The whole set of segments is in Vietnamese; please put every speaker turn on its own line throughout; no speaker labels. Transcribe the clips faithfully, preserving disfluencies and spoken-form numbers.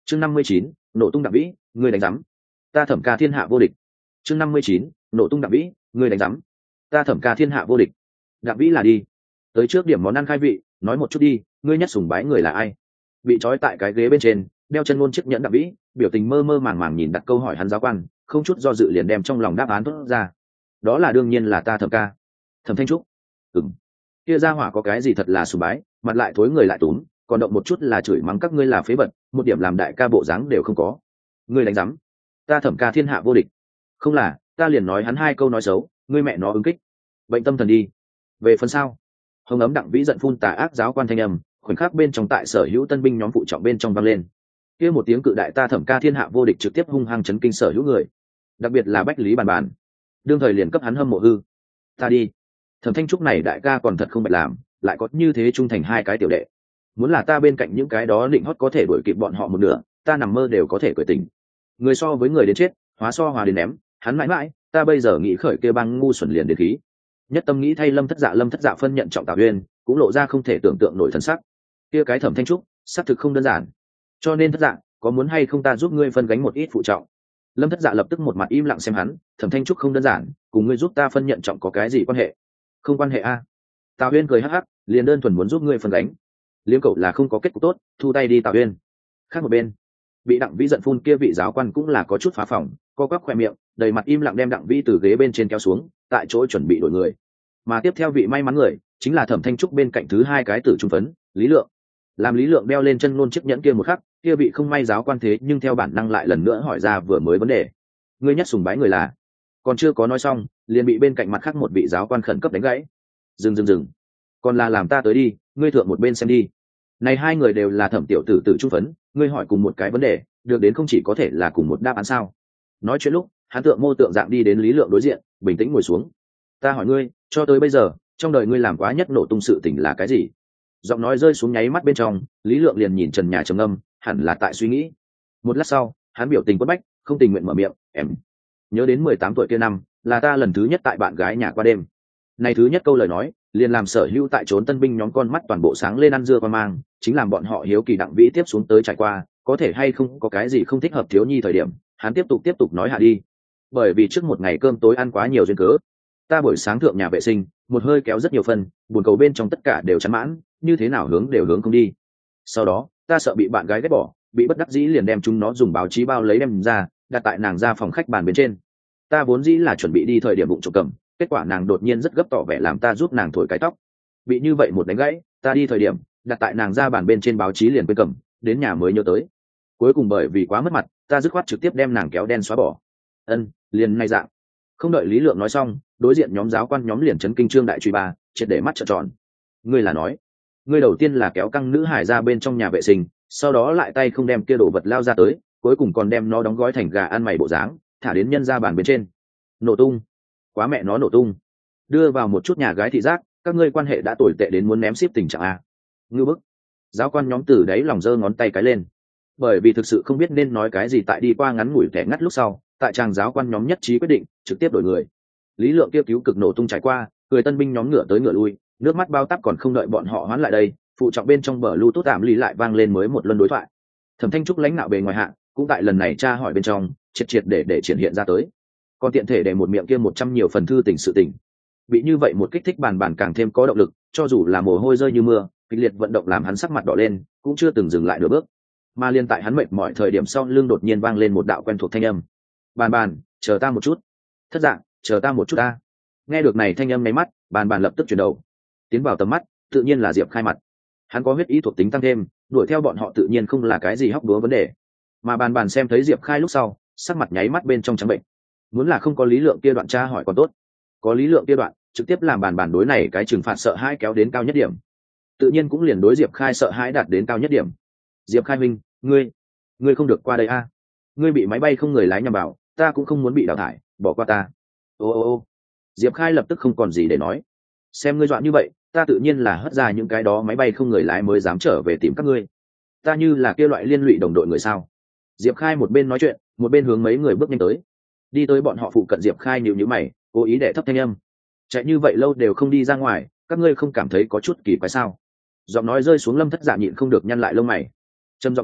chương năm mươi chín, nổ tung đặng vĩ, ngươi đánh giám. Ta Thẩm ca thiên hạ vô địch. chương năm mươi chín, nổ tung đặng vĩ, ngươi đánh giám. Ta Thẩm ca thiên hạ vô địch. Đặng vĩ là đi. Tới trước điểm món ăn khai vị, nói một chút đi, ngươi nhất sùng bái người là ai? Bị trói tại cái ghế bên trên, đeo chân ngôn chiếc nhẫn đặng vĩ, biểu tình mơ mơ màng màng nhìn đặt câu hỏi hắn giáo quan, không chút do dự liền đem trong lòng đáp án thốt ra. Đó là đương nhiên là ta Thẩm ca. Thẩm Thanh Trúc. Ừm. Kia gia hỏa có cái gì thật là sùng bái, mặt lại thối người lại túm, còn động một chút là chửi mắng các ngươi là phế vật, một điểm làm đại ca bộ dáng đều không có. Ngươi đánh giám. Ta Thẩm ca thiên hạ vô địch. Không là, ta liền nói hắn hai câu nói xấu, ngươi mẹ nó ứng kích. Bệnh tâm thần đi. Về phần sau, hồng ấm đặng vĩ giận phun tà ác giáo quan thanh âm, khoảnh khắc bên trong tại sở hữu tân binh nhóm phụ trọng bên trong vang lên. Kia một tiếng cự đại ta Thẩm ca thiên hạ vô địch trực tiếp hung hăng chấn kinh sở hữu người, đặc biệt là bách lý bàn bàn, đương thời liền cấp hắn hâm mộ hư. Ta đi. Thẩm Thanh Trúc này đại ca còn thật không bạch làm, lại có như thế trung thành hai cái tiểu đệ. Muốn là ta bên cạnh những cái đó định hót có thể đuổi kịp bọn họ một nửa, ta nằm mơ đều có thể cười tỉnh. Người so với người đến chết, hóa so hòa đến ném, hắn mãi mãi, ta bây giờ nghĩ khởi kia băng ngu xuẩn liền đến khí. Nhất tâm nghĩ thay Lâm Thất Dạ Lâm Thất Dạ phân nhận trọng Tào Uyên, cũng lộ ra không thể tưởng tượng nổi thần sắc. Kia cái Thẩm Thanh Trúc, xác thực không đơn giản. Cho nên Thất Dạ, có muốn hay không ta giúp ngươi phân gánh một ít phụ trọng? Lâm Thất Dạ lập tức một mặt im lặng xem hắn, Thẩm Thanh Trúc không đơn giản, cùng ngươi giúp ta phân nhận trọng có cái gì quan hệ? Không quan hệ a. Tào Uyên cười hắc hắc, liền đơn thuần muốn giúp ngươi phân gánh. Liếm cậu là không có kết cục tốt, thu tay đi Tào Uyên. Khác một bên, bị Đặng Vĩ giận phun kia vị giáo quan cũng là có chút phá phòng, co quắp khoe miệng, đầy mặt im lặng đem Đặng Vĩ từ ghế bên trên kéo xuống, tại chỗ chuẩn bị đổi người. Mà tiếp theo vị may mắn người, chính là Thẩm Thanh Trúc bên cạnh thứ hai cái tử trung phấn, Lý Lượng. Làm Lý Lượng đeo lên chân luôn chiếc nhẫn kia một khắc, kia vị không may giáo quan thế nhưng theo bản năng lại lần nữa hỏi ra vừa mới vấn đề. Ngươi nhất sùng bái người là? Còn chưa có nói xong, liền bị bên cạnh mặt khác một vị giáo quan khẩn cấp đánh gãy. Dừng dừng dừng. Còn là làm ta tới đi, ngươi thượng một bên xem đi. Này hai người đều là Thẩm tiểu tử tử trung phấn, ngươi hỏi cùng một cái vấn đề, được đến không chỉ có thể là cùng một đáp án sao? Nói chuyện lúc, hắn tượng mô tượng dạng đi đến Lý Lượng đối diện, bình tĩnh ngồi xuống. Ta hỏi ngươi, cho tới bây giờ, trong đời ngươi làm quá nhất nổ tung sự tình là cái gì? Giọng nói rơi xuống nháy mắt bên trong, Lý Lượng liền nhìn trần nhà trầm ngâm, hẳn là tại suy nghĩ. Một lát sau, hắn biểu tình quất bách, không tình nguyện mở miệng, em nhớ đến mười tám tuổi kia năm, là ta lần thứ nhất tại bạn gái nhà qua đêm. Này thứ nhất câu lời nói, liền làm sở hữu tại trốn tân binh nhóm con mắt toàn bộ sáng lên ăn dưa qua mang, chính làm bọn họ hiếu kỳ Đặng Vĩ tiếp xuống tới trải qua, có thể hay không có cái gì không thích hợp thiếu nhi thời điểm, hắn tiếp tục tiếp tục nói hạ đi. Bởi vì trước một ngày cơm tối ăn quá nhiều duyên cớ, ta buổi sáng thượng nhà vệ sinh, một hơi kéo rất nhiều phân, buồn cầu bên trong tất cả đều chắn mãn, như thế nào hướng đều hướng không đi. Sau đó, ta sợ bị bạn gái ghét bỏ, bị bất đắc dĩ liền đem chúng nó dùng báo chí bao lấy đem ra, đặt tại nàng ra phòng khách bàn bên trên. Ta vốn dĩ là chuẩn bị đi thời điểm bụng trộm cầm, kết quả nàng đột nhiên rất gấp tỏ vẻ làm ta giúp nàng thổi cái tóc. Bị như vậy một đánh gãy, ta đi thời điểm, đặt tại nàng ra bàn bên trên báo chí liền quên cầm, đến nhà mới nhớ tới. Cuối cùng bởi vì quá mất mặt, ta dứt khoát trực tiếp đem nàng kéo đen xóa bỏ. Ân, liền này dạng. Không đợi Lý Lượng nói xong, đối diện nhóm giáo quan nhóm liền chấn kinh trương đại truy ba, triệt để mắt trợn tròn. Ngươi là nói, ngươi đầu tiên là kéo căng nữ hải ra bên trong nhà vệ sinh, sau đó lại tay không đem kia đồ vật lao ra tới, cuối cùng còn đem nó đóng gói thành gà ăn mày bộ dáng, thả đến nhân ra bàn bên trên. Nổ tung, quá mẹ nó nổ tung. Đưa vào một chút nhà gái thị giác, các ngươi quan hệ đã tồi tệ đến muốn ném ship tình trạng a. Ngư bức. Giáo quan nhóm từ đấy lòng giơ ngón tay cái lên, bởi vì thực sự không biết nên nói cái gì. Tại đi qua ngắn ngủi thẻ ngắt lúc sau, tại tràng giáo quan nhóm nhất trí quyết định trực tiếp đổi người. Lý Lượng kia cứu cực nổ tung trải qua, người tân binh nhóm ngửa tới ngửa lui, nước mắt bao tắp còn không đợi bọn họ hoán lại đây, phụ trọng bên trong bờ lưu tốt tạm lý lại vang lên mới một luân đối thoại. Thẩm Thanh Trúc lãnh nạo bề ngoài hạ, cũng tại lần này tra hỏi bên trong triệt triệt để để triển hiện ra tới, còn tiện thể để một miệng kia một trăm nhiều phần thư tình sự tình. Bị như vậy một kích thích bàn bàn càng thêm có động lực, cho dù là mồ hôi rơi như mưa, kịch liệt vận động làm hắn sắc mặt đỏ lên, cũng chưa từng dừng lại nửa bước. Mà liên tại hắn mệt mỏi thời điểm sau lưng đột nhiên vang lên một đạo quen thuộc thanh âm. Bàn bàn, chờ ta một chút. Thất Dạng, chờ ta một chút ta. Nghe được này thanh âm nháy mắt, bàn bàn lập tức chuyển đầu, tiến vào tầm mắt, tự nhiên là Diệp Khai mặt. Hắn có huyết ý thuộc tính tăng thêm, đuổi theo bọn họ tự nhiên không là cái gì hóc búa vấn đề. Mà bàn bàn xem thấy Diệp Khai lúc sau, sắc mặt nháy mắt bên trong trắng bệnh. Muốn là không có Lý Lượng kia đoạn tra hỏi còn tốt, có Lý Lượng kia đoạn, trực tiếp làm bàn bàn đối này cái trừng phạt sợ hãi kéo đến cao nhất điểm, tự nhiên cũng liền đối Diệp Khai sợ hãi đạt đến cao nhất điểm. Diệp Khai huynh, ngươi, ngươi không được qua đây a. Ngươi bị máy bay không người lái nhằm vào, ta cũng không muốn bị đào thải, bỏ qua ta. Ô ô ô. Diệp Khai lập tức không còn gì để nói. Xem ngươi dọa như vậy, ta tự nhiên là hất ra những cái đó máy bay không người lái mới dám trở về tìm các ngươi. Ta như là kia loại liên lụy đồng đội người sao? Diệp Khai một bên nói chuyện, một bên hướng mấy người bước nhanh tới. Đi tới bọn họ phụ cận, Diệp Khai nhíu nhíu mày, cố ý để thấp thanh âm. Chạy như vậy lâu đều không đi ra ngoài, các ngươi không cảm thấy có chút kỳ quái sao? Giọng nói rơi xuống, Lâm Thất Dạ nhịn không được nhăn lại lông mày. Trầm giọng nói,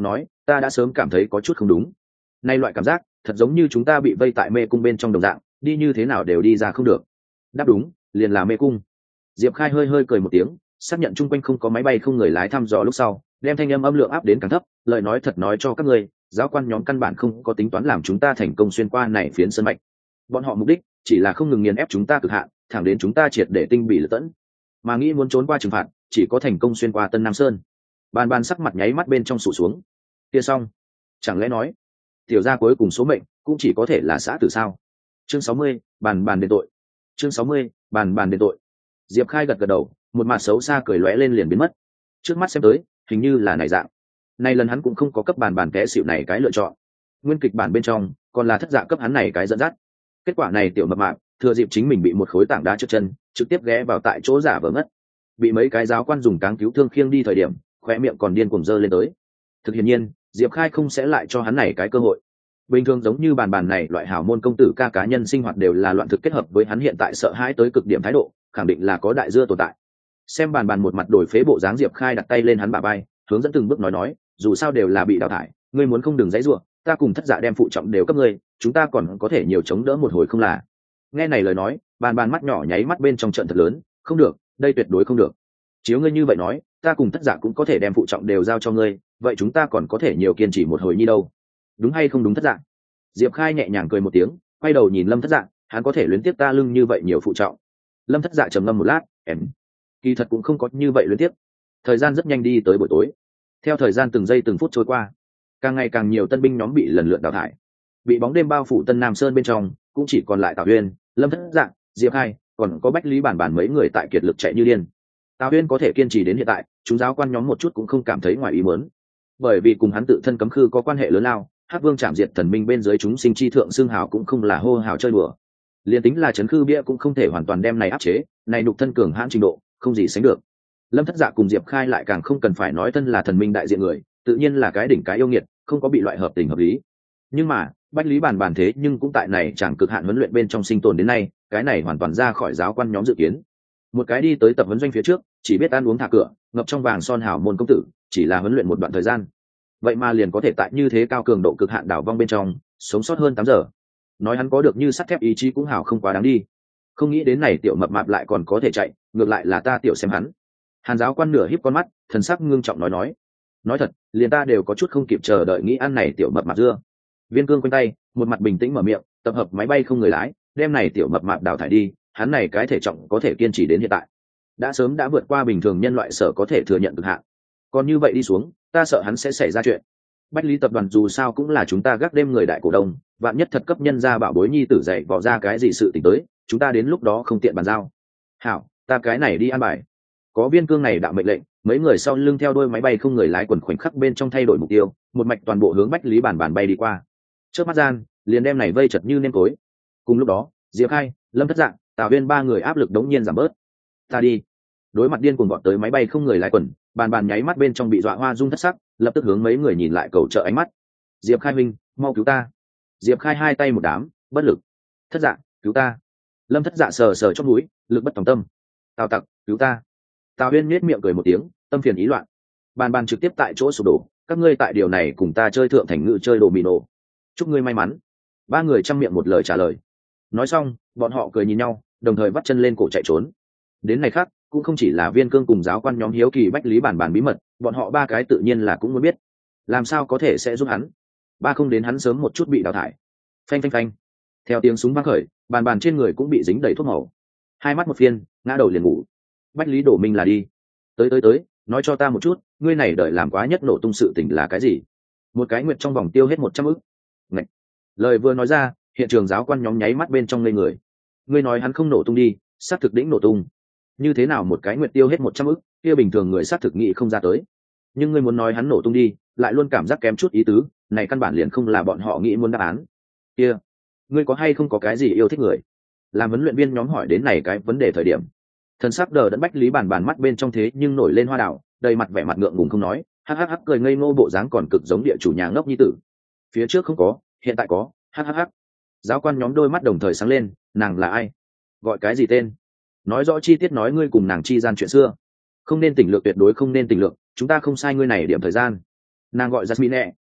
ta đã sớm cảm thấy có chút không đúng. Nay loại cảm giác thật giống như chúng ta bị vây tại mê cung bên trong đồng dạng, đi như thế nào đều đi ra không được. Đáp đúng, liền là mê cung. Diệp Khai hơi hơi cười một tiếng, xác nhận chung quanh không có máy bay không người lái thăm dò lúc sau, đem thanh âm âm lượng áp đến càng thấp, lời nói thật nói cho các ngươi, giáo quan nhóm căn bản không có tính toán làm chúng ta thành công xuyên qua này phiến sơn mạch. Bọn họ mục đích chỉ là không ngừng nghiền ép chúng ta cực hạn, thẳng đến chúng ta triệt để tinh bị lật tẫn. Mà nghĩ muốn trốn qua trừng phạt, chỉ có thành công xuyên qua Tân Nam Sơn. Bàn bàn sắc mặt nháy mắt bên trong sụ xuống. Kia xong, chẳng lẽ nói, tiểu gia cuối cùng số mệnh cũng chỉ có thể là xã tử sao? Chương sáu mươi, bàn bàn đền tội. Chương sáu mươi, bàn bàn đền tội. Diệp Khai gật gật đầu, một mặt xấu xa cười lóe lên liền biến mất. Trước mắt xem tới, hình như là này dạng. Nay lần hắn cũng không có cấp bàn bàn té xỉu này cái lựa chọn. Nguyên kịch bản bên trong, còn là thất dạ cấp hắn này cái dẫn dắt. Kết quả này tiểu mập mạp, thừa dịp chính mình bị một khối tảng đá trượt chân, trực tiếp ghé vào tại chỗ giả vờ ngất. Bị mấy cái giáo quan dùng cáng cứu thương khiêng đi thời điểm, khóe miệng còn điên cuồng dơ lên tới. Thực hiện nhiên, Diệp Khai không sẽ lại cho hắn này cái cơ hội. Bình thường giống như bàn bàn này loại hảo môn công tử ca cá nhân sinh hoạt đều là loạn thực kết hợp với hắn hiện tại sợ hãi tới cực điểm thái độ, khẳng định là có đại dưa tồn tại. Xem bàn bàn một mặt đổi phế bộ dáng, Diệp Khai đặt tay lên hắn bả vai, hướng dẫn từng bước nói nói, dù sao đều là bị đào thải, ngươi muốn không đừng giãy giụa, ta cùng thất dạ đem phụ trọng đều cấp ngươi, chúng ta còn có thể nhiều chống đỡ một hồi không là. Nghe này lời nói, bàn bàn mắt nhỏ nháy mắt bên trong trận thật lớn, không được, đây tuyệt đối không được. Chiếu ngươi như vậy nói, ta cùng thất dạ cũng có thể đem phụ trọng đều giao cho ngươi, vậy chúng ta còn có thể nhiều kiên trì một hồi như đâu. Đúng hay không đúng thất dạ? Diệp Khai nhẹ nhàng cười một tiếng, quay đầu nhìn Lâm Thất Dạ, hắn có thể luyến tiếp ta lưng như vậy nhiều phụ trọng. Lâm Thất Dạ trầm ngâm một lát, em, kỳ thật cũng không có như vậy luyến tiếp. Thời gian rất nhanh đi tới buổi tối. Theo thời gian từng giây từng phút trôi qua, càng ngày càng nhiều tân binh nhóm bị lần lượt đào thải. Bị bóng đêm bao phủ Tân Nam Sơn bên trong, cũng chỉ còn lại Tào Uyên, Lâm Thất Dạ, Diệp Khai, còn có Bách Lý Bản Bản mấy người tại kiệt lực chạy như điên. Tào Uyên có thể kiên trì đến hiện tại, chúng giáo quan nhóm một chút cũng không cảm thấy ngoài ý muốn, bởi vì cùng hắn tự thân cấm khư có quan hệ lớn lao. Hắc Vương chạm diệt thần minh bên dưới chúng sinh chi thượng xương hào cũng không là hô hào chơi đùa. Liên tính là chấn khư bia cũng không thể hoàn toàn đem này áp chế, này đục thân cường hãn trình độ, không gì sánh được. Lâm Thất Dạ cùng Diệp Khai lại càng không cần phải nói thân là thần minh đại diện người, tự nhiên là cái đỉnh cái yêu nghiệt, không có bị loại hợp tình hợp lý. Nhưng mà, Bách Lý Bản Bản thế nhưng cũng tại này chẳng cực hạn huấn luyện bên trong sinh tồn đến nay, cái này hoàn toàn ra khỏi giáo quan nhóm dự kiến. Một cái đi tới tập huấn doanh phía trước, chỉ biết ăn uống thả cửa, ngập trong vàng son hào môn công tử, chỉ là huấn luyện một đoạn thời gian, vậy mà liền có thể tại như thế cao cường độ cực hạn đảo vong bên trong sống sót hơn tám giờ. Nói hắn có được như sắt thép ý chí cũng hảo không quá đáng đi. Không nghĩ đến này tiểu mập mạp lại còn có thể chạy, ngược lại là ta tiểu xem hắn. Hàn giáo quan nửa híp con mắt, thần sắc ngưng trọng nói nói, nói thật, liền ta đều có chút không kịp chờ đợi nghĩ ăn này tiểu mập mạp dưa. Viên Cương quanh tay, một mặt bình tĩnh mở miệng, tập hợp máy bay không người lái, đem này tiểu mập mạp đào thải đi, hắn này cái thể trọng có thể kiên trì đến hiện tại, đã sớm đã vượt qua bình thường nhân loại sở có thể thừa nhận cực hạn. Còn như vậy đi xuống, ta sợ hắn sẽ xảy ra chuyện. Bách Lý tập đoàn dù sao cũng là chúng ta gác đêm người đại cổ đông, vạn nhất thật cấp nhân ra bảo bối nhi tử dạy vò ra cái gì sự tình tới, chúng ta đến lúc đó không tiện bàn giao. Hảo, ta cái này đi ăn bài. Có Viên Cương này đạo mệnh lệnh, mấy người sau lưng theo đuôi máy bay không người lái quần khoảnh khắc bên trong thay đổi mục tiêu, một mạch toàn bộ hướng Bách Lý Bản Bản bay đi qua. Trước mắt gian, liền đem này vây chật như nêm tối. Cùng lúc đó, Diệp Khai, Lâm Thất Dạng, Tào Uyên ba người áp lực đống nhiên giảm bớt. Ta đi. Đối mặt điên cuồng vọt tới máy bay không người lái quần, Bàn Bàn nháy mắt bên trong bị dọa hoa rung thất sắc, lập tức hướng mấy người nhìn lại cầu trợ ánh mắt. Diệp Khai huynh, mau cứu ta. Diệp Khai hai tay một đám, bất lực. Thất Dạ, cứu ta. Lâm Thất Dạ sờ sờ trong mũi, lực bất tòng tâm. Tào Tặc, cứu ta. Tào Uyên nhếch miệng cười một tiếng, tâm phiền ý loạn. Bàn Bàn trực tiếp tại chỗ sụp đổ, các ngươi tại điều này cùng ta chơi thượng thành ngữ chơi đồ mì nổ. Chúc ngươi may mắn. Ba người chăm miệng một lời trả lời. Nói xong, bọn họ cười nhìn nhau, đồng thời vắt chân lên cổ chạy trốn. Đến này khác, cũng không chỉ là Viên Cương cùng giáo quan nhóm hiếu kỳ Bách Lý Bản Bản bí mật, bọn họ ba cái tự nhiên là cũng muốn biết, làm sao có thể sẽ giúp hắn. Ba không đến hắn sớm một chút bị đào thải. Phanh phanh phanh. Theo tiếng súng vang khởi, Bàn Bàn trên người cũng bị dính đầy thuốc màu. Hai mắt một phiên, ngã đầu liền ngủ. Bách Lý Đổ Minh là đi. Tới tới tới, nói cho ta một chút, ngươi này đợi làm quá nhất nổ tung sự tình là cái gì? Một cái nguyệt trong vòng tiêu hết một trăm ức. Ngậy. Lời vừa nói ra, hiện trường giáo quan nhóm nháy mắt bên trong ngây người. Ngươi nói hắn không nổ tung đi, xác thực đỉnh nổ tung. Như thế nào một cái nguyệt tiêu hết một trăm ức, kia bình thường người xác thực nghĩ không ra tới. Nhưng ngươi muốn nói hắn nổ tung đi, lại luôn cảm giác kém chút ý tứ, này căn bản liền không là bọn họ nghĩ muốn đáp án. Kia, ngươi có hay không có cái gì yêu thích người? Làm huấn luyện viên nhóm hỏi đến này cái vấn đề thời điểm, thần sắc đờ đẫn Bách Lý Bản Bản mắt bên trong thế nhưng nổi lên hoa đảo, đầy mặt vẻ mặt ngượng ngùng không nói, hắc hắc hắc cười ngây ngô bộ dáng còn cực giống địa chủ nhà ngốc nhi tử. Phía trước không có, hiện tại có, hắc hắc hắc. Giáo quan nhóm đôi mắt đồng thời sáng lên, nàng là ai? Gọi cái gì tên? Nói rõ chi tiết, nói ngươi cùng nàng chi gian chuyện xưa. Không nên tỉnh lược, tuyệt đối không nên tỉnh lược, chúng ta không sai ngươi này điểm thời gian. Nàng gọi Jasmine,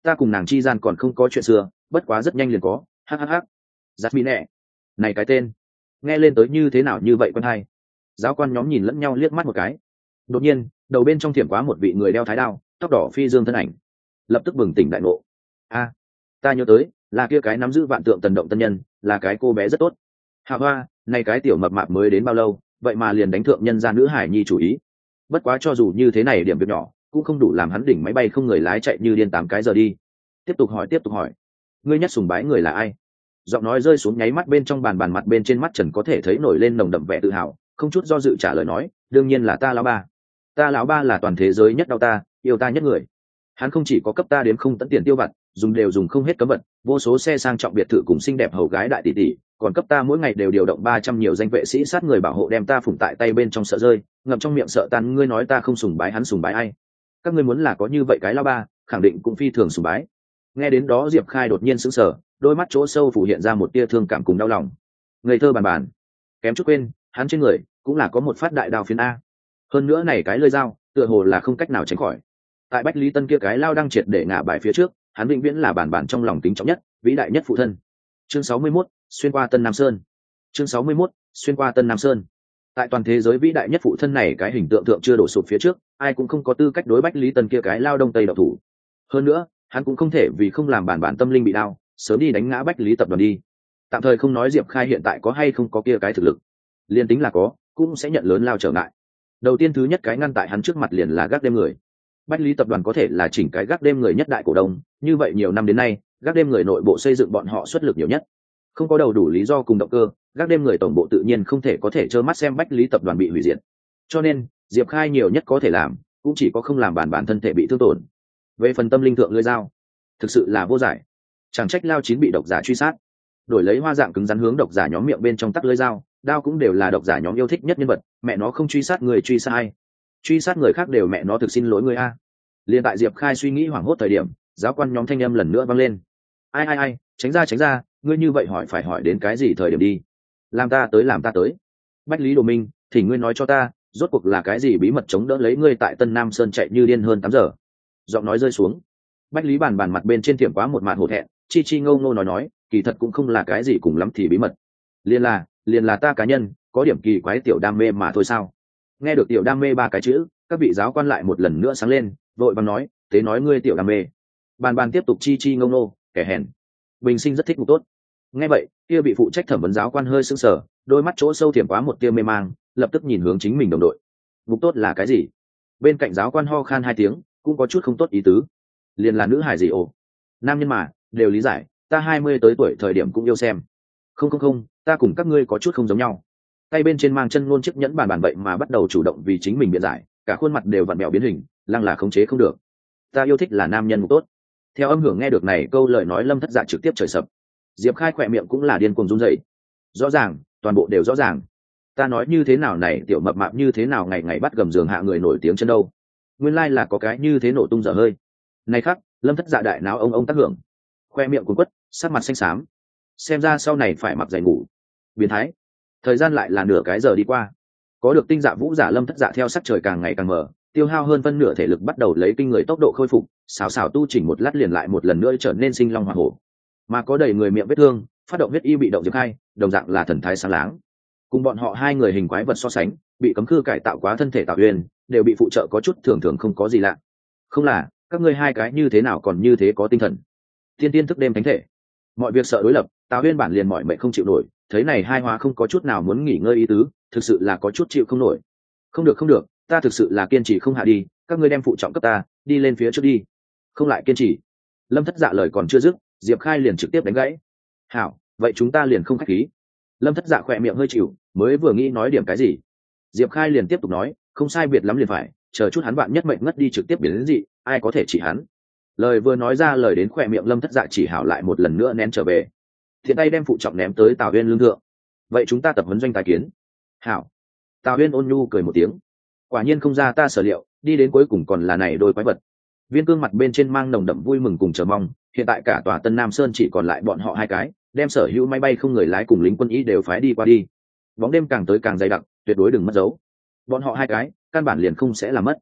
ta cùng nàng chi gian còn không có chuyện xưa, bất quá rất nhanh liền có. Hhh. Jasmine, này cái tên nghe lên tới như thế nào như vậy quen hay. Giáo quan nhóm nhìn lẫn nhau liếc mắt một cái. Đột nhiên đầu bên trong thiểm quá một vị người đeo thái đao, tóc đỏ phi dương thân ảnh, lập tức bừng tỉnh đại ngộ. A, ta nhớ tới là kia cái nắm giữ vạn tượng tần động tân nhân, là cái cô bé rất tốt. Hạ Hoa, này cái tiểu mập mạp mới đến bao lâu, vậy mà liền đánh thượng nhân gia nữ hải nhi chủ ý. Bất quá cho dù như thế này điểm việc nhỏ cũng không đủ làm hắn đỉnh máy bay không người lái chạy như điên tám cái giờ đi. Tiếp tục hỏi tiếp tục hỏi, ngươi nhất sùng bái người là ai? Giọng nói rơi xuống nháy mắt, bên trong bàn bàn mặt bên trên mắt Trần có thể thấy nổi lên nồng đậm vẻ tự hào, không chút do dự trả lời nói, đương nhiên là ta lão ba. Ta lão ba là toàn thế giới nhất đau ta, yêu ta nhất người. Hắn không chỉ có cấp ta đến không tận tiền tiêu vặt, dùng đều dùng không hết cấm vật, vô số xe sang trọng biệt thự cùng xinh đẹp hầu gái đại tỷ tỷ, còn cấp ta mỗi ngày đều điều động ba trăm nhiều danh vệ sĩ sát người bảo hộ đem ta phủng tại tay bên trong sợ rơi, ngậm trong miệng sợ tan. Ngươi nói ta không sùng bái hắn, sùng bái ai? Các ngươi muốn là có như vậy cái lão ba, khẳng định cũng phi thường sùng bái. Nghe đến đó Diệp Khai đột nhiên sững sờ, đôi mắt chỗ sâu phủ hiện ra một tia thương cảm cùng đau lòng. Ngây thơ bàn bàn, kém chút quên, hắn trên người cũng là có một phát đại đao phiến a. Hơn nữa này cái lưỡi dao, tựa hồ là không cách nào tránh khỏi. Tại Bách Lý Tân kia cái lao đang triệt để ngã bài phía trước, hắn vĩnh viễn là bản bản trong lòng kính trọng nhất, vĩ đại nhất phụ thân. Chương sáu mươi mốt, xuyên qua Tân Nam Sơn. Chương sáu mươi mốt, xuyên qua Tân Nam Sơn. Tại toàn thế giới vĩ đại nhất phụ thân này cái hình tượng thượng chưa đổ sụp phía trước, ai cũng không có tư cách đối Bách Lý Tân kia cái lao đông tây độc thủ. Hơn nữa, hắn cũng không thể vì không làm bản bản tâm linh bị đau, sớm đi đánh ngã Bách Lý tập đoàn đi. Tạm thời không nói Diệp Khai hiện tại có hay không có kia cái thực lực, liên tính là có, cũng sẽ nhận lớn lao trở ngại. Đầu tiên thứ nhất cái ngăn tại hắn trước mặt liền là gác đêm người. Bách Lý tập đoàn có thể là chỉnh cái gác đêm người nhất đại cổ đông, như vậy nhiều năm đến nay, gác đêm người nội bộ xây dựng bọn họ xuất lực nhiều nhất. Không có đầu đủ lý do cùng động cơ, gác đêm người tổng bộ tự nhiên không thể có thể trơ mắt xem Bách Lý tập đoàn bị hủy diệt. Cho nên, Diệp Khai nhiều nhất có thể làm, cũng chỉ có không làm bản bản thân thể bị thương tổn. Về phần tâm linh thượng lưỡi dao, thực sự là vô giải. Chẳng trách lao chín bị độc giả truy sát. Đổi lấy hoa dạng cứng rắn hướng độc giả nhóm miệng bên trong tắc lưỡi dao, đao cũng đều là độc giả nhóm yêu thích nhất nhân vật, mẹ nó không truy sát người truy sát ai? Truy sát người khác đều mẹ nó thực xin lỗi người a. Liên tại Diệp Khai suy nghĩ hoảng hốt thời điểm, giáo quan nhóm thanh âm lần nữa vang lên. Ai ai ai, tránh ra tránh ra, ngươi như vậy hỏi phải hỏi đến cái gì thời điểm đi? Làm ta tới làm ta tới. Bách Lý Đồ Minh, thì ngươi nói cho ta, rốt cuộc là cái gì bí mật chống đỡ lấy ngươi tại Tân Nam Sơn chạy như điên hơn tám giờ? Giọng nói rơi xuống, Bách Lý bàn bàn mặt bên trên thiểm quá một mạt hổ thẹn, chi chi ngâu ngô nói nói, kỳ thật cũng không là cái gì cùng lắm thì bí mật. Liên là, liền là ta cá nhân, có điểm kỳ quái tiểu đam mê mà thôi sao? Nghe được tiểu đam mê ba cái chữ, các vị giáo quan lại một lần nữa sáng lên, vội vàng nói, tế nói ngươi tiểu đam mê. Bàn bàn tiếp tục chi chi ngông nô, kẻ hèn. Bình sinh rất thích ngục tốt. Nghe vậy, kia bị phụ trách thẩm vấn giáo quan hơi sững sờ, đôi mắt chỗ sâu thiểm quá một tia mê mang, lập tức nhìn hướng chính mình đồng đội. Ngục tốt là cái gì? Bên cạnh giáo quan ho khan hai tiếng, cũng có chút không tốt ý tứ. Liền là nữ hải gì ồ? Nam nhân mà, đều lý giải, ta hai mươi tới tuổi thời điểm cũng yêu xem. Không không không, ta cùng các ngươi có chút không giống nhau. Tay bên trên mang chân luôn chiếc nhẫn bàn bàn vậy mà bắt đầu chủ động vì chính mình biện giải, cả khuôn mặt đều vặn mẹo biến hình, lăng là khống chế không được. Ta yêu thích là nam nhân ngục tốt. Theo âm hưởng nghe được này câu lời nói, Lâm Thất Dạ trực tiếp trời sập. Diệp Khai khỏe miệng cũng là điên cuồng run rẩy. Rõ ràng, toàn bộ đều rõ ràng. Ta nói như thế nào này, tiểu mập mạp như thế nào ngày ngày bắt gầm giường hạ người nổi tiếng chân đâu? Nguyên lai là có cái như thế nổ tung dở hơi. Này khắc, Lâm Thất Dạ đại náo ông ông tác hưởng, khoe miệng cuốn quất, sắc mặt xanh xám. Xem ra sau này phải mặc giày ngủ. Biến thái. Thời gian lại là nửa cái giờ đi qua. Có được tinh dạ vũ giả Lâm Thất Dạ theo sắc trời càng ngày càng mờ, tiêu hao hơn phân nửa thể lực bắt đầu lấy kinh người tốc độ khôi phục, xào xào tu chỉnh một lát liền lại một lần nữa trở nên sinh long hỏa hổ. Mà có đầy người miệng vết thương, phát động huyết y bị động Diệp Khai, đồng dạng là thần thái sáng láng. Cùng bọn họ hai người hình quái vật so sánh, bị cấm khư cải tạo quá thân thể Tạo Uyên, đều bị phụ trợ có chút thường thường không có gì lạ. Không là, các ngươi hai cái như thế nào còn như thế có tinh thần? Tiên tiên thức đêm thánh thể. Mọi việc sợ đối lập, Tạo Uyên bản liền mỏi mệt không chịu nổi, thấy này hai hóa không có chút nào muốn nghỉ ngơi ý tứ, thực sự là có chút chịu không nổi. Không được không được, ta thực sự là kiên trì không hạ đi, các ngươi đem phụ trọng cấp ta, đi lên phía trước đi. Không lại kiên trì. Lâm Thất Dạ lời còn chưa dứt, Diệp Khai liền trực tiếp đánh gãy. Hảo, vậy chúng ta liền không khách khí. Lâm Thất Dạ khỏe miệng hơi chịu, mới vừa nghĩ nói điểm cái gì, Diệp Khai liền tiếp tục nói, không sai biệt lắm liền phải, chờ chút hắn bạn nhất mệnh ngất đi trực tiếp biến đến gì, ai có thể chỉ hắn. Lời vừa nói ra lời đến khỏe miệng Lâm Thất Dạ chỉ hảo lại một lần nữa nén trở về, thiện tay đem phụ trọng ném tới Tào Uyên lương thượng. Vậy chúng ta tập huấn doanh tài kiến. Hảo. Tào Uyên ôn nhu cười một tiếng, quả nhiên không ra ta sở liệu, đi đến cuối cùng còn là này đôi quái vật. Viên Cương mặt bên trên mang nồng đậm vui mừng cùng chờ mong, hiện tại cả tòa Tân Nam Sơn chỉ còn lại bọn họ hai cái, đem sở hữu máy bay không người lái cùng lính quân y đều phái đi qua đi. Bóng đêm càng tới càng dày đặc, tuyệt đối đừng mất dấu. Bọn họ hai cái, căn bản liền không sẽ làm mất.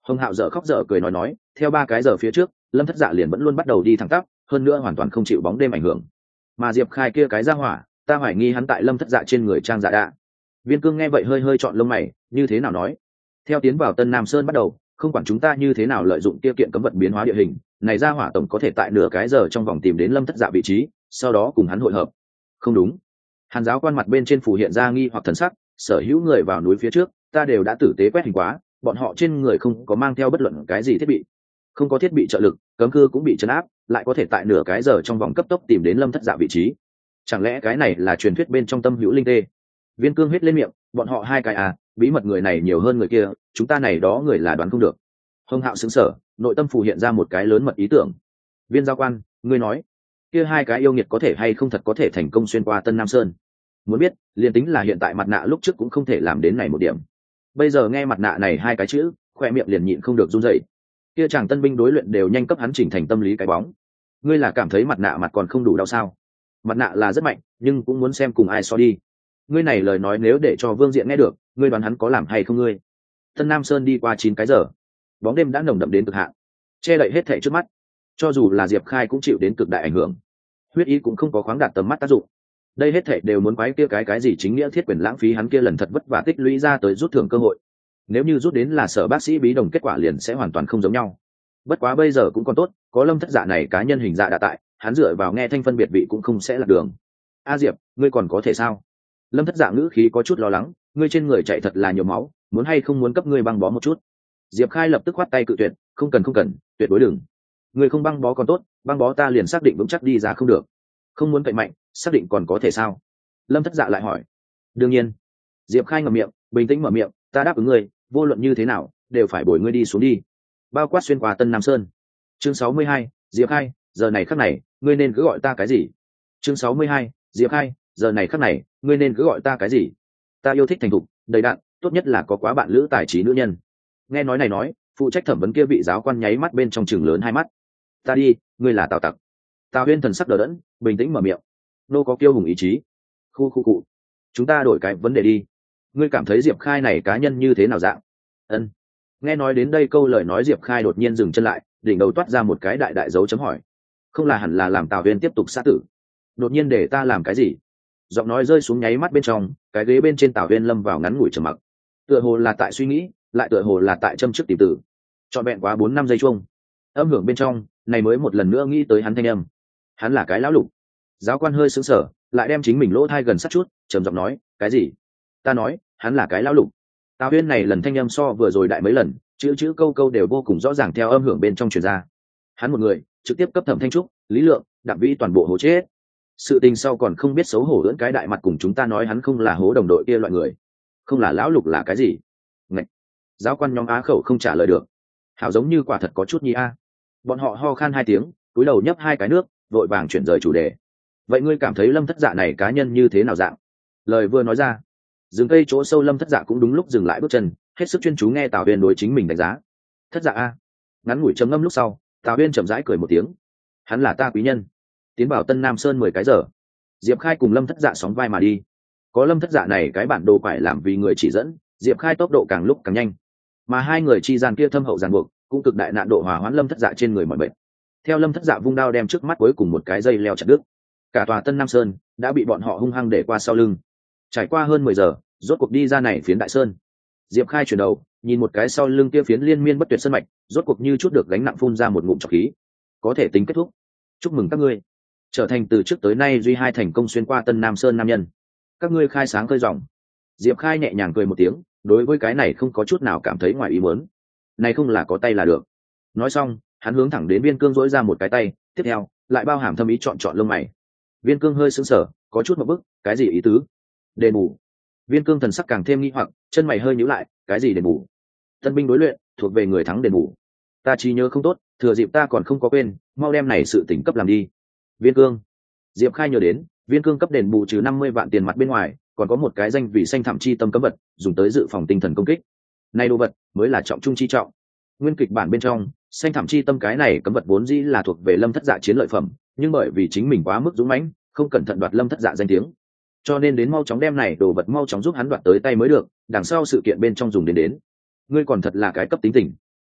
Hồng Hạo dở khóc dở cười nói nói, theo ba cái giờ phía trước Lâm Thất Dạ liền vẫn luôn bắt đầu đi thẳng tắp, hơn nữa hoàn toàn không chịu bóng đêm ảnh hưởng. Mà Diệp Khai kia cái ra hỏa, ta hoài nghi hắn tại Lâm Thất Dạ trên người trang giả đạ. Viên Cương nghe vậy hơi hơi chọn lông mày, như thế nào nói? Theo tiến vào Tân Nam Sơn bắt đầu, không quản chúng ta như thế nào lợi dụng tiêu kiện cấm vật biến hóa địa hình, này ra hỏa tổng có thể tại nửa cái giờ trong vòng tìm đến Lâm Thất Dạ vị trí, sau đó cùng hắn hội hợp. Không đúng. Hàn giáo quan mặt bên trên phủ hiện ra nghi hoặc thần sắc, sở hữu người vào núi phía trước, ta đều đã tử tế quét hình quá, bọn họ trên người không có mang theo bất luận cái gì thiết bị, không có thiết bị trợ lực, cấm cư cũng bị trấn áp, lại có thể tại nửa cái giờ trong vòng cấp tốc tìm đến Lâm Thất Dạ vị trí. Chẳng lẽ cái này là truyền thuyết bên trong Tâm Hữu Linh Tê? Viên Cương hết lên miệng, bọn họ hai cái à, bí mật người này nhiều hơn người kia, chúng ta này đó người là đoán không được. Hồng Hạo sững sờ, nội tâm phù hiện ra một cái lớn mật ý tưởng. Viên giáo quan, ngươi nói, kia hai cái yêu nghiệt có thể hay không thật có thể thành công xuyên qua Tân Nam Sơn? Muốn biết, liền tính là hiện tại mặt nạ lúc trước cũng không thể làm đến này một điểm. Bây giờ nghe mặt nạ này hai cái chữ, khoe miệng liền nhịn không được run rẩy. Kia chàng tân binh đối luyện đều nhanh cấp hắn chỉnh thành tâm lý cái bóng. Ngươi là cảm thấy mặt nạ mặt còn không đủ đau sao? Mặt nạ là rất mạnh, nhưng cũng muốn xem cùng ai so đi. Ngươi này lời nói nếu để cho Vương Diện nghe được, ngươi đoán hắn có làm hay không ngươi? Tân Nam Sơn đi qua chín cái giờ, bóng đêm đã nồng đậm đến cực hạn, che đậy hết thảy trước mắt. Cho dù là Diệp Khai cũng chịu đến cực đại ảnh hưởng, huyết ý cũng không có khoáng đạt tầm mắt tác dụng. Đây hết thảy đều muốn quái kia cái cái gì chính nghĩa thiết quyền lãng phí hắn kia lần thật vất vả tích lũy ra tới rút thưởng cơ hội. Nếu như rút đến là sở bác sĩ bí đồng, kết quả liền sẽ hoàn toàn không giống nhau. Bất quá bây giờ cũng còn tốt, có Lâm Thất Dạ này cá nhân hình dạ đã tại, hắn dựa vào nghe thanh phân biệt vị cũng không sẽ lạc đường. A Diệp, ngươi còn có thể sao? Lâm Thất Dạ ngữ khí có chút lo lắng, ngươi trên người chạy thật là nhiều máu, muốn hay không muốn cấp ngươi băng bó một chút? Diệp Khai lập tức khoát tay cự tuyệt, không cần không cần, tuyệt đối đừng. Ngươi không băng bó còn tốt, băng bó ta liền xác định vững chắc đi ra không được. Không muốn cậy mạnh, xác định còn có thể sao? Lâm Thất Dạ lại hỏi. Đương nhiên. Diệp Khai ngậm miệng, bình tĩnh mở miệng, ta đáp ứng ngươi, vô luận như thế nào, đều phải bồi ngươi đi xuống đi. Bao quát xuyên qua Tân Nam Sơn. Chương sáu mươi hai, Diệp Khai, giờ này khắc này, ngươi nên cứ gọi ta cái gì? Chương sáu mươi hai, Diệp Khai, giờ này khắc này, ngươi nên cứ gọi ta cái gì? Ta yêu thích thành thục, đầy đặn, tốt nhất là có quá bạn lữ tài trí nữ nhân. Nghe nói này nói, phụ trách thẩm vấn kia vị giáo quan nháy mắt bên trong trường lớn hai mắt. Ta đi, ngươi là Tào Tặc. Tào Huyên thần sắc đờ đẫn, bình tĩnh mở miệng. Nô có kiêu hùng ý chí. Khu khu cụ. Chúng ta đổi cái vấn đề đi. Ngươi cảm thấy Diệp Khai này cá nhân như thế nào dạng? Ân. Nghe nói đến đây câu lời nói, Diệp Khai đột nhiên dừng chân lại, đỉnh đầu toát ra một cái đại đại dấu chấm hỏi. Không là hẳn là làm Tào Huyên tiếp tục sát tử? Đột nhiên để ta làm cái gì? Giọng nói rơi xuống nháy mắt bên trong, cái ghế bên trên Tào Huyên lâm vào ngắn ngủi trầm mặc. Tựa hồ là tại suy nghĩ, lại tựa hồ là tại châm trước tìm tử. Trọn vẹn quá bốn năm giây chuông. Âm hưởng bên trong, này mới một lần nữa nghĩ tới hắn thanh âm. Hắn là cái lão lục. Giáo quan hơi sững sờ, lại đem chính mình lỗ thai gần sát chút, trầm giọng nói, cái gì? Ta nói, hắn là cái lão lục. Tào Huyên này lần thanh âm so vừa rồi đại mấy lần, chữ chữ câu câu đều vô cùng rõ ràng theo âm hưởng bên trong truyền ra. Hắn một người, trực tiếp cấp Thẩm Thanh Trúc, Lý Lượng, Đặng Vĩ toàn bộ hố chết. Sự tình sau còn không biết xấu hổ ưỡn cái đại mặt cùng chúng ta nói hắn không là hố đồng đội kia loại người. Không là lão lục là cái gì? Ngạch. Giáo quan nhóm á khẩu không trả lời được. Hảo giống như quả thật có chút nhi a. Bọn họ ho khan hai tiếng, cúi đầu nhấp hai cái nước, vội vàng chuyển rời chủ đề. Vậy ngươi cảm thấy Lâm Thất Dạ này cá nhân như thế nào dạng? Lời vừa nói ra, rừng cây chỗ sâu Lâm Thất Dạ cũng đúng lúc dừng lại bước chân, hết sức chuyên chú nghe Tào Huyên đối chính mình đánh giá. Thất Dạ a. Ngắn ngủi trầm ngâm lúc sau, Tào Huyên chậm rãi cười một tiếng. Hắn là ta quý nhân. Tiến vào Tân Nam Sơn mười cái giờ, Diệp Khai cùng Lâm Thất Dạ sóng vai mà đi. Có Lâm Thất Dạ này cái bản đồ phải làm vì người chỉ dẫn, Diệp Khai tốc độ càng lúc càng nhanh, mà hai người chi gian kia thâm hậu ràng buộc cũng cực đại nạn độ hòa hoãn Lâm Thất Dạ trên người mọi bệnh. Theo Lâm Thất Dạ vung đao đem trước mắt cuối cùng một cái dây leo chặt đứt, cả tòa Tân Nam Sơn đã bị bọn họ hung hăng để qua sau lưng. Trải qua hơn mười giờ, rốt cuộc đi ra này phiến đại sơn. Diệp Khai chuyển đầu, nhìn một cái sau lưng kia phiến liên miên bất tuyệt sơn mạch, rốt cuộc như chút được gánh nặng phun ra một ngụm trọc khí. Có thể tính kết thúc. Chúc mừng các ngươi, trở thành từ trước tới nay duy hai thành công xuyên qua Tân Nam Sơn nam nhân. Các ngươi khai sáng khơi ròng. Diệp Khai nhẹ nhàng cười một tiếng, đối với cái này không có chút nào cảm thấy ngoài ý muốn. Này không là có tay là được. Nói xong, hắn hướng thẳng đến Viên Cương dỗi ra một cái tay, tiếp theo lại bao hàm thâm ý chọn chọn lông mày. Viên Cương hơi sững sờ, có chút một bức, cái gì ý tứ? Đền bù. Viên Cương thần sắc càng thêm nghi hoặc, chân mày hơi nhíu lại, cái gì đền bù? Tân binh đối luyện, thuộc về người thắng đền bù. Ta trí nhớ không tốt, thừa dịp ta còn không có quên, mau đem này sự tỉnh cấp làm đi. Viên Cương. Diệp Khai nhớ đến, Viên Cương cấp đền bù trừ năm mươi vạn tiền mặt bên ngoài, còn có một cái danh vị xanh thẳm chi tâm cấm vật, dùng tới dự phòng tinh thần công kích. Này đồ vật mới là trọng trung chi trọng. Nguyên kịch bản bên trong, xanh thẳm chi tâm cái này cấm vật vốn dĩ là thuộc về Lâm Thất Dạ chiến lợi phẩm, nhưng bởi vì chính mình quá mức dũng mãnh, không cẩn thận đoạt Lâm Thất Dạ danh tiếng, cho nên đến mau chóng đem này đồ vật mau chóng giúp hắn đoạt tới tay mới được, đằng sau sự kiện bên trong dùng đến đến. Ngươi còn thật là cái cấp tính tình.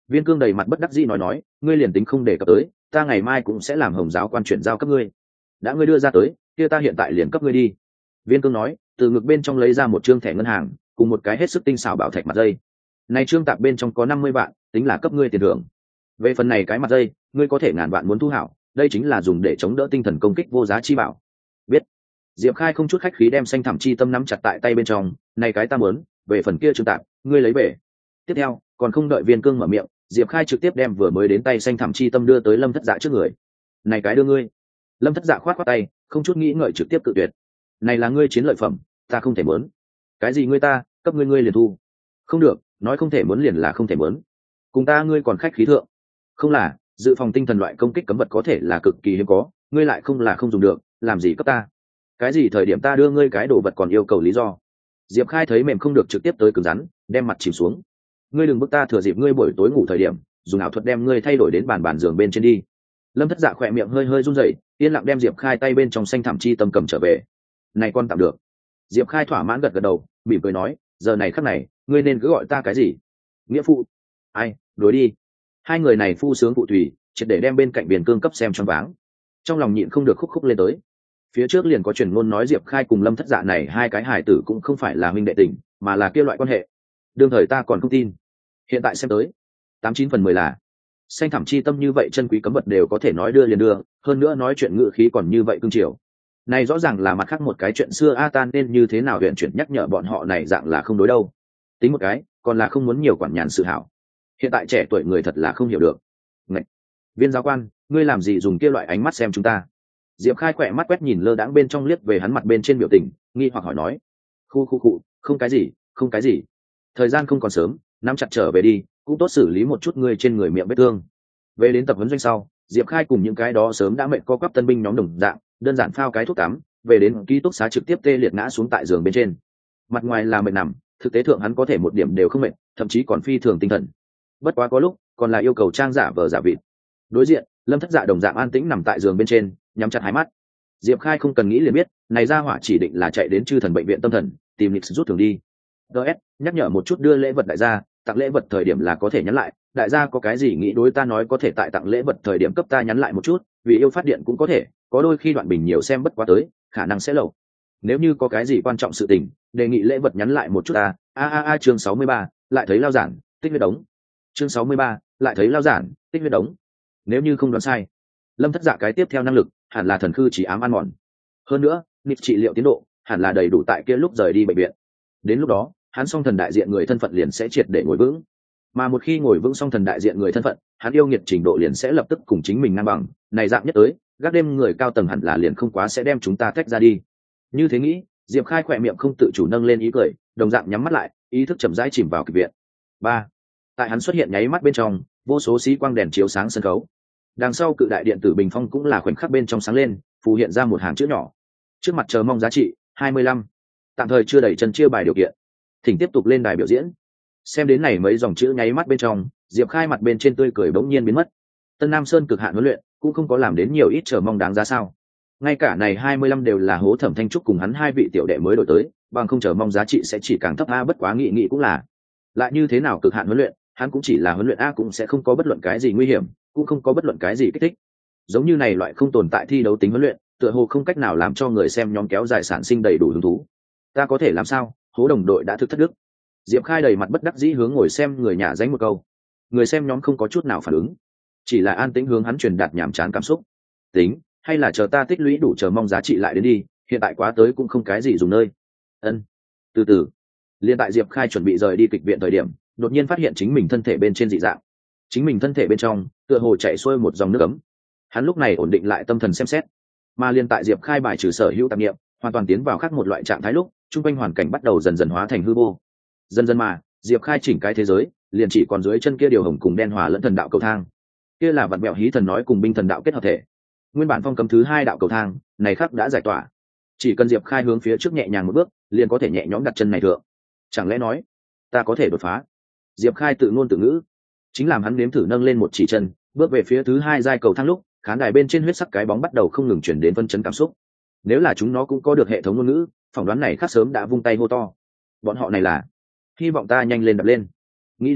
Viên Cương đầy mặt bất đắc dĩ nói nói, ngươi liền tính không để cập tới, ta ngày mai cũng sẽ làm hồng giáo quan chuyển giao cấp ngươi. Đã ngươi đưa ra tới, kia ta hiện tại liền cấp ngươi đi. Viên Cương nói, từ ngực bên trong lấy ra một trương thẻ ngân hàng cùng một cái hết sức tinh xảo bảo thạch mặt dây. Này trương tạp bên trong có năm mươi vạn, tính là cấp ngươi tiền thưởng. Về phần này cái mặt dây, ngươi có thể ngàn vạn muốn thu hảo, đây chính là dùng để chống đỡ tinh thần công kích vô giá chi bảo. Biết. Diệp Khai không chút khách khí đem xanh thẳm chi tâm nắm chặt tại tay bên trong, này cái ta muốn, về phần kia trương tạp, ngươi lấy về. Tiếp theo, còn không đợi Viên Cương mở miệng, Diệp Khai trực tiếp đem vừa mới đến tay xanh thẳm chi tâm đưa tới Lâm Thất Dạ trước người. Này cái đưa ngươi. Lâm Thất Dạ khoát khoát tay, không chút nghĩ ngợi trực tiếp cự tuyệt. Này là ngươi chiến lợi phẩm, ta không thể muốn. Cái gì ngươi ta, cấp ngươi ngươi liền thu. Không được, nói không thể muốn liền là không thể muốn. Cùng ta ngươi còn khách khí thượng. Không là, dự phòng tinh thần loại công kích cấm vật có thể là cực kỳ hiếm có, ngươi lại không là không dùng được, làm gì cấp ta? Cái gì thời điểm ta đưa ngươi cái đồ vật còn yêu cầu lý do? Diệp Khai thấy mềm không được trực tiếp tới cứng rắn, đem mặt chìm xuống. Ngươi đừng bức ta thừa dịp ngươi buổi tối ngủ thời điểm, dùng ảo thuật đem ngươi thay đổi đến bàn bàn giường bên trên đi. Lâm Thất Dạ khỏe miệng hơi hơi run rẩy, yên lặng đem Diệp Khai tay bên trong xanh thẳm chi tâm cầm trở về. Này con tạm được. Diệp Khai thỏa mãn gật gật đầu, mỉm cười nói, giờ này khắc này, ngươi nên cứ gọi ta cái gì? Nghĩa phụ. Ai, đối đi. Hai người này phu sướng phụ thủy, triệt để đem bên cạnh Biển Cương cấp xem choáng váng. Trong lòng nhịn không được khúc khúc lên tới. Phía trước liền có truyền ngôn nói Diệp Khai cùng Lâm Thất Dạ này hai cái hài tử cũng không phải là huynh đệ tình, mà là kia loại quan hệ. Đương thời ta còn không tin. Hiện tại xem tới, tám chín phần mười là xanh thẳm chi tâm như vậy chân quý cấm vật đều có thể nói đưa liền đưa, hơn nữa nói chuyện ngữ khí còn như vậy cương triều. Này rõ ràng là mặt khác một cái chuyện xưa A Tan nên như thế nào huyền chuyển nhắc nhở bọn họ này dạng là không đối đâu. Tính một cái, còn là không muốn nhiều quản nhàn sự hảo. Hiện tại trẻ tuổi người thật là không hiểu được. Ngậy! Viên giáo quan, ngươi làm gì dùng kia loại ánh mắt xem chúng ta? Diệp Khai khỏe mắt quét nhìn lơ đãng bên trong liếc về hắn mặt bên trên biểu tình, nghi hoặc hỏi nói. Khu khu khu, không cái gì, không cái gì. Thời gian không còn sớm, nắm chặt trở về đi, cũng tốt xử lý một chút ngươi trên người miệng vết thương. Về đến tập huấn doanh sau, Diệp Khai cùng những cái đó sớm đã mệt co quắp tân binh nhóm đồng dạng, đơn giản phao cái thuốc tắm, về đến ký túc xá trực tiếp tê liệt ngã xuống tại giường bên trên. Mặt ngoài là mệt nằm, thực tế thượng hắn có thể một điểm đều không mệt, thậm chí còn phi thường tinh thần. Bất quá có lúc, còn là yêu cầu trang giả vờ giả vịt. Đối diện, Lâm Thất Dạ đồng dạng an tĩnh nằm tại giường bên trên, nhắm chặt hai mắt. Diệp Khai không cần nghĩ liền biết, này ra hỏa chỉ định là chạy đến Chư Thần bệnh viện tâm thần, tìm lịch rút thường đi. đê ét nhắc nhở một chút đưa lễ vật đại gia, tặng lễ vật thời điểm là có thể nhắn lại, đại gia có cái gì nghĩ đối ta nói có thể tại tặng lễ vật thời điểm cấp ta nhắn lại một chút, vì yêu phát điện cũng có thể, có đôi khi đoạn bình nhiều xem bất quá tới, khả năng sẽ lẩu. Nếu như có cái gì quan trọng sự tình, đề nghị lễ vật nhắn lại một chút a. A a a chương sáu mươi ba, lại thấy lao giản, tích huyết đống. Chương sáu mươi ba, lại thấy lao giản, tích huyết đống. Nếu như không đoán sai, Lâm Thất Dạ cái tiếp theo năng lực, hẳn là thần khư chỉ ám ăn mòn. Hơn nữa, nịch trị liệu tiến độ, hẳn là đầy đủ tại kia lúc rời đi bệnh viện. Đến lúc đó, hắn song thần đại diện người thân phận liền sẽ triệt để ngồi vững. Mà một khi ngồi vững song thần đại diện người thân phận, hắn yêu nghiệt trình độ liền sẽ lập tức cùng chính mình ngang bằng, này dạng nhất tới, gác đêm người cao tầng hẳn là liền không quá sẽ đem chúng ta tách ra đi. Như thế nghĩ, Diệp Khai khỏe miệng không tự chủ nâng lên ý cười, đồng dạng nhắm mắt lại, ý thức chậm rãi chìm vào kịch viện. Ba. Tại hắn xuất hiện nháy mắt bên trong, vô số xí quang đèn chiếu sáng sân khấu. Đằng sau cự đại điện tử bình phong cũng là khoảnh khắc bên trong sáng lên, phù hiện ra một hàng chữ nhỏ. Trước mặt chờ mong giá trị hai mươi lăm. Tạm thời chưa đẩy chân chia bài điều kiện. Thỉnh tiếp tục lên đài biểu diễn. Xem đến này mấy dòng chữ nháy mắt bên trong, Diệp Khai mặt bên trên tươi cười bỗng nhiên biến mất. Tân Nam Sơn cực hạn huấn luyện cũng không có làm đến nhiều ít chờ mong đáng giá sao? Ngay cả này hai mươi lăm đều là Hố Thẩm Thanh Trúc cùng hắn hai vị tiểu đệ mới đổi tới, bằng không chờ mong giá trị sẽ chỉ càng thấp a, bất quá nghị nghị cũng là. Lại như thế nào cực hạn huấn luyện, hắn cũng chỉ là huấn luyện a, cũng sẽ không có bất luận cái gì nguy hiểm, cũng không có bất luận cái gì kích thích. Giống như này loại không tồn tại thi đấu tính huấn luyện, tựa hồ không cách nào làm cho người xem nhóm kéo dài sản sinh đầy đủ hứng thú. Ta có thể làm sao? Hố đồng đội đã thực thất đức. Diệp Khai đầy mặt bất đắc dĩ hướng ngồi xem người nhà dánh một câu. Người xem nhóm không có chút nào phản ứng, chỉ là an tĩnh hướng hắn truyền đạt nhảm chán cảm xúc. Tính, hay là chờ ta tích lũy đủ chờ mong giá trị lại đến đi, hiện tại quá tới cũng không cái gì dùng nơi. Ân. Từ từ. Liên tại Diệp Khai chuẩn bị rời đi kịch viện thời điểm, đột nhiên phát hiện chính mình thân thể bên trên dị dạng. Chính mình thân thể bên trong, tựa hồ chảy xuôi một dòng nước ấm. Hắn lúc này ổn định lại tâm thần xem xét, mà liên tại Diệp Khai bài trừ sở hữu tạp niệm, hoàn toàn tiến vào khác một loại trạng thái lúc, trung quanh hoàn cảnh bắt đầu dần dần hóa thành hư vô. Dần dần mà, Diệp Khai chỉnh cái thế giới, liền chỉ còn dưới chân kia điều hồng cùng đen hòa lẫn thần đạo cầu thang. Kia là vật mẹo hí thần nói cùng binh thần đạo kết hợp thể. Nguyên bản phong cấm thứ hai đạo cầu thang, này khắc đã giải tỏa. Chỉ cần Diệp Khai hướng phía trước nhẹ nhàng một bước, liền có thể nhẹ nhõm đặt chân này thượng. Chẳng lẽ nói, ta có thể đột phá? Diệp Khai tự ngôn tự ngữ, chính làm hắn nếm thử nâng lên một chỉ chân, bước về phía thứ hai giai cầu thang lúc, khán đài bên trên huyết sắc cái bóng bắt đầu không ngừng chuyển đến phân chấn cảm xúc. Nếu là chúng nó cũng có được hệ thống ngôn ngữ, phỏng đoán này khắc sớm đã vung tay hô to. Bọn họ này là hy vọng ta nhanh lên đập lên. Nghĩ đến này,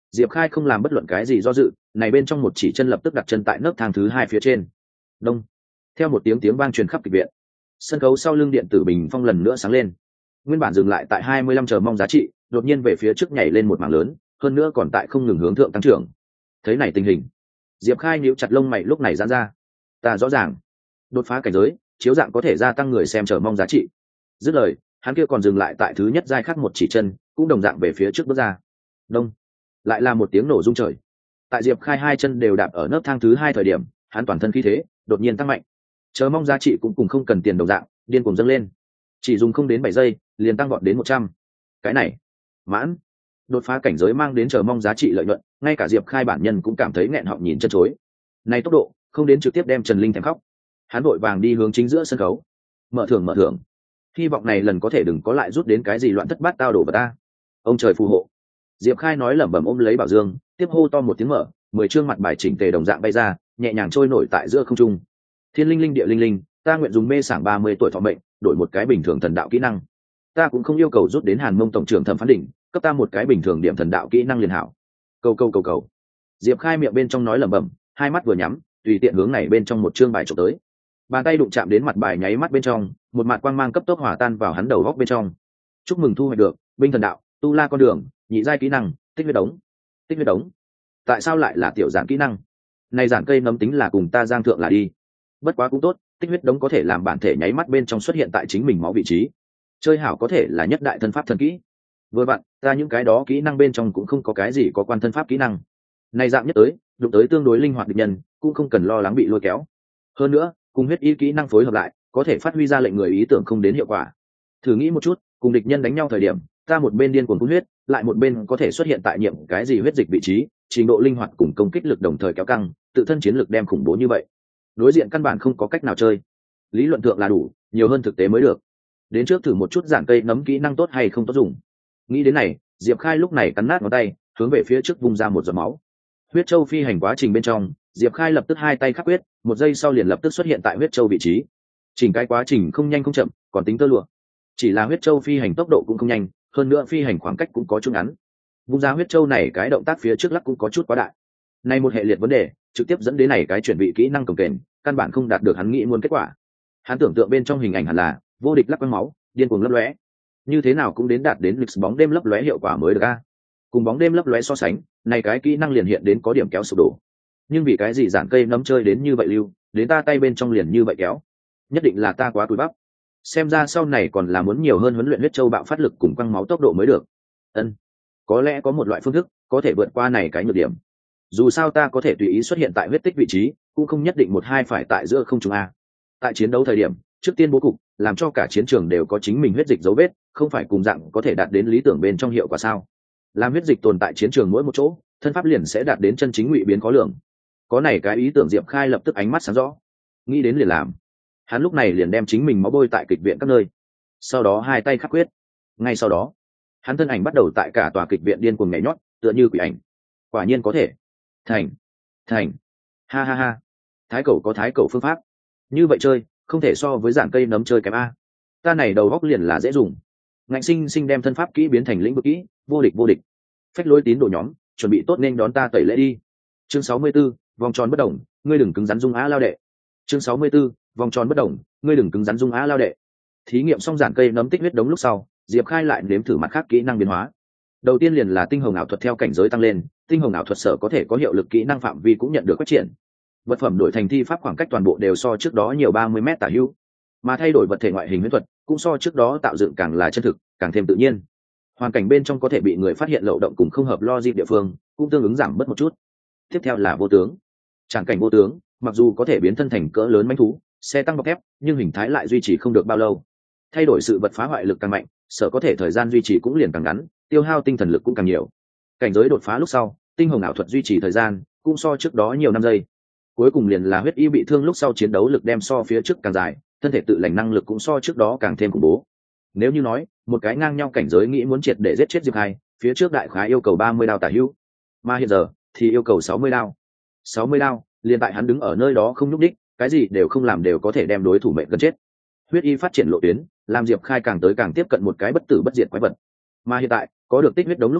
Diệp Khai không làm bất luận cái gì do dự, này bên trong một chỉ chân lập tức đặt chân tại nấc thang thứ hai phía trên. Đông. Theo một tiếng tiếng vang truyền khắp kịch viện, sân khấu sau lưng điện tử bình phong lần nữa sáng lên. Nguyên bản dừng lại tại hai mươi lăm chờ mong giá trị, đột nhiên về phía trước nhảy lên một mảng lớn, hơn nữa còn tại không ngừng hướng thượng tăng trưởng. Thấy này tình hình, Diệp Khai nhíu chặt lông mày lúc này giãn ra. Ta rõ ràng, đột phá cảnh giới, chiếu dạng có thể gia tăng người xem chờ mong giá trị. Dứt lời, hắn kia còn dừng lại tại thứ nhất giai khác một chỉ chân, cũng đồng dạng về phía trước bước ra. Đông. Lại là một tiếng nổ rung trời. Tại Diệp Khai hai chân đều đạp ở nấc thang thứ hai thời điểm, hắn toàn thân khí thế đột nhiên tăng mạnh. Chờ mong giá trị cũng cùng không cần tiền đồng dạng, điên cuồng dâng lên. Chỉ dùng không đến bảy giây, liền tăng vọt đến một trăm. Cái này, mãn. Đột phá cảnh giới mang đến chờ mong giá trị lợi nhuận, ngay cả Diệp Khai bản nhân cũng cảm thấy nghẹn họng nhìn chân chối. Này tốc độ, không đến trực tiếp đem Trần Linh thèm khóc. Hắn vội vàng đi hướng chính giữa sân khấu. Mở thưởng mở thưởng. Hy vọng này lần có thể đừng có lại rút đến cái gì loạn thất bát tao đổ vào ta. Ông trời phù hộ. Diệp Khai nói lẩm bẩm ôm lấy Bảo Dương, tiếp hô to một tiếng mở, mười chương mặt bài chỉnh tề đồng dạng bay ra, nhẹ nhàng trôi nổi tại giữa không trung. Thiên linh linh địa linh linh, ta nguyện dùng mê sảng ba mươi tuổi thọ mệnh, đổi một cái bình thường thần đạo kỹ năng. Ta cũng không yêu cầu rút đến Hàn Mông tổng trưởng thẩm phán đỉnh, cấp ta một cái bình thường điểm thần đạo kỹ năng liền hảo. Cầu cầu cầu cầu. Diệp Khai miệng bên trong nói lẩm bẩm, hai mắt vừa nhắm, tùy tiện hướng này bên trong một chương bài chụp tới. Bàn tay đụng chạm đến mặt bài nháy mắt bên trong, một mặt quang mang cấp tốc hòa tan vào hắn đầu góc bên trong. Chúc mừng thu hoạch được binh thần đạo, tu la con đường, nhị giai kỹ năng, tích huyết đống. Tích huyết đống. Tại sao lại là tiểu giản kỹ năng? Này giản cây nấm tính là cùng ta giang thượng là đi. Bất quá cũng tốt, tích huyết đống có thể làm bản thể nháy mắt bên trong xuất hiện tại chính mình máu vị trí. Chơi hảo có thể là nhất đại thân pháp thần kỹ. Vừa vặn, ta những cái đó kỹ năng bên trong cũng không có cái gì có quan thân pháp kỹ năng. Này dạng nhất tới, đụng tới tương đối linh hoạt địch nhân, cũng không cần lo lắng bị lôi kéo. Hơn nữa, cùng huyết y kỹ năng phối hợp lại, có thể phát huy ra lệnh người ý tưởng không đến hiệu quả. Thử nghĩ một chút, cùng địch nhân đánh nhau thời điểm, ta một bên điên cuồng phun huyết, lại một bên có thể xuất hiện tại nhiệm cái gì huyết dịch vị trí, trình độ linh hoạt cùng công kích lực đồng thời kéo căng, tự thân chiến lực đem khủng bố như vậy. Đối diện căn bản không có cách nào chơi. Lý luận thượng là đủ, nhiều hơn thực tế mới được. Đến trước thử một chút giản cây nấm kỹ năng tốt hay không tốt dùng. Nghĩ đến này, Diệp Khai lúc này cắn nát ngón tay, hướng về phía trước vung ra một giọt máu. Huyết châu phi hành quá trình bên trong, Diệp Khai lập tức hai tay khắc huyết, một giây sau liền lập tức xuất hiện tại huyết châu vị trí. Chỉnh cái quá trình không nhanh không chậm, còn tính tơ lụa. Chỉ là huyết châu phi hành tốc độ cũng không nhanh, hơn nữa phi hành khoảng cách cũng có chút ngắn. Vung ra huyết châu này cái động tác phía trước lắc cũng có chút quá đại. Này một hệ liệt vấn đề, trực tiếp dẫn đến này cái chuyển vị kỹ năng cồng kềnh, căn bản không đạt được hắn nghĩ muốn kết quả. Hắn tưởng tượng bên trong hình ảnh hẳn là vô địch lắc quăng máu, điên cuồng lấp lóe. Như thế nào cũng đến đạt đến lịch bóng đêm lấp lóe hiệu quả mới được a. Cùng bóng đêm lấp lóe so sánh, này cái kỹ năng liền hiện đến có điểm kéo sụp đổ. Nhưng vì cái gì giản cây nấm chơi đến như vậy lưu, đến ta tay bên trong liền như vậy kéo. Nhất định là ta quá túi bắp. Xem ra sau này còn là muốn nhiều hơn huấn luyện huyết châu bạo phát lực cùng quăng máu tốc độ mới được. Ân, có lẽ có một loại phương thức có thể vượt qua này cái nhược điểm. Dù sao ta có thể tùy ý xuất hiện tại huyết tích vị trí, cũng không nhất định một hai phải tại giữa không trung a. Tại chiến đấu thời điểm, trước tiên bố cục, làm cho cả chiến trường đều có chính mình huyết dịch dấu vết, không phải cùng dạng có thể đạt đến lý tưởng bên trong hiệu quả sao? Làm huyết dịch tồn tại chiến trường mỗi một chỗ, thân pháp liền sẽ đạt đến chân chính ngụy biến khó lường. Có này cái ý tưởng Diệp Khai lập tức ánh mắt sáng rõ, nghĩ đến liền làm. Hắn lúc này liền đem chính mình máu bôi tại kịch viện các nơi, sau đó hai tay khắc quyết. Ngay sau đó, hắn thân ảnh bắt đầu tại cả tòa kịch viện điên cuồng nhảy nhót, tựa như quỷ ảnh. Quả nhiên có thể. Thành, thành, ha ha ha. Thái cầu có thái cầu phương pháp. Như vậy chơi, không thể so với giản cây nấm chơi kém a. Ta này đầu góc liền là dễ dùng. Ngạnh sinh sinh đem thân pháp kỹ biến thành lĩnh vực kỹ, vô địch vô địch. Phách lối tín đồ nhóm, chuẩn bị tốt nên đón ta tẩy lễ đi. Chương sáu mươi 'bốn, vòng tròn bất động, ngươi đừng cứng rắn dung á lao đệ. Chương sáu mươi 'bốn, vòng tròn bất động, ngươi đừng cứng rắn dung á lao đệ. Thí nghiệm xong giản cây nấm tích huyết đống lúc sau, Diệp Khai lại nếm thử mặt khác kỹ năng biến hóa. Đầu tiên liền là tinh hồng ảo thuật theo cảnh giới tăng lên, tinh hồng ảo thuật sở có thể có hiệu lực kỹ năng phạm vi cũng nhận được phát triển. Vật phẩm đổi thành thi pháp khoảng cách toàn bộ đều so trước đó nhiều ba mươi mét tả hữu, mà thay đổi vật thể ngoại hình huyễn thuật cũng so trước đó tạo dựng càng là chân thực, càng thêm tự nhiên. Hoàn cảnh bên trong có thể bị người phát hiện lậu động cùng không hợp logic địa phương, cũng tương ứng giảm bớt một chút. Tiếp theo là vô tướng. Tràng cảnh vô tướng, mặc dù có thể biến thân thành cỡ lớn mãnh thú, xe tăng bọc thép, nhưng hình thái lại duy trì không được bao lâu. Thay đổi sự vật phá hoại lực càng mạnh, sở có thể thời gian duy trì cũng liền càng ngắn, tiêu hao tinh thần lực cũng càng nhiều. Cảnh giới đột phá lúc sau, tinh hồng ảo thuật duy trì thời gian cũng so trước đó nhiều năm giây. Cuối cùng liền là huyết y bị thương lúc sau chiến đấu lực đem so phía trước càng dài, thân thể tự lành năng lực cũng so trước đó càng thêm khủng bố. Nếu như nói một cái ngang nhau cảnh giới nghĩ muốn triệt để giết chết Diệp Khai, phía trước đại khái yêu cầu ba mươi đao tả hữu, mà hiện giờ thì yêu cầu sáu mươi đao. sáu mươi đao, liền tại hắn đứng ở nơi đó không nhúc đích, cái gì đều không làm đều có thể đem đối thủ mệnh gần chết. Huyết y phát triển lộ tuyến, làm Diệp Khai càng tới càng tiếp cận một cái bất tử bất diệt quái vật. Mà hiện tại, có được tích huyết đống lúc sau,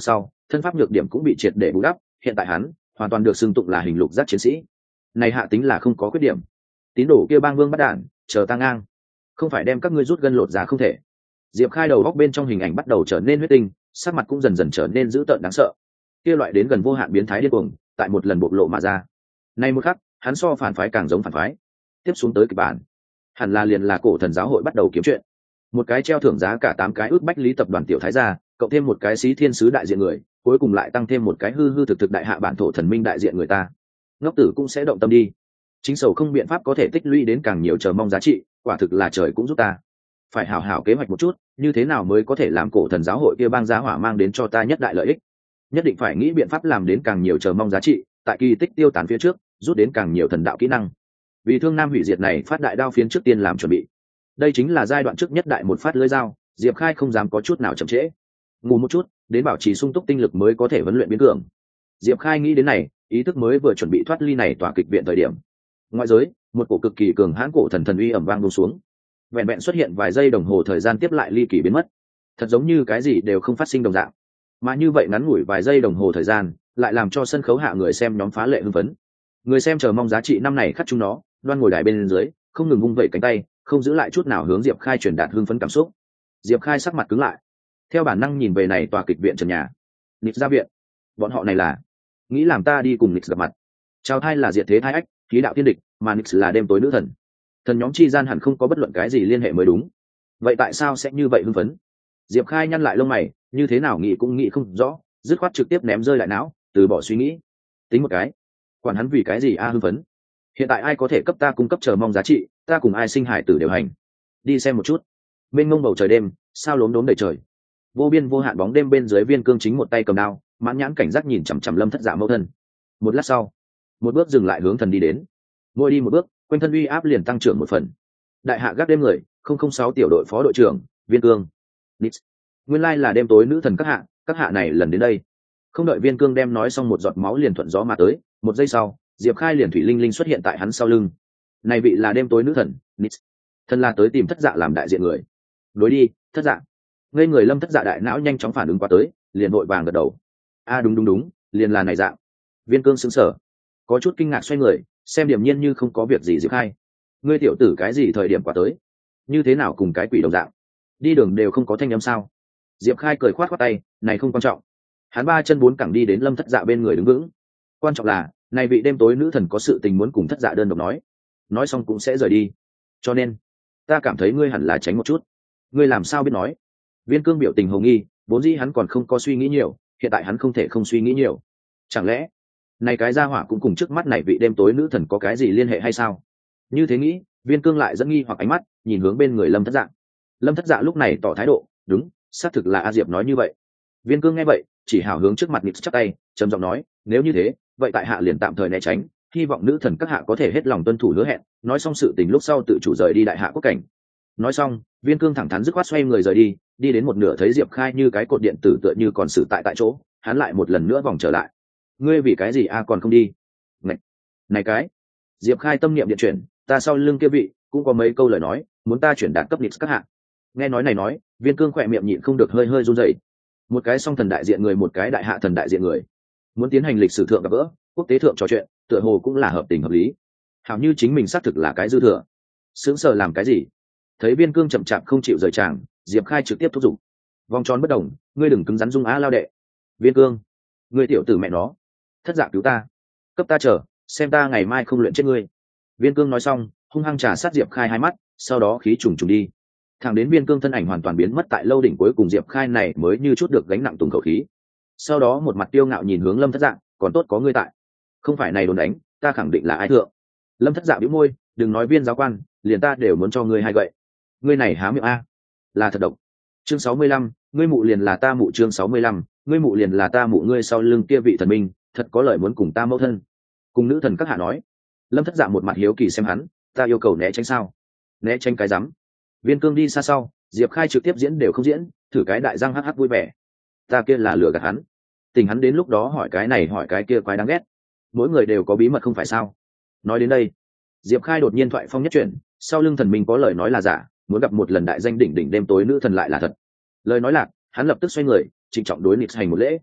thân pháp nhược điểm cũng bị triệt để bù đắp, hiện tại hắn hoàn toàn được xưng tụng là hình lục giác chiến sĩ. Này hạ tính là không có khuyết điểm. Tín đồ kia bang vương bắt đản, chờ ta ngang, không phải đem các ngươi rút gân lột ra không thể. Diệp Khai đầu góc bên trong hình ảnh bắt đầu trở nên huyết tinh, sắc mặt cũng dần dần trở nên dữ tợn đáng sợ. Kia loại đến gần vô hạn biến thái điên cuồng, tại một lần bộc lộ mà ra. Nay một khắc, hắn so phản phái càng giống phản phái. Tiếp xuống tới kịch bản, hẳn là liền là cổ thần giáo hội bắt đầu kiếm chuyện. Một cái treo thưởng giá cả tám cái ước bách lý tập đoàn tiểu thái gia, cộng thêm một cái sĩ thiên sứ đại diện người, cuối cùng lại tăng thêm một cái hư hư thực thực đại hạ bản thổ thần minh đại diện người ta. Ngốc tử cũng sẽ động tâm đi. Chính sầu không biện pháp có thể tích lũy đến càng nhiều chờ mong giá trị, quả thực là trời cũng giúp ta. Phải hảo hảo kế hoạch một chút, như thế nào mới có thể làm cổ thần giáo hội kia bang giá hỏa mang đến cho ta nhất đại lợi ích. Nhất định phải nghĩ biện pháp làm đến càng nhiều chờ mong giá trị, tại kỳ tích tiêu tán phía trước, rút đến càng nhiều thần đạo kỹ năng. Vì thương nam hủy diệt này phát đại đao phiến trước tiên làm chuẩn bị. Đây chính là giai đoạn trước nhất đại một phát lưỡi dao, Diệp Khai không dám có chút nào chậm trễ. Ngủ một chút, đến bảo trì sung túc tinh lực mới có thể huấn luyện biến cường. Diệp Khai nghĩ đến này, ý thức mới vừa chuẩn bị thoát ly này tòa kịch viện thời điểm. Ngoại giới, một cổ cực kỳ cường hãn cổ thần thần uy ầm vang buông xuống. Vẹn vẹn xuất hiện vài giây đồng hồ thời gian tiếp lại ly kỳ biến mất. Thật giống như cái gì đều không phát sinh đồng dạng. Mà như vậy ngắn ngủi vài giây đồng hồ thời gian, lại làm cho sân khấu hạ người xem nhóm phá lệ hưng phấn. Người xem chờ mong giá trị năm này khắc chúng nó, đoan ngồi đài bên dưới, không ngừng vung vẩy cánh tay, không giữ lại chút nào hướng Diệp Khai truyền đạt hưng phấn cảm xúc. Diệp Khai sắc mặt cứng lại, theo bản năng nhìn về này tòa kịch viện trần nhà. Nix ra viện, bọn họ này là nghĩ làm ta đi cùng Nix gặp mặt. Chào thai là diệt thế thai ách, khí đạo thiên địch, mà Nix là đêm tối nữ thần. Thần nhóm chi gian hẳn không có bất luận cái gì liên hệ mới đúng. Vậy tại sao sẽ như vậy hưng phấn? Diệp Khai nhăn lại lông mày, như thế nào nghĩ cũng nghĩ không rõ, dứt khoát trực tiếp ném rơi lại não, từ bỏ suy nghĩ. Tính một cái, quản hắn vì cái gì a hưng phấn. Hiện tại ai có thể cấp ta cung cấp chờ mong giá trị, ta cùng ai sinh hải tử đều hành. Đi xem một chút. Bên ngông bầu trời đêm, sao lốm đốm đầy trời. Vô biên vô hạn bóng đêm bên dưới Viên Cương chính một tay cầm đao, mãn nhãn cảnh giác nhìn chằm chằm Lâm Thất Dạ mẫu thân. Một lát sau, một bước dừng lại hướng thần đi đến. Mỗi đi một bước, quanh thân uy áp liền tăng trưởng một phần. Đại hạ gác đêm người, không không sáu tiểu đội phó đội trưởng, Viên Cương. Nix. Nguyên lai là đêm tối nữ thần các hạ, các hạ này lần đến đây. Không đợi Viên Cương đem nói xong một giọt máu liền thuận gió mà tới, một giây sau, Diệp Khai liền thủy linh linh xuất hiện tại hắn sau lưng. Này vị là đêm tối nữ thần, Nix. Thần là tới tìm Thất Dạ làm đại diện người. Đối đi, Thất Dạ. Ngây người Lâm Thất Dạ đại não nhanh chóng phản ứng qua tới, liền vội vàng gật đầu. A đúng đúng đúng, liền là này dạng. Viên Cương sững sờ, có chút kinh ngạc xoay người, xem điềm nhiên như không có việc gì Diệp Khai. Ngươi tiểu tử cái gì thời điểm qua tới? Như thế nào cùng cái quỷ đồng dạng? Đi đường đều không có thanh âm sao? Diệp Khai cười khoát khoát tay, này không quan trọng. Hắn ba chân bốn cẳng đi đến Lâm Thất Dạ bên người đứng vững. Quan trọng là, này vị đêm tối nữ thần có sự tình muốn cùng Thất Dạ đơn độc nói, nói xong cũng sẽ rời đi. Cho nên, ta cảm thấy ngươi hẳn là tránh một chút. Ngươi làm sao biết nói? Viên Cương biểu tình hồ nghi, vốn dĩ hắn còn không có suy nghĩ nhiều, hiện tại hắn không thể không suy nghĩ nhiều. Chẳng lẽ, này cái gia hỏa cũng cùng trước mắt này vị đêm tối nữ thần có cái gì liên hệ hay sao? Như thế nghĩ, Viên Cương lại dẫn nghi hoặc ánh mắt nhìn hướng bên người Lâm Thất Dạ. Lâm Thất Dạ lúc này tỏ thái độ, đúng, xác thực là A Diệp nói như vậy. Viên Cương nghe vậy, chỉ hảo hướng trước mặt Nix chắp tay, trầm giọng nói, nếu như thế, vậy tại hạ liền tạm thời né tránh, hy vọng nữ thần các hạ có thể hết lòng tuân thủ hứa hẹn, nói xong sự tình lúc sau tự chủ rời đi đại hạ quốc cảnh. Nói xong, Viên Cương thẳng thắn dứt khoát xoay người rời đi, đi đến một nửa thấy Diệp Khai như cái cột điện tử tựa như còn xử tại tại chỗ, hắn lại một lần nữa vòng trở lại. Ngươi vì cái gì a còn không đi? Này, này cái. Diệp Khai tâm niệm điện chuyển, ta sau lưng kia vị cũng có mấy câu lời nói, muốn ta chuyển đạt cấp Nix các hạ. Nghe nói này nói, Viên Cương khỏe miệng nhịn không được hơi hơi run rẩy. Một cái song thần đại diện người, một cái đại hạ thần đại diện người, muốn tiến hành lịch sử thượng gặp gỡ, quốc tế thượng trò chuyện, tựa hồ cũng là hợp tình hợp lý. Hảo như chính mình xác thực là cái dư thừa. Sướng sờ làm cái gì? Thấy Viên Cương chậm chạp không chịu rời tràng, Diệp Khai trực tiếp thúc giục. Vòng tròn bất đồng, ngươi đừng cứng rắn dung á lao đệ. Viên Cương, ngươi tiểu tử mẹ nó, Thất Dạ cứu ta, cấp ta chờ, xem ta ngày mai không luyện chết ngươi. Viên Cương nói xong, hung hăng trà sát Diệp Khai hai mắt, sau đó khí trùng trùng đi. Thẳng đến Viên Cương thân ảnh hoàn toàn biến mất tại lâu đỉnh cuối cùng, Diệp Khai này mới như chút được gánh nặng tùng khẩu khí. Sau đó một mặt tiêu ngạo nhìn hướng Lâm Thất Dạ, còn tốt có ngươi tại, không phải này đồn đánh, ta khẳng định là ai thượng. Lâm Thất Dạ bĩu môi, đừng nói Viên giáo quan, liền ta đều muốn cho ngươi hai gậy. Ngươi này há miệng a, là thật độc. Chương sáu mươi lăm, ngươi mụ liền là ta mụ. Chương sáu mươi lăm, ngươi mụ liền là ta mụ. Ngươi sau lưng kia vị thần minh, thật có lời muốn cùng ta mẫu thân, cùng nữ thần các hạ nói. Lâm Thất Dạ một mặt hiếu kỳ xem hắn, ta yêu cầu né tránh sao? Né tránh cái rắm. Viên Cương đi xa sau, Diệp Khai trực tiếp diễn đều không diễn, thử cái đại răng hắc hắc vui vẻ. Ta kia là lừa gạt hắn, tình hắn đến lúc đó hỏi cái này hỏi cái kia quái đáng ghét. Mỗi người đều có bí mật không phải sao? Nói đến đây, Diệp Khai đột nhiên thoại phong nhất chuyển, sau lưng thần minh có lời nói là giả, muốn gặp một lần đại danh đỉnh đỉnh đêm tối nữ thần lại là thật. Lời nói lạc, hắn lập tức xoay người, trịnh trọng đối Nix hành một lễ.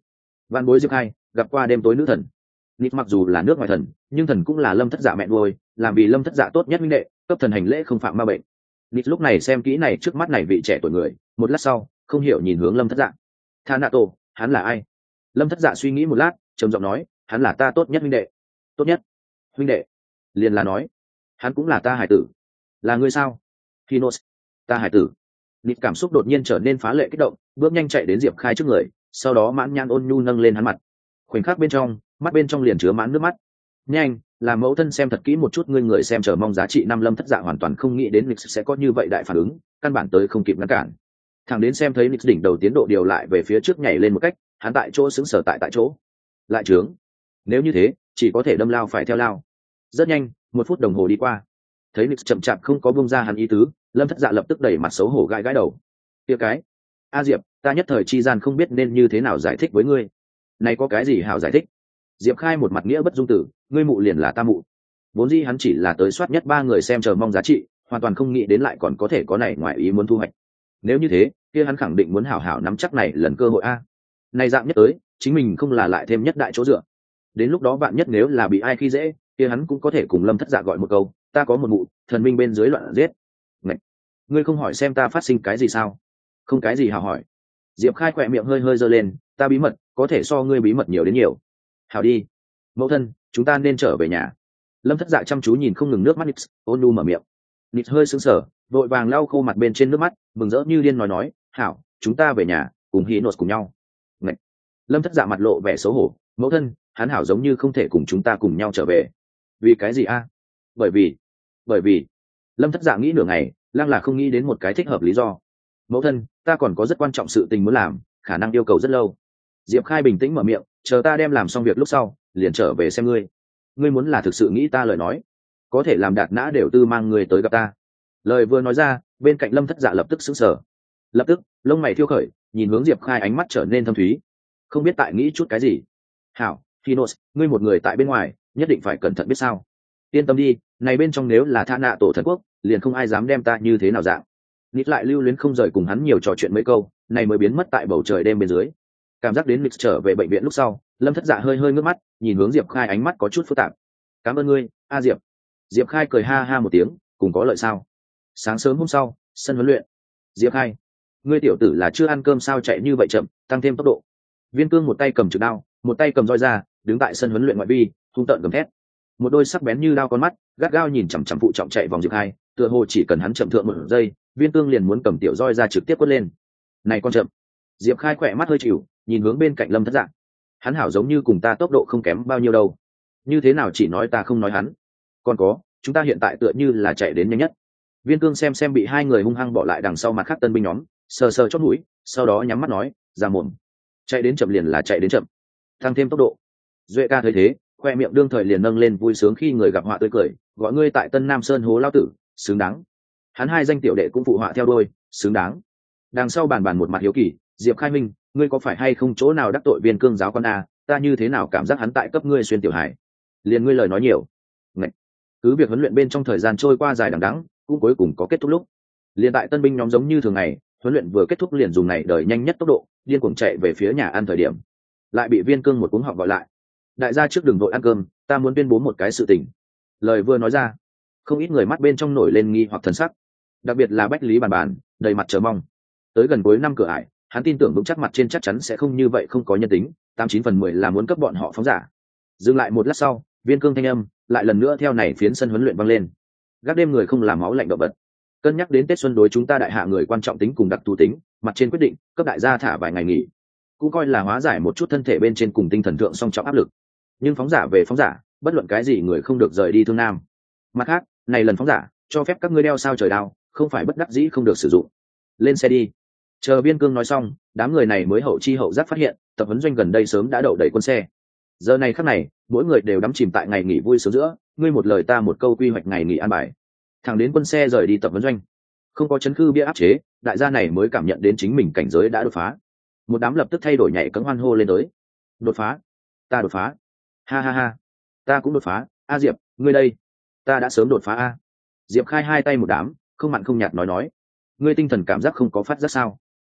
Văn bối Diệp Khai gặp qua đêm tối nữ thần. Nịt mặc dù là nước ngoài thần, nhưng thần cũng là Lâm Thất Dạ mẹ nuôi, làm vì Lâm Thất Dạ tốt nhất huynh đệ, cấp thần hành lễ không phạm ma bệnh. Nịt lúc này xem kỹ này trước mắt này vị trẻ tuổi người, một lát sau, không hiểu nhìn hướng Lâm Thất Dạ. Thanato, hắn là ai? Lâm Thất Dạ suy nghĩ một lát, trầm giọng nói, hắn là ta tốt nhất huynh đệ. Tốt nhất huynh đệ? Liền là nói, hắn cũng là ta hải tử. Là ngươi sao? Hinos, ta hải tử. Nịt cảm xúc đột nhiên trở nên phá lệ kích động, bước nhanh chạy đến Diệp Khai trước người, sau đó mãn nhãn ôn nhu nâng lên hắn mặt. Khoảnh khắc bên trong, mắt bên trong liền chứa mãn nước mắt. Nhanh, làm mẫu thân xem thật kỹ một chút, ngươi người xem chờ mong giá trị năm. Lâm Thất Dạ hoàn toàn không nghĩ đến Nix sẽ có như vậy đại phản ứng, căn bản tới không kịp ngăn cản. Thằng đến xem thấy Nix đỉnh đầu tiến độ điều lại về phía trước nhảy lên một cách, hắn tại chỗ sững sờ tại tại chỗ. Lại trướng. Nếu như thế, chỉ có thể đâm lao phải theo lao. Rất nhanh, một phút đồng hồ đi qua. Thấy Nix chậm chạp không có buông ra hắn ý tứ, Lâm Thất Dạ lập tức đẩy mặt xấu hổ gãi gãi đầu. Kia cái, A Diệp, ta nhất thời chi gian không biết nên như thế nào giải thích với ngươi. Này có cái gì hảo giải thích? Diệp Khai một mặt nghĩa bất dung tử, ngươi mụ liền là ta mụ. Vốn dĩ hắn chỉ là tới soát nhất ba người xem chờ mong giá trị, hoàn toàn không nghĩ đến lại còn có thể có này ngoài ý muốn thu hoạch. Nếu như thế, kia hắn khẳng định muốn hảo hảo nắm chắc này lần cơ hội a. Này dạng nhất tới, chính mình không là lại thêm nhất đại chỗ dựa. Đến lúc đó bạn nhất nếu là bị ai khi dễ, kia hắn cũng có thể cùng Lâm Thất Dạ gọi một câu, ta có một mụ, thần minh bên dưới loạn giết. Ngậy! Ngươi không hỏi xem ta phát sinh cái gì sao? Không cái gì hảo hỏi. Diệp Khai khỏe miệng hơi hơi giơ lên, ta bí mật, có thể so ngươi bí mật nhiều đến nhiều. Hảo đi, mẫu thân, chúng ta nên trở về nhà. Lâm Thất Dạ chăm chú nhìn không ngừng nước mắt Nix, ôn nhu mở miệng. Nix hơi sững sờ, vội vàng lau khô mặt bên trên nước mắt, mừng rỡ như điên nói nói, hảo, chúng ta về nhà, cùng Hinos cùng nhau. Ngậy! Lâm Thất Dạ mặt lộ vẻ xấu hổ, mẫu thân, hắn hảo giống như không thể cùng chúng ta cùng nhau trở về. Vì cái gì a? Bởi vì, bởi vì. Lâm Thất Dạ nghĩ nửa ngày, lăng là không nghĩ đến một cái thích hợp lý do. Mẫu thân, ta còn có rất quan trọng sự tình muốn làm, khả năng yêu cầu rất lâu. Diệp Khai bình tĩnh mở miệng, chờ ta đem làm xong việc lúc sau, liền trở về xem ngươi. Ngươi muốn là thực sự nghĩ ta lời nói, có thể làm Đạt Nã đều tư mang ngươi tới gặp ta. Lời vừa nói ra, bên cạnh Lâm Thất Dạ lập tức sững sờ. Lập tức, lông mày thiêu khởi, nhìn hướng Diệp Khai ánh mắt trở nên thâm thúy. Không biết tại nghĩ chút cái gì. Hảo, Hinos, ngươi một người tại bên ngoài, nhất định phải cẩn thận biết sao. Yên tâm đi, này bên trong nếu là Tha Nạ tổ thần quốc, liền không ai dám đem ta như thế nào dạng. Nít lại lưu luyến không rời cùng hắn nhiều trò chuyện mấy câu, này mới biến mất tại bầu trời đêm bên dưới. Cảm giác đến Nít trở về bệnh viện lúc sau, Lâm Thất Dạ hơi hơi ngước mắt, nhìn hướng Diệp Khai ánh mắt có chút phức tạp. Cảm ơn ngươi, A Diệp. Diệp Khai cười ha ha một tiếng, cùng có lợi sao? Sáng sớm hôm sau, sân huấn luyện. Diệp Khai, ngươi tiểu tử là chưa ăn cơm sao chạy như vậy chậm, tăng thêm tốc độ. Viên Cương một tay cầm trực đao, một tay cầm roi ra, đứng tại sân huấn luyện ngoại vi, hung tợn gầm thét. Một đôi sắc bén như đao con mắt, gắt gao nhìn chằm chằm phụ trọng chạy vòng Diệp Khai, tựa hồ chỉ cần hắn chậm thượng một giây, Viên Cương liền muốn cầm tiểu roi ra trực tiếp quất lên. Này con chậm. Diệp Khai khỏe mắt hơi chịu, nhìn hướng bên cạnh Lâm Thất Dạ. Hắn hảo giống như cùng ta tốc độ không kém bao nhiêu đâu. Như thế nào chỉ nói ta không nói hắn. Còn có, chúng ta hiện tại tựa như là chạy đến nhanh nhất. Viên Cương xem xem bị hai người hung hăng bỏ lại đằng sau mặt khác tân binh nhóm, sờ sờ chót mũi, sau đó nhắm mắt nói, ra mồm. Chạy đến chậm liền là chạy đến chậm. Tăng thêm tốc độ. Duệ ca thấy thế, khoe miệng đương thời liền nâng lên vui sướng khi người gặp họa tươi cười, gọi ngươi tại Tân Nam Sơn hố lao tử, xứng đáng. Hắn hai danh tiểu đệ cũng phụ họa theo đôi, xứng đáng. Đằng sau bàn bàn một mặt hiếu kỳ, Diệp Khai Minh, ngươi có phải hay không chỗ nào đắc tội Viên Cương giáo con a? Ta như thế nào cảm giác hắn tại cấp ngươi xuyên tiểu hải? Liền ngươi lời nói nhiều. Ngậy. Cứ việc huấn luyện bên trong thời gian trôi qua dài đằng đẵng, cũng cuối cùng có kết thúc lúc. Liền tại tân binh nhóm giống như thường ngày, huấn luyện vừa kết thúc liền dùng này đời nhanh nhất tốc độ, điên cuồng chạy về phía nhà ăn thời điểm, lại bị Viên Cương một cú họng gọi lại. Đại gia trước đường vội ăn cơm, ta muốn tuyên bố một cái sự tình. Lời vừa nói ra, không ít người mắt bên trong nổi lên nghi hoặc thần sắc, đặc biệt là Bách Lý Bàn Bàn, đầy mặt chờ mong. Tới gần cuối năm cửa ải, hắn tin tưởng vững chắc mặt trên chắc chắn sẽ không như vậy không có nhân tính, tám chín phần mười là muốn cấp bọn họ phóng giả. Dừng lại một lát sau, Viên Cương thanh âm lại lần nữa theo này phiến sân huấn luyện vang lên. Gác đêm người không làm máu lạnh động vật. Cân nhắc đến Tết xuân đối chúng ta đại hạ người quan trọng tính cùng đặc thù tính, mặt trên quyết định cấp đại gia thả vài ngày nghỉ, cũng coi là hóa giải một chút thân thể bên trên cùng tinh thần thượng song trọng áp lực. Nhưng phóng giả về phóng giả, bất luận cái gì người không được rời đi thương nam. Mặt khác, này lần phóng giả cho phép các ngươi đeo sao trời đao, không phải bất đắc dĩ không được sử dụng. Lên xe đi. Chờ Viên Cương nói xong, đám người này mới hậu chi hậu giác phát hiện tập huấn doanh gần đây sớm đã đậu đầy quân xe. Giờ này khắc này, mỗi người đều đắm chìm tại ngày nghỉ vui sướng giữa, ngươi một lời ta một câu quy hoạch ngày nghỉ an bài. Thẳng đến quân xe rời đi tập huấn doanh, không có chấn khư bia áp chế, đại gia này mới cảm nhận đến chính mình cảnh giới đã đột phá. Một đám lập tức thay đổi nhảy cẫng hoan hô lên tới. Đột phá, ta đột phá, ha ha ha, ta cũng đột phá. A Diệp, ngươi đây, ta đã sớm đột phá a. Diệp Khai hai tay một đám, không mặn không nhạt nói nói, ngươi tinh thần cảm giác không có phát giác sao?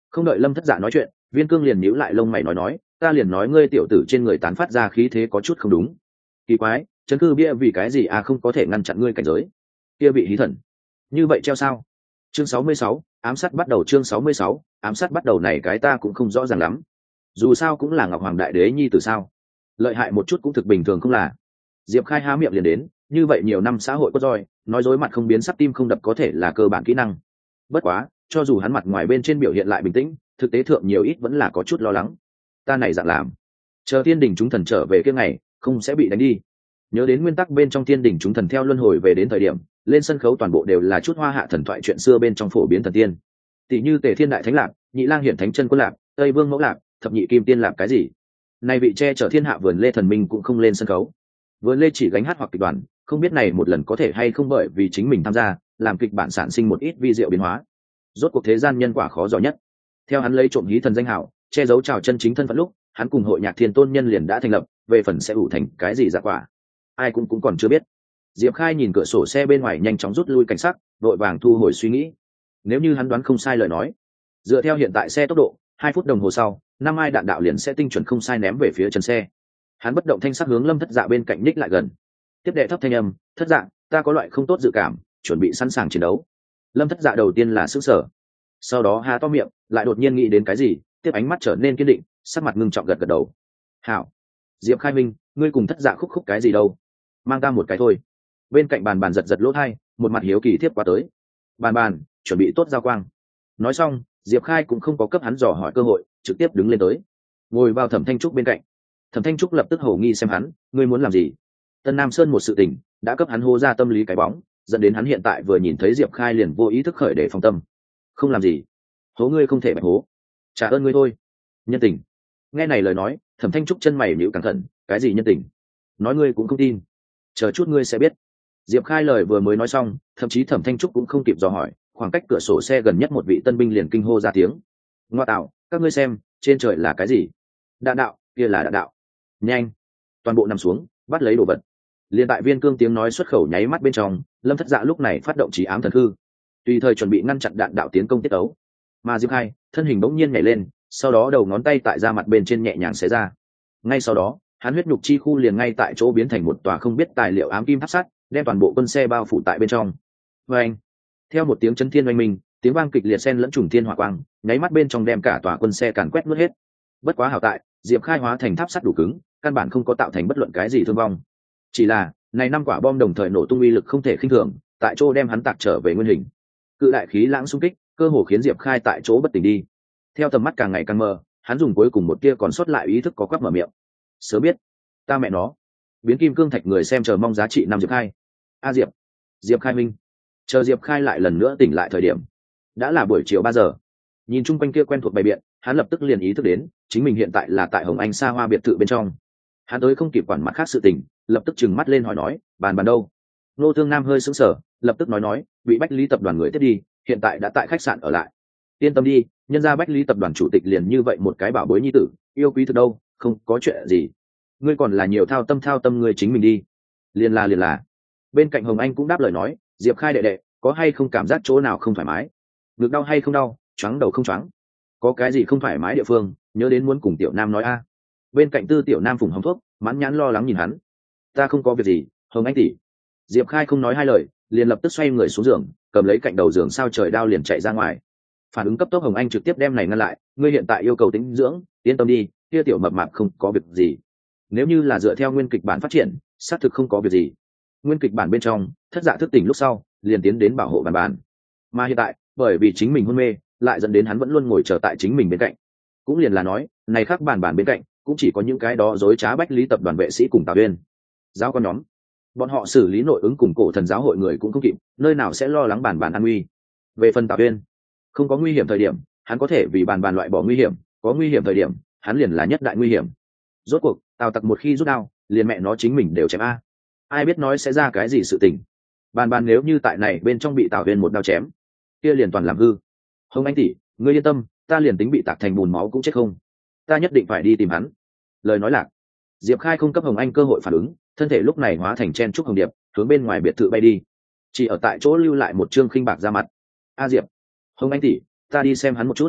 Không đợi Lâm Thất Dạ nói chuyện, Viên Cương liền nhíu lại lông mày nói nói, ta liền nói ngươi tiểu tử trên người tán phát ra khí thế có chút không đúng. Kỳ quái, chấn cư bia vì cái gì à không có thể ngăn chặn ngươi cảnh giới? Kia bị hí thần. Như vậy treo sao? Chương sáu mươi sáu, ám sát bắt đầu chương sáu mươi sáu, ám sát bắt đầu này cái ta cũng không rõ ràng lắm. Dù sao cũng là Ngọc Hoàng Đại Đế nhi tử sao? Lợi hại một chút cũng thực bình thường không là? Diệp Khai há miệng liền đến, như vậy nhiều năm xã hội có roi, nói dối mặt không biến sắc tim không đập có thể là cơ bản kỹ năng. Bất quá, cho dù hắn mặt ngoài bên trên biểu hiện lại bình tĩnh, thực tế thượng nhiều ít vẫn là có chút lo lắng. Ta này dạng làm, chờ thiên đình chúng thần trở về kia ngày, không sẽ bị đánh đi. Nhớ đến nguyên tắc bên trong thiên đình chúng thần theo luân hồi về đến thời điểm, lên sân khấu toàn bộ đều là chút hoa hạ thần thoại chuyện xưa bên trong phổ biến thần tiên. Tỷ như Tề Thiên Đại Thánh Lạc, Nhị Lang Hiển Thánh Chân Quân Lạc, Tây Vương Mẫu Lạc, Thập Nhị Kim Tiên Lạc cái gì. Nay vị che chở thiên hạ vườn lê thần minh cũng không lên sân khấu. Vườn lê chỉ gánh hát hoặc kịch đoàn, không biết này một lần có thể hay không bởi vì chính mình tham gia, làm kịch bản sản sinh một ít vi diệu biến hóa. Rốt cuộc thế gian nhân quả khó dò nhất. Theo hắn lấy trộm hí thần danh hảo, che giấu trào chân chính thân phận lúc, hắn cùng hội nhạc thiên tôn nhân liền đã thành lập, về phần sẽ ủ thành cái gì dạ quả, ai cũng cũng còn chưa biết. Diệp Khai nhìn cửa sổ xe bên ngoài nhanh chóng rút lui cảnh sắc, đội vàng thu hồi suy nghĩ. Nếu như hắn đoán không sai lời nói, dựa theo hiện tại xe tốc độ, hai phút đồng hồ sau, năm ai đạn đạo liền sẽ tinh chuẩn không sai ném về phía chân xe. Hắn bất động thanh sắc hướng Lâm Thất Dạ bên cạnh ních lại gần. Tiếp đệ thấp thanh âm, "Thất Dạ, ta có loại không tốt dự cảm, chuẩn bị sẵn sàng chiến đấu." Lâm Thất Dạ đầu tiên là sửng sở, sau đó há to miệng, lại đột nhiên nghĩ đến cái gì, tiếp ánh mắt trở nên kiên định, sắc mặt ngưng trọng gật gật đầu. "Hảo." Diệp Khai Minh, ngươi cùng Thất Dạ khúc khúc cái gì đâu? Mang ta một cái thôi. Bên cạnh bàn bàn giật giật lỗ tai, một mặt hiếu kỳ tiếp qua tới. Bàn bàn, chuẩn bị tốt giao quang. Nói xong, Diệp Khai cũng không có cấp hắn dò hỏi cơ hội, trực tiếp đứng lên tới, ngồi vào Thẩm Thanh Trúc bên cạnh. Thẩm Thanh Trúc lập tức hổ nghi xem hắn, ngươi muốn làm gì? Tân Nam Sơn một sự tình, đã cấp hắn hô ra tâm lý cái bóng, dẫn đến hắn hiện tại vừa nhìn thấy Diệp Khai liền vô ý thức khởi để phòng tâm. Không làm gì, hố ngươi không thể bạch hố, trả ơn ngươi thôi. Nhân tình. Nghe này lời nói, Thẩm Thanh Trúc chân mày nhíu cẩn thận, cái gì nhân tình? Nói ngươi cũng không tin, chờ chút ngươi sẽ biết. Diệp Khai lời vừa mới nói xong, thậm chí Thẩm Thanh Trúc cũng không kịp dò hỏi, khoảng cách cửa sổ xe gần nhất một vị tân binh liền kinh hô ra tiếng. Ngoa tạo, các ngươi xem, trên trời là cái gì? Đạn đạo, kia là đạn đạo. Nhanh, toàn bộ nằm xuống, bắt lấy đồ vật. Liên tại Viên Cương tiếng nói xuất khẩu nháy mắt bên trong, Lâm Thất Dạ lúc này phát động trí ám thần hư, tùy thời chuẩn bị ngăn chặn đạn đạo tiến công tiết ấu. Mà Diệp Khai, thân hình bỗng nhiên nhảy lên, sau đó đầu ngón tay tại da mặt bên trên nhẹ nhàng xé ra. Ngay sau đó, hắn huyết nhục chi khu liền ngay tại chỗ biến thành một tòa không biết tài liệu ám kim tháp sắt, đem toàn bộ quân xe bao phủ tại bên trong. Oeng! Theo một tiếng chấn thiên oanh minh, tiếng vang kịch liệt xen lẫn trùng thiên hỏa quang, nháy mắt bên trong đem cả tòa quân xe càn quét nuốt hết. Bất quá hảo tại, Diệp Khai hóa thành tháp sắt đủ cứng, căn bản không có tạo thành bất luận cái gì thương vong. Chỉ là, này năm quả bom đồng thời nổ tung uy lực không thể khinh thường, tại chỗ đem hắn tạc trở về nguyên hình. Cự đại khí lãng xung kích, cơ hồ khiến Diệp Khai tại chỗ bất tỉnh đi. Theo tầm mắt càng ngày càng mờ, hắn dùng cuối cùng một tia còn sót lại ý thức có quắp mở miệng. Sớm biết, ta mẹ nó. Biến kim cương thạch người xem chờ mong giá trị năm Diệp Khai. A Diệp, Diệp Khai Minh. Chờ Diệp Khai lại lần nữa tỉnh lại thời điểm, đã là buổi chiều ba giờ. Nhìn chung quanh kia quen thuộc bày biện, hắn lập tức liền ý thức đến, chính mình hiện tại là tại Hồng Anh Sa Hoa biệt thự bên trong. Hắn tới không kịp quản mặt khác sự tình, lập tức trừng mắt lên hỏi nói, bàn bàn đâu? Nô Thương Nam hơi sững sờ, lập tức nói nói, bị Bách Lý tập đoàn người tiếp đi, hiện tại đã tại khách sạn ở lại. Yên tâm đi, nhân ra Bách Lý tập đoàn chủ tịch liền như vậy một cái bảo bối nhi tử, yêu quý thực đâu, không có chuyện gì. Ngươi còn là nhiều thao tâm thao tâm ngươi chính mình đi. Liền là liền là. Bên cạnh Hồng Anh cũng đáp lời nói, Diệp Khai đệ đệ, có hay không cảm giác chỗ nào không thoải mái? Ngực đau hay không đau, choáng đầu không choáng? Có cái gì không thoải mái địa phương, nhớ đến muốn cùng Tiểu Nam nói a. Bên cạnh Tư Tiểu Nam phùng hóng thuốc, mãn nhãn lo lắng nhìn hắn. Ta không có việc gì, Hồng Anh tỷ. Diệp Khai không nói hai lời, liền lập tức xoay người xuống giường, cầm lấy cạnh đầu giường sao trời đao liền chạy ra ngoài. Phản ứng cấp tốc Hồng Anh trực tiếp đem này ngăn lại, ngươi hiện tại yêu cầu tĩnh dưỡng, yên tâm đi, kia tiểu mập mạp không có việc gì. Nếu như là dựa theo nguyên kịch bản phát triển, xác thực không có việc gì. Nguyên kịch bản bên trong, Thất Dạ thức tỉnh lúc sau, liền tiến đến bảo hộ bàn bàn. Mà hiện tại, bởi vì chính mình hôn mê, lại dẫn đến hắn vẫn luôn ngồi chờ tại chính mình bên cạnh. Cũng liền là nói, này khác bàn bàn bên cạnh, cũng chỉ có những cái đó dối trá Bách Lý tập đoàn vệ sĩ cùng Tào Uyên. Giáo con nhóm, bọn họ xử lý nội ứng cùng cổ thần giáo hội người cũng không kịp, nơi nào sẽ lo lắng bàn bàn an nguy. Về phần Tào Uyên, không có nguy hiểm thời điểm, hắn có thể vì bàn bàn loại bỏ nguy hiểm, có nguy hiểm thời điểm, hắn liền là nhất đại nguy hiểm. Rốt cuộc, Tào Tặc một khi rút đao, liền mẹ nó chính mình đều chém a. Ai biết nói sẽ ra cái gì sự tình. Bàn bàn nếu như tại này bên trong bị Tào Uyên một đao chém, kia liền toàn làm hư. Hồng Anh tỷ, ngươi yên tâm, ta liền tính bị tạc thành bùn máu cũng chết không. Ta nhất định phải đi tìm hắn. Lời nói lạc, Diệp Khai không cấp Hồng Anh cơ hội phản ứng, thân thể lúc này hóa thành chen trúc hồng điệp, hướng bên ngoài biệt thự bay đi. Chỉ ở tại chỗ lưu lại một trương khinh bạc ra mặt. A Diệp, Hồng Anh tỷ, ta đi xem hắn một chút.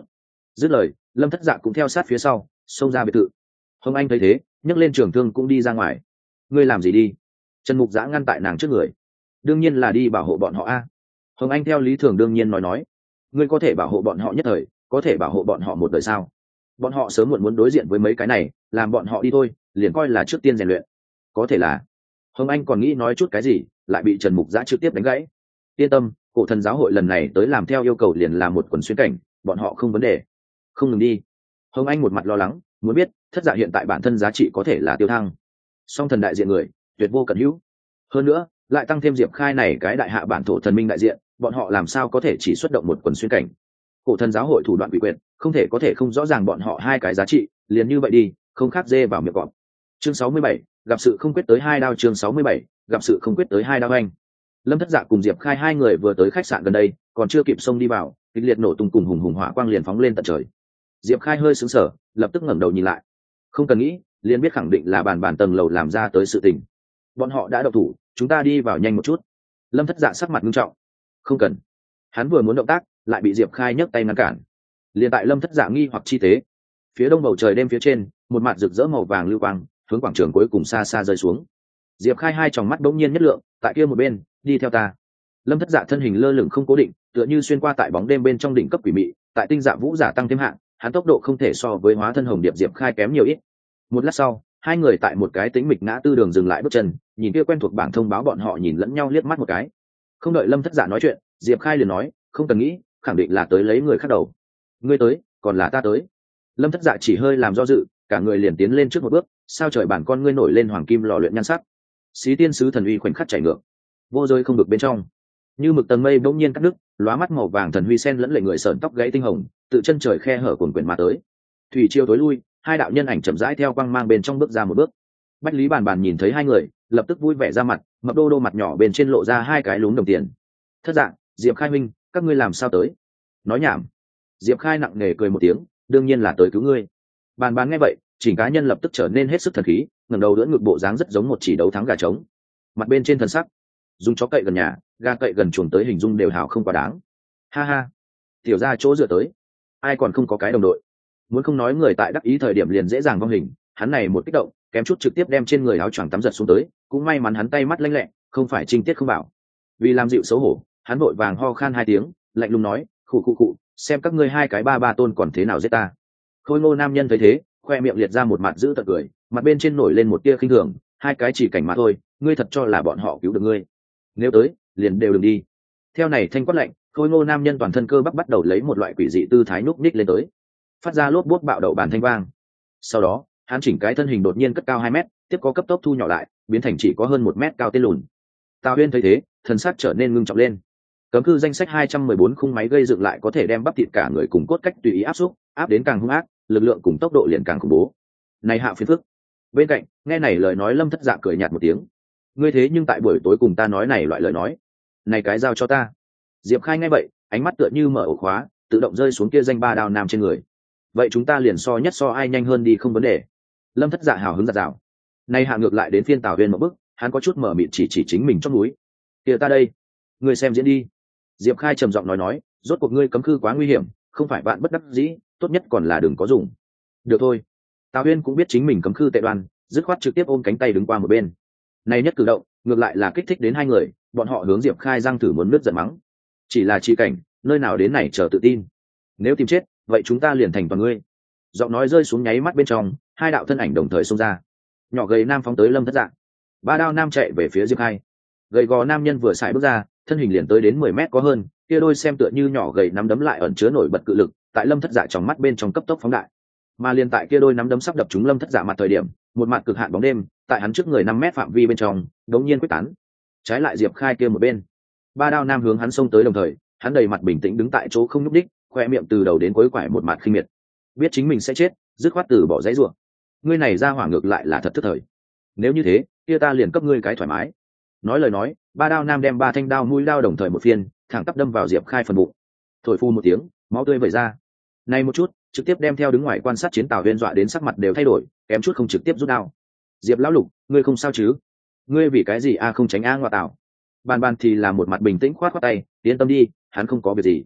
dứt lời lâm thất dạ cũng theo sát phía sau xông ra biệt thự. Hồng Anh thấy thế nhấc lên trường thương cũng đi ra ngoài. Ngươi làm gì đi? Trần Mục Giã ngăn tại nàng trước người. Đương nhiên là đi bảo hộ bọn họ a. Hồng Anh theo lý thường đương nhiên nói nói. Ngươi có thể bảo hộ bọn họ nhất thời, có thể bảo hộ bọn họ một đời sao? Bọn họ sớm muộn muốn đối diện với mấy cái này, làm bọn họ đi thôi, liền coi là trước tiên rèn luyện. Có thể là. Hồng Anh còn nghĩ nói chút cái gì, lại bị Trần Mục Giã trực tiếp đánh gãy. Yên tâm, cổ thần giáo hội lần này tới làm theo yêu cầu liền là một quần xuyên cảnh, bọn họ không vấn đề. Không ngừng đi. Hồng Anh một mặt lo lắng, muốn biết thất dạ hiện tại bản thân giá trị có thể là tiêu thăng. Song thần đại diện người, tuyệt vô cận hữu. Hơn nữa, lại tăng thêm Diệp Khai này cái đại hạ bản thổ thần minh đại diện, bọn họ làm sao có thể chỉ xuất động một quần xuyên cảnh. Cổ thần giáo hội thủ đoạn quỷ quyệt, không thể có thể không rõ ràng bọn họ hai cái giá trị, liền như vậy đi, không khác dê vào miệng cọp. Chương sáu mươi bảy, gặp sự không quyết tới hai đao. Chương sáu mươi bảy, gặp sự không quyết tới hai đao. Anh Lâm Thất Dạ cùng Diệp Khai hai người vừa tới khách sạn gần đây, còn chưa kịp xông đi vào, kịch liệt nổ tung cùng hùng hùng hỏa quang liền phóng lên tận trời. Diệp Khai hơi sững sờ, lập tức ngẩng đầu nhìn lại. Không cần nghĩ, liền biết khẳng định là bàn bàn tầng lầu làm ra tới sự tình. Bọn họ đã động thủ, chúng ta đi vào nhanh một chút. Lâm Thất Dạ sắc mặt nghiêm trọng. Không cần. Hắn vừa muốn động tác, lại bị Diệp Khai nhấc tay ngăn cản. Liền tại Lâm Thất Dạ nghi hoặc chi tế, phía đông bầu trời đêm phía trên, một mặt rực rỡ màu vàng lưu quang, hướng quảng trường cuối cùng xa xa rơi xuống. Diệp Khai hai tròng mắt bỗng nhiên nhất lượng, tại kia một bên, đi theo ta. Lâm Thất Dạ thân hình lơ lửng không cố định, tựa như xuyên qua tại bóng đêm bên trong đỉnh cấp quỷ mị, tại tinh dạ vũ giả tăng thêm hạng, hắn tốc độ không thể so với hóa thân hồng điệp Diệp Khai kém nhiều ít. Một lát sau, hai người tại một cái tĩnh mịch ngã tư đường dừng lại bước chân, nhìn kia quen thuộc bảng thông báo bọn họ nhìn lẫn nhau liếc mắt một cái. Không đợi Lâm Thất Dạ nói chuyện, Diệp Khai liền nói, không cần nghĩ, khẳng định là tới lấy người khác đầu. Ngươi tới, còn là ta tới? Lâm Thất Dạ chỉ hơi làm do dự, cả người liền tiến lên trước một bước, sao trời bản con ngươi nổi lên hoàng kim lò luyện nhan sắc. Xí tiên sứ thần uy khoảnh khắc chảy ngược, vô rơi không được bên trong. Như mực tầng mây bỗng nhiên cắt đứt, lóa mắt màu vàng thần huy sen lẫn lệ người sởn tóc gãy tinh hồng, tự chân trời khe hở cuồn quyển mà tới. Thủy chiêu tối lui, hai đạo nhân ảnh chậm rãi theo quang mang bên trong bước ra một bước. Bách Lý Bàn Bàn nhìn thấy hai người, lập tức vui vẻ ra mặt, mập đô đô mặt nhỏ bên trên lộ ra hai cái lúm đồng tiền. Thất Dạ, Diệp Khai minh, các ngươi làm sao tới? Nói nhảm. Diệp Khai nặng nề cười một tiếng, đương nhiên là tới cứu ngươi. Bàn Bàn nghe vậy, chỉnh cá nhân lập tức trở nên hết sức thần khí, ngẩng đầu đỡ ngực bộ dáng rất giống một chỉ đấu thắng gà trống. Mặt bên trên thần sắc, dùng chó cậy gần nhà, gà cậy gần chuồng tới hình dung đều hào không quá đáng. Ha ha, tiểu ra chỗ dựa tới, ai còn không có cái đồng đội. Muốn không nói người tại đắc ý thời điểm liền dễ dàng vong hình, hắn này một kích động, kém chút trực tiếp đem trên người áo choàng tắm giật xuống tới, cũng may mắn hắn tay mắt lanh lẹ, không phải trinh tiết không bảo. Vì làm dịu xấu hổ, hắn vội vàng ho khan hai tiếng, lạnh lùng nói, khụ khụ khụ, xem các ngươi hai cái ba ba tôn còn thế nào giết ta. Khôi ngô nam nhân thấy thế, khoe miệng liệt ra một mặt giữ tợn cười, mặt bên trên nổi lên một tia khinh thường, hai cái chỉ cảnh mà thôi, ngươi thật cho là bọn họ cứu được ngươi? Nếu tới, liền đều đừng đi. Theo này thanh quát lạnh, khôi ngô nam nhân toàn thân cơ bắp bắt đầu lấy một loại quỷ dị tư thái núp ních lên tới, phát ra lốp bốt bạo đậu bàn thanh vang. Sau đó, hắn chỉnh cái thân hình đột nhiên cất cao hai mét, tiếp có cấp tốc thu nhỏ lại, biến thành chỉ có hơn một mét cao tên lùn. Tào Huyên thấy thế, thần sắc trở nên ngưng trọng lên. Cấm cư danh sách hai trăm mười bốn khung máy gây dựng lại có thể đem bắp thịt cả người cùng cốt cách tùy ý áp xúc, áp đến càng hung ác, lực lượng cùng tốc độ liền càng khủng bố. Này hạ phiền phức. Bên cạnh, nghe này lời nói Lâm Thất Dạ cười nhạt một tiếng. Ngươi thế nhưng tại buổi tối cùng ta nói này loại lời nói, này cái giao cho ta. Diệp Khai nghe vậy, ánh mắt tựa như mở ổ khóa, tự động rơi xuống kia danh ba đao nam trên người. Vậy chúng ta liền so nhất so ai nhanh hơn đi không vấn đề. Lâm Thất Dạ hào hứng giật rào. Nay hạ ngược lại đến phiên Tào Huyên một bước, hắn có chút mở miệng chỉ chỉ chính mình trong núi. Kìa ta đây, ngươi xem diễn đi. Diệp Khai trầm giọng nói nói, rốt cuộc ngươi cấm cư quá nguy hiểm, không phải bạn bất đắc dĩ, tốt nhất còn là đừng có dùng. Được thôi. Tào Huyên cũng biết chính mình cấm cư tệ đoan, dứt khoát trực tiếp ôm cánh tay đứng qua một bên. Này nhất cử động, ngược lại là kích thích đến hai người, bọn họ hướng Diệp Khai răng thử muốn nứt giận mắng. Chỉ là chi cảnh, nơi nào đến này chờ tự tin. Nếu tìm chết, vậy chúng ta liền thành toàn ngươi. Giọng nói rơi xuống nháy mắt bên trong, hai đạo thân ảnh đồng thời xông ra. Nhỏ gầy nam phóng tới Lâm Thất Dạ, ba đao nam chạy về phía Diệp Khai. Gầy gò nam nhân vừa xài bước ra, thân hình liền tới đến mười mét có hơn, kia đôi xem tựa như nhỏ gầy nắm đấm lại ẩn chứa nổi bật cự lực, tại Lâm Thất Dạ trong mắt bên trong cấp tốc phóng đại. Mà liền tại kia đôi nắm đấm sắp đập trúng Lâm Thất Dạ mặt thời điểm, một mặt cực hạn bóng đêm, tại hắn trước người năm mét phạm vi bên trong, đống nhiên quyết tán. Trái lại Diệp Khai kia một bên, ba đao nam hướng hắn xông tới đồng thời, hắn đầy mặt bình tĩnh đứng tại chỗ không nhúc đích, khoe miệng từ đầu đến cuối quải một mặt khinh miệt. Biết chính mình sẽ chết, dứt khoát từ bỏ dãy rủa. Ngươi này ra hỏa ngược lại là thật thức thời. Nếu như thế, kia ta liền cấp ngươi cái thoải mái. Nói lời nói, ba đao nam đem ba thanh đao mũi đao đồng thời một phiên, thẳng tắp đâm vào Diệp Khai phần bụng. Thổi phu một tiếng, máu tươi vẩy ra. Này một chút, trực tiếp đem theo đứng ngoài quan sát chiến Tào Huyên dọa đến sắc mặt đều thay đổi, kém chút không trực tiếp rút đao. Diệp lão lục, ngươi không sao chứ? Ngươi vì cái gì a không tránh a ngoại Tào? Bàn bàn thì là một mặt bình tĩnh khoát khoát tay, yên tâm đi, hắn không có việc gì.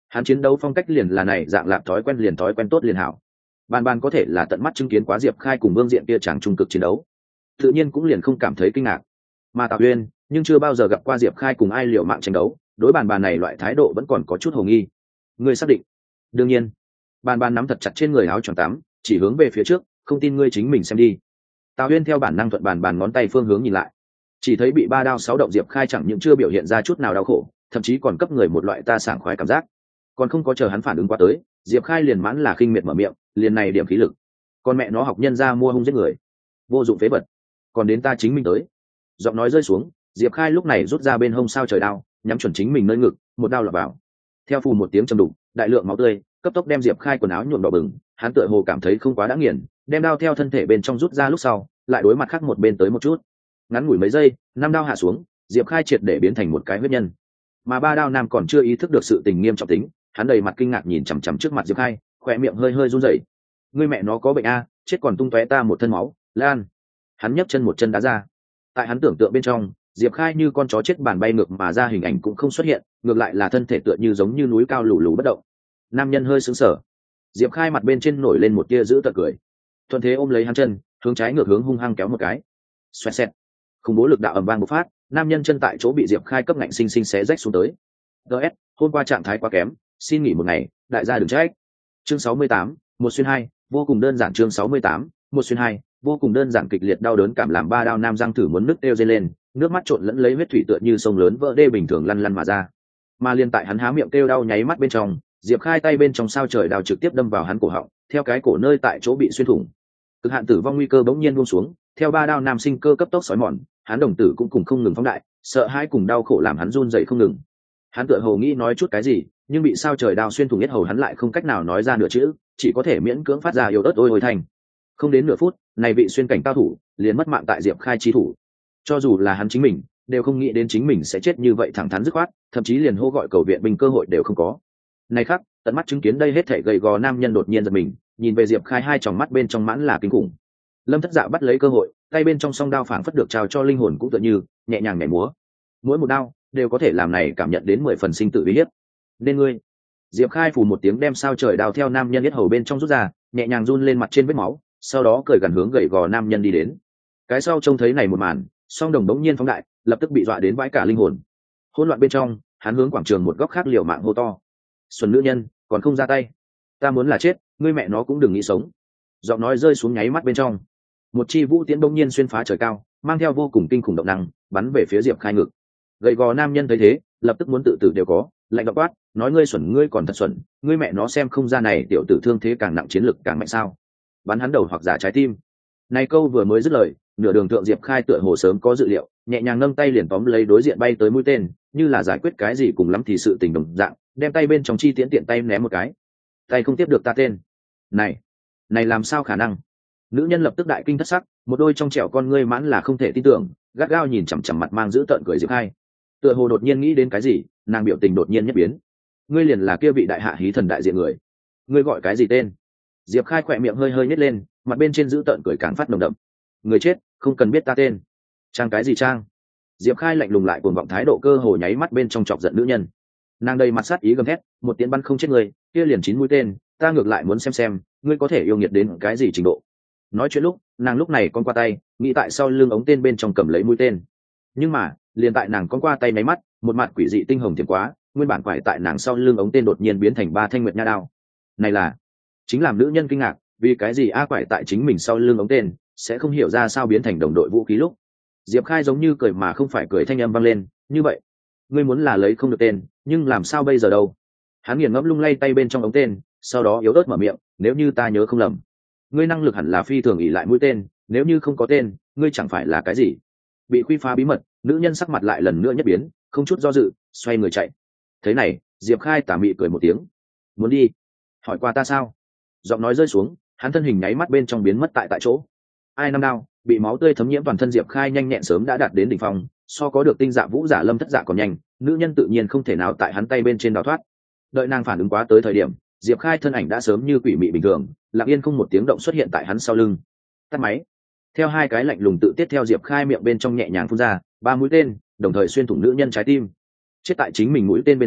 hắn chiến đấu phong cách liền là này dạng lạp thói quen liền thói quen tốt liền hảo. Bàn bàn có thể là tận mắt chứng kiến quá Diệp Khai cùng Vương Diện kia chàng trung cực chiến đấu, tự nhiên cũng liền không cảm thấy kinh ngạc. Mà Tào Uyên nhưng chưa bao giờ gặp qua Diệp Khai cùng ai liều mạng tranh đấu, đối bàn bàn này loại thái độ vẫn còn có chút hồ nghi. Ngươi xác định? Đương nhiên. Bàn bàn nắm thật chặt trên người áo choàng tắm, chỉ hướng về phía trước, không tin ngươi chính mình xem đi. Tào Uyên theo bản năng thuận bàn bàn ngón tay phương hướng nhìn lại, chỉ thấy bị ba đao sáu động Diệp Khai chẳng những chưa biểu hiện ra chút nào đau khổ, thậm chí còn cấp người một loại ta sảng khoái cảm giác. Còn không có chờ hắn phản ứng qua tới, Diệp Khai liền mãn là khinh miệt mở miệng, liền này điểm khí lực, con mẹ nó học nhân ra mua hung giết người, vô dụng phế vật, còn đến ta chính mình tới. Giọng nói rơi xuống, Diệp Khai lúc này rút ra bên hông sao trời đao, nhắm chuẩn chính mình nơi ngực, một đao lọt vào. Theo phù một tiếng trầm đục, đại lượng máu tươi cấp tốc đem Diệp Khai quần áo nhuộm đỏ bừng, hắn tựa hồ cảm thấy không quá đã nghiền, đem đao theo thân thể bên trong rút ra lúc sau, lại đối mặt khác một bên tới một chút. Ngắn ngủi mấy giây, năm đao hạ xuống, Diệp Khai triệt để biến thành một cái huyết nhân. Mà ba đao nam còn chưa ý thức được sự tình nghiêm trọng tính, hắn đầy mặt kinh ngạc nhìn chằm chằm trước mặt Diệp Khai, khỏe miệng hơi hơi run rẩy. Ngươi mẹ nó có bệnh a, chết còn tung tóe ta một thân máu, Lan. Hắn nhấc chân một chân đá ra. Tại hắn tưởng tượng bên trong, Diệp Khai như con chó chết bàn bay ngược mà ra hình ảnh cũng không xuất hiện, ngược lại là thân thể tựa như giống như núi cao lù lù bất động. Nam nhân hơi sững sờ. Diệp Khai mặt bên trên nổi lên một tia dữ tợn cười. Thuận thế ôm lấy hắn chân, hướng trái ngược hướng hung hăng kéo một cái. Xoẹt xẹt. Khủng bố lực đạo ầm vang bộc phát, nam nhân chân tại chỗ bị Diệp Khai cấp ngạnh sinh sinh xé rách xuống tới. đê ét, hôm qua trạng thái quá kém, xin nghỉ một ngày, đại gia đừng trách. Chương sáu mươi tám, một xuyên hai, vô cùng đơn giản. Chương sáu mươi tám, một xuyên hai, vô cùng đơn giản. Kịch liệt đau đớn cảm làm ba đao nam răng thử muốn nứt têu dây lên, nước mắt trộn lẫn lấy huyết thủy tựa như sông lớn vỡ đê bình thường lăn lăn mà ra. Mà liên tại hắn há miệng kêu đau nháy mắt bên trong, Diệp Khai tay bên trong sao trời đao trực tiếp đâm vào hắn cổ họng, theo cái cổ nơi tại chỗ bị xuyên thủng. Cực hạn tử vong nguy cơ bỗng nhiên buông xuống, theo ba đao nam sinh cơ cấp tốc sói mòn, hắn đồng tử cũng cùng không ngừng phóng đại, sợ hãi cùng đau khổ làm hắn run rẩy không ngừng. Hắn tựa hồ nghĩ nói chút cái gì, nhưng bị sao trời đao xuyên thủng yết hầu, hắn lại không cách nào nói ra nửa chữ, chỉ có thể miễn cưỡng phát ra yếu ớt ôi ôi thành. Không đến nửa phút, này vị xuyên cảnh cao thủ liền mất mạng tại Diệp Khai chi thủ. Cho dù là hắn chính mình, đều không nghĩ đến chính mình sẽ chết như vậy thẳng thắn dứt khoát, thậm chí liền hô gọi cầu viện binh cơ hội đều không có. Này khác, tận mắt chứng kiến đây hết thảy gầy gò nam nhân đột nhiên giật mình, nhìn về Diệp Khai hai tròng mắt bên trong mãn là kinh khủng. Lâm Thất Dạ bắt lấy cơ hội, tay bên trong song đao phảng phất được trao cho linh hồn cũng tựa như nhẹ nhàng nhảy múa. Mỗi một đao đều có thể làm này cảm nhận đến mười phần sinh tử uy hiếp. Nên ngươi. Diệp Khai phù một tiếng đem sao trời đao theo nam nhân yết hầu bên trong rút ra, nhẹ nhàng run lên mặt trên vết máu, sau đó cười gần hướng gầy gò nam nhân đi đến. Cái sau trông thấy này một màn, song đồng đống nhiên phóng đại, lập tức bị dọa đến vãi cả linh hồn. Hỗn loạn bên trong, hắn hướng quảng trường một góc khác liều mạng hô to: "Xuân nữ nhân, còn không ra tay! Ta muốn là chết, ngươi mẹ nó cũng đừng nghĩ sống!" Giọng nói rơi xuống nháy mắt bên trong, một chi vũ tiễn bỗng nhiên xuyên phá trời cao, mang theo vô cùng kinh khủng động năng, bắn về phía Diệp Khai ngực. Gầy gò nam nhân thấy thế, lập tức muốn tự tử đều có, lạnh giọng quát: "Nói ngươi xuẩn, ngươi còn thật xuẩn, ngươi mẹ nó xem không ra này tiểu tử thương thế càng nặng chiến lực càng mạnh sao? Bắn hắn đầu hoặc giả trái tim." Này câu vừa mới dứt lời, nửa đường thượng Diệp Khai tựa hồ sớm có dự liệu, nhẹ nhàng nâng tay liền tóm lấy đối diện bay tới mũi tên, như là giải quyết cái gì cùng lắm thì sự tình đồng dạng, đem tay bên trong chi tiễn tiện tay ném một cái. Tay không tiếp được ta tên. Này, này làm sao khả năng? Nữ nhân lập tức đại kinh thất sắc, một đôi trong trẻo con ngươi mãn là không thể tin tưởng, gắt gao nhìn chằm chằm mặt mang dữ tợn cười Diệp Khai. Tựa hồ đột nhiên nghĩ đến cái gì, nàng biểu tình đột nhiên nhất biến. Ngươi liền là kia vị đại hạ hí thần đại diện người. Ngươi gọi cái gì tên? Diệp Khai khỏe miệng hơi hơi nhếch lên, mặt bên trên dữ tợn cười càng phát nồng đậm. Người chết, không cần biết ta tên. Trang cái gì trang? Diệp Khai lạnh lùng lại cuồng vọng thái độ cơ hồ nháy mắt bên trong chọc giận nữ nhân. Nàng đầy mặt sát ý gầm thét, một tiếng bắn không chết người, kia liền chín mũi tên, ta ngược lại muốn xem xem, ngươi có thể yêu nghiệt đến cái gì trình độ. Nói chuyện lúc, nàng lúc này con qua tay, nghĩ tại sau lưng ống tên bên trong cầm lấy mũi tên. Nhưng mà, liền tại nàng con qua tay máy mắt, một mặt quỷ dị tinh hồng thiểm quá, nguyên bản quải tại nàng sau lưng ống tên đột nhiên biến thành ba thanh nguyệt nha đao. Này là, chính làm nữ nhân kinh ngạc, vì cái gì a quải tại chính mình sau lưng ống tên sẽ không hiểu ra sao biến thành đồng đội vũ khí lúc. Diệp Khai giống như cười mà không phải cười, thanh âm vang lên, như vậy, ngươi muốn là lấy không được tên, nhưng làm sao bây giờ đâu? Hắn nghiền ngẫm lung lay tay bên trong ống tên, sau đó yếu ớt mở miệng, nếu như ta nhớ không lầm, ngươi năng lực hẳn là phi thường ỷ lại mũi tên, nếu như không có tên, ngươi chẳng phải là cái gì? Bị khuy phá bí mật, nữ nhân sắc mặt lại lần nữa nhất biến, không chút do dự, xoay người chạy. Thế này, Diệp Khai tà mị cười một tiếng, muốn đi? Hỏi qua ta sao? Giọng nói rơi xuống, hắn thân hình nháy mắt bên trong biến mất tại tại chỗ. Ai năm đao, bị máu tươi thấm nhiễm toàn thân Diệp Khai nhanh nhẹn sớm đã đạt đến đỉnh phong, so có được tinh dạ vũ giả Lâm Thất Dạ còn nhanh, nữ nhân tự nhiên không thể nào tại hắn tay bên trên đào thoát. Đợi nàng phản ứng quá tới thời điểm, Diệp Khai thân ảnh đã sớm như quỷ mị bình thường, lặng yên không một tiếng động xuất hiện tại hắn sau lưng. Tắt máy. Theo hai cái lạnh lùng tự tiết theo Diệp Khai miệng bên trong nhẹ nhàng phun ra, ba mũi tên, đồng thời xuyên thủng nữ nhân trái tim. Chết tại chính mình mũi tên bên dưới,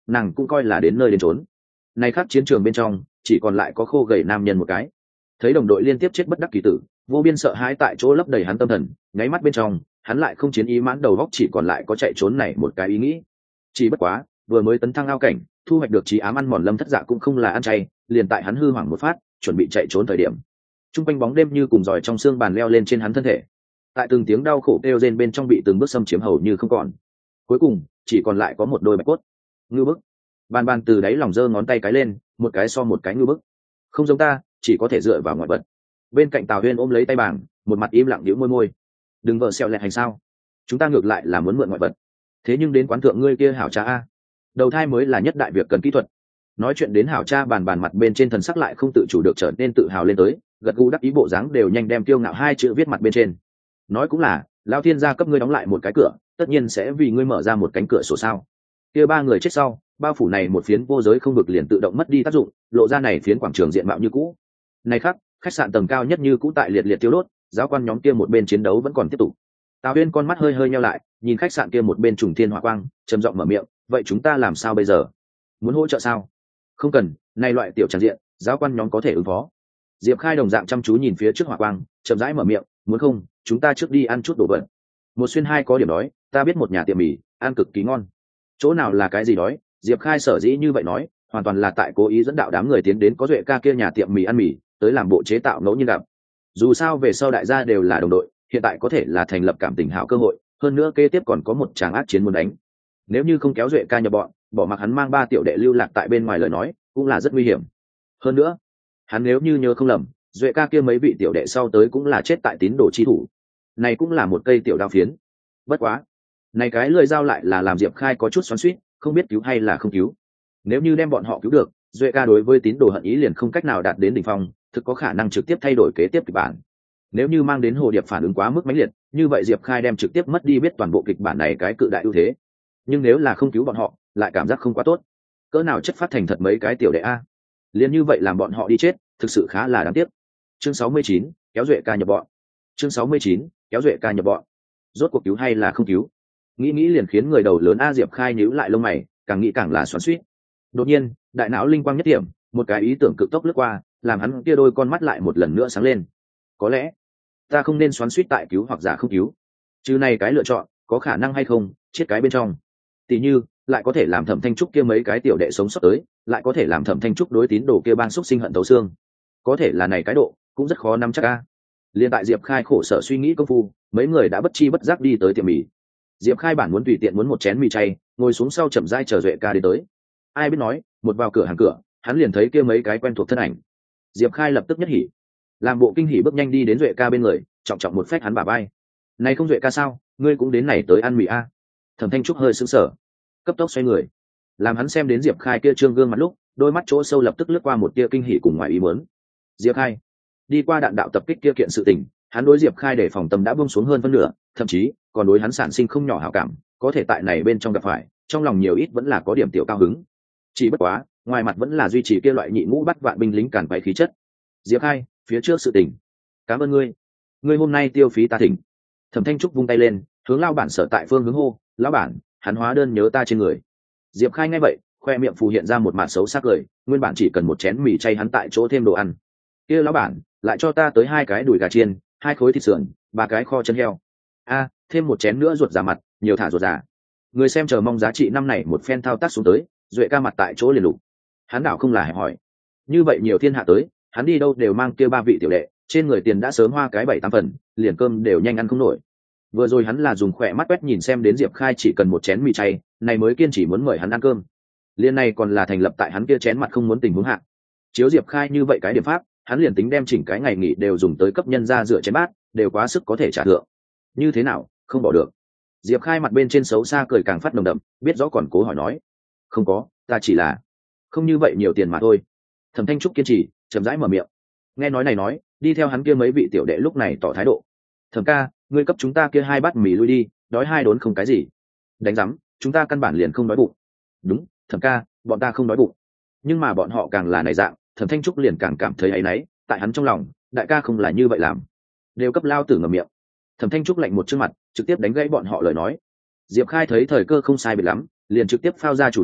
nàng cũng coi là đến nơi đến trốn. Nay khắc chiến trường bên trong chỉ còn lại có khô gầy nam nhân một cái, thấy đồng đội liên tiếp chết bất đắc kỳ tử, vô biên sợ hãi tại chỗ lấp đầy hắn tâm thần. Nháy mắt bên trong hắn lại không chiến ý mãn, đầu góc chỉ còn lại có chạy trốn này một cái ý nghĩ. Chỉ bất quá vừa mới tấn thăng ao cảnh, thu hoạch được trí ám ăn mòn Lâm Thất Dạ cũng không là ăn chay, liền tại hắn hư hoảng một phát chuẩn bị chạy trốn thời điểm, trung quanh bóng đêm như cùng giỏi trong xương bàn leo lên trên hắn thân thể, tại từng tiếng đau khổ kêu rên bên trong bị từng bước xâm chiếm hầu như không còn. Cuối cùng chỉ còn lại có một đôi bạch cốt. Ngư bức. Bàn bàn từ đáy lòng giơ ngón tay cái lên, một cái so một cái ngư bức. Không giống ta, chỉ có thể dựa vào ngoại vật. Bên cạnh Tào Huyên ôm lấy tay bảng, một mặt im lặng nhíu môi môi. Đừng vợ xẹo lẹt hành sao? Chúng ta ngược lại là muốn mượn ngoại vật. Thế nhưng đến quán thượng ngươi kia hảo cha a, đầu thai mới là nhất đại việc cần kỹ thuật. Nói chuyện đến hảo cha, bàn bàn mặt bên trên thần sắc lại không tự chủ được trở nên tự hào lên tới, gật gù đắc ý bộ dáng đều nhanh đem kiêu ngạo hai chữ viết mặt bên trên. Nói cũng là, lão thiên gia cấp ngươi đóng lại một cái cửa, tất nhiên sẽ vì ngươi mở ra một cánh cửa sổ sao? Kia ba người chết sau, bao phủ này một phiến vô giới không vực liền tự động mất đi tác dụng, lộ ra này phiến quảng trường diện mạo như cũ. Này khắc, khách sạn tầng cao nhất như cũ tại liệt liệt tiêu đốt, giáo quan nhóm kia một bên chiến đấu vẫn còn tiếp tục. Tào Huyên con mắt hơi hơi nheo lại, nhìn khách sạn kia một bên trùng thiên hỏa quang, trầm giọng mở miệng, vậy chúng ta làm sao bây giờ? Muốn hỗ trợ sao? Không cần, này loại tiểu tràng diện, giáo quan nhóm có thể ứng phó. Diệp Khai đồng dạng chăm chú nhìn phía trước hỏa quang, chậm rãi mở miệng, muốn không, chúng ta trước đi ăn chút đồ vật. Một xuyên hai có điểm đói, ta biết một nhà tiệm mì, ăn cực kỳ ngon. Chỗ nào là cái gì đói? Diệp Khai sở dĩ như vậy nói, hoàn toàn là tại cố ý dẫn đạo đám người tiến đến có duệ ca kia nhà tiệm mì ăn mì, tới làm bộ chế tạo ngẫu nhiên gặp. Dù sao về sau đại gia đều là đồng đội, hiện tại có thể là thành lập cảm tình hảo cơ hội, hơn nữa kế tiếp còn có một tràng ác chiến muốn đánh. Nếu như không kéo duệ ca nhập bọn, bỏ mặc hắn mang ba tiểu đệ lưu lạc tại bên ngoài lời nói, cũng là rất nguy hiểm. Hơn nữa, hắn nếu như nhớ không lầm, duệ ca kia mấy vị tiểu đệ sau tới cũng là chết tại tín đồ chi thủ. Này cũng là một cây tiểu đao phiến. Bất quá, này cái lưỡi dao lại là làm Diệp Khai có chút xoắn xuýt, không biết cứu hay là không cứu. Nếu như đem bọn họ cứu được, duệ ca đối với tín đồ hận ý liền không cách nào đạt đến đỉnh phong, thực có khả năng trực tiếp thay đổi kế tiếp kịch bản. Nếu như mang đến hồ điệp phản ứng quá mức mãnh liệt, như vậy Diệp Khai đem trực tiếp mất đi biết toàn bộ kịch bản này cái cự đại ưu thế. Nhưng nếu là không cứu bọn họ, lại cảm giác không quá tốt. Cỡ nào chất phát thành thật mấy cái tiểu đệ a, liền như vậy làm bọn họ đi chết, thực sự khá là đáng tiếc. Chương sáu mươi chín, kéo duệ ca nhập bọn. Chương sáu mươi chín, kéo duệ ca nhập bọn. Rốt cuộc cứu hay là không cứu? Nghĩ nghĩ liền khiến người đầu lớn a Diệp Khai nhíu lại lông mày, càng nghĩ càng là xoắn xuýt. Đột nhiên, đại não linh quang nhất điểm, một cái ý tưởng cực tốc lướt qua, làm hắn kia đôi con mắt lại một lần nữa sáng lên. Có lẽ, ta không nên xoắn xuýt tại cứu hoặc giả không cứu. Chứ này cái lựa chọn, có khả năng hay không, chết cái bên trong. Tỷ như, lại có thể làm Thẩm Thanh Trúc kia mấy cái tiểu đệ sống sót tới, lại có thể làm Thẩm Thanh Trúc đối tín đồ kia ban xúc sinh hận thấu xương. Có thể là này cái độ, cũng rất khó nắm chắc a. Liên tại Diệp Khai khổ sở suy nghĩ công phu, mấy người đã bất chi bất giác đi tới tiệm mì. Diệp Khai bản muốn tùy tiện muốn một chén mì chay, ngồi xuống sau chậm rãi chờ duệ ca đi tới. Ai biết nói, một vào cửa hàng cửa, hắn liền thấy kia mấy cái quen thuộc thân ảnh. Diệp Khai lập tức nhất hỉ, làm bộ kinh hỉ bước nhanh đi đến duệ ca bên người, trọng trọng một phách hắn bả vai. Này không duệ ca sao, ngươi cũng đến này tới ăn mì a? Thẩm Thanh Trúc hơi sững sờ, cấp tốc xoay người, làm hắn xem đến Diệp Khai kia trương gương mặt lúc, đôi mắt chỗ sâu lập tức lướt qua một tia kinh hỉ cùng ngoài ý muốn. Diệp Khai đi qua đạn đạo tập kích kia kiện sự tình, hắn đối Diệp Khai để phòng tâm đã buông xuống hơn phân nửa, thậm chí còn đối hắn sản sinh không nhỏ hảo cảm, có thể tại này bên trong gặp phải, trong lòng nhiều ít vẫn là có điểm tiểu cao hứng. Chỉ bất quá, ngoài mặt vẫn là duy trì kia loại nhị ngũ bắt vạn binh lính càn quấy khí chất. Diệp Khai, phía trước sự tình, cảm ơn ngươi, ngươi hôm nay tiêu phí ta thỉnh. Thẩm Thanh Trúc vung tay lên, hướng lao bản sở tại phương hướng hô, lão bản, hắn hóa đơn nhớ ta trên người. Diệp Khai nghe vậy, khoe miệng phù hiện ra một màn xấu sắc cười, nguyên bản chỉ cần một chén mì chay hắn tại chỗ thêm đồ ăn. Kia lão bản, lại cho ta tới hai cái đùi gà chiên, hai khối thịt sườn, ba cái kho chân heo. A, thêm một chén nữa ruột già mặt, nhiều thả ruột già. Người xem chờ mong giá trị năm này một phen thao tác xuống tới, duệ ca mặt tại chỗ liền lục. Hắn đảo không là hẹp hỏi, như vậy nhiều thiên hạ tới, hắn đi đâu đều mang kia ba vị tiểu đệ, trên người tiền đã sớm hoa cái bảy tám phần, liền cơm đều nhanh ăn không nổi. Vừa rồi hắn là dùng khỏe mắt quét nhìn xem đến Diệp Khai chỉ cần một chén mì chay, này mới kiên trì muốn mời hắn ăn cơm. Liên này còn là thành lập tại hắn kia chén mặt không muốn tình huống hạ. Chiếu Diệp Khai như vậy cái điểm pháp, hắn liền tính đem chỉnh cái ngày nghỉ đều dùng tới cấp nhân ra rửa chén bát, đều quá sức có thể trả thượng. Như thế nào, không bỏ được. Diệp Khai mặt bên trên xấu xa cười càng phát nồng đậm, biết rõ còn cố hỏi nói, không có, ta chỉ là không như vậy nhiều tiền mà thôi. Thẩm Thanh Trúc kiên trì, chậm rãi mở miệng. Nghe nói này nói, đi theo hắn kia mấy vị tiểu đệ lúc này tỏ thái độ. Thẩm ca, ngươi cấp chúng ta kia hai bát mì lui đi, đói hai đốn không cái gì. Đánh rắm, chúng ta căn bản liền không đói bụng. Đúng, Thẩm ca, bọn ta không đói bụng. Nhưng mà bọn họ càng là này dạng, Thẩm Thanh Trúc liền càng cảm thấy áy náy, tại hắn trong lòng, đại ca không là như vậy làm, đều cấp lao tử ngậm miệng. Thẩm Thanh Trúc lạnh một chương mặt, trực tiếp đánh gãy bọn họ lời nói. Diệp Khai thấy thời cơ không sai biệt lắm, liền trực tiếp phao ra chủ đề,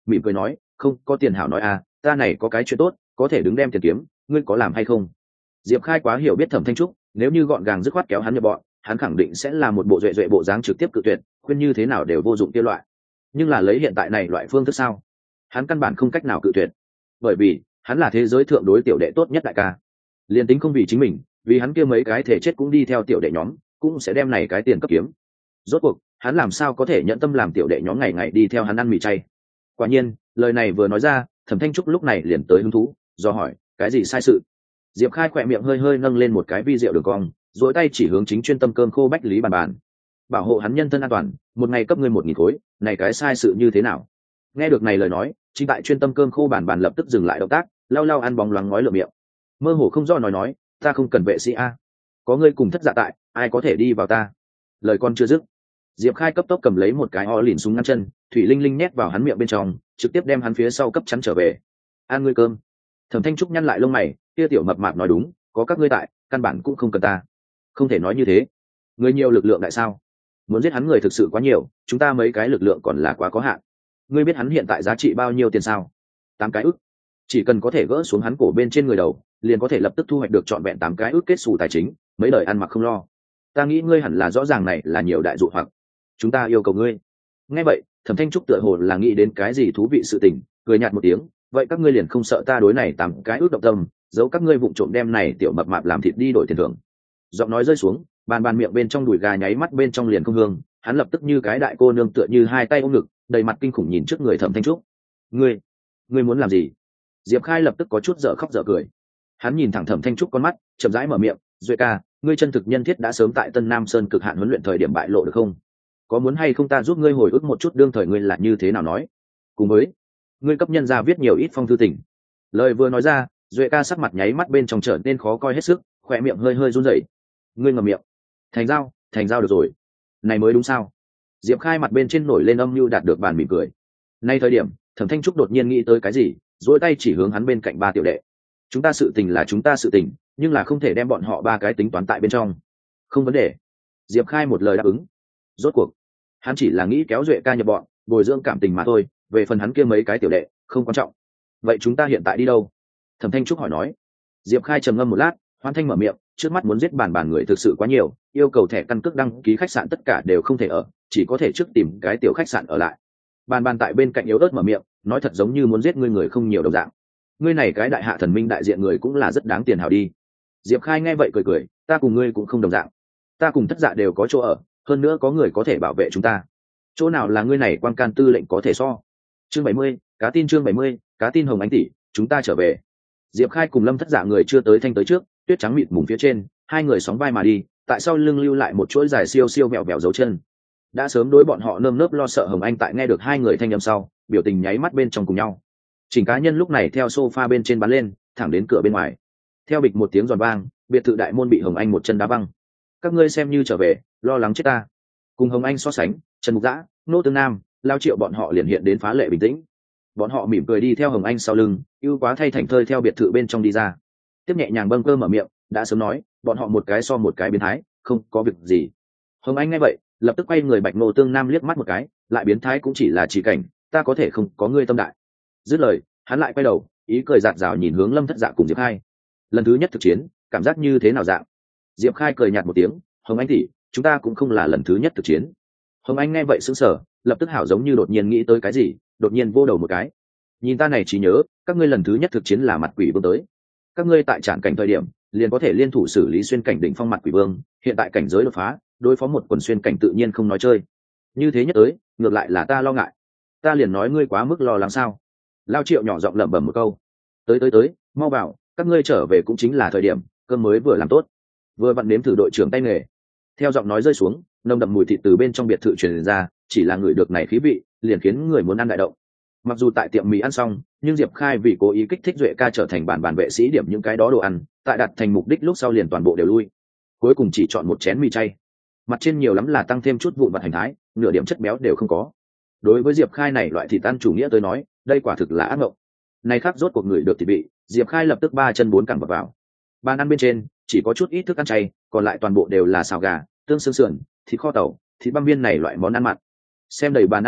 mỉm cười nói, không có tiền hảo nói à, ta này có cái chuyện tốt có thể đứng đem tiền kiếm, ngươi có làm hay không? Diệp Khai quá hiểu biết Thẩm Thanh Trúc, nếu như gọn gàng dứt khoát kéo hắn nhập bọn, hắn khẳng định sẽ là một bộ duệ duệ bộ dáng trực tiếp cự tuyệt, khuyên như thế nào đều vô dụng kia loại. Nhưng là lấy hiện tại này loại phương thức sao? Hắn căn bản không cách nào cự tuyệt, bởi vì hắn là thế giới thượng đối tiểu đệ tốt nhất đại ca. Liên tính không vì chính mình, vì hắn kia mấy cái thể chết cũng đi theo tiểu đệ nhóm, cũng sẽ đem này cái tiền cấp kiếm. Rốt cuộc, hắn làm sao có thể nhận tâm làm tiểu đệ nhóm ngày ngày đi theo hắn ăn mì chay? Quả nhiên, lời này vừa nói ra, Thẩm Thanh Trúc lúc này liền tới hứng thú, do hỏi, cái gì sai sự? Diệp Khai khỏe miệng hơi hơi nâng lên một cái vi rượu đường cong, duỗi tay chỉ hướng chính chuyên tâm cơm khô Bách Lý Bàn Bàn. Bảo hộ hắn nhân thân an toàn, một ngày cấp ngươi một nghìn khối, này cái sai sự như thế nào? Nghe được này lời nói, chính tại chuyên tâm cơm khô Bàn Bàn lập tức dừng lại động tác, lau lau ăn bóng loáng ngói lượm miệng. Mơ hồ không do nói nói, ta không cần vệ sĩ a, có ngươi cùng thất dạ tại, ai có thể đi vào ta? Lời con chưa dứt, Diệp Khai cấp tốc cầm lấy một cái o lìn súng ngăn chân, thủy linh linh nhét vào hắn miệng bên trong, trực tiếp đem hắn phía sau cấp chắn trở về. Ăn ngươi cơm. Thẩm Thanh Trúc nhăn lại lông mày, kia tiểu mập mạp nói đúng, có các ngươi tại, căn bản cũng không cần ta. Không thể nói như thế. Ngươi nhiều lực lượng tại sao? Muốn giết hắn người thực sự quá nhiều, chúng ta mấy cái lực lượng còn là quá có hạn. Ngươi biết hắn hiện tại giá trị bao nhiêu tiền sao? Tám cái ức. Chỉ cần có thể gỡ xuống hắn cổ bên trên người đầu, liền có thể lập tức thu hoạch được trọn vẹn tám cái ức kết xù tài chính, mấy đời ăn mặc không lo. Ta nghĩ ngươi hẳn là rõ ràng này là nhiều đại dụ hoặc. Chúng ta yêu cầu ngươi. Nghe vậy, Thẩm Thanh Trúc tựa hồ là nghĩ đến cái gì thú vị sự tình, cười nhạt một tiếng, vậy các ngươi liền không sợ ta đối này tám cái ước động tâm, giấu các ngươi vụng trộm đem này tiểu mập mạp làm thịt đi đổi tiền thưởng. Giọng nói rơi xuống, bàn bàn miệng bên trong đùi gà nháy mắt bên trong liền không hương, hắn lập tức như cái đại cô nương tựa như hai tay ôm ngực, đầy mặt kinh khủng nhìn trước người Thẩm Thanh Trúc. Ngươi, ngươi muốn làm gì? Diệp Khai lập tức có chút dở khóc dở cười. Hắn nhìn thẳng Thẩm Thanh Trúc con mắt, chậm rãi mở miệng, "Duệ ca, ngươi chân thực nhân thiết đã sớm tại Tân Nam Sơn cực hạn huấn luyện thời điểm bại lộ được không? Có muốn hay không ta giúp ngươi hồi ức một chút đương thời ngươi là như thế nào nói? Cùng với, ngươi cấp nhân ra viết nhiều ít phong thư tình." Lời vừa nói ra, Duệ ca sắc mặt nháy mắt bên trong trở nên khó coi hết sức, khỏe miệng hơi hơi run rẩy. "Ngươi ngậm miệng." "Thành giao, thành giao được rồi. Này mới đúng sao?" Diệp Khai mặt bên trên nổi lên âm mưu đạt được bàn mỉm cười. Nay thời điểm, Thẩm Thanh Trúc đột nhiên nghĩ tới cái gì, duỗi tay chỉ hướng hắn bên cạnh ba tiểu đệ. "Chúng ta sự tình là chúng ta sự tình, nhưng là không thể đem bọn họ ba cái tính toán tại bên trong." "Không vấn đề." Diệp Khai một lời đáp ứng. Rốt cuộc, hắn chỉ là nghĩ kéo Duệ ca nhập bọn, bồi dưỡng cảm tình mà thôi, về phần hắn kia mấy cái tiểu đệ, không quan trọng. "Vậy chúng ta hiện tại đi đâu?" Thẩm Thanh Trúc hỏi nói. Diệp Khai trầm ngâm một lát, hoan thanh mở miệng, trước mắt muốn giết bàn bàn người thực sự quá nhiều, yêu cầu thẻ căn cước đăng ký khách sạn tất cả đều không thể ở, chỉ có thể trước tìm cái tiểu khách sạn ở lại. Bàn bàn tại bên cạnh yếu ớt mở miệng, nói thật giống như muốn giết ngươi người không nhiều đồng dạng. Ngươi này cái đại hạ thần minh đại diện người cũng là rất đáng tiền hảo đi. Diệp Khai nghe vậy cười cười, ta cùng ngươi cũng không đồng dạng. Ta cùng thất dạ đều có chỗ ở, hơn nữa có người có thể bảo vệ chúng ta. Chỗ nào là ngươi này quan can tư lệnh có thể so. Chương bảy mươi, cá tin chương bảy mươi, cá tin Hồng Ánh tỷ, chúng ta trở về. Diệp Khai cùng Lâm thất dạ người chưa tới thanh tới trước, tuyết trắng mịt mùng phía trên, hai người sóng vai mà đi, tại sau lưng lưu lại một chuỗi dài siêu siêu mẹo mẹo dấu chân. Đã sớm đối bọn họ nơm nớp lo sợ Hồng Anh tại nghe được hai người thanh âm sau, biểu tình nháy mắt bên trong cùng nhau. Trình cá nhân lúc này theo sofa bên trên bắn lên, thẳng đến cửa bên ngoài. Theo bịch một tiếng giòn vang, biệt thự đại môn bị Hồng Anh một chân đá văng. Các ngươi xem như trở về, lo lắng chết ta. Cùng Hồng Anh so sánh, Trần Mục Dã, Nô Tương Nam, Lao Triệu bọn họ liền hiện đến phá lệ bình tĩnh. Bọn họ mỉm cười đi theo Hồng Anh sau lưng, ưu quá thay thành thơi theo biệt thự bên trong đi ra. Tiếp nhẹ nhàng bâng cơ mở miệng, đã sớm nói, bọn họ một cái so một cái biến thái, không có việc gì. Hồng Anh nghe vậy, lập tức quay người Bạch Nô Tương Nam liếc mắt một cái, lại biến thái cũng chỉ là chỉ cảnh, ta có thể không có ngươi tâm đại. Dứt lời, hắn lại quay đầu, ý cười giạt rào nhìn hướng Lâm thất dạ cùng Diệp Khai. Lần thứ nhất thực chiến, cảm giác như thế nào dạng? Diệp Khai cười nhạt một tiếng, Hồng Anh tỷ, chúng ta cũng không là lần thứ nhất thực chiến. Hồng Anh nghe vậy sững sờ, lập tức hảo giống như đột nhiên nghĩ tới cái gì, đột nhiên vô đầu một cái. Nhìn ta này chỉ nhớ, các ngươi lần thứ nhất thực chiến là mặt quỷ vương tới. Các ngươi tại trạm cảnh thời điểm, liền có thể liên thủ xử lý xuyên cảnh đỉnh phong mặt quỷ vương, hiện tại cảnh giới đột phá, đối phó một quần xuyên cảnh tự nhiên không nói chơi. Như thế nhất tới, ngược lại là ta lo ngại. Ta liền nói ngươi quá mức lo lắng sao? Lao Triệu nhỏ giọng lẩm bẩm một câu. Tới tới tới, mau vào, các ngươi trở về cũng chính là thời điểm, cơm mới vừa làm tốt. Vừa vặn nếm thử đội trưởng tay nghề. Theo giọng nói rơi xuống, nồng đậm mùi thịt từ bên trong biệt thự truyền ra, chỉ là người được này khí vị, liền khiến người muốn ăn đại động. Mặc dù tại tiệm mì ăn xong, nhưng Diệp Khai vì cố ý kích thích Duệ ca trở thành bản bản vệ sĩ điểm những cái đó đồ ăn, tại đặt thành mục đích lúc sau liền toàn bộ đều lui. Cuối cùng chỉ chọn một chén mì chay. Mặt trên nhiều lắm là tăng thêm chút vụn vặt hành thái, nửa điểm chất béo đều không có. Đối với Diệp Khai này loại thịt ăn chủ nghĩa tới nói, đây quả thực là ác mộng. Này khác rốt cuộc người được thịt vị, Diệp Khai lập tức ba chân bốn cẳng vào vào. Bàn ăn bên trên chỉ có chút ít thức ăn chay, còn lại toàn bộ đều là xào gà, tương xương sườn, thịt kho tàu, thịt băm viên này loại món ăn mặn. Xem đầy bàn ăn ngon,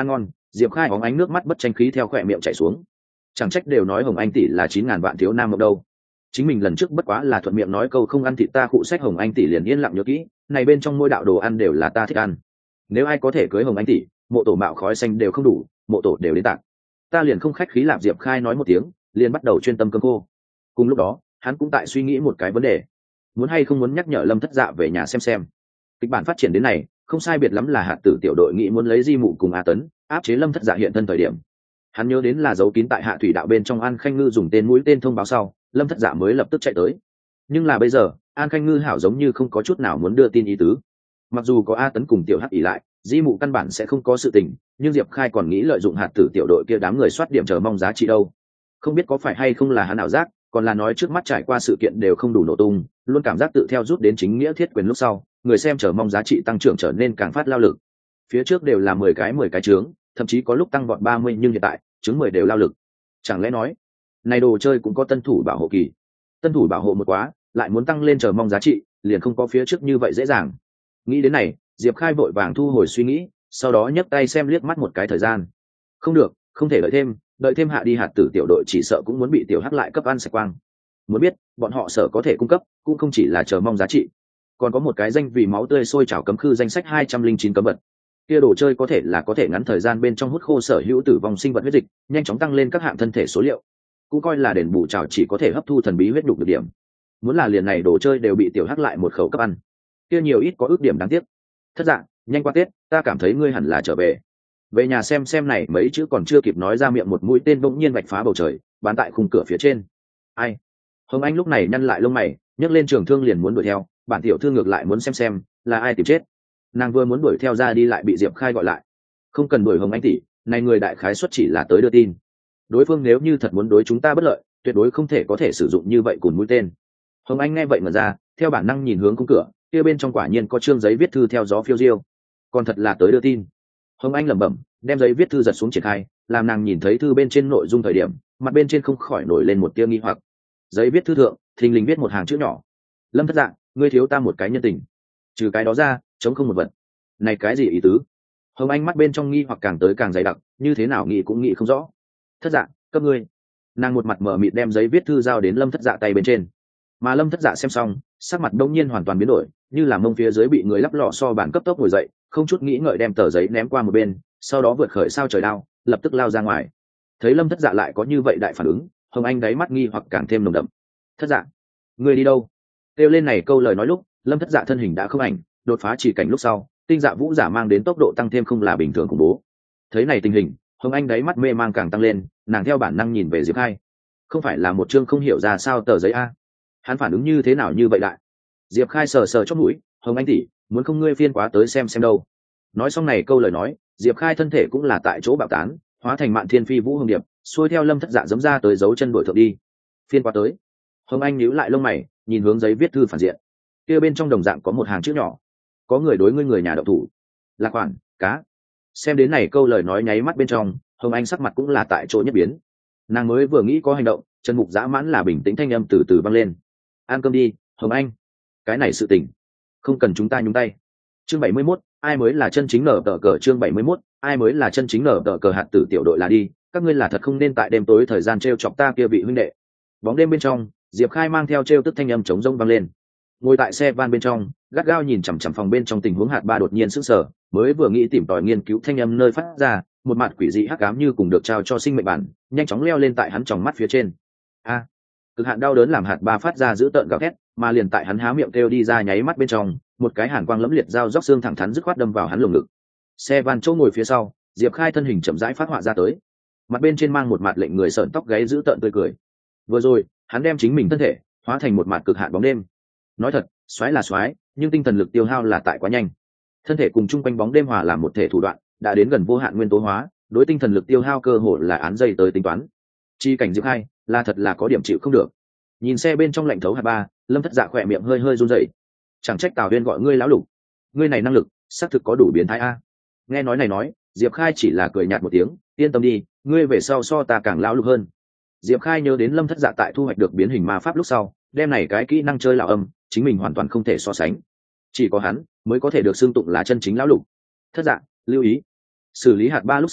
Diệp Khai bóng ánh nước mắt bất tranh khí theo khỏe miệng chảy xuống. Chẳng trách đều nói Hồng Anh tỷ là chín ngàn vạn thiếu nam mộng đâu. Chính mình lần trước bất quá là thuận miệng nói câu không ăn thịt ta cụ sách Hồng Anh tỷ liền yên lặng nhớ kỹ, này bên trong mỗi đạo đồ ăn đều là ta thích ăn. Nếu ai có thể cưới Hồng Anh tỷ, mộ tổ mạo khói xanh đều không đủ, mộ tổ đều đến tạc. Ta liền không khách khí làm Diệp Khai nói một tiếng, liền bắt đầu chuyên tâm cơm cô. Cùng lúc đó, hắn cũng tại suy nghĩ một cái vấn đề, muốn hay không muốn nhắc nhở Lâm Thất Dạ về nhà xem xem. Kịch bản phát triển đến này, không sai biệt lắm là hạt tử tiểu đội nghĩ muốn lấy Di Mụ cùng A Tấn áp chế Lâm Thất Dạ hiện thân thời điểm. Hắn nhớ đến là giấu kín tại hạ thủy đạo bên trong An Khanh Ngư dùng tên mũi tên thông báo sau, Lâm Thất Dạ mới lập tức chạy tới. Nhưng là bây giờ, An Khanh Ngư hảo giống như không có chút nào muốn đưa tin ý tứ. Mặc dù có A Tấn cùng tiểu hắc ỉ lại, Di Mụ căn bản sẽ không có sự tình, nhưng Diệp Khai còn nghĩ lợi dụng hạt tử tiểu đội kia đám người soát điểm chờ mong giá trị đâu. Không biết có phải hay không là hắn ảo giác, còn là nói trước mắt trải qua sự kiện đều không đủ nổ tung, luôn cảm giác tự theo rút đến chính nghĩa thiết quyền lúc sau, người xem chờ mong giá trị tăng trưởng trở nên càng phát lao lực. Phía trước đều là mười cái mười cái trướng, thậm chí có lúc tăng vọt ba mươi, nhưng hiện tại, trướng mười đều lao lực. Chẳng lẽ nói, này đồ chơi cũng có tân thủ bảo hộ kỳ. Tân thủ bảo hộ một quá, lại muốn tăng lên chờ mong giá trị, liền không có phía trước như vậy dễ dàng. Nghĩ đến này, Diệp Khai vội vàng thu hồi suy nghĩ, sau đó nhấc tay xem liếc mắt một cái thời gian. Không được, không thể đợi thêm, đợi thêm hạ đi hạt tử tiểu đội chỉ sợ cũng muốn bị tiểu hắc lại cấp ăn sạch quang. Muốn biết, bọn họ sợ có thể cung cấp, cũng không chỉ là chờ mong giá trị, còn có một cái danh vì máu tươi sôi trào cấm khư danh sách hai trăm linh chín cấm vật. Kia đồ chơi có thể là có thể ngắn thời gian bên trong hút khô sở hữu tử vong sinh vật huyết dịch, nhanh chóng tăng lên các hạng thân thể số liệu. Cũng coi là đền bù trào chỉ có thể hấp thu thần bí huyết nhục được điểm. Muốn là liền này đồ chơi đều bị tiểu hắc lại một khẩu cấp ăn, kia nhiều ít có ước điểm đáng tiếc. Thất Dạ, nhanh qua Tết, ta cảm thấy ngươi hẳn là trở về. Về nhà xem xem này mấy chữ còn chưa kịp nói ra miệng, một mũi tên bỗng nhiên vạch phá bầu trời, bắn tại khung cửa phía trên. Ai? Hồng Anh lúc này nhăn lại lông mày, nhấc lên trường thương liền muốn đuổi theo, bản tiểu thư ngược lại muốn xem xem là ai tìm chết. Nàng vừa muốn đuổi theo ra đi lại bị Diệp Khai gọi lại. Không cần đuổi Hồng Anh tỷ, này người đại khái xuất chỉ là tới đưa tin. Đối phương nếu như thật muốn đối chúng ta bất lợi, tuyệt đối không thể có thể sử dụng như vậy cùng mũi tên. Hồng Anh nghe vậy mà ra, theo bản năng nhìn hướng khung cửa, kia bên trong quả nhiên có chương giấy viết thư theo gió phiêu diêu. Còn thật là tới đưa tin. Hồng Anh lẩm bẩm, đem giấy viết thư giật xuống triển khai, làm nàng nhìn thấy thư bên trên nội dung thời điểm, mặt bên trên không khỏi nổi lên một tia nghi hoặc. Giấy viết thư thượng, thình lình viết một hàng chữ nhỏ: Lâm Thất Dạ, ngươi thiếu ta một cái nhân tình. Trừ cái đó ra, chống không một vật. Này cái gì ý tứ? Hồng Anh mắt bên trong nghi hoặc càng tới càng dày đặc, như thế nào nghĩ cũng nghĩ không rõ. Thất Dạ, cấp ngươi. Nàng một mặt mờ mịt đem giấy viết thư giao đến Lâm Thất Dạ tay bên trên. Mà Lâm Thất Dạ xem xong, sắc mặt đông nhiên hoàn toàn biến đổi, như là mông phía dưới bị người lắp lọ so bản cấp tốc ngồi dậy, không chút nghĩ ngợi đem tờ giấy ném qua một bên, sau đó vượt khởi sao trời đao, lập tức lao ra ngoài. Thấy Lâm Thất Dạ lại có như vậy đại phản ứng, Hồng Anh đáy mắt nghi hoặc càng thêm nồng đậm. Thất Dạ, ngươi đi đâu? Kêu lên này câu lời nói lúc, Lâm Thất Dạ thân hình đã không ảnh, đột phá chỉ cảnh lúc sau, tinh dạ vũ giả mang đến tốc độ tăng thêm không là bình thường khủng bố. Thấy này tình hình, Hồng Anh đáy mắt mê mang càng tăng lên, nàng theo bản năng nhìn về Diệp Khai. Không phải là một chương không hiểu ra sao tờ giấy a? Hắn phản ứng như thế nào như vậy đại? Diệp Khai sờ sờ chóp mũi, Hồng Anh tỷ, muốn không ngươi phiên quá tới xem xem đâu. Nói xong này câu lời nói, Diệp Khai thân thể cũng là tại chỗ bạo tán, hóa thành mạn thiên phi vũ hồng điệp, xuôi theo Lâm Thất Dạ giẫm ra tới dấu chân đuổi thượng đi. Phiên quá tới. Hồng Anh nhíu lại lông mày, nhìn hướng giấy viết thư phản diện. Kia bên trong đồng dạng có một hàng chữ nhỏ: có người đối ngươi người nhà động thủ. Là khoản cá. Xem đến này câu lời nói nháy mắt bên trong, Hồng Anh sắc mặt cũng là tại chỗ nhất biến. Nàng mới vừa nghĩ có hành động, Trần Mục dã mãn là bình tĩnh thanh âm từ từ vang lên: ăn cơm đi, Hồng Anh. Cái này sự tình, không cần chúng ta nhúng tay. Chương bảy mươi mốt, ai mới là chân chính nở tờ cờ. Chương bảy mươi mốt, ai mới là chân chính nở tờ cờ. Hạt tử tiểu đội là đi, các ngươi là thật không nên tại đêm tối thời gian trêu chọc ta kia vị huynh đệ. Bóng đêm bên trong, Diệp Khai mang theo trêu tức thanh âm trống rỗng vang lên. Ngồi tại xe van bên trong, gắt gao nhìn chằm chằm phòng bên trong tình huống hạt ba đột nhiên sững sờ, mới vừa nghĩ tìm tòi nghiên cứu thanh âm nơi phát ra, một mặt quỷ dị hắc ám như cùng được trao cho sinh mệnh bản, nhanh chóng leo lên tại hắn tròng mắt phía trên. A! Cực hạn đau đớn làm hạt ba phát ra dữ tợn gào thét, mà liền tại hắn há miệng kêu đi ra nháy mắt bên trong, một cái hàn quang lẫm liệt dao róc xương thẳng thắn dứt khoát đâm vào hắn lồng ngực. Xe van chỗ ngồi phía sau, Diệp Khai thân hình chậm rãi phát họa ra tới, mặt bên trên mang một mặt lệnh người sợn tóc gáy dữ tợn tươi cười. Vừa rồi, hắn đem chính mình thân thể hóa thành một mặt cực hạn bóng đêm. Nói thật, xoáy là xoáy, nhưng tinh thần lực tiêu hao là tại quá nhanh. Thân thể cùng chung quanh bóng đêm hòa làm một thể thủ đoạn, đã đến gần vô hạn nguyên tố hóa, đối tinh thần lực tiêu hao cơ hội là án dây tới tính toán. Chi cảnh Diệp Khai, là thật là có điểm chịu không được. Nhìn xe bên trong lạnh thấu hạt ba, Lâm Thất Dạ khỏe miệng hơi hơi run rẩy. Chẳng trách Tào Huyên gọi ngươi lão lục, ngươi này năng lực xác thực có đủ biến thái a. Nghe nói này nói, Diệp Khai chỉ là cười nhạt một tiếng, yên tâm đi, ngươi về sau so ta càng lão lục hơn. Diệp Khai nhớ đến Lâm Thất Dạ tại thu hoạch được biến hình ma pháp lúc sau, đem này cái kỹ năng chơi lão âm, chính mình hoàn toàn không thể so sánh. Chỉ có hắn mới có thể được xưng tụng là chân chính lão lục. Thất Dạ, lưu ý. Xử lý hạt ba lúc sau,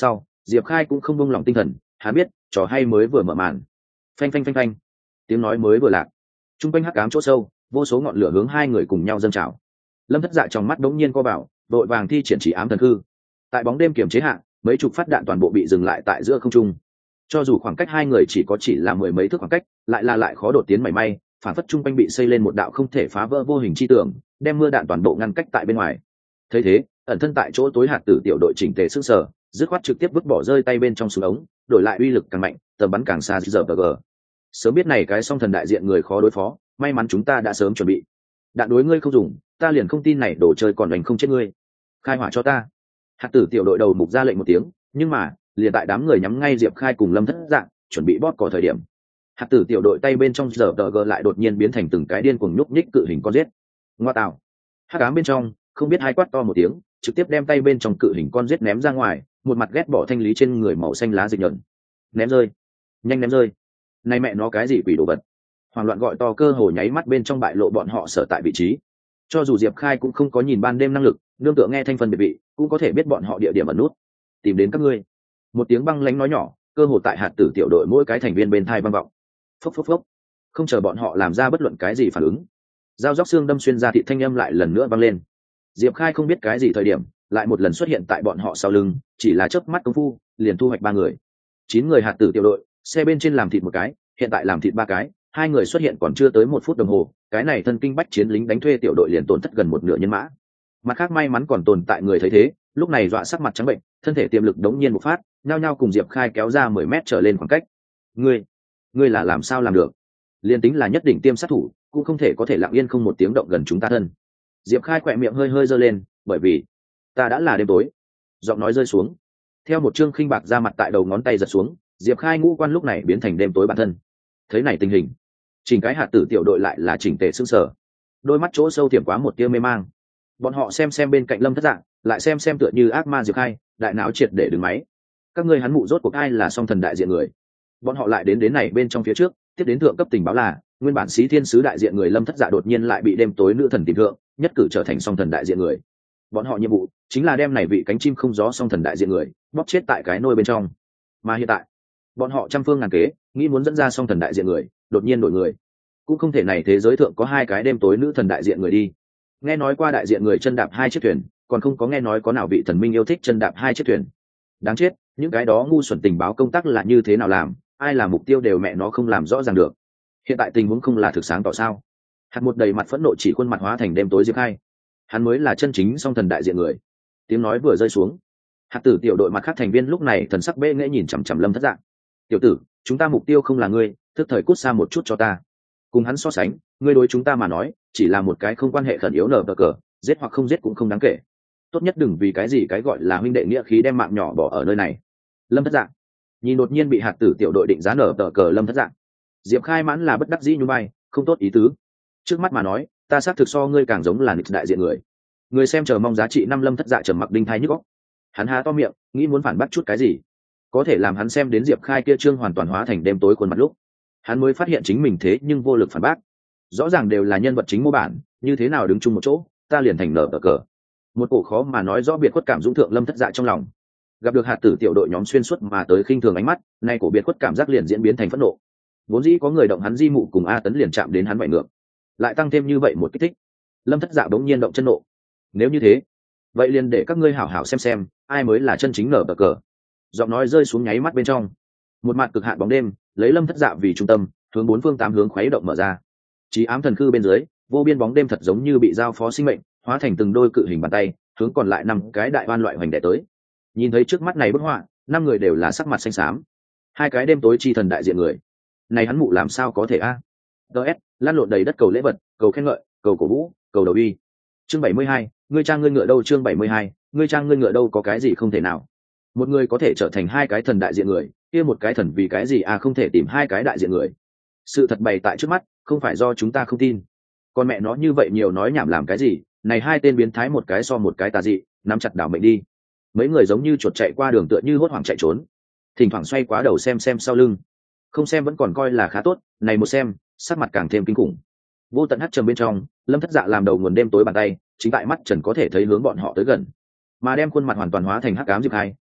Diệp Khai cũng không buông lòng tinh thần, hắn biết trò hay mới vừa mở màn. Phanh phanh phanh phanh, tiếng nói mới vừa lạc, trung quanh hắc ám chỗ sâu, vô số ngọn lửa hướng hai người cùng nhau dâng trào. Lâm Thất Dạ trong mắt đống nhiên co bảo, đội vàng thi triển chỉ ám thần hư. Tại bóng đêm kiềm chế hạ, mấy chục phát đạn toàn bộ bị dừng lại tại giữa không trung. Cho dù khoảng cách hai người chỉ có chỉ là mười mấy thước khoảng cách, lại là lại khó đột tiến mảy may, phản phất trung quanh bị xây lên một đạo không thể phá vỡ vô hình chi tường, đem mưa đạn toàn bộ ngăn cách tại bên ngoài. Thấy thế, ẩn thân tại chỗ tối hạt tử tiểu đội chỉnh tề sức sở, dứt khoát trực tiếp vứt bỏ rơi tay bên trong súng ống, đổi lại uy lực càng mạnh, tầm bắn càng xa giờ gờ. Sớm biết này cái song thần đại diện người khó đối phó, may mắn chúng ta đã sớm chuẩn bị. Đạn đối ngươi không dùng, ta liền không tin này đồ chơi còn đánh không chết ngươi. Khai hỏa cho ta. Hạt tử tiểu đội đầu mục ra lệnh một tiếng, nhưng mà liền tại đám người nhắm ngay Diệp Khai cùng Lâm Thất Dạng chuẩn bị bóp cò thời điểm, hạt tử tiểu đội tay bên trong giờ gờ lại đột nhiên biến thành từng cái điên cuồng nhúc nhích cự hình con rết. Ngoa tạo. Hắc ám bên trong không biết hai quát to một tiếng, trực tiếp đem tay bên trong cự hình con rết ném ra ngoài, một mặt ghét bỏ thanh lý trên người màu xanh lá dịch nhợn. Ném rơi, nhanh ném rơi. Này mẹ nó cái gì quỷ đồ vật. Hoảng loạn gọi to cơ hồ nháy mắt bên trong bại lộ bọn họ sở tại vị trí. Cho dù Diệp Khai cũng không có nhìn ban đêm năng lực, nương tựa nghe thanh phân biệt vị, cũng có thể biết bọn họ địa điểm ẩn nút. Tìm đến các ngươi. Một tiếng băng lãnh nói nhỏ, cơ hồ tại hạt tử tiểu đội mỗi cái thành viên bên thai vang vọng. Phốc phốc phốc. Không chờ bọn họ làm ra bất luận cái gì phản ứng, dao róc xương đâm xuyên ra thị thanh âm lại lần nữa vang lên. Diệp Khai không biết cái gì thời điểm, lại một lần xuất hiện tại bọn họ sau lưng, chỉ là chớp mắt công phu, liền thu hoạch ba người. Chín người hạt tử tiểu đội, xe bên trên làm thịt một cái, hiện tại làm thịt ba cái, hai người xuất hiện còn chưa tới một phút đồng hồ, cái này thân kinh bách chiến lính đánh thuê tiểu đội liền tổn thất gần một nửa nhân mã. Mặt khác may mắn còn tồn tại người thấy thế, lúc này dọa sắc mặt trắng bệnh, thân thể tiềm lực đống nhiên một phát, nhao nhao cùng Diệp Khai kéo ra mười mét trở lên khoảng cách. Ngươi, ngươi là làm sao làm được? Liên tính là nhất định tiêm sát thủ, cũng không thể có thể lặng yên không một tiếng động gần chúng ta thân. Diệp Khai khỏe miệng hơi hơi giơ lên, bởi vì ta đã là đêm tối. Giọng nói rơi xuống, theo một chương khinh bạc ra mặt tại đầu ngón tay giật xuống, Diệp Khai ngũ quan lúc này biến thành đêm tối bản thân. Thấy này tình hình, chỉnh cái hạt tử tiểu đội lại là chỉnh tề sững sờ, đôi mắt chỗ sâu tiềm quá một tia mê mang. Bọn họ xem xem bên cạnh Lâm Thất Dạng, lại xem xem tựa như ác ma Diệp Khai, đại não triệt để đứng máy. Các ngươi hắn mụ rốt cuộc ai là song thần đại diện người? Bọn họ lại đến đến này bên trong phía trước, tiếp đến thượng cấp tình báo là nguyên bản sĩ thiên sứ đại diện người Lâm Thất Dạ đột nhiên lại bị đêm tối nữ thần tìm thượng, nhất cử trở thành song thần đại diện người. Bọn họ nhiệm vụ chính là đem này vị cánh chim không gió song thần đại diện người bóp chết tại cái nôi bên trong. Mà hiện tại, bọn họ trăm phương ngàn kế, nghĩ muốn dẫn ra song thần đại diện người, đột nhiên đổi người. Cũng không thể này thế giới thượng có hai cái đêm tối nữ thần đại diện người đi. Nghe nói qua đại diện người chân đạp hai chiếc thuyền, còn không có nghe nói có nào vị thần minh yêu thích chân đạp hai chiếc thuyền. Đáng chết, những cái đó ngu xuẩn tình báo công tác là như thế nào làm, ai là mục tiêu đều mẹ nó không làm rõ ràng được. Hiện tại tình huống không là thực sáng tỏ sao? Hạt một đầy mặt phẫn nộ chỉ khuôn mặt hóa thành đêm tối Diệp Khai. Hắn mới là chân chính song thần đại diện người. Tiếng nói vừa rơi xuống, hạt tử tiểu đội mặt khác thành viên lúc này thần sắc bệ nghễ nhìn chằm chằm Lâm Thất Dạng. Tiểu tử, chúng ta mục tiêu không là ngươi, thức thời cút xa một chút cho ta. Cùng hắn so sánh, ngươi đối chúng ta mà nói chỉ là một cái không quan hệ khẩn yếu nở bờ cờ, giết hoặc không giết cũng không đáng kể. Tốt nhất đừng vì cái gì cái gọi là huynh đệ nghĩa khí đem mạng nhỏ bỏ ở nơi này. Lâm Thất Dạng nhìn đột nhiên bị hạt tử tiểu đội định giá nở tờ cờ Lâm Thất Dạng, Diệp Khai mãn là bất đắc dĩ như bay, không tốt ý tứ. Trước mắt mà nói, ta xác thực so ngươi càng giống là nghịch đại diện người. Người xem chờ mong giá trị năm Lâm Thất Dạ trầm mặc đinh thái nhức óc. Hắn há to miệng, nghĩ muốn phản bác chút cái gì, có thể làm hắn xem đến Diệp Khai kia trương hoàn toàn hóa thành đêm tối khuôn mặt lúc, hắn mới phát hiện chính mình thế nhưng vô lực phản bác. Rõ ràng đều là nhân vật chính mô bản, như thế nào đứng chung một chỗ, ta liền thành nở tờ cờ. Một cổ khó mà nói rõ biệt khuất cảm dũng thượng Lâm Thất Dạ trong lòng. Gặp được hạt tử tiểu đội nhóm xuyên suốt mà tới khinh thường ánh mắt, nay cổ biệt khuất cảm giác liền diễn biến thành phẫn nộ. Vốn dĩ có người động hắn di mụ cùng A Tấn liền chạm đến hắn vậy ngược, lại tăng thêm như vậy một kích thích, Lâm Thất Dạ bỗng nhiên động chân nộ. Nếu như thế, vậy liền để các ngươi hảo hảo xem xem ai mới là chân chính nở bờ cờ. Giọng nói rơi xuống nháy mắt bên trong, một mặt cực hạn bóng đêm lấy Lâm Thất Dạ vì trung tâm, hướng bốn phương tám hướng khuấy động mở ra. Chí ám thần khư bên dưới, vô biên bóng đêm thật giống như bị giao phó sinh mệnh, hóa thành từng đôi cự hình bàn tay, hướng còn lại năm cái đại oan loại hoành đẻ tới. Nhìn thấy trước mắt này bức họa, năm người đều là sắc mặt xanh xám. Hai cái đêm tối chi thần đại diện người, này hắn mụ làm sao có thể a? ds lan lộn đầy đất cầu lễ vật, cầu khen ngợi, cầu cổ vũ, cầu đầu uy. Chương bảy mươi hai, ngươi trang ngươi ngựa đâu? Chương bảy mươi hai, ngươi trang ngươi ngựa đâu? Có cái gì không thể nào? Một người có thể trở thành hai cái thần đại diện người, kia một cái thần vì cái gì à không thể tìm hai cái đại diện người? Sự thật bày tại trước mắt, không phải do chúng ta không tin. Con mẹ nó như vậy nhiều nói nhảm làm cái gì? Này hai tên biến thái một cái so một cái tà dị, nắm chặt đảo mệnh đi. Mấy người giống như chuột chạy qua đường tựa như hốt hoảng chạy trốn, thỉnh thoảng xoay quá đầu xem xem sau lưng. Không xem vẫn còn coi là khá tốt, này một xem, sắc mặt càng thêm kinh khủng. Vô tận hắc trầm bên trong, Lâm Thất Dạ làm đầu nguồn đêm tối bàn tay, chính tại mắt trần có thể thấy hướng bọn họ tới gần. Mà đem khuôn mặt hoàn toàn hóa thành hắc ám Diệp Khai,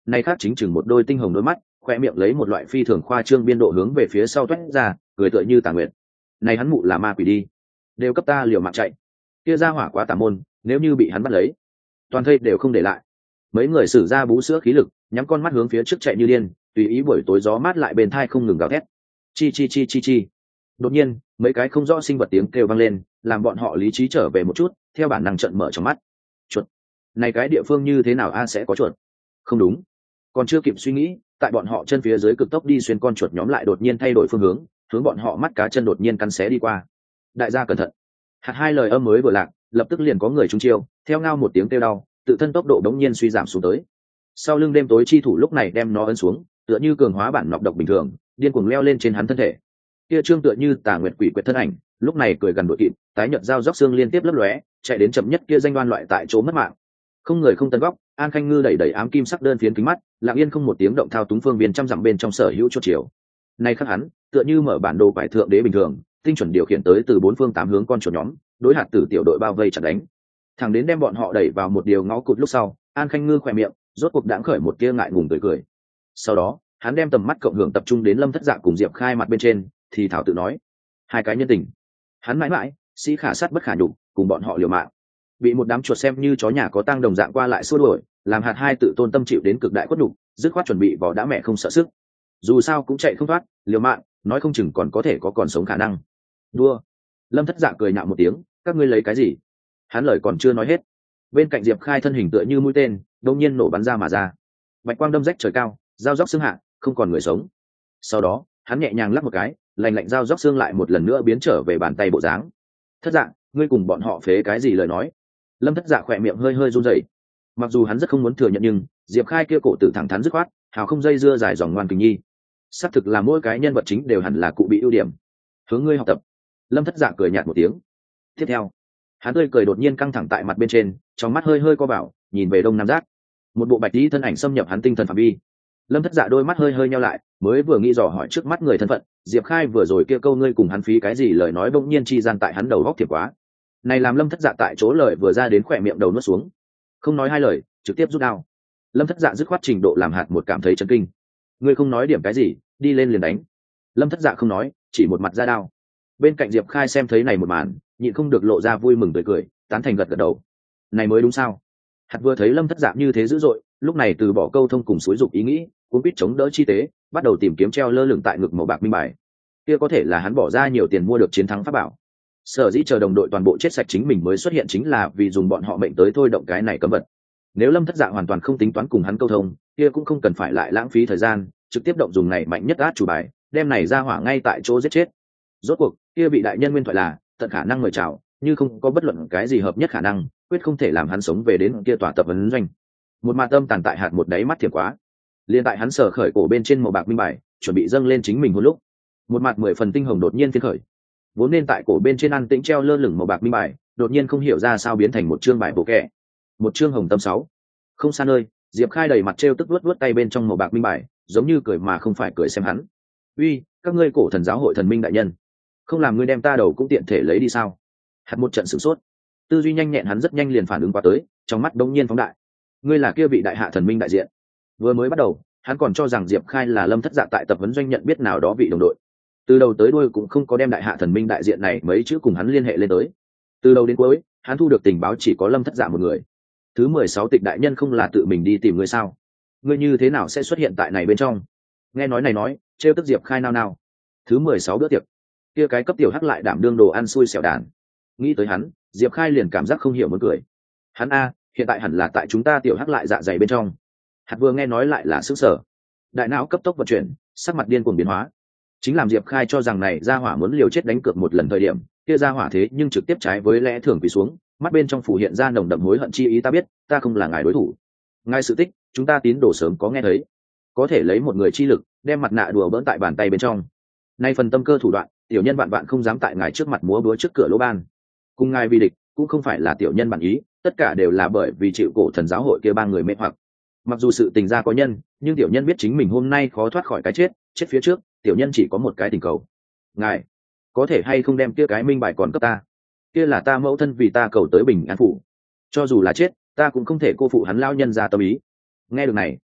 nay khác chính chừng một đôi tinh hồng đôi mắt, khoe miệng lấy một loại phi thường khoa trương biên độ hướng về phía sau toét ra, cười tựa như tà nguyệt. Này hắn mụ là ma quỷ đi, đều cấp ta liều mạng chạy. Kia ra hỏa quá tà môn, nếu như bị hắn bắt lấy, toàn thây đều không để lại. Mấy người sử ra bú sữa khí lực, nhắm con mắt hướng phía trước chạy như điên, tùy ý buổi tối gió mát lại bên thai không ngừng gào thét. Chi chi chi chi chi. Đột nhiên, mấy cái không rõ sinh vật tiếng kêu vang lên, làm bọn họ lý trí trở về một chút, theo bản năng trợn mở trong mắt. Chuột. Này cái địa phương như thế nào a sẽ có chuột? Không đúng. Còn chưa kịp suy nghĩ, tại bọn họ chân phía dưới cực tốc đi xuyên con chuột nhóm lại đột nhiên thay đổi phương hướng, hướng bọn họ mắt cá chân đột nhiên cắn xé đi qua. Đại gia cẩn thận. Hạt hai lời âm mới vừa lạc, lập tức liền có người trúng chiêu, theo ngao một tiếng kêu đau, tự thân tốc độ đống nhiên suy giảm xuống tới. Sau lưng đêm tối chi thủ lúc này đem nó ấn xuống, tựa như cường hóa bản nọc độc bình thường, điên cuồng leo lên trên hắn thân thể. Kia trương tựa như tà nguyệt quỷ quyệt thân ảnh, lúc này cười gần đội kịp, tái nhợt dao róc xương liên tiếp lấp lóe, chạy đến chậm nhất kia danh đoan loại tại chỗ mất mạng. Không người không tân góc, An Khanh Ngư đẩy đẩy ám kim sắc đơn phiến kính mắt, lặng yên không một tiếng động thao túng phương viên trăm dặm bên trong sở hữu chuột chiều. Nay khắc hắn, tựa như mở bản đồ quải thượng đế bình thường, tinh chuẩn điều khiển tới từ bốn phương tám hướng con chuột nhóm, đối hạt tử tiểu đội bao vây chặt đánh. Thẳng đến đem bọn họ đẩy vào một điều ngõ cụt lúc sau, An Khanh Ngư khỏe miệng, rốt cuộc đãng khởi một tia ngại ngùng tươi cười. Sau đó, hắn đem tầm mắt cộng hưởng tập trung đến Lâm Thất Dạ cùng Diệp Khai mặt bên trên, thì thảo tự nói: hai cái nhân tình, hắn mãi mãi sĩ khả sát bất khả nhục, cùng bọn họ liều mạng. Bị một đám chuột xem như chó nhà có tang đồng dạng qua lại xua đuổi, làm hạt hai tự tôn tâm chịu đến cực đại khuất nhục, dứt khoát chuẩn bị vỏ đã mẹ không sợ sức. Dù sao cũng chạy không thoát, liều mạng, nói không chừng còn có thể có còn sống khả năng. Đua. Lâm Thất Dạ cười nhạo một tiếng, các ngươi lấy cái gì? Hắn lời còn chưa nói hết, bên cạnh Diệp Khai thân hình tựa như mũi tên, đột nhiên nổ bắn ra mà ra. Bạch quang đâm rách trời cao, dao róc xương hạ, không còn người sống. Sau đó, hắn nhẹ nhàng lắc một cái, lạnh lạnh dao róc xương lại một lần nữa biến trở về bàn tay bộ dáng. Thất Dạ, ngươi cùng bọn họ phế cái gì lời nói? Lâm Thất Dạ khỏe miệng hơi hơi run rẩy. Mặc dù hắn rất không muốn thừa nhận nhưng Diệp Khai kia cổ tử thẳng thắn dứt khoát, hào không dây dưa dài dòng ngoan kình nhi. Xác thực là mỗi cái nhân vật chính đều hẳn là cụ bị ưu điểm. Hướng ngươi học tập. Lâm Thất Dạ cười nhạt một tiếng. Tiếp theo, hắn tươi cười đột nhiên căng thẳng tại mặt bên trên, trong mắt hơi hơi co vào, nhìn về đông nam giác. Một bộ bạch tí thân ảnh xâm nhập hắn tinh thần phạm vi. Lâm Thất Dạ đôi mắt hơi hơi nheo lại, mới vừa nghĩ dò hỏi trước mắt người thân phận, Diệp Khai vừa rồi kia câu ngươi cùng hắn phí cái gì lời nói bỗng nhiên chi gian tại hắn đầu góc thiệt quá. Này làm Lâm Thất Dạ tại chỗ lời vừa ra đến khỏe miệng đầu nuốt xuống, không nói hai lời, trực tiếp rút đao. Lâm Thất Dạ dứt khoát trình độ làm hạt một cảm thấy chấn kinh. Ngươi không nói điểm cái gì, đi lên liền đánh. Lâm Thất Dạ không nói, chỉ một mặt ra đao. Bên cạnh Diệp Khai xem thấy này một màn, nhịn không được lộ ra vui mừng tươi cười, tán thành gật gật đầu. Này mới đúng sao? Hạt vừa thấy Lâm Thất Dạ như thế dữ dội, lúc này từ bỏ câu thông cùng xúi dục ý nghĩ, cuốn quýt chống đỡ chi tế, bắt đầu tìm kiếm treo lơ lửng tại ngực màu bạc minh bài. Kia có thể là hắn bỏ ra nhiều tiền mua được chiến thắng pháp bảo. Sở dĩ chờ đồng đội toàn bộ chết sạch chính mình mới xuất hiện chính là vì dùng bọn họ mệnh tới thôi động cái này cấm vật. Nếu Lâm Thất Dạ hoàn toàn không tính toán cùng hắn câu thông, kia cũng không cần phải lại lãng phí thời gian, trực tiếp động dùng này mạnh nhất át chủ bài, đem này ra hỏa ngay tại chỗ giết chết. Rốt cuộc, kia bị đại nhân nguyên thoại là tận khả năng mời chào, như không có bất luận cái gì hợp nhất khả năng, quyết không thể làm hắn sống về đến kia tòa tập vấn doanh. Một mạt tâm tàn tại hạt một đáy mắt thiệt quá. Liên tại hắn sở khởi cổ bên trên màu bạc minh bài, chuẩn bị dâng lên chính mình một lúc, một mặt mười phần tinh hồng đột nhiên phiên khởi. Vốn nên tại cổ bên trên ăn tĩnh treo lơ lửng màu bạc minh bài, đột nhiên không hiểu ra sao biến thành một chương bài bộ kẻ, một chương hồng tâm sáu. Không xa nơi, Diệp Khai đầy mặt trêu tức vuốt vuốt tay bên trong màu bạc minh bài, giống như cười mà không phải cười xem hắn. Uy, các ngươi cổ thần giáo hội thần minh đại nhân, không làm ngươi đem ta đầu cũng tiện thể lấy đi sao? Hạt một trận sửng sốt, tư duy nhanh nhẹn hắn rất nhanh liền phản ứng qua tới, trong mắt đông nhiên phóng đại. Ngươi là kia vị đại hạ thần minh đại diện? Vừa mới bắt đầu, hắn còn cho rằng Diệp Khai là Lâm Thất Dạ tại tập huấn doanh nhận biết nào đó vị đồng đội. Từ đầu tới đuôi cũng không có đem đại hạ thần minh đại diện này mấy chữ cùng hắn liên hệ lên tới. Từ đầu đến cuối, hắn thu được tình báo chỉ có Lâm Thất Dạ một người. Thứ mười sáu tịch đại nhân không là tự mình đi tìm ngươi sao? Ngươi như thế nào sẽ xuất hiện tại này bên trong? Nghe nói này nói, trêu tức Diệp Khai nao nao. Thứ mười sáu bữa tiệc, kia cái cấp tiểu hắc lại đảm đương đồ ăn xui xẻo đàn. Nghĩ tới hắn, Diệp Khai liền cảm giác không hiểu muốn cười. Hắn a, hiện tại hẳn là tại chúng ta tiểu hắc lại dạ dày bên trong. Hạt vừa nghe nói lại là sức sở, đại não cấp tốc vận chuyển, sắc mặt điên cuồng biến hóa. Chính làm Diệp Khai cho rằng này gia hỏa muốn liều chết đánh cược một lần thời điểm, kia gia hỏa thế nhưng trực tiếp trái với lẽ thường quỳ xuống, mắt bên trong phủ hiện ra nồng đậm hối hận chi ý. Ta biết, ta không là ngài đối thủ. Ngài sự tích, chúng ta tín đồ sớm có nghe thấy, có thể lấy một người chi lực đem mặt nạ đùa bỡn tại bàn tay bên trong. Nay phần tâm cơ thủ đoạn, tiểu nhân bạn bạn không dám tại ngài trước mặt múa búa trước cửa lỗ ban. Cùng ngài vì địch, cũng không phải là tiểu nhân bản ý, tất cả đều là bởi vì chịu cổ thần giáo hội kia ba người mê hoặc. Mặc dù sự tình ra có nhân, nhưng tiểu nhân biết chính mình hôm nay khó thoát khỏi cái chết, chết phía trước, tiểu nhân chỉ có một cái tình cầu. Ngài có thể hay không đem kia cái minh bài còn cấp ta? Kia là ta mẫu thân vì ta cầu tới bình an phủ, cho dù là chết, ta cũng không thể cô phụ hắn lao nhân ra tâm ý. Nghe được này,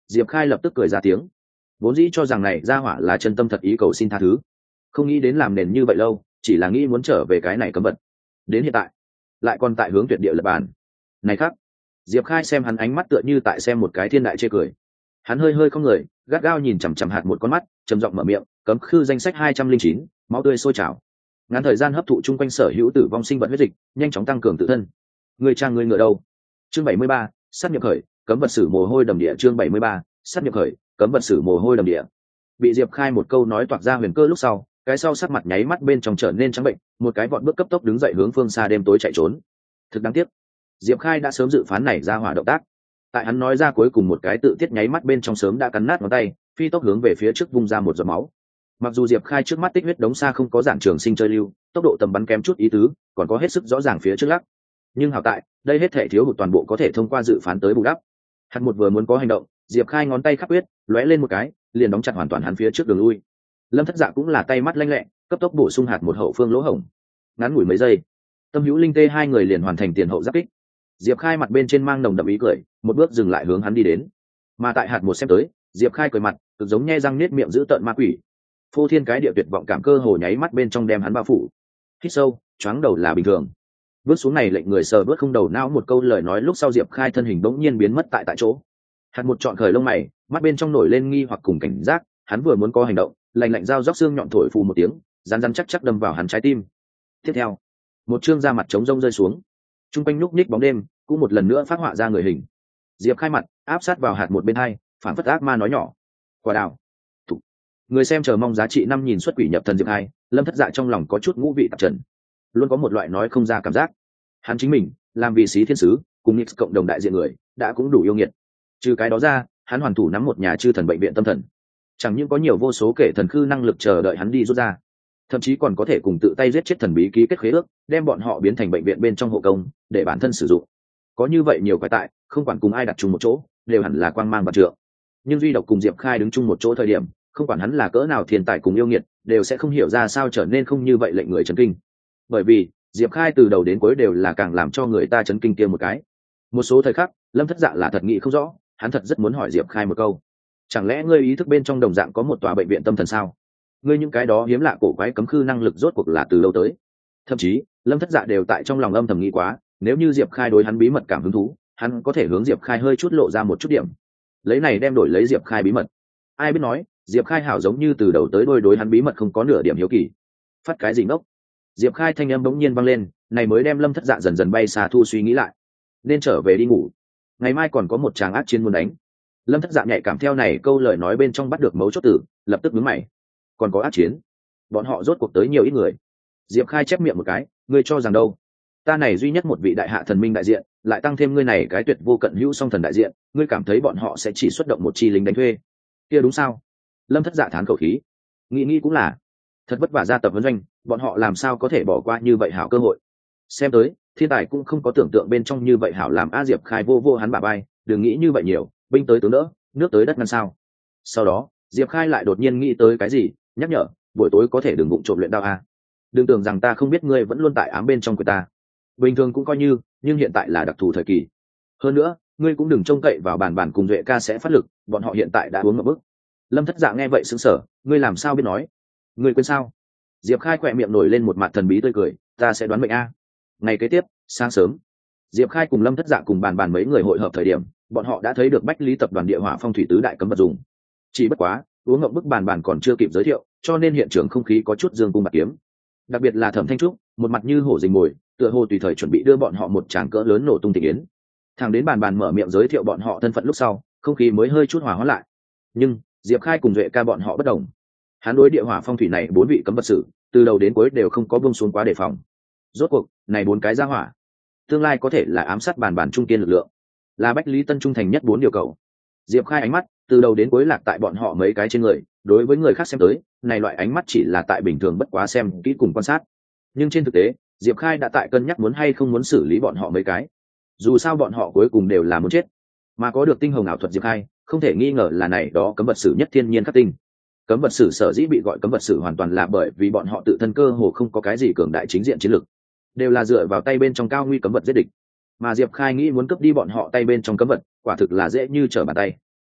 Diệp Khai lập tức cười ra tiếng, vốn dĩ cho rằng này ra hỏa là chân tâm thật ý cầu xin tha thứ, không nghĩ đến làm nền như vậy lâu, chỉ là nghĩ muốn trở về cái này cấm vật. Đến hiện tại lại còn tại hướng tuyệt địa lập bàn này khác. Diệp Khai xem hắn ánh mắt tựa như tại xem một cái thiên đại chê cười, hắn hơi hơi không người, gắt gao nhìn chằm chằm hạt một con mắt, trầm giọng mở miệng, cấm khư danh sách hai trăm linh chín, máu tươi sôi trào, ngắn thời gian hấp thụ chung quanh sở hữu tử vong sinh vật huyết dịch, nhanh chóng tăng cường tự thân. Người trang người ngựa đâu? Chương bảy mươi ba, sát nhập khởi, cấm vật sử mồ hôi đầm địa. Chương bảy mươi ba, sát nhập khởi, cấm vật sử mồ hôi đầm địa. Bị Diệp Khai một câu nói toạc ra huyền cơ lúc sau, cái sau sắc mặt nháy mắt bên trong trở nên trắng bệnh, một cái vọt bước cấp tốc đứng dậy hướng phương xa đêm tối chạy trốn. Thực đáng tiếc, Diệp Khai đã sớm dự phán này ra hỏa động tác. Tại hắn nói ra cuối cùng một cái tự tiết nháy mắt bên trong sớm đã cắn nát ngón tay, phi tốc hướng về phía trước vung ra một giọt máu. Mặc dù Diệp Khai trước mắt tích huyết đống xa không có giản trường sinh chơi lưu, tốc độ tầm bắn kém chút ý tứ, còn có hết sức rõ ràng phía trước lắc. Nhưng hảo tại, đây hết thể thiếu hụt toàn bộ có thể thông qua dự phán tới bù đắp. Hắn một vừa muốn có hành động, Diệp Khai ngón tay khắp huyết, lóe lên một cái, liền đóng chặt hoàn toàn hắn phía trước đường lui. Lâm Thất Dạ cũng là tay mắt lanh lẹ, cấp tốc bổ sung hạt một hậu phương lỗ hổng. Ngắn ngủi mấy giây, Tâm Hữu Linh Tê hai người liền hoàn thành tiền hậu giáp kích. Diệp Khai mặt bên trên mang nồng đậm ý cười, một bước dừng lại hướng hắn đi đến. Mà tại hạt một xem tới, Diệp Khai cười mặt, cực giống nhe răng nết miệng giữ tợn ma quỷ. Phô thiên cái địa tuyệt vọng cảm cơ hồ nháy mắt bên trong đem hắn bao phủ. Hít sâu, choáng đầu là bình thường. Bước xuống này lệnh người sờ bước không đầu não một câu lời nói lúc sau Diệp Khai thân hình bỗng nhiên biến mất tại tại chỗ. Hạt một trọn khởi lông mày, mắt bên trong nổi lên nghi hoặc cùng cảnh giác, hắn vừa muốn có hành động, lạnh lạnh dao róc xương nhọn thổi phù một tiếng, rắn rắn chắc chắc đâm vào hắn trái tim. Tiếp theo, một chương da mặt trống rông rơi xuống. Trung quanh nhúc nhích bóng đêm, cũng một lần nữa phát họa ra người hình. Diệp Khai mặt áp sát vào hạt một bên hai, phản phất ác ma nói nhỏ, quả đào. Thủ. Người xem chờ mong giá trị năm nhìn xuất quỷ nhập thần Diệp Khai, Lâm Thất Dạ trong lòng có chút ngũ vị tạp trần, luôn có một loại nói không ra cảm giác. Hắn chính mình làm vị sĩ thiên sứ cùng Nix cộng đồng đại diện người đã cũng đủ yêu nghiệt, trừ cái đó ra hắn hoàn thủ nắm một nhà chư thần bệnh viện tâm thần, chẳng những có nhiều vô số kể thần khư năng lực chờ đợi hắn đi rút ra, thậm chí còn có thể cùng tự tay giết chết thần bí ký kết khế ước, đem bọn họ biến thành bệnh viện bên trong hộ công để bản thân sử dụng. Có như vậy nhiều quái tại, không quản cùng ai đặt chung một chỗ đều hẳn là quang mang bạc trượng, nhưng duy độc cùng Diệp Khai đứng chung một chỗ thời điểm, không quản hắn là cỡ nào thiên tài cùng yêu nghiệt đều sẽ không hiểu ra sao trở nên không như vậy lệnh người chấn kinh. Bởi vì Diệp Khai từ đầu đến cuối đều là càng làm cho người ta chấn kinh kia một cái. Một số thời khắc Lâm Thất Dạ là thật nghĩ không rõ, hắn thật rất muốn hỏi Diệp Khai một câu, chẳng lẽ ngươi ý thức bên trong đồng dạng có một tòa bệnh viện tâm thần sao? Ngươi những cái đó hiếm lạ cổ quái cấm khư năng lực rốt cuộc là từ đâu tới? Thậm chí Lâm Thất Dạ đều tại trong lòng âm thầm nghĩ quá, nếu như Diệp Khai đối hắn bí mật cảm hứng thú, hắn có thể hướng Diệp Khai hơi chút lộ ra một chút điểm, lấy này đem đổi lấy Diệp Khai bí mật. Ai biết nói Diệp Khai hảo giống như từ đầu tới đôi đối hắn bí mật không có nửa điểm hiếu kỳ. Phát cái gì ngốc? Diệp Khai thanh âm bỗng nhiên vang lên, này mới đem Lâm Thất Dạ dần dần bay xa thu suy nghĩ lại, nên trở về đi ngủ, ngày mai còn có một tràng ác chiến muốn đánh. Lâm Thất Dạ nhạy cảm theo này câu lời nói bên trong bắt được mấu chốt tử, lập tức nhướng mày. Còn có ác chiến? Bọn họ rốt cuộc tới nhiều ít người? Diệp Khai chép miệng một cái, ngươi cho rằng đâu? Ta này duy nhất một vị đại hạ thần minh đại diện, lại tăng thêm ngươi này cái tuyệt vô cận hữu song thần đại diện, ngươi cảm thấy bọn họ sẽ chỉ xuất động một chi lính đánh thuê? Kia đúng sao? Lâm Thất Dạ thán khẩu khí, nghĩ nghĩ cũng là, thật vất vả ra tập huấn doanh, bọn họ làm sao có thể bỏ qua như vậy hảo cơ hội? Xem tới thiên tài cũng không có tưởng tượng bên trong như vậy hảo làm. A Diệp Khai vô vô hắn bả bay, đừng nghĩ như vậy nhiều, binh tới tướng đỡ, nước tới đất ngăn sao. Sau đó Diệp Khai lại đột nhiên nghĩ tới cái gì, nhắc nhở, buổi tối có thể đừng vụng trộm luyện đao a. Đừng tưởng rằng ta không biết ngươi vẫn luôn tại ám bên trong của ta, bình thường cũng coi như, nhưng hiện tại là đặc thù thời kỳ. Hơn nữa ngươi cũng đừng trông cậy vào bàn bàn cùng Duệ ca sẽ phát lực, bọn họ hiện tại đã uống một bức. Lâm Thất Dạ nghe vậy sững sờ, ngươi làm sao biết nói? Ngươi quên sao? Diệp Khai quẹ miệng nổi lên một mặt thần bí tươi cười, ta sẽ đoán mệnh a. Ngày kế tiếp sáng sớm, Diệp Khai cùng Lâm Thất Dạ cùng bàn bàn mấy người hội hợp thời điểm, bọn họ đã thấy được Bách Lý tập đoàn địa hỏa phong thủy tứ đại cấm vật dùng. Chỉ bất quá uống ngậm bức bàn bàn còn chưa kịp giới thiệu, cho nên hiện trường không khí có chút dương cung bạc kiếm. Đặc biệt là Thẩm Thanh Trúc, một mặt như hổ rình mồi, tựa hồ tùy thời chuẩn bị đưa bọn họ một tràng cỡ lớn nổ tung tình yến. Thằng đến bàn bàn mở miệng giới thiệu bọn họ thân phận lúc sau, không khí mới hơi chút hòa hóa lại. Nhưng Diệp Khai cùng Duệ ca bọn họ bất đồng. Hắn đối địa hỏa phong thủy này bốn vị cấm vật sử, từ đầu đến cuối đều không có buông xuống quá đề phòng. Rốt cuộc này bốn cái gia hỏa, tương lai có thể là ám sát bàn bàn trung kiên lực lượng, là Bách Lý Tân trung thành nhất bốn điều cầu. Diệp Khai ánh mắt từ đầu đến cuối lạc tại bọn họ mấy cái trên người, đối với người khác xem tới, này loại ánh mắt chỉ là tại bình thường bất quá xem kỹ cùng quan sát. Nhưng trên thực tế, Diệp Khai đã tại cân nhắc muốn hay không muốn xử lý bọn họ mấy cái. Dù sao bọn họ cuối cùng đều là muốn chết, mà có được tinh hồng ảo thuật Diệp Khai, không thể nghi ngờ là này đó cấm vật sử nhất thiên nhiên khắc tinh. Cấm vật sử sở dĩ bị gọi cấm vật sử hoàn toàn là bởi vì bọn họ tự thân cơ hồ không có cái gì cường đại chính diện chiến lược, đều là dựa vào tay bên trong cao nguy cấm vật giết địch. Mà Diệp Khai nghĩ muốn cướp đi bọn họ tay bên trong cấm vật, quả thực là dễ như trở bàn tay.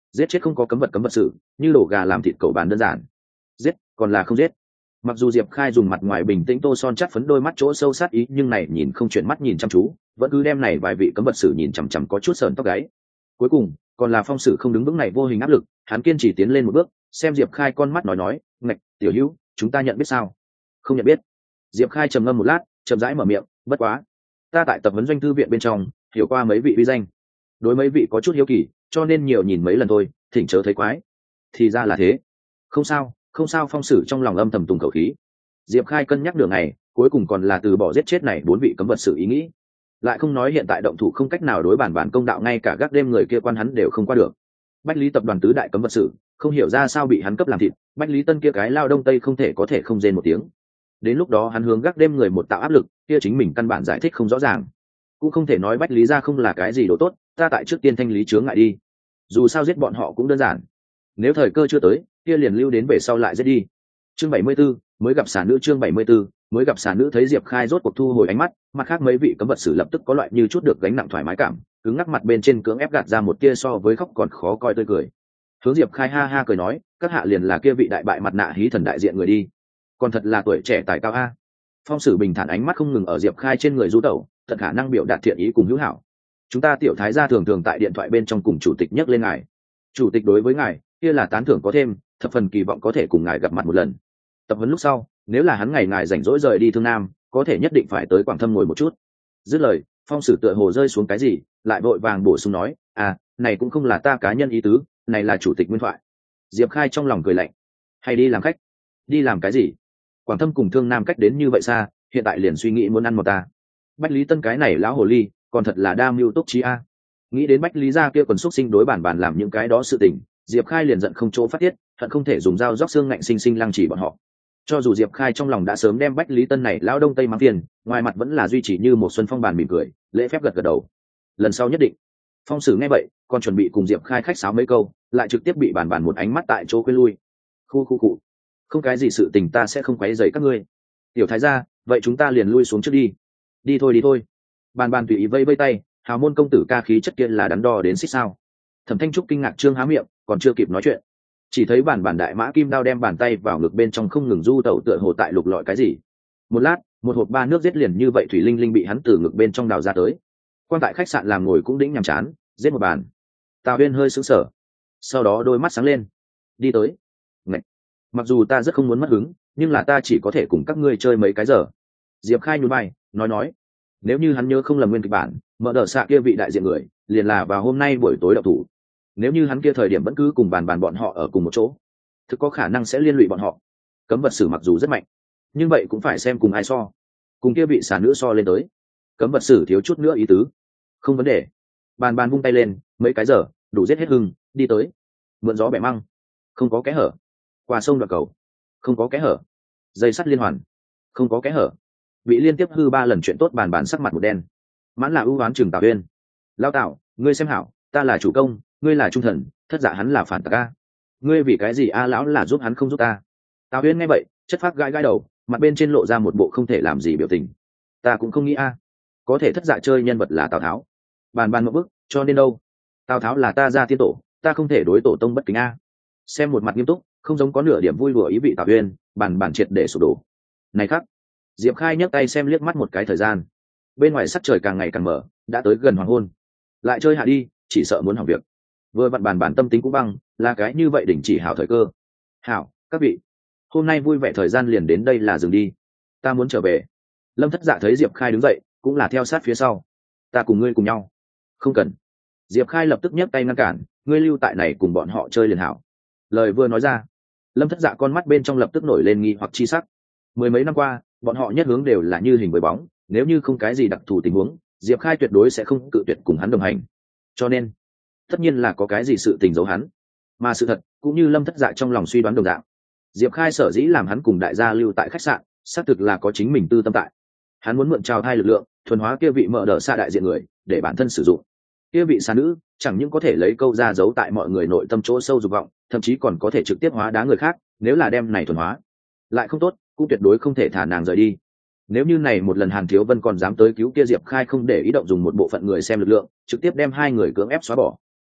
giết chết không có cấm vật cấm vật sự, như đổ gà làm thịt cẩu bàn đơn giản. Giết còn là không giết. Mặc dù Diệp Khai dùng mặt ngoài bình tĩnh tô son chắt phấn đôi mắt chỗ sâu sát ý, nhưng này nhìn không chuyển mắt nhìn chăm chú, vẫn cứ đem này vài vị cấm vật sử nhìn chằm chằm có chút sờn tóc gáy. Cuối cùng còn là Phong Sử không đứng vững này vô hình áp lực, hắn kiên trì tiến lên một bước, xem Diệp Khai con mắt nói nói, "Ngạch, tiểu hữu, chúng ta nhận biết sao?" "Không nhận biết." Diệp Khai trầm ngâm một lát, chậm rãi mở miệng, "Bất quá, ta tại tập huấn doanh thư viện bên trong hiểu qua mấy vị uy danh, đối mấy vị có chút hiếu kỳ, cho nên nhiều nhìn mấy lần thôi, thỉnh chớ thấy quái." Thì ra là thế. "Không sao, không sao." Phong Sử trong lòng âm thầm tùng khẩu khí. Diệp Khai cân nhắc đường này, cuối cùng còn là từ bỏ giết chết này bốn vị cấm vật sử ý nghĩ. Lại không nói hiện tại động thủ không cách nào đối bản bản công đạo, ngay cả gác đêm người kia quan hắn đều không qua được. Bách Lý tập đoàn tứ đại cấm vật sử, không hiểu ra sao bị hắn cấp làm thịt, Bách Lý Tân kia cái lao đông tây không thể có thể không rên một tiếng. Đến lúc đó hắn hướng gác đêm người một tạo áp lực, kia chính mình căn bản giải thích không rõ ràng. Cũng không thể nói Bách Lý gia không là cái gì đồ tốt, ta tại trước tiên thanh lý chướng ngại đi. Dù sao giết bọn họ cũng đơn giản. Nếu thời cơ chưa tới, kia liền lưu đến về sau lại giết đi. Chương bảy mươi 74, mới gặp xà nữ. Chương bảy mươi 74, mới gặp xà nữ. Thấy Diệp Khai rốt cuộc thu hồi ánh mắt, mặt khác mấy vị cấm vật sử lập tức có loại như chút được gánh nặng thoải mái cảm, cứng ngắc mặt bên trên cưỡng ép gạt ra một tia so với khóc còn khó coi tươi cười. Hướng Diệp Khai ha ha cười nói, các hạ liền là kia vị đại bại mặt nạ hí thần đại diện người đi, còn thật là tuổi trẻ tài cao a. Phong Sử bình thản ánh mắt không ngừng ở Diệp Khai trên người du tẩu, thật khả năng biểu đạt thiện ý cùng hữu hảo. Chúng ta tiểu thái gia thường thường tại điện thoại bên trong cùng chủ tịch nhắc lên ngài, chủ tịch đối với ngài kia là tán thưởng có thêm, thập phần kỳ vọng có thể cùng ngài gặp mặt một lần. Tập huấn lúc sau, nếu là hắn ngày ngài rảnh rỗi rời đi Thương Nam, có thể nhất định phải tới Quảng Thâm ngồi một chút. Dứt lời, Phong Sử tựa hồ rơi xuống cái gì, lại vội vàng bổ sung nói, à, này cũng không là ta cá nhân ý tứ, này là chủ tịch nguyên thoại. Diệp Khai trong lòng cười lạnh, hay đi làm khách? Đi làm cái gì? Quảng Thâm cùng Thương Nam cách đến như vậy xa, hiện tại liền suy nghĩ muốn ăn một ta. Bách Lý Tân cái này lão hồ ly, còn thật là đa mưu túc trí a. Nghĩ đến Bách Lý gia kia quần xúc sinh đối bản bản làm những cái đó sự tình, Diệp Khai liền giận không chỗ phát tiết, hận không thể dùng dao róc xương ngạnh sinh sinh lăng chỉ bọn họ. Cho dù Diệp Khai trong lòng đã sớm đem Bách Lý Tân này lão đông tây mắng tiền, ngoài mặt vẫn là duy trì như một xuân phong bàn mỉm cười, lễ phép gật gật đầu. Lần sau nhất định. Phong Sử nghe vậy, còn chuẩn bị cùng Diệp Khai khách sáo mấy câu, lại trực tiếp bị bản bản một ánh mắt tại chỗ quên lui. Khu khu cụ, không cái gì sự tình ta sẽ không quấy rầy các ngươi. Tiểu thái gia, vậy chúng ta liền lui xuống trước đi. Đi thôi đi thôi. Bàn bàn tùy ý vây vây tay, hào môn công tử ca khí chất kia là đắn đo đến xích sao. Thẩm Thanh Trúc kinh ngạc trương há miệng, còn chưa kịp nói chuyện, chỉ thấy bản bản đại mã kim đao đem bàn tay vào ngực bên trong không ngừng du tẩu tựa hồ tại lục lọi cái gì. Một lát, một hộp ba nước giết liền như vậy thủy linh linh bị hắn từ ngực bên trong đào ra tới. Quan tại khách sạn làm ngồi cũng đĩnh nhàm chán, giết một bàn. Tào Huyên hơi sững sờ, sau đó đôi mắt sáng lên, đi tới. Ngậy, mặc dù ta rất không muốn mất hứng, nhưng là ta chỉ có thể cùng các ngươi chơi mấy cái giờ. Diệp Khai nhún vai, nói nói, nếu như hắn nhớ không lầm nguyên kịch bản, mở đờ xạ kia vị đại diện người liền là vào hôm nay buổi tối đậu thủ. Nếu như hắn kia thời điểm vẫn cứ cùng bàn bàn bọn họ ở cùng một chỗ, thực có khả năng sẽ liên lụy bọn họ. Cấm vật sử mặc dù rất mạnh, nhưng vậy cũng phải xem cùng ai so. Cùng kia vị xà nữ so lên tới, cấm vật sử thiếu chút nữa ý tứ. Không vấn đề. Bàn bàn vung tay lên, mấy cái giờ đủ giết hết hưng, đi tới. Mượn gió bẻ măng, không có kẽ hở. Qua sông đoạt cầu, không có kẽ hở. Dây sắt liên hoàn, không có kẽ hở. Bị liên tiếp hư ba lần chuyện tốt, bàn bàn sắc mặt một đen. Mãn là ưu oán Trường Tào Huyên. Lao Tào, ngươi xem hảo, ta là chủ công, ngươi là trung thần, thất giả hắn là phản tặc a. Ngươi vì cái gì a lão là giúp hắn không giúp ta? Tào Huyên nghe vậy, chất phác gãi gãi đầu, mặt bên trên lộ ra một bộ không thể làm gì biểu tình. Ta cũng không nghĩ a, có thể thất dạ chơi nhân vật là Tào Tháo. Bàn bàn một bức, cho nên đâu? Tào Tháo là ta gia tiên tổ, ta không thể đối tổ tông bất kính a. Xem một mặt nghiêm túc, không giống có nửa điểm vui đùa ý vị Tào Huyên, bàn bàn triệt để sụp đổ. Này khác, Diệp Khai nhấc tay xem liếc mắt một cái thời gian. Bên ngoài sắc trời càng ngày càng mở, đã tới gần hoàng hôn. Lại chơi hạ đi, chỉ sợ muốn hỏng việc. Vừa vặn bàn bàn tâm tính cũng băng, là cái như vậy đỉnh chỉ hảo thời cơ. Hảo, các vị, hôm nay vui vẻ thời gian liền đến đây là dừng đi. Ta muốn trở về. Lâm Thất Dạ thấy Diệp Khai đứng dậy, cũng là theo sát phía sau. Ta cùng ngươi cùng nhau. Không cần. Diệp Khai lập tức nhấc tay ngăn cản, ngươi lưu tại này cùng bọn họ chơi liền hảo. Lời vừa nói ra, Lâm Thất Dạ con mắt bên trong lập tức nổi lên nghi hoặc chi sắc. Mười mấy năm qua, bọn họ nhất hướng đều là như hình với bóng, nếu như không cái gì đặc thù tình huống, Diệp Khai tuyệt đối sẽ không cự tuyệt cùng hắn đồng hành. Cho nên, tất nhiên là có cái gì sự tình giấu hắn. Mà sự thật, cũng như Lâm Thất Dạ trong lòng suy đoán đồng dạng. Diệp Khai sở dĩ làm hắn cùng đại gia lưu tại khách sạn, xác thực là có chính mình tư tâm tại. Hắn muốn mượn trào thai lực lượng, thuần hóa kia vị mở đờ xa đại diện người, để bản thân sử dụng. Kia vị xà nữ, chẳng những có thể lấy câu ra giấu tại mọi người nội tâm chỗ sâu dục vọng, thậm chí còn có thể trực tiếp hóa đá người khác, nếu là đem này thuần hóa. Lại không tốt, cũng tuyệt đối không thể thả nàng rời đi. Nếu như này một lần Hàn Thiếu Vân còn dám tới cứu kia Diệp Khai không để ý động dùng một bộ phận người xem lực lượng, trực tiếp đem hai người cưỡng ép xóa bỏ.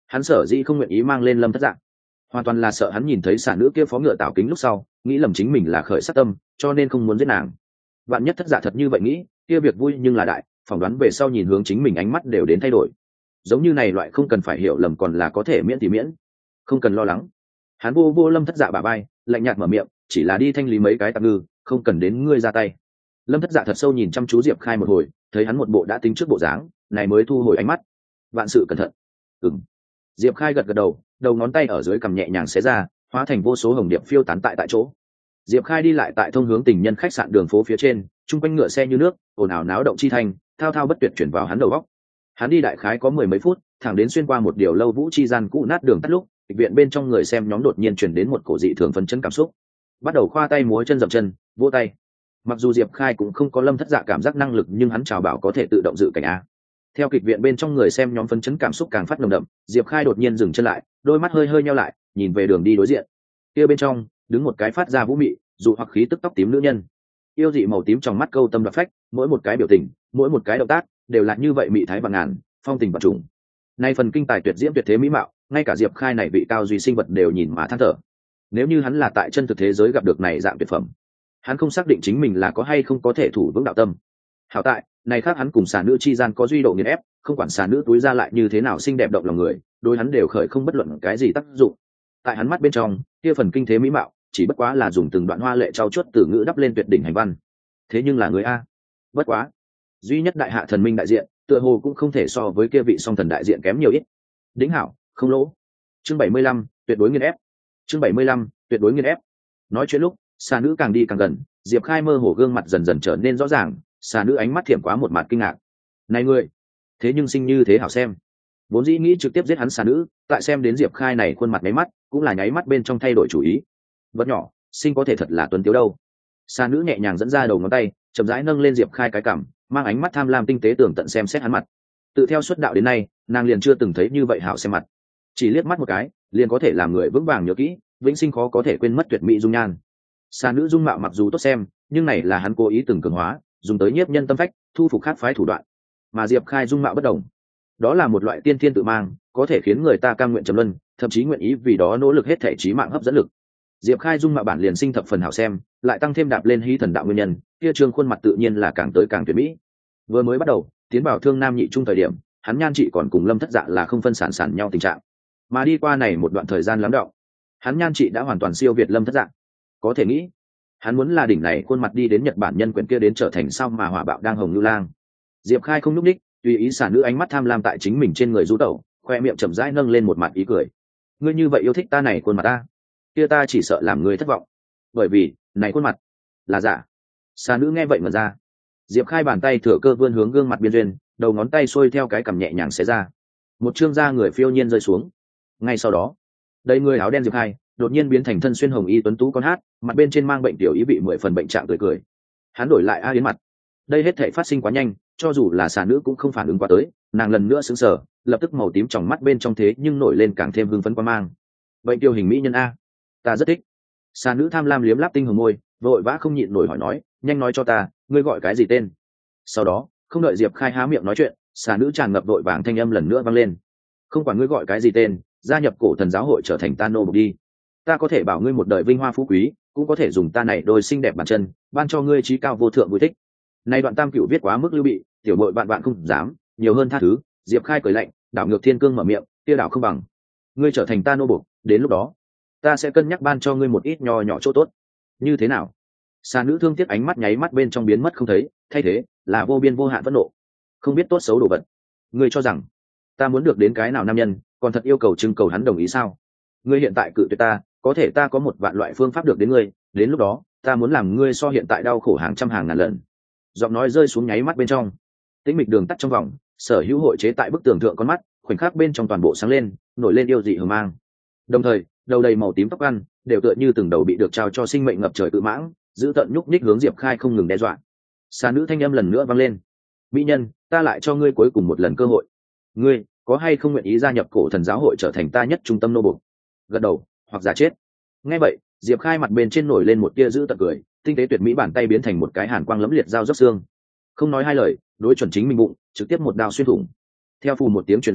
Hắn sở dĩ không nguyện ý mang lên Lâm Thất Dạ, hoàn toàn là sợ hắn nhìn thấy xà nữ kia phó ngựa tảo kính lúc sau nghĩ lầm chính mình là khởi sát tâm, cho nên không muốn giết nàng. Bạn nhất Thất Dạ thật như vậy nghĩ, kia việc vui nhưng là đại, phỏng đoán về sau nhìn hướng chính mình ánh mắt đều đến thay đổi. Giống như này loại không cần phải hiểu lầm còn là có thể miễn thì miễn, không cần lo lắng. Hắn vô vô Lâm Thất Dạ bả vai, lạnh nhạt mở miệng, chỉ là đi thanh lý mấy cái tạp ngư, không cần đến ngươi ra tay. Lâm Thất Dạ thật sâu nhìn chăm chú Diệp Khai một hồi, thấy hắn một bộ đã tính trước bộ dáng, này mới thu hồi ánh mắt. Vạn sự cẩn thận. Ừm. Diệp Khai gật gật đầu, đầu ngón tay ở dưới cằm nhẹ nhàng xé ra, hóa thành vô số hồng điệp phiêu tán tại tại chỗ. Diệp Khai đi lại tại thông hướng tình nhân khách sạn đường phố phía trên, trung quanh ngựa xe như nước, ồn ào náo động chi thành, thao thao bất tuyệt chuyển vào hắn đầu óc. Hắn đi đại khái có mười mấy phút, thẳng đến xuyên qua một điều lâu vũ chi gian cũ nát đường tắt lúc, bệnh viện bên trong người xem nhóm đột nhiên truyền đến một cổ dị thường phấn chấn cảm xúc, bắt đầu khoa tay múa chân dậm chân, vỗ tay. Mặc dù Diệp Khai cũng không có Lâm Thất Dạ cảm giác năng lực, nhưng hắn chào bảo có thể tự động dự cảnh a. Theo kịch viện bên trong người xem nhóm phấn chấn cảm xúc càng phát nồng đậm, Diệp Khai đột nhiên dừng chân lại, đôi mắt hơi hơi nheo lại, nhìn về đường đi đối diện. Kia bên trong đứng một cái phát ra vũ mị, dụ hoặc khí tức tóc tím nữ nhân, yêu dị màu tím trong mắt câu tâm đoạt phách, mỗi một cái biểu tình, mỗi một cái động tác đều là như vậy mị thái bằng ngàn, phong tình vật trùng. Nay phần kinh tài tuyệt diễm tuyệt thế mỹ mạo, ngay cả Diệp Khai này vị cao duy sinh vật đều nhìn mà than thở. Nếu như hắn là tại chân thực thế giới gặp được này dạng tuyệt phẩm, hắn không xác định chính mình là có hay không có thể thủ vững đạo tâm. Hảo tại này khác hắn cùng xà nữ chi gian có duy độ nghiền ép, không quản xà nữ túi ra lại như thế nào xinh đẹp động lòng người, đối hắn đều khởi không bất luận cái gì tác dụng. Tại hắn mắt bên trong, kia phần kinh thế mỹ mạo chỉ bất quá là dùng từng đoạn hoa lệ trau chuốt từ ngữ đắp lên tuyệt đỉnh hành văn. Thế nhưng là người a, bất quá duy nhất đại hạ thần minh đại diện, tựa hồ cũng không thể so với kia vị song thần đại diện kém nhiều ít. Đỉnh hảo, không lỗ. Chương bảy mươi lăm, tuyệt đối nghiền ép. Chương bảy mươi lăm, tuyệt đối nghiền ép. Nói chuyện lúc, xà nữ càng đi càng gần, Diệp Khai mơ hồ gương mặt dần dần trở nên rõ ràng, xà nữ ánh mắt thiểm quá một mặt kinh ngạc. Này ngươi, thế nhưng sinh như thế hảo xem. Vốn dĩ nghĩ trực tiếp giết hắn xà nữ, tại xem đến Diệp Khai này khuôn mặt nháy mắt, cũng là nháy mắt bên trong thay đổi chủ ý. Vật nhỏ, sinh có thể thật là tuấn tiếu đâu. Xà nữ nhẹ nhàng dẫn ra đầu ngón tay, chậm rãi nâng lên Diệp Khai cái cằm, mang ánh mắt tham lam tinh tế tường tận xem xét hắn mặt. Tự theo xuất đạo đến nay, nàng liền chưa từng thấy như vậy hảo xem mặt. Chỉ liếc mắt một cái, liền có thể làm người vững vàng nhớ kỹ, vĩnh sinh khó có thể quên mất tuyệt mỹ dung nhan. Xà nữ dung mạo mặc dù tốt xem, nhưng này là hắn cố ý từng cường hóa, dùng tới nhiếp nhân tâm phách, thu phục khác phái thủ đoạn. Mà Diệp Khai dung mạo bất đồng, đó là một loại tiên thiên tự mang, có thể khiến người ta cam nguyện trầm luân, thậm chí nguyện ý vì đó nỗ lực hết thể chí mạng hấp dẫn lực. Diệp Khai dung mạo bản liền sinh thập phần hảo xem, lại tăng thêm đạp lên hí thần đạo nguyên nhân, kia trương khuôn mặt tự nhiên là càng tới càng tuyệt mỹ. Vừa mới bắt đầu tiến vào thương nam nhị trung thời điểm, hắn nhan trị còn cùng Lâm Thất Dạ là không phân sản sản nhau tình trạng, mà đi qua này một đoạn thời gian lắng đọng, hắn nhan trị đã hoàn toàn siêu việt Lâm Thất Dạ. Có thể nghĩ, hắn muốn là đỉnh này khuôn mặt đi đến Nhật Bản nhân quyển kia đến trở thành sao mà hỏa bạo đang hồng như lang. Diệp Khai không nhúc ních, tùy ý xả nữ ánh mắt tham lam tại chính mình trên người du tẩu, khoe miệng chậm rãi nâng lên một mặt ý cười. Ngươi như vậy yêu thích ta này khuôn mặt ta, kia ta chỉ sợ làm ngươi thất vọng, bởi vì này khuôn mặt là giả. Xà nữ nghe vậy mà ra. Diệp Khai bàn tay thừa cơ vươn hướng gương mặt biên duyên, đầu ngón tay xuôi theo cái cằm nhẹ nhàng xé ra, một chương da người phiêu nhiên rơi xuống. Ngay sau đó, đầy người áo đen Diệp Khai đột nhiên biến thành thân xuyên hồng y tuấn tú con hát, mặt bên trên mang bệnh tiểu ý bị mười phần bệnh trạng tươi cười. Hắn đổi lại a yến mặt. Đây hết thể phát sinh quá nhanh, cho dù là xà nữ cũng không phản ứng qua tới, nàng lần nữa sững sờ, lập tức màu tím trong mắt bên trong thế nhưng nổi lên càng thêm hưng phấn quan mang. Bệnh tiêu hình mỹ nhân a, ta rất thích. Xà nữ tham lam liếm láp tinh hồng môi, vội vã không nhịn nổi hỏi nói, nhanh nói cho ta, ngươi gọi cái gì tên? Sau đó, không đợi Diệp Khai há miệng nói chuyện, xà nữ tràn ngập vội vàng thanh âm lần nữa vang lên. Không quản ngươi gọi cái gì tên, gia nhập cổ thần giáo hội trở thành ta nô bộc đi. Ta có thể bảo ngươi một đời vinh hoa phú quý, cũng có thể dùng ta này đôi xinh đẹp bàn chân, ban cho ngươi trí cao vô thượng vui thích. Nay đoạn tam cửu viết quá mức lưu bị, tiểu bội bạn bạn không dám, nhiều hơn tha thứ. Diệp Khai cười lạnh, đảo ngược thiên cương mở miệng, kia đảo không bằng. Ngươi trở thành ta nô bộc, đến lúc đó, ta sẽ cân nhắc ban cho ngươi một ít nho nhỏ chỗ tốt. Như thế nào? Xà nữ thương tiếc ánh mắt nháy mắt bên trong biến mất không thấy, thay thế là vô biên vô hạn phẫn nộ. Không biết tốt xấu đồ vật. Ngươi cho rằng ta muốn được đến cái nào nam nhân, còn thật yêu cầu trưng cầu hắn đồng ý sao? Ngươi hiện tại cự tuyệt ta, có thể ta có một vạn loại phương pháp được đến ngươi, đến lúc đó, ta muốn làm ngươi so hiện tại đau khổ hàng trăm hàng ngàn lần. Giọng nói rơi xuống nháy mắt bên trong, tĩnh mịch đường tắt trong vòng, sở hữu hội chế tại bức tường thượng con mắt, khoảnh khắc bên trong toàn bộ sáng lên, nổi lên yêu dị hờ mang. Đồng thời, đầu đầy màu tím tóc ăn, đều tựa như từng đầu bị được trao cho sinh mệnh ngập trời cự mãng, giữ tận nhúc nhích hướng Diệp Khai không ngừng đe dọa. Xà nữ thanh âm lần nữa vang lên, mỹ nhân, ta lại cho ngươi cuối cùng một lần cơ hội. Ngươi có hay không nguyện ý gia nhập cổ thần giáo hội trở thành ta nhất trung tâm nô bộc? Gật đầu hoặc giả chết. Nghe vậy, Diệp Khai mặt bên trên nổi lên một tia giữ tận cười, tinh tế tuyệt mỹ bàn tay biến thành một cái hàn quang lẫm liệt dao dốc xương, không nói hai lời, đối chuẩn chính mình bụng, trực tiếp một đao xuyên thủng. Theo phù một tiếng truyền ra,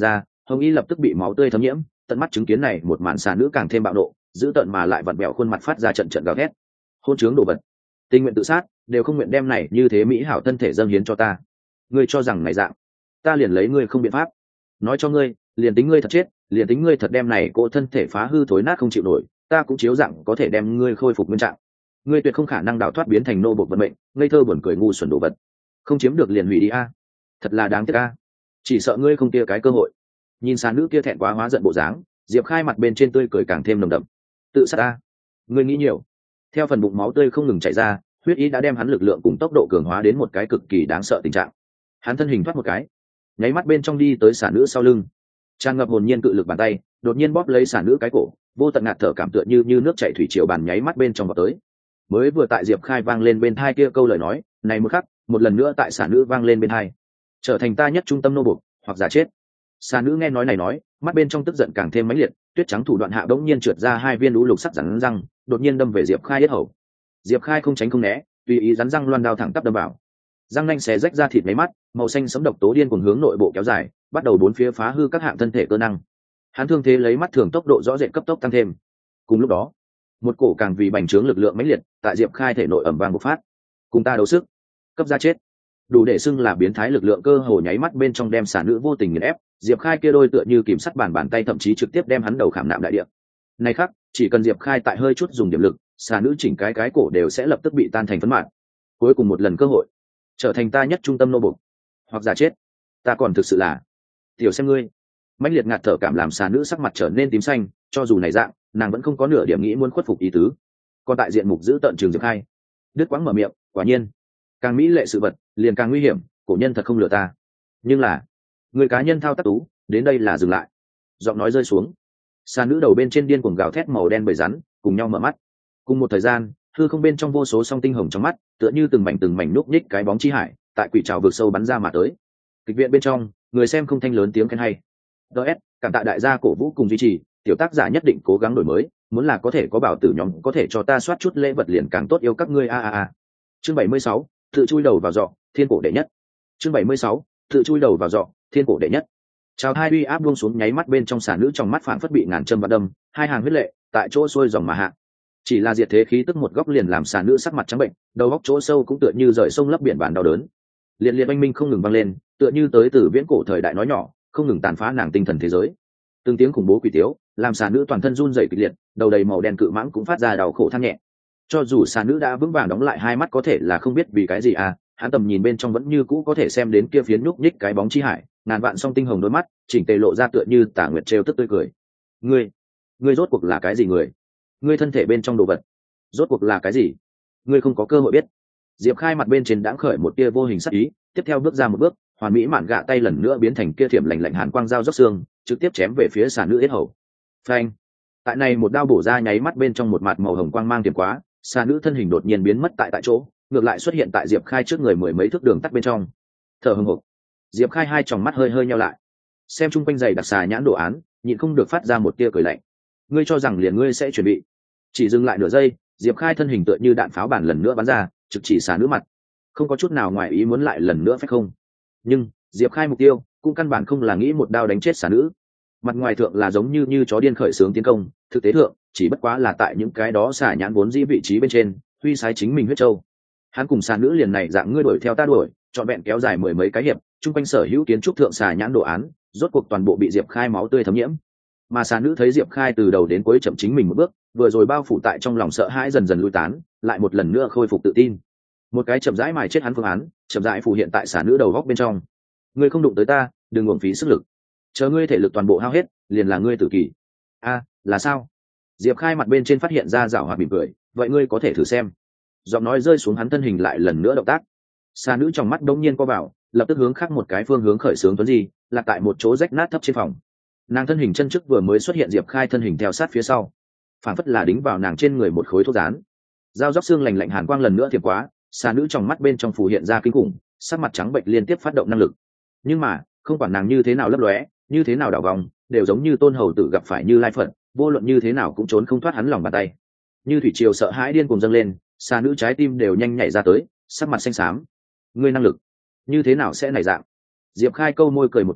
Hồng Y lập tức bị máu tươi thấm nhiễm, tận mắt chứng kiến này một màn xà nữ càng thêm bạo nộ, giữ tận mà lại vặn bẹo khuôn mặt phát ra trận trận gào thét. Hôn trướng đồ vật, tình nguyện tự sát đều không nguyện đem này như thế mỹ hảo thân thể dâng hiến cho ta. Ngươi cho rằng này dạng ta liền lấy ngươi không biện pháp. Nói cho ngươi, liền tính ngươi thật chết, liền tính ngươi thật đem này cỗ thân thể phá hư thối nát không chịu nổi, ta cũng chiếu dạng có thể đem ngươi khôi phục nguyên trạng. Ngươi tuyệt không khả năng đào thoát biến thành nô bộc vận mệnh, ngây thơ buồn cười ngu xuẩn đồ vật. Không chiếm được liền hủy đi a. Thật là đáng tiếc a. Chỉ sợ ngươi không kia cái cơ hội. Nhìn xà nữ kia thẹn quá hóa giận bộ dáng, Diệp Khai mặt bên trên tươi cười càng thêm nồng đậm. Tự sát a? Ngươi nghĩ nhiều. Theo phần bụng máu tươi không ngừng chảy ra, huyết ý đã đem hắn lực lượng cùng tốc độ cường hóa đến một cái cực kỳ đáng sợ tình trạng. Hắn thân hình thoát một cái, nháy mắt bên trong đi tới xà nữ sau lưng, tràn ngập hồn nhiên cự lực bàn tay đột nhiên bóp lấy xà nữ cái cổ, vô tận ngạt thở cảm tựa như như nước chảy thủy triều bàn nháy mắt bên trong vào tới. Mới vừa tại Diệp Khai vang lên bên thai kia câu lời nói, này một khắc, một lần nữa tại xà nữ vang lên bên thai. Trở thành ta nhất trung tâm nô buộc, hoặc giả chết. Xà nữ nghe nói này nói, mắt bên trong tức giận càng thêm mãnh liệt, tuyết trắng thủ đoạn hạ bỗng nhiên trượt ra hai viên lũ lục sắc rắn răng, đột nhiên đâm về Diệp Khai yết hầu. Diệp Khai không tránh không né, tùy ý rắn răng loan đao thẳng tắp đâm vào. Răng nanh xé rách ra thịt mấy mắt, màu xanh sẫm độc tố điên cuồng hướng nội bộ kéo dài, bắt đầu bốn phía phá hư các hạng thân thể cơ năng. Hắn thương thế lấy mắt thường tốc độ rõ rệt cấp tốc tăng thêm. Cùng lúc đó, một cổ càng vì bành trướng lực lượng mãnh liệt tại Diệp Khai thể nội ầm vang bộc phát. Cùng ta đấu sức, cấp ra chết. Đủ để xưng là biến thái lực lượng cơ hồ nháy mắt bên trong đem xà nữ vô tình nghiền ép. Diệp Khai kia đôi tựa như kìm sắt bàn bàn tay thậm chí trực tiếp đem hắn đầu khảm nạm đại địa. Này khắc, chỉ cần Diệp Khai tại hơi chút dùng điểm lực, xà nữ chỉnh cái cái cổ đều sẽ lập tức bị tan thành phấn mạt. Cuối cùng một lần cơ hội, trở thành ta nhất trung tâm nô bộc, hoặc giả chết. Ta còn thực sự là tiểu xem ngươi. Mãnh liệt ngạt thở cảm làm xà nữ sắc mặt trở nên tím xanh, cho dù này dạng, nàng vẫn không có nửa điểm nghĩ muốn khuất phục ý tứ. Còn tại diện mục giữ tận trường Diệp Khai, đứt quãng mở miệng, quả nhiên, càng mỹ lệ sự vật, liền càng nguy hiểm, cổ nhân thật không lừa ta. Nhưng là, người cá nhân thao tác tú, đến đây là dừng lại. Giọng nói rơi xuống, xà nữ đầu bên trên điên cuồng gào thét màu đen bầy rắn, cùng nhau mở mắt. Cùng một thời gian, hư không bên trong vô số song tinh hồng trong mắt, tựa như từng mảnh từng mảnh núp nhích cái bóng chi hải, tại quỷ trào vực sâu bắn ra mà tới. Kịch viện bên trong, người xem không thanh lớn tiếng khen hay. ds cảm tạ đại gia cổ vũ cùng duy trì, tiểu tác giả nhất định cố gắng đổi mới, muốn là có thể có bảo tử nhóm có thể cho ta soát chút lễ vật liền càng tốt, yêu các ngươi a a a. Chương bảy mươi sáu, tự chui đầu vào giọ, thiên cổ đệ nhất. Chương bảy mươi sáu, tự chui đầu vào giọ, thiên cổ đệ nhất. Chào hai uy áp buông xuống nháy mắt bên trong xà nữ trong mắt phảng phất bị ngàn châm vạn đâm, hai hàng huyết lệ tại chỗ xuôi dòng mà hạ. Chỉ là diệt thế khí tức một góc liền làm xà nữ sắc mặt trắng bệnh, đầu góc chỗ sâu cũng tựa như rời sông lấp biển bản đau đớn. Liệt liệt oanh minh không ngừng vang lên, tựa như tới từ viễn cổ thời đại nói nhỏ, không ngừng tàn phá nàng tinh thần thế giới. Từng tiếng khủng bố quỷ tiếu, làm xà nữ toàn thân run rẩy kịch liệt, đầu đầy màu đen cự mãng cũng phát ra đau khổ than nhẹ. Cho dù xà nữ đã vững vàng đóng lại hai mắt có thể là không biết vì cái gì à, hắn tầm nhìn bên trong vẫn như cũ có thể xem đến kia phiến nhúc nhích cái bóng chi hải, ngàn vạn song tinh hồng đôi mắt, chỉnh tề lộ ra tựa như tà nguyệt trêu tức tươi cười. Ngươi, ngươi rốt cuộc là cái gì người? Ngươi thân thể bên trong đồ vật, rốt cuộc là cái gì? Ngươi không có cơ hội biết. Diệp Khai mặt bên trên đãng khởi một tia vô hình sắc ý, tiếp theo bước ra một bước, hoàn mỹ mạn gạ tay lần nữa biến thành kia thiểm lạnh lạnh hàn quang dao róc xương, trực tiếp chém về phía xà nữ yết hầu. Phanh! Tại này một đao bổ ra nháy mắt bên trong một mặt màu hồng quang mang tiềm quá, xà nữ thân hình đột nhiên biến mất tại tại chỗ, ngược lại xuất hiện tại Diệp Khai trước người mười mấy thước đường tắt bên trong. Thở hổn hộc. Diệp Khai hai tròng mắt hơi hơi nheo lại, xem chung quanh giày đặc xà nhãn đồ án, nhịn không được phát ra một tia cười lạnh. Ngươi cho rằng liền ngươi sẽ chuẩn bị? Chỉ dừng lại nửa giây, Diệp Khai thân hình tựa như đạn pháo bản lần nữa bắn ra, trực chỉ xà nữ mặt. Không có chút nào ngoài ý muốn lại lần nữa phải không? Nhưng Diệp Khai mục tiêu cũng căn bản không là nghĩ một đao đánh chết xà nữ. Mặt ngoài thượng là giống như như chó điên khởi xướng tiến công, thực tế thượng chỉ bất quá là tại những cái đó xà nhãn vốn dĩ vị trí bên trên, huy sái chính mình huyết châu. Hắn cùng xà nữ liền này dạng ngươi đuổi theo ta đuổi, trọn vẹn kéo dài mười mấy cái hiệp, chung quanh sở hữu kiến trúc thượng xà nhãn đồ án, rốt cuộc toàn bộ bị Diệp Khai máu tươi thấm nhiễm. Mà xà nữ thấy Diệp Khai từ đầu đến cuối chậm chính mình một bước, vừa rồi bao phủ tại trong lòng sợ hãi dần dần lui tán, lại một lần nữa khôi phục tự tin. Một cái chậm rãi mài chết hắn phương án, chậm rãi phù hiện tại xà nữ đầu góc bên trong. Ngươi không đụng tới ta, đừng uổng phí sức lực. Chờ ngươi thể lực toàn bộ hao hết, liền là ngươi tử kỳ. A, là sao? Diệp Khai mặt bên trên phát hiện ra giảo hoạt mỉm cười, vậy ngươi có thể thử xem. Giọng nói rơi xuống, hắn thân hình lại lần nữa động tác. Xà nữ trong mắt đông nhiên co vào, lập tức hướng khác một cái phương hướng khởi xướng tuấn gì, là tại một chỗ rách nát thấp trên phòng. Nàng thân hình chân trước vừa mới xuất hiện, Diệp Khai thân hình theo sát phía sau, phản phất là đính vào nàng trên người một khối thuốc rán. Dao róc xương lạnh lạnh hàn quang lần nữa thiệp quá, xà nữ trong mắt bên trong phù hiện ra kinh khủng, sắc mặt trắng bệnh liên tiếp phát động năng lực. Nhưng mà không quản nàng như thế nào lấp lóe, như thế nào đảo vòng, đều giống như tôn hầu tử gặp phải Như Lai Phật, vô luận như thế nào cũng trốn không thoát hắn lòng bàn tay. Như thủy triều sợ hãi điên cuồng dâng lên, xà nữ trái tim đều nhanh nhảy ra tới, sắc mặt xanh xám. Ngươi năng lực như thế nào sẽ nảy dạng? Diệp Khai câu môi cười một tiếng,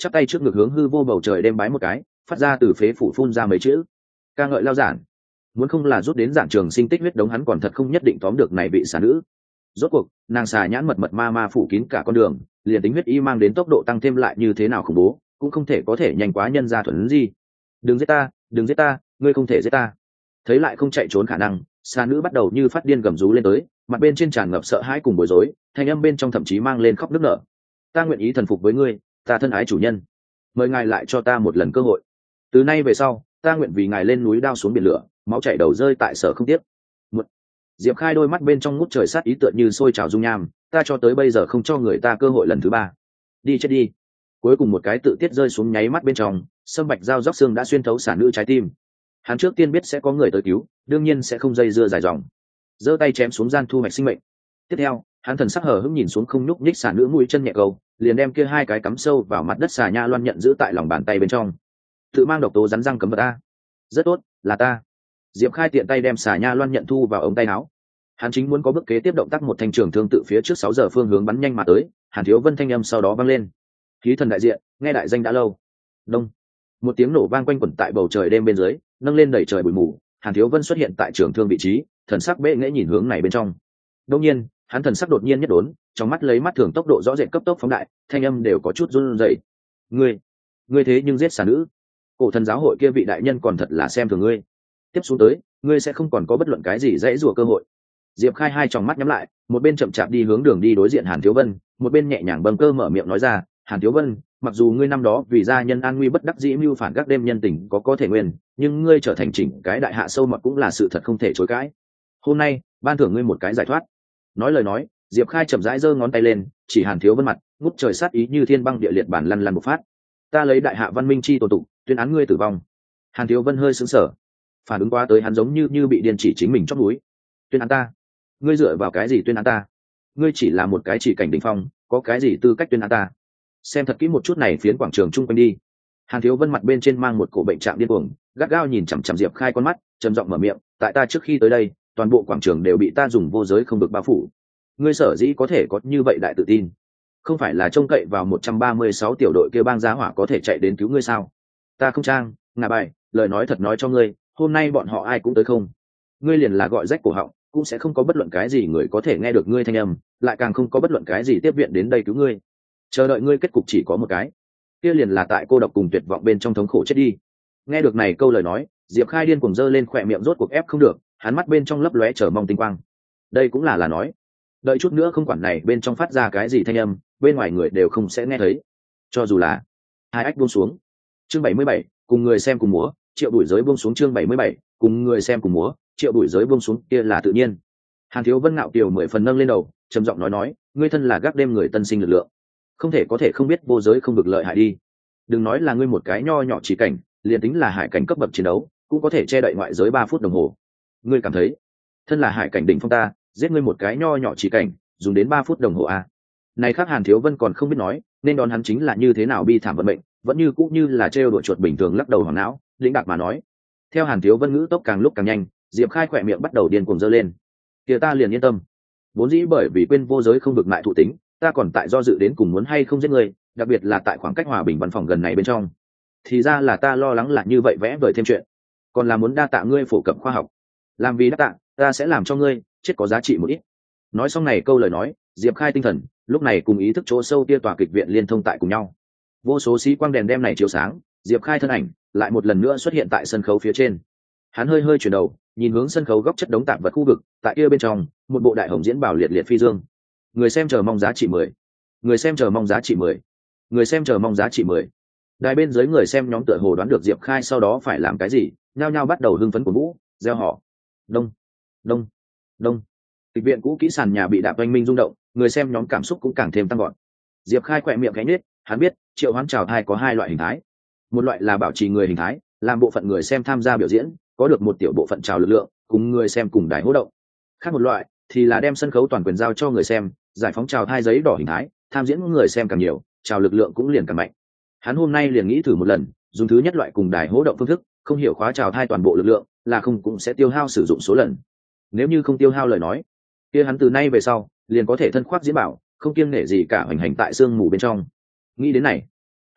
chắp tay trước ngực hướng hư vô bầu trời đem bái một cái, phát ra từ phế phủ phun ra mấy chữ: ca ngợi lao giản. Muốn không là rút đến giảng trường sinh tích huyết đống, hắn còn thật không nhất định tóm được này vị xà nữ. Rốt cuộc nàng xà nhãn mật mật ma ma phủ kín cả con đường, liền tính huyết y mang đến tốc độ tăng thêm lại như thế nào khủng bố, cũng không thể có thể nhanh quá nhân ra thuần gì. Đừng giết ta, đừng giết ta, ngươi không thể giết ta. Thấy lại không chạy trốn khả năng, xà nữ bắt đầu như phát điên gầm rú lên tới, mặt bên trên tràn ngập sợ hãi cùng bối rối, thanh âm bên trong thậm chí mang lên khóc nức nở. Ta nguyện ý thần phục với ngươi, ta thân ái chủ nhân, mời ngài lại cho ta một lần cơ hội. Từ nay về sau, ta nguyện vì ngài lên núi đao xuống biển lửa, máu chảy đầu rơi tại sở không tiếc. Một... Diệp Khai đôi mắt bên trong ngút trời sát ý tựa như sôi trào dung nham, ta cho tới bây giờ không cho người ta cơ hội lần thứ ba. Đi chết đi. Cuối cùng một cái tự tiết rơi xuống nháy mắt bên trong, sâm bạch dao róc xương đã xuyên thấu xả nữ trái tim. Hắn trước tiên biết sẽ có người tới cứu, đương nhiên sẽ không dây dưa dài dòng, giơ tay chém xuống gian thu hoạch sinh mệnh. Tiếp theo, hắn thần sắc hờ hững nhìn xuống không nhúc nhích xả nữ mũi chân nhẹ cầu, liền đem kia hai cái cắm sâu vào mặt đất xà nha loan nhận giữ tại lòng bàn tay bên trong. Tự mang độc tố rắn răng cấm vật ta. Rất tốt, là ta. Diệp Khai tiện tay đem xà nha loan nhận thu vào ống tay áo. Hắn chính muốn có bước kế tiếp động tác, một thanh trường thương tự phía trước sáu giờ phương hướng bắn nhanh mà tới, Hàn Thiếu Vân thanh âm sau đó vang lên: khí thần đại diện, nghe đại danh đã lâu. Đông. Một tiếng nổ vang quanh quẩn tại bầu trời đêm bên dưới, nâng lên đẩy trời bụi mù. Hàn Thiếu Vân xuất hiện tại trường thương vị trí, thần sắc bệ nghễ nhìn hướng này bên trong. Đương nhiên, hắn thần sắc đột nhiên nhất đốn, trong mắt lấy mắt thường tốc độ rõ rệt cấp tốc phóng đại, thanh âm đều có chút run rẩy. Ngươi, ngươi thế nhưng giết xà nữ, cổ thần giáo hội kia vị đại nhân còn thật là xem thường ngươi. Tiếp xuống tới, ngươi sẽ không còn có bất luận cái gì dễ rủa cơ hội. Diệp Khai hai tròng mắt nhắm lại, một bên chậm chạp đi hướng đường đi đối diện Hàn Thiếu Vân, một bên nhẹ nhàng bâng cơ mở miệng nói ra: Hàn Thiếu Vân, mặc dù ngươi năm đó vì gia nhân an nguy bất đắc dĩ mưu phản các đêm nhân tình có có thể nguyên, nhưng ngươi trở thành chỉnh cái đại hạ sâu mọt cũng là sự thật không thể chối cãi. Hôm nay, ban thưởng ngươi một cái giải thoát. Nói lời nói, Diệp Khai chậm rãi giơ ngón tay lên, chỉ Hàn Thiếu Vân mặt, ngút trời sát ý như thiên băng địa liệt bản lăn lăn một phát. Ta lấy đại hạ văn minh chi tổ tụng, tuyên án ngươi tử vong. Hàn Thiếu Vân hơi sững sờ, phản ứng qua tới hắn giống như như bị điên chỉ chính mình chót núi. Tuyên án ta? Ngươi dựa vào cái gì tuyên án ta? Ngươi chỉ là một cái chỉ cảnh đỉnh phong, có cái gì tư cách tuyên án ta? Xem thật kỹ một chút này phiến quảng trường chung quanh đi. Hàn Thiếu Vân mặt bên trên mang một cổ bệnh trạng điên cuồng, gắt gao nhìn chằm chằm Diệp Khai con mắt, trầm giọng mở miệng: tại ta trước khi tới đây, toàn bộ quảng trường đều bị ta dùng vô giới không được bao phủ. Ngươi sở dĩ có thể có như vậy đại tự tin, không phải là trông cậy vào một trăm ba mươi sáu tiểu đội kia bang giá hỏa có thể chạy đến cứu ngươi sao? Ta không trang, ngà bài, lời nói thật nói cho ngươi, hôm nay bọn họ ai cũng tới không. Ngươi liền là gọi rách cổ họng, cũng sẽ không có bất luận cái gì người có thể nghe được ngươi thanh âm, lại càng không có bất luận cái gì tiếp viện đến đây cứu ngươi. Chờ đợi ngươi kết cục chỉ có một cái, kia liền là tại cô độc cùng tuyệt vọng bên trong thống khổ chết đi. Nghe được này câu lời nói, Diệp Khai điên cuồng giơ lên khỏe miệng, rốt cuộc ép không được, hắn mắt bên trong lấp lóe chờ mong tinh quang. Đây cũng là là nói, đợi chút nữa không quản này bên trong phát ra cái gì thanh âm, bên ngoài người đều không sẽ nghe thấy. Cho dù là hai ách buông xuống. Chương bảy mươi bảy, cùng người xem cùng múa, Triệu Bụi Giới buông xuống. Chương bảy mươi bảy, cùng người xem cùng múa, Triệu Bụi Giới buông xuống, kia là tự nhiên. Hàn Thiếu Vân ngạo kiều mười phần nâng lên đầu, trầm giọng nói nói: ngươi thân là gác đêm người tân sinh lực lượng, không thể có thể không biết vô giới không được lợi hại đi. Đừng nói là ngươi một cái nho nhỏ chỉ cảnh, liền tính là hải cảnh cấp bậc chiến đấu, cũng có thể che đậy ngoại giới ba phút đồng hồ. Ngươi cảm thấy, thân là hải cảnh đỉnh phong ta, giết ngươi một cái nho nhỏ chỉ cảnh, dùng đến ba phút đồng hồ à? Này khác Hàn Thiếu Vân còn không biết nói, nên đón hắn chính là như thế nào bi thảm vận mệnh, vẫn như cũng như là trêu đuổi chuột bình thường lắc đầu hoàng não, lĩnh đạc mà nói. Theo Hàn Thiếu Vân ngữ tốc càng lúc càng nhanh, Diệp Khai khỏe miệng bắt đầu điên cuồng dơ lên. Kia ta liền yên tâm. Vốn dĩ bởi vì quên vô giới không được lại thụ tính, ta còn tại do dự đến cùng muốn hay không giết ngươi, đặc biệt là tại khoảng cách hòa bình văn phòng gần này bên trong. Thì ra là ta lo lắng là như vậy vẽ vời thêm chuyện, còn là muốn đa tạ ngươi phổ cập khoa học. Làm vì đa tạ, ta sẽ làm cho ngươi chết có giá trị một ít. Nói xong này câu lời nói, Diệp Khai tinh thần lúc này cùng ý thức chỗ sâu tia tòa kịch viện liên thông tại cùng nhau. Vô số xí quang đèn đem này chiếu sáng, Diệp Khai thân ảnh lại một lần nữa xuất hiện tại sân khấu phía trên. Hắn hơi hơi chuyển đầu, nhìn hướng sân khấu góc chất đống tạp vật khu vực, tại kia bên trong, một bộ đại hồng diễn bảo liệt liệt phi dương. Người xem chờ mong giá trị mười. Người xem chờ mong giá trị mười. Người xem chờ mong giá trị mười. Đài bên dưới người xem nhóm tựa hồ đoán được Diệp Khai sau đó phải làm cái gì, nhao nhao bắt đầu hưng phấn cổ vũ, reo hò. Đông, đông, đông. Kịch viện cũ kỹ sàn nhà bị đạp oanh minh rung động, người xem nhóm cảm xúc cũng càng thêm tăng gọn. Diệp Khai khỏe miệng khẽ nhếch, hắn biết, triệu hoán trào thai có hai loại hình thái. Một loại là bảo trì người hình thái, làm bộ phận người xem tham gia biểu diễn, có được một tiểu bộ phận trào lực lượng, cùng người xem cùng đài hô động. Khác một loại thì là đem sân khấu toàn quyền giao cho người xem, giải phóng trào thai giấy đỏ hình thái, tham diễn người xem càng nhiều, trào lực lượng cũng liền càng mạnh. Hắn hôm nay liền nghĩ thử một lần, dùng thứ nhất loại cùng đài hô động phương thức, không hiểu khóa trào thai toàn bộ lực lượng, là không cũng sẽ tiêu hao sử dụng số lần. Nếu như không tiêu hao lời nói, kia hắn từ nay về sau liền có thể thân khoác diễn bảo, không kiêng nể gì cả hoành hành tại sương mù bên trong. Nghĩ đến này,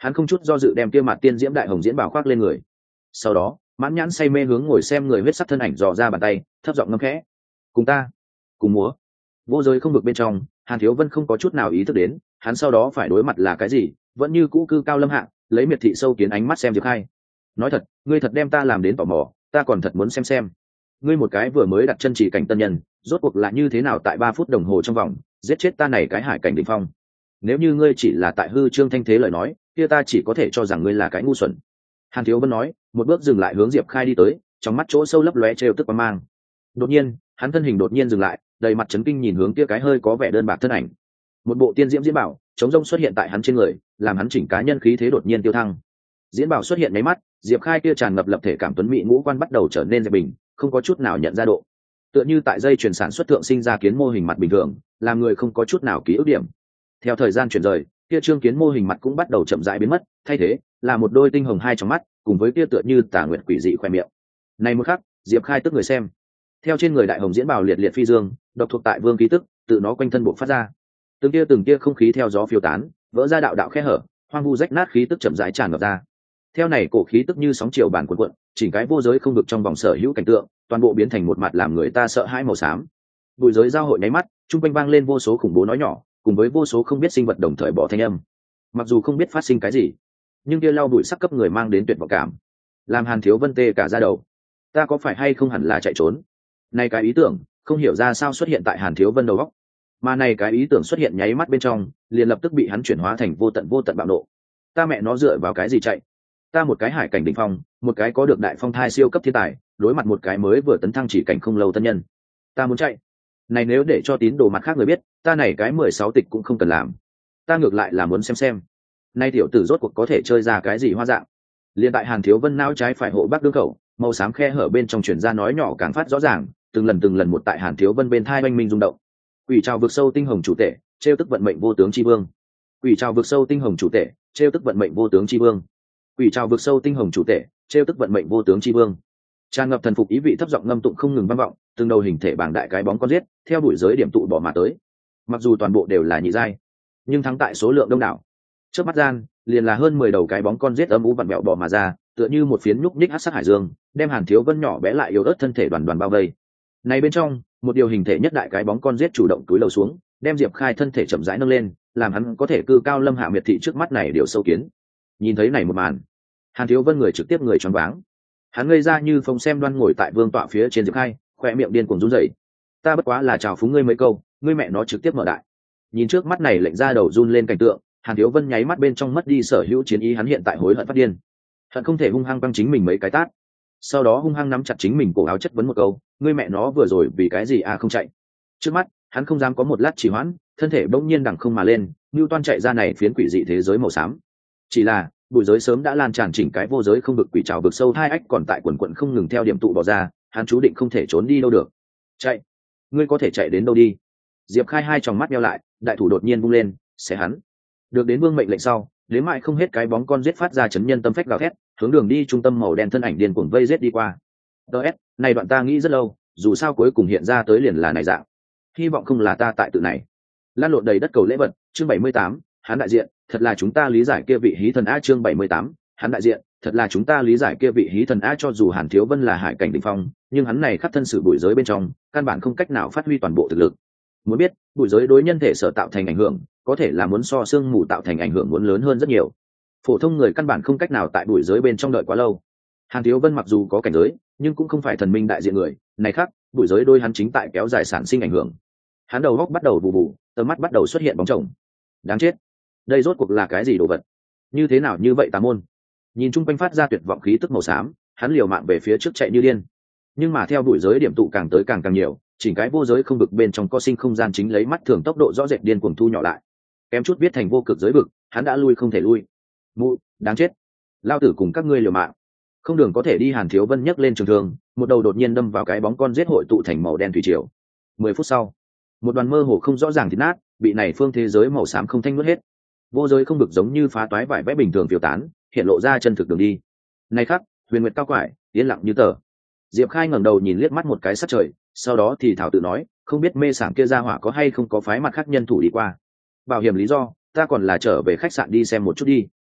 hắn không chút do dự đem kia mặt tiên diễm đại hồng diễn bảo khoác lên người. Sau đó mãn nhãn say mê hướng ngồi xem người huyết sắc thân ảnh dò ra bàn tay, thấp giọng ngâm khẽ: cùng ta cùng múa. Vô giới không vực bên trong, Hàn Thiếu Vân không có chút nào ý thức đến hắn sau đó phải đối mặt là cái gì, vẫn như cũ cư cao lâm hạ, lấy miệt thị sâu kiến ánh mắt xem Diệp Khai. Nói thật, ngươi thật đem ta làm đến tò mò, ta còn thật muốn xem xem ngươi một cái vừa mới đặt chân chỉ cảnh tân nhân, rốt cuộc là như thế nào tại ba phút đồng hồ trong vòng giết chết ta này cái hải cảnh đỉnh phong. Nếu như ngươi chỉ là tại hư trương thanh thế lời nói, kia ta chỉ có thể cho rằng ngươi là cái ngu xuẩn. Hàn Thiếu Vân nói, một bước dừng lại hướng Diệp Khai đi tới, trong mắt chỗ sâu lấp lóe trêu tức quan mang. Đột nhiên, hắn thân hình đột nhiên dừng lại, đầy mặt chấn kinh nhìn hướng kia cái hơi có vẻ đơn bạc thân ảnh. Một bộ tiên diễm diễn bảo chống rông xuất hiện tại hắn trên người, làm hắn chỉnh cá nhân khí thế đột nhiên tiêu thăng. Diễn bảo xuất hiện mấy mắt, Diệp Khai kia tràn ngập lập thể cảm tuấn mỹ ngũ quan bắt đầu trở nên dẹp bình, không có chút nào nhận ra độ. Tựa như tại dây chuyển sản xuất thượng sinh ra kiến mô hình mặt bình thường, làm người không có chút nào ký ức điểm. Theo thời gian chuyển rời, kia trương kiến mô hình mặt cũng bắt đầu chậm rãi biến mất, thay thế là một đôi tinh hồng hai trong mắt, cùng với kia tựa như tà nguyệt quỷ dị khoe miệng. Này một khắc, Diệp Khai tức người xem. Theo trên người đại hồng diễn bào liệt liệt phi dương, độc thuộc tại vương ký tức, tự nó quanh thân bộ phát ra. Từng kia từng kia không khí theo gió phiêu tán, vỡ ra đạo đạo khe hở, hoang vu rách nát khí tức chậm rãi tràn ngập ra. Theo này cổ khí tức như sóng chiều bản cuộn cuộn, chỉnh cái vô giới không vực trong vòng sở hữu cảnh tượng, toàn bộ biến thành một mặt làm người ta sợ hãi màu xám. Bụi giới giao hội nháy mắt, trung quanh vang lên vô số khủng bố nói nhỏ, cùng với vô số không biết sinh vật đồng thời bỏ thanh âm. Mặc dù không biết phát sinh cái gì, nhưng kia lau bụi sắc cấp người mang đến tuyệt vọng cảm, làm Hàn Thiếu Vân tê cả da đầu. Ta có phải hay không hẳn là chạy trốn? Này cái ý tưởng không hiểu ra sao xuất hiện tại Hàn Thiếu Vân đầu óc, mà này cái ý tưởng xuất hiện nháy mắt bên trong, liền lập tức bị hắn chuyển hóa thành vô tận vô tận bạo nộ. Ta mẹ nó dựa vào cái gì chạy? Ta một cái hải cảnh đỉnh phong, một cái có được đại phong thai siêu cấp thiên tài, đối mặt một cái mới vừa tấn thăng chỉ cảnh không lâu tân nhân, ta muốn chạy. Này nếu để cho tín đồ mặt khác người biết, ta này cái mười sáu tịch cũng không cần làm. Ta ngược lại là muốn xem xem, nay tiểu tử rốt cuộc có thể chơi ra cái gì hoa dạng. Liên tại Hàn Thiếu Vân não trái phải hộ bác đương khẩu, màu xám khe hở bên trong truyền ra nói nhỏ càng phát rõ ràng, từng lần từng lần một tại Hàn Thiếu Vân bên thai oanh minh rung động. Quỷ trào vực sâu tinh hồng chủ tể, trêu tức vận mệnh vô tướng chi vương. Quỷ trào vực sâu tinh hồng chủ tể, trêu tức vận mệnh vô tướng chi vương. Quỷ trào vực sâu tinh hồng chủ tể, trêu tức vận mệnh vô tướng chi vương. Tràn ngập thần phục ý vị thấp giọng ngâm tụng không ngừng vang vọng, từng đầu hình thể bảng đại cái bóng con giết, theo đuổi giới điểm tụ bỏ mà tới. Mặc dù toàn bộ đều là nhị giai, nhưng thắng tại số lượng đông đảo. Trước mắt gian, liền là hơn mười đầu cái bóng con giết âm u vặn vẹo bò mà ra, tựa như một phiến nhúc nhích hắc sắc hải dương, đem Hàn Thiếu Vân nhỏ bé lại yếu ớt thân thể đoàn đoàn bao vây. Này bên trong, một điều hình thể nhất đại cái bóng con giết chủ động túi lầu xuống, đem Diệp Khai thân thể chậm rãi nâng lên, làm hắn có thể cư cao lâm hạ miệt thị trước mắt này điều sâu kiến. Nhìn thấy này một màn, Hàn Thiếu Vân người trực tiếp người choáng váng. Hắn ngây ra như phồng xem đoan ngồi tại vương tọa phía trên Diệp Khai, khỏe miệng điên cuồng run rẩy. Ta bất quá là chào phúng ngươi mấy câu, ngươi mẹ nó trực tiếp mở đại. Nhìn trước mắt này lệnh ra đầu run lên cảnh tượng, Hàn Thiếu Vân nháy mắt bên trong mất đi sở hữu chiến ý, hắn hiện tại hối hận phát điên. Hận không thể hung hăng băng chính mình mấy cái tát. Sau đó hung hăng nắm chặt chính mình cổ áo chất vấn một câu, ngươi mẹ nó vừa rồi vì cái gì à không chạy. Trước mắt, hắn không dám có một lát trì hoãn, thân thể bỗng nhiên đằng không mà lên, như toan chạy ra này phiến quỷ dị thế giới màu xám. Chỉ là, bụi giới sớm đã lan tràn chỉnh cái vô giới không vực quỷ trào vực sâu hai ách còn tại quần quận không ngừng theo điểm tụ bỏ ra, hắn chú định không thể trốn đi đâu được. Chạy, ngươi có thể chạy đến đâu đi? Diệp Khai hai tròng mắt nheo lại, đại thủ đột nhiên vung lên, xé hắn. Được đến vương mệnh lệnh sau, đến mại không hết cái bóng con giết phát ra chấn nhân tâm phách gào thét, hướng đường đi trung tâm màu đen thân ảnh điên cuồng vây giết đi qua. ds này đoạn ta nghĩ rất lâu, dù sao cuối cùng hiện ra tới liền là này dạng, hy vọng không là ta tại tự này lan lộn đầy đất cầu lễ vật. Chương bảy mươi tám, hắn đại diện, thật là chúng ta lý giải kia vị hí thần a. Chương bảy mươi tám, hắn đại diện, thật là chúng ta lý giải kia vị hí thần a. Cho dù Hàn Thiếu Vân là hải cảnh đỉnh phong, nhưng hắn này khắp thân sự bụi giới bên trong, căn bản không cách nào phát huy toàn bộ thực lực. Muốn biết, bụi giới đối nhân thể sở tạo thành ảnh hưởng, có thể là muốn so xương mù tạo thành ảnh hưởng muốn lớn hơn rất nhiều. Phổ thông người căn bản không cách nào tại bụi giới bên trong đợi quá lâu. Hàn Thiếu Vân mặc dù có cảnh giới, nhưng cũng không phải thần minh đại diện người, này khác, bụi giới đôi hắn chính tại kéo dài sản sinh ảnh hưởng. Hắn đầu góc bắt đầu bù bù, tầm mắt bắt đầu xuất hiện bóng chồng. Đáng chết, đây rốt cuộc là cái gì đồ vật? Như thế nào như vậy tà môn? Nhìn chung quanh phát ra tuyệt vọng khí tức màu xám, hắn liều mạng về phía trước chạy như điên. Nhưng mà theo bụi giới điểm tụ càng tới càng càng nhiều, chỉnh cái vô giới không vực bên trong có sinh không gian chính lấy mắt thường tốc độ rõ rệt điên cuồng thu nhỏ lại. Kém chút biết thành vô cực giới vực, hắn đã lui không thể lui. Mụ, đáng chết, lao tử cùng các ngươi liều mạng, không đường có thể đi. Hàn Thiếu Vân nhấc lên trường thương, một đầu đột nhiên đâm vào cái bóng con giết hội tụ thành màu đen thủy triều. Mười phút sau, một đoàn mơ hồ không rõ ràng thịt nát bị này phương thế giới màu xám không thanh nuốt hết. Vô giới không vực giống như phá toái vải vẽ bình thường phiêu tán, hiện lộ ra chân thực đường đi. Này khắc, huyền nguyệt cao quải, yên lặng như tờ. Diệp Khai ngẩng đầu nhìn liếc mắt một cái sát trời, sau đó thì thảo tự nói, không biết mê sảng kia ra hỏa có hay không có phái mặt khác nhân thủ đi qua. Bảo hiểm lý do, ta còn là trở về khách sạn đi xem một chút đi.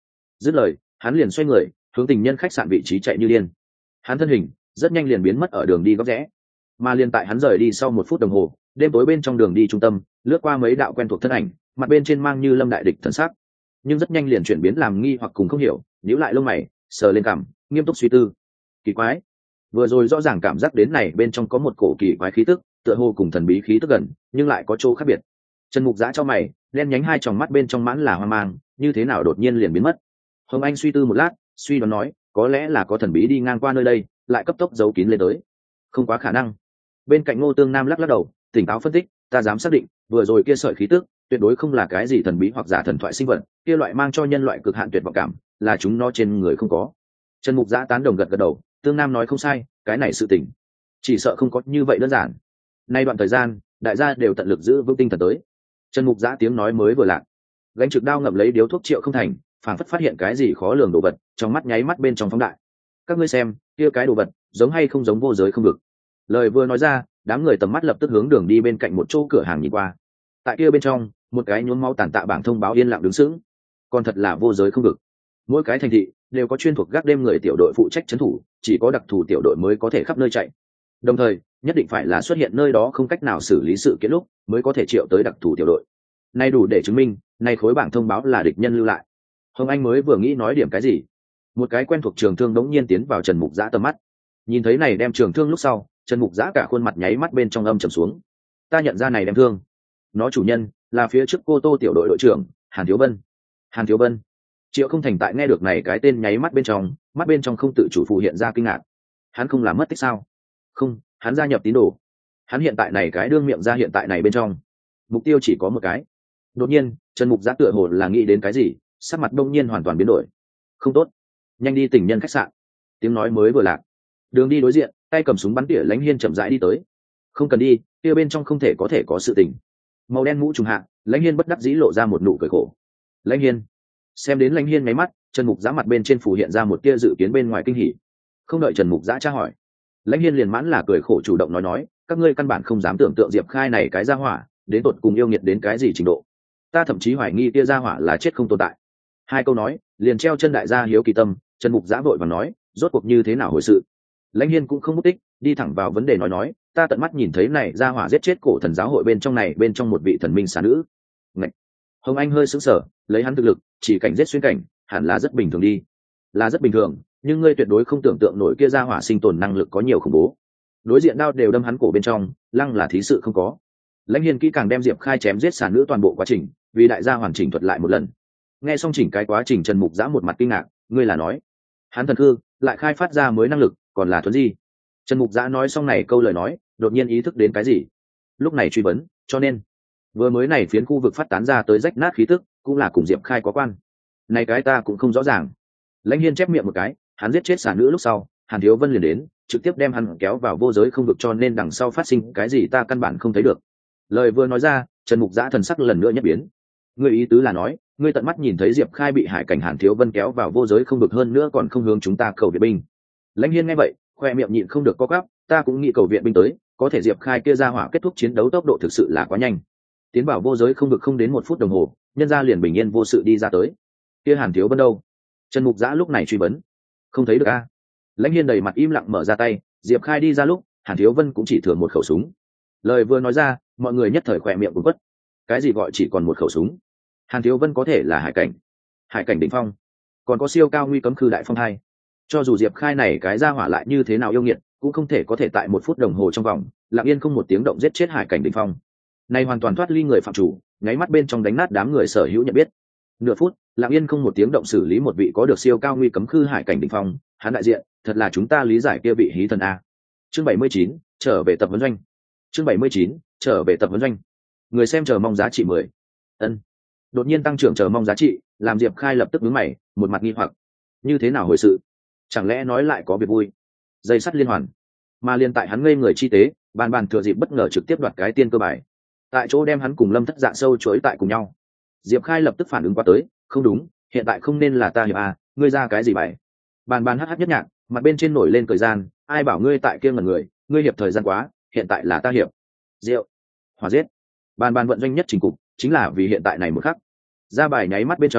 Dứt lời hắn liền xoay người hướng tình nhân khách sạn vị trí chạy như điên. Hắn thân hình rất nhanh liền biến mất ở đường đi góc rẽ, mà liền tại hắn rời đi sau một phút đồng hồ, đêm tối bên trong đường đi trung tâm lướt qua mấy đạo quen thuộc thân ảnh, mặt bên trên mang như lâm đại địch thần sắc, nhưng rất nhanh liền chuyển biến làm nghi hoặc cùng không hiểu, nhíu lại lông mày sờ lên cằm nghiêm túc suy tư. Kỳ quái, vừa rồi rõ ràng cảm giác đến này bên trong có một cổ kỳ quái khí tức, tựa hồ cùng thần bí khí tức gần nhưng lại có chỗ khác biệt. Trần Mục Giã cho mày, đen nhánh hai tròng mắt bên trong mãn là hoang mang, như thế nào đột nhiên liền biến mất. Hồng Anh suy tư một lát, suy đoán nói, có lẽ là có thần bí đi ngang qua nơi đây, lại cấp tốc giấu kín lên tới. Không quá khả năng. Bên cạnh Ngô Tương Nam lắc lắc đầu, tỉnh táo phân tích, ta dám xác định, vừa rồi kia sợi khí tức, tuyệt đối không là cái gì thần bí hoặc giả thần thoại sinh vật, kia loại mang cho nhân loại cực hạn tuyệt vọng cảm, là chúng nó trên người không có. Trần Mục Giã tán đồng gật gật đầu, Tương Nam nói không sai, cái này sự tình, chỉ sợ không có như vậy đơn giản. Nay đoạn thời gian, đại gia đều tận lực giữ vững tinh thần tới. Trần Mục Giã tiếng nói mới vừa lạc, gánh trực đao ngậm lấy điếu thuốc Triệu Không Thành, phảng phất phát hiện cái gì khó lường đồ vật, trong mắt nháy mắt bên trong phóng đại. Các ngươi xem, kia cái đồ vật, giống hay không giống vô giới không vực. Lời vừa nói ra, đám người tầm mắt lập tức hướng đường đi bên cạnh một chỗ cửa hàng nhìn qua. Tại kia bên trong, một cái nhuốm máu tàn tạ bảng thông báo yên lặng đứng sững. Còn thật là vô giới không vực. Mỗi cái thành thị đều có chuyên thuộc gác đêm người tiểu đội phụ trách trấn thủ, chỉ có đặc thù tiểu đội mới có thể khắp nơi chạy. Đồng thời, nhất định phải là xuất hiện nơi đó không cách nào xử lý sự kiện lúc, mới có thể triệu tới đặc thù tiểu đội. Nay đủ để chứng minh, nay khối bảng thông báo là địch nhân lưu lại. Hồng Anh mới vừa nghĩ nói điểm cái gì, một cái quen thuộc trường thương đống nhiên tiến vào Trần Mục Giã tầm mắt. Nhìn thấy này đem trường thương lúc sau, Trần Mục Giã cả khuôn mặt nháy mắt bên trong âm trầm xuống. Ta nhận ra này đem thương, nó chủ nhân là phía trước Cô Tô tiểu đội đội trưởng Hàn Thiếu Vân. Hàn Thiếu Vân. Triệu Không Thành tại nghe được này cái tên nháy mắt bên trong, mắt bên trong không tự chủ phù hiện ra kinh ngạc. Hắn không làm mất tích sao? Không, hắn gia nhập tín đồ. Hắn hiện tại này cái đương miệng ra hiện tại này bên trong, mục tiêu chỉ có một cái. Đột nhiên, Trần Mục Giã tựa hồ là nghĩ đến cái gì, sắc mặt đông nhiên hoàn toàn biến đổi. Không tốt, nhanh đi tình nhân khách sạn. Tiếng nói mới vừa lạc, đường đi đối diện, tay cầm súng bắn tỉa Lãnh Hiên chậm rãi đi tới. Không cần đi, kia bên trong không thể có thể có sự tình. Màu đen mũ trùng hạ, Lãnh Hiên bất đắc dĩ lộ ra một nụ cười khổ. Lãnh Hiên. Xem đến Lãnh Hiên mấy mắt, Trần Mục Giã mặt bên trên phủ hiện ra một tia dự kiến bên ngoài kinh hỉ. Không đợi Trần Mục Giã tra hỏi, Lãnh Hiên liền mãn là cười khổ chủ động nói nói, các ngươi căn bản không dám tưởng tượng Diệp Khai này cái gia hỏa, đến tột cùng yêu nghiệt đến cái gì trình độ. Ta thậm chí hoài nghi tia gia hỏa là chết không tồn tại. Hai câu nói, liền treo chân đại gia hiếu kỳ tâm. Trần Mục Giã vội và nói, rốt cuộc như thế nào hồi sự. Lãnh Hiên cũng không mất tích, đi thẳng vào vấn đề nói nói, ta tận mắt nhìn thấy này gia hỏa giết chết cổ thần giáo hội bên trong này bên trong một vị thần minh xà nữ. Ngậy. Hồng Anh hơi sững sờ, lấy hắn thực lực, chỉ cảnh giết xuyên cảnh, hẳn là rất bình thường đi. Là rất bình thường, nhưng ngươi tuyệt đối không tưởng tượng nổi kia gia hỏa sinh tồn năng lực có nhiều khủng bố. Đối diện đao đều đâm hắn cổ bên trong, lăng là thí sự không có. Lãnh Hiên kỹ càng đem Diệp Khai chém giết xà nữ toàn bộ quá trình, vì đại gia hoàn chỉnh thuật lại một lần. Nghe xong chỉnh cái quá trình, Trần Mục Giã một mặt kinh ngạc, ngươi là nói, hắn thần cư lại khai phát ra mới năng lực, còn là thuần gì? Trần Mục Giã nói xong này câu lời nói, đột nhiên ý thức đến cái gì, lúc này truy vấn, cho nên vừa mới này phiến khu vực phát tán ra tới rách nát khí tức, cũng là cùng Diệp Khai có quan. Này cái ta cũng không rõ ràng. Lãnh Hiên chép miệng một cái, hắn giết chết xà nữ lúc sau, Hàn Thiếu Vân liền đến, trực tiếp đem hắn kéo vào vô giới không vực, cho nên đằng sau phát sinh cái gì ta căn bản không thấy được. Lời vừa nói ra, Trần Mục Giã thần sắc lần nữa nhất biến. Ngươi ý tứ là nói, ngươi tận mắt nhìn thấy Diệp Khai bị Hải Cảnh Hàn Thiếu Vân kéo vào vô giới không vực, hơn nữa còn không hướng chúng ta cầu viện binh. Lãnh Hiên nghe vậy, khoe miệng nhịn không được co quắp, ta cũng nghĩ cầu viện binh tới, có thể Diệp Khai kia ra hỏa kết thúc chiến đấu tốc độ thực sự là quá nhanh. Tiến vào vô giới không vực không đến một phút đồng hồ, nhân ra liền bình yên vô sự đi ra tới. Kia Hàn Thiếu Vân đâu? Trần Mục Giã lúc này truy vấn. Không thấy được a. Lãnh Hiên đầy mặt im lặng mở ra tay, Diệp Khai đi ra lúc, Hàn Thiếu Vân cũng chỉ thừa một khẩu súng. Lời vừa nói ra, mọi người nhất thời khỏe miệng cũng quất. Cái gì gọi chỉ còn một khẩu súng? Hàn Thiếu Vân có thể là hải cảnh, hải cảnh đỉnh phong, còn có siêu cao nguy cấm khư đại phong hai. Cho dù Diệp Khai này cái ra hỏa lại như thế nào yêu nghiệt, cũng không thể có thể tại một phút đồng hồ trong vòng lặng yên không một tiếng động giết chết hải cảnh đỉnh phong. Này hoàn toàn thoát ly người phạm chủ, nháy mắt bên trong đánh nát đám người sở hữu nhận biết. Nửa phút, lặng yên không một tiếng động xử lý một vị có được siêu cao nguy cấm khư hải cảnh đỉnh phong, hắn đại diện, thật là chúng ta lý giải kia vị hí thần a. Chương bảy mươi chín, trở về tập huấn doanh. Chương bảy mươi chín, trở về tập huấn doanh. Người xem chờ mong giá trị mười. Ân. Đột nhiên tăng trưởng chờ mong giá trị, làm Diệp Khai lập tức nhướng mày, một mặt nghi hoặc. Như thế nào hồi sự? Chẳng lẽ nói lại có việc vui? Dây sắt liên hoàn. Mà liên tại hắn ngây người chi tế, bàn bàn thừa dịp bất ngờ trực tiếp đoạt cái tiên cơ bài. Tại chỗ đem hắn cùng Lâm Thất Dạ sâu chuỗi tại cùng nhau. Diệp Khai lập tức phản ứng qua tới, không đúng, hiện tại không nên là ta hiệp à, ngươi ra cái gì vậy? Bàn bàn hắc hắc nhất nhạc, mặt bên trên nổi lên cười gian, ai bảo ngươi tại kia ngẩn người, ngươi hiệp thời gian quá, hiện tại là ta hiệp. Rượu, hỏa giết. Bàn bàn vận doanh nhất trình cục, chính là vì hiện tại này một khắc. Ra bài nháy mắt bên trong,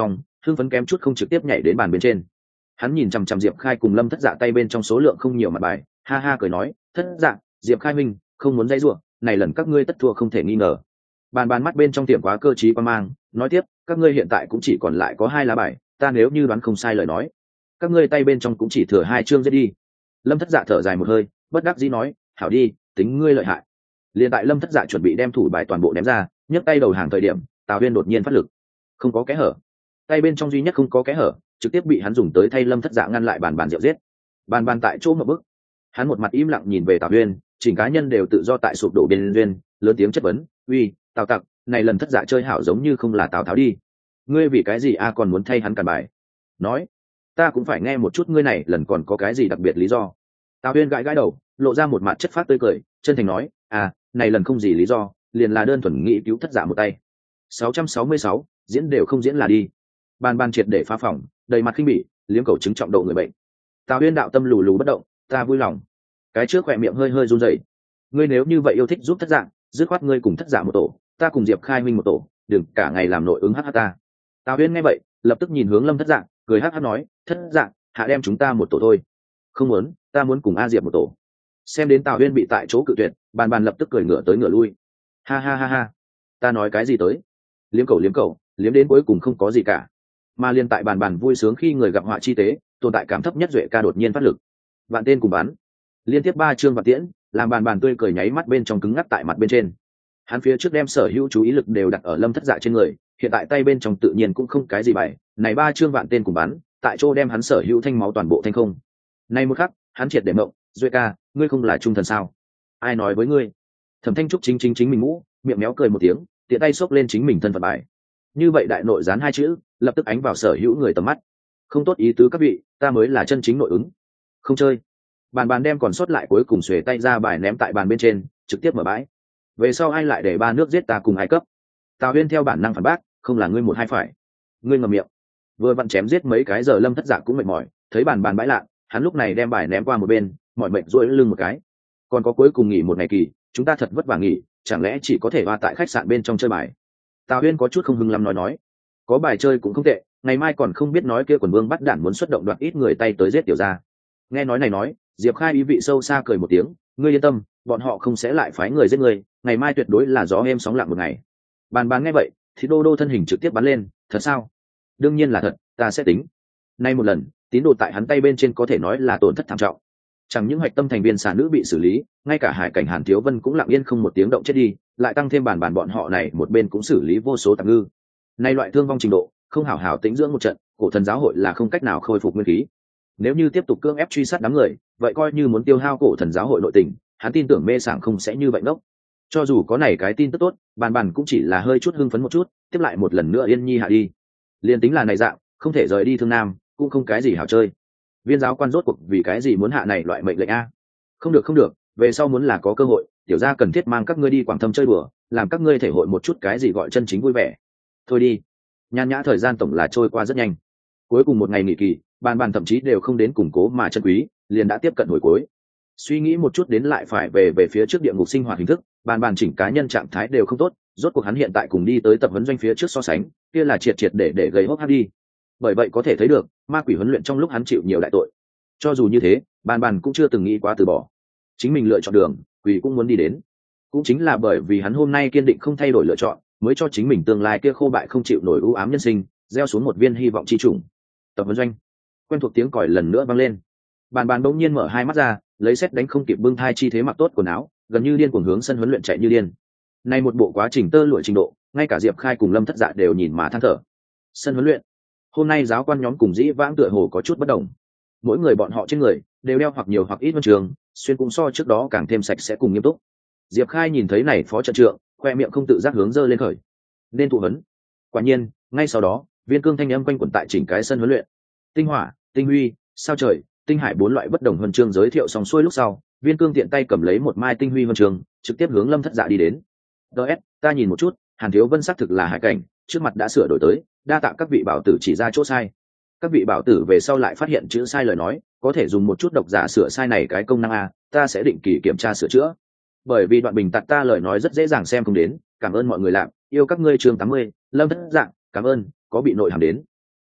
hưng phấn kém chút không trực tiếp nhảy đến bàn bên trên. Hắn nhìn chằm chằm Diệp Khai cùng Lâm Thất Dạ tay bên trong số lượng không nhiều mặt bài, ha ha cười nói, Thất Dạ, Diệp Khai huynh, không muốn dãy rủa, này lần các ngươi tất thua không thể nghi ngờ. Bàn bàn mắt bên trong tiệm quá cơ trí quan mang, nói tiếp, các ngươi hiện tại cũng chỉ còn lại có hai lá bài, ta nếu như đoán không sai lời nói, các ngươi tay bên trong cũng chỉ thừa hai chương giết đi. Lâm Thất Dạ thở dài một hơi, bất đắc dĩ nói, hảo đi, tính ngươi lợi hại. Liền tại Lâm Thất Dạ chuẩn bị đem thủ bài toàn bộ ném ra, nhấc tay đầu hàng thời điểm, Tào Huyên đột nhiên phát lực, không có kẽ hở, tay bên trong duy nhất không có kẽ hở, trực tiếp bị hắn dùng tới thay Lâm Thất Dạ ngăn lại bàn bàn rượu giết. Bàn bàn tại chỗ một bước, hắn một mặt im lặng nhìn về Tào Huyên, chỉnh cá nhân đều tự do tại sụp đổ bên duyên, lớn tiếng chất vấn, uy, Tào Tặc, này lần Thất Dạ chơi hảo giống như không là Tào Tháo đi, ngươi vì cái gì a còn muốn thay hắn cản bài? Nói, ta cũng phải nghe một chút ngươi này lần còn có cái gì đặc biệt lý do. Tào Huyên gãi gãi đầu, lộ ra một mặt chất phát tươi cười, chân thành nói, à, này lần không gì lý do, liền là đơn thuần nghĩ cứu Thất Dạ một tay. sáu trăm sáu mươi sáu, diễn đều không diễn là đi. Bàn bàn triệt để phá phòng, đầy mặt khinh bỉ, liếm cầu chứng trọng độ người bệnh. Tào Huyên đạo tâm lù lù bất động, ta vui lòng. Cái trước khỏe miệng hơi hơi run rẩy. Ngươi nếu như vậy yêu thích giúp Thất Dạ, dứt khoát ngươi cùng Thất Dạ một tổ, ta cùng Diệp Khai minh một tổ, đừng cả ngày làm nội ứng hắc hắc ta. Tào Huyên nghe vậy, lập tức nhìn hướng Lâm Thất Dạ, cười hắc hắc nói, Thất Dạ, hạ đem chúng ta một tổ thôi. Không muốn, ta muốn cùng A Diệp một tổ. Xem đến Tào Huyên bị tại chỗ cự tuyệt, bàn bàn lập tức cười ngửa tới ngửa lui. Ha ha ha ha, ta nói cái gì tới? Liếm cầu liếm cầu, liếm đến cuối cùng không có gì cả. Mà liên tại bàn bàn vui sướng khi người gặp họa chi tế, tồn tại cảm thấp nhất duệ ca đột nhiên phát lực. Vạn tên cùng bắn, liên tiếp ba chương vạn tiễn, làm bàn bàn tươi cười nháy mắt bên trong cứng ngắc tại mặt bên trên. Hắn phía trước đem sở hữu chú ý lực đều đặt ở Lâm Thất Dạ trên người, hiện tại tay bên trong tự nhiên cũng không cái gì bày, này ba chương vạn tên cùng bắn, tại chỗ đem hắn sở hữu thanh máu toàn bộ thanh không. Này một khắc, hắn triệt để mộng, duệ ca, ngươi không là trung thần sao? Ai nói với ngươi? Thẩm Thanh Trúc chính chính chính mình mũ, miệng méo cười một tiếng, tiện tay xốc lên chính mình thân phận bài. Như vậy đại nội dán hai chữ, lập tức ánh vào sở hữu người tầm mắt. Không tốt ý tứ các vị, ta mới là chân chính nội ứng. Không chơi. Bàn bàn đem còn sót lại cuối cùng xuề tay ra bài ném tại bàn bên trên, trực tiếp mở bãi. Về sau ai lại để ba nước giết ta cùng ai cấp? Tào Huyên theo bản năng phản bác, không là ngươi một hai phải. Ngươi ngậm miệng. Vừa vặn chém giết mấy cái giờ Lâm Thất Dạ cũng mệt mỏi, thấy bàn bàn bãi lạ, hắn lúc này đem bài ném qua một bên, mỏi mệt duỗi lưng một cái. Còn có cuối cùng nghỉ một ngày kỳ, chúng ta thật vất vả nghỉ, chẳng lẽ chỉ có thể hoa tại khách sạn bên trong chơi bài? Tào Huyên có chút không hứng lắm nói nói, có bài chơi cũng không tệ, ngày mai còn không biết nói kia quần vương bắt đản muốn xuất động đoạt ít người tay tới giết tiểu gia. Nghe nói này nói, Diệp Khai ý vị sâu xa cười một tiếng, ngươi yên tâm, bọn họ không sẽ lại phái người giết người, ngày mai tuyệt đối là gió êm sóng lặng một ngày. Bàn bàn nghe vậy, thì đô đô thân hình trực tiếp bắn lên, thật sao? Đương nhiên là thật, ta sẽ tính. Nay một lần, tín đồ tại hắn tay bên trên có thể nói là tổn thất thảm trọng. Chẳng những hoạch tâm thành viên xà nữ bị xử lý, ngay cả hải cảnh Hàn Thiếu Vân cũng lặng yên không một tiếng động chết đi, lại tăng thêm bàn bàn bọn họ này một bên cũng xử lý vô số tạp ngư. Nay loại thương vong trình độ, không hảo hảo tĩnh dưỡng một trận, cổ thần giáo hội là không cách nào khôi phục nguyên khí. Nếu như tiếp tục cưỡng ép truy sát đám người, vậy coi như muốn tiêu hao cổ thần giáo hội nội tình, hắn tin tưởng mê sảng không sẽ như vậy ngốc. Cho dù có này cái tin tức tốt, bàn bàn cũng chỉ là hơi chút hưng phấn một chút, tiếp lại một lần nữa yên nhi hạ đi. Liên tính là này dạng, không thể rời đi Thương Nam, cũng không cái gì hảo chơi. Viên giáo quan rốt cuộc vì cái gì muốn hạ này loại mệnh lệnh a? Không được không được, về sau muốn là có cơ hội, tiểu gia cần thiết mang các ngươi đi Quảng Thâm chơi đùa, làm các ngươi thể hội một chút cái gì gọi chân chính vui vẻ. Thôi đi. Nhan nhã thời gian tổng là trôi qua rất nhanh. Cuối cùng một ngày nghỉ kỳ, bàn bàn thậm chí đều không đến củng cố mà chân quý, liền đã tiếp cận hồi cuối. Suy nghĩ một chút đến lại phải về về phía trước địa ngục sinh hoạt hình thức, bàn bàn chỉnh cá nhân trạng thái đều không tốt, rốt cuộc hắn hiện tại cùng đi tới tập huấn doanh phía trước so sánh, kia là triệt triệt để để gây hốc hác đi. Bởi vậy có thể thấy được, ma quỷ huấn luyện trong lúc hắn chịu nhiều đại tội. Cho dù như thế, bàn bàn cũng chưa từng nghĩ quá từ bỏ. Chính mình lựa chọn đường, quỷ cũng muốn đi đến. Cũng chính là bởi vì hắn hôm nay kiên định không thay đổi lựa chọn, mới cho chính mình tương lai kia khô bại không chịu nổi u ám nhân sinh, gieo xuống một viên hy vọng chi trùng. Tập huấn doanh, quen thuộc tiếng còi lần nữa vang lên. Bàn bàn bỗng nhiên mở hai mắt ra, lấy xét đánh không kịp bưng thai chi thế mặc tốt quần áo, gần như điên cuồng hướng sân huấn luyện chạy như điên. Nay một bộ quá trình tơ lụa trình độ, ngay cả Diệp Khai cùng Lâm Thất Dạ đều nhìn mà than thở. Sân huấn luyện, hôm nay giáo quan nhóm cùng dĩ vãng tựa hồ có chút bất đồng. Mỗi người bọn họ trên người đều đeo hoặc nhiều hoặc ít huân trường, xuyên cũng so trước đó càng thêm sạch sẽ cùng nghiêm túc. Diệp Khai nhìn thấy này phó trận trưởng, khoe miệng không tự giác hướng dơ lên khởi. Nên thụ huấn. Quả nhiên, ngay sau đó, viên cương thanh âm quanh quẩn tại chỉnh cái sân huấn luyện. Tinh hỏa, tinh huy, sao trời, tinh hải bốn loại bất đồng huân chương giới thiệu xong xuôi lúc sau, viên cương tiện tay cầm lấy một mai tinh huy huân chương, trực tiếp hướng Lâm Thất Dạ đi đến. ds ta nhìn một chút, Hàn Thiếu Vân xác thực là hải cảnh, trước mặt đã sửa đổi tới, đa tạ các vị bảo tử chỉ ra chỗ sai. Các vị bảo tử về sau lại phát hiện chữ sai lời nói, có thể dùng một chút độc giả sửa sai này cái công năng a, ta sẽ định kỳ kiểm tra sửa chữa. Bởi vì đoạn bình tặc ta lời nói rất dễ dàng xem không đến, cảm ơn mọi người làm, yêu các ngươi chương tám mươi, Lâm Thất Dạ, cảm ơn, có bị nội hàm đến.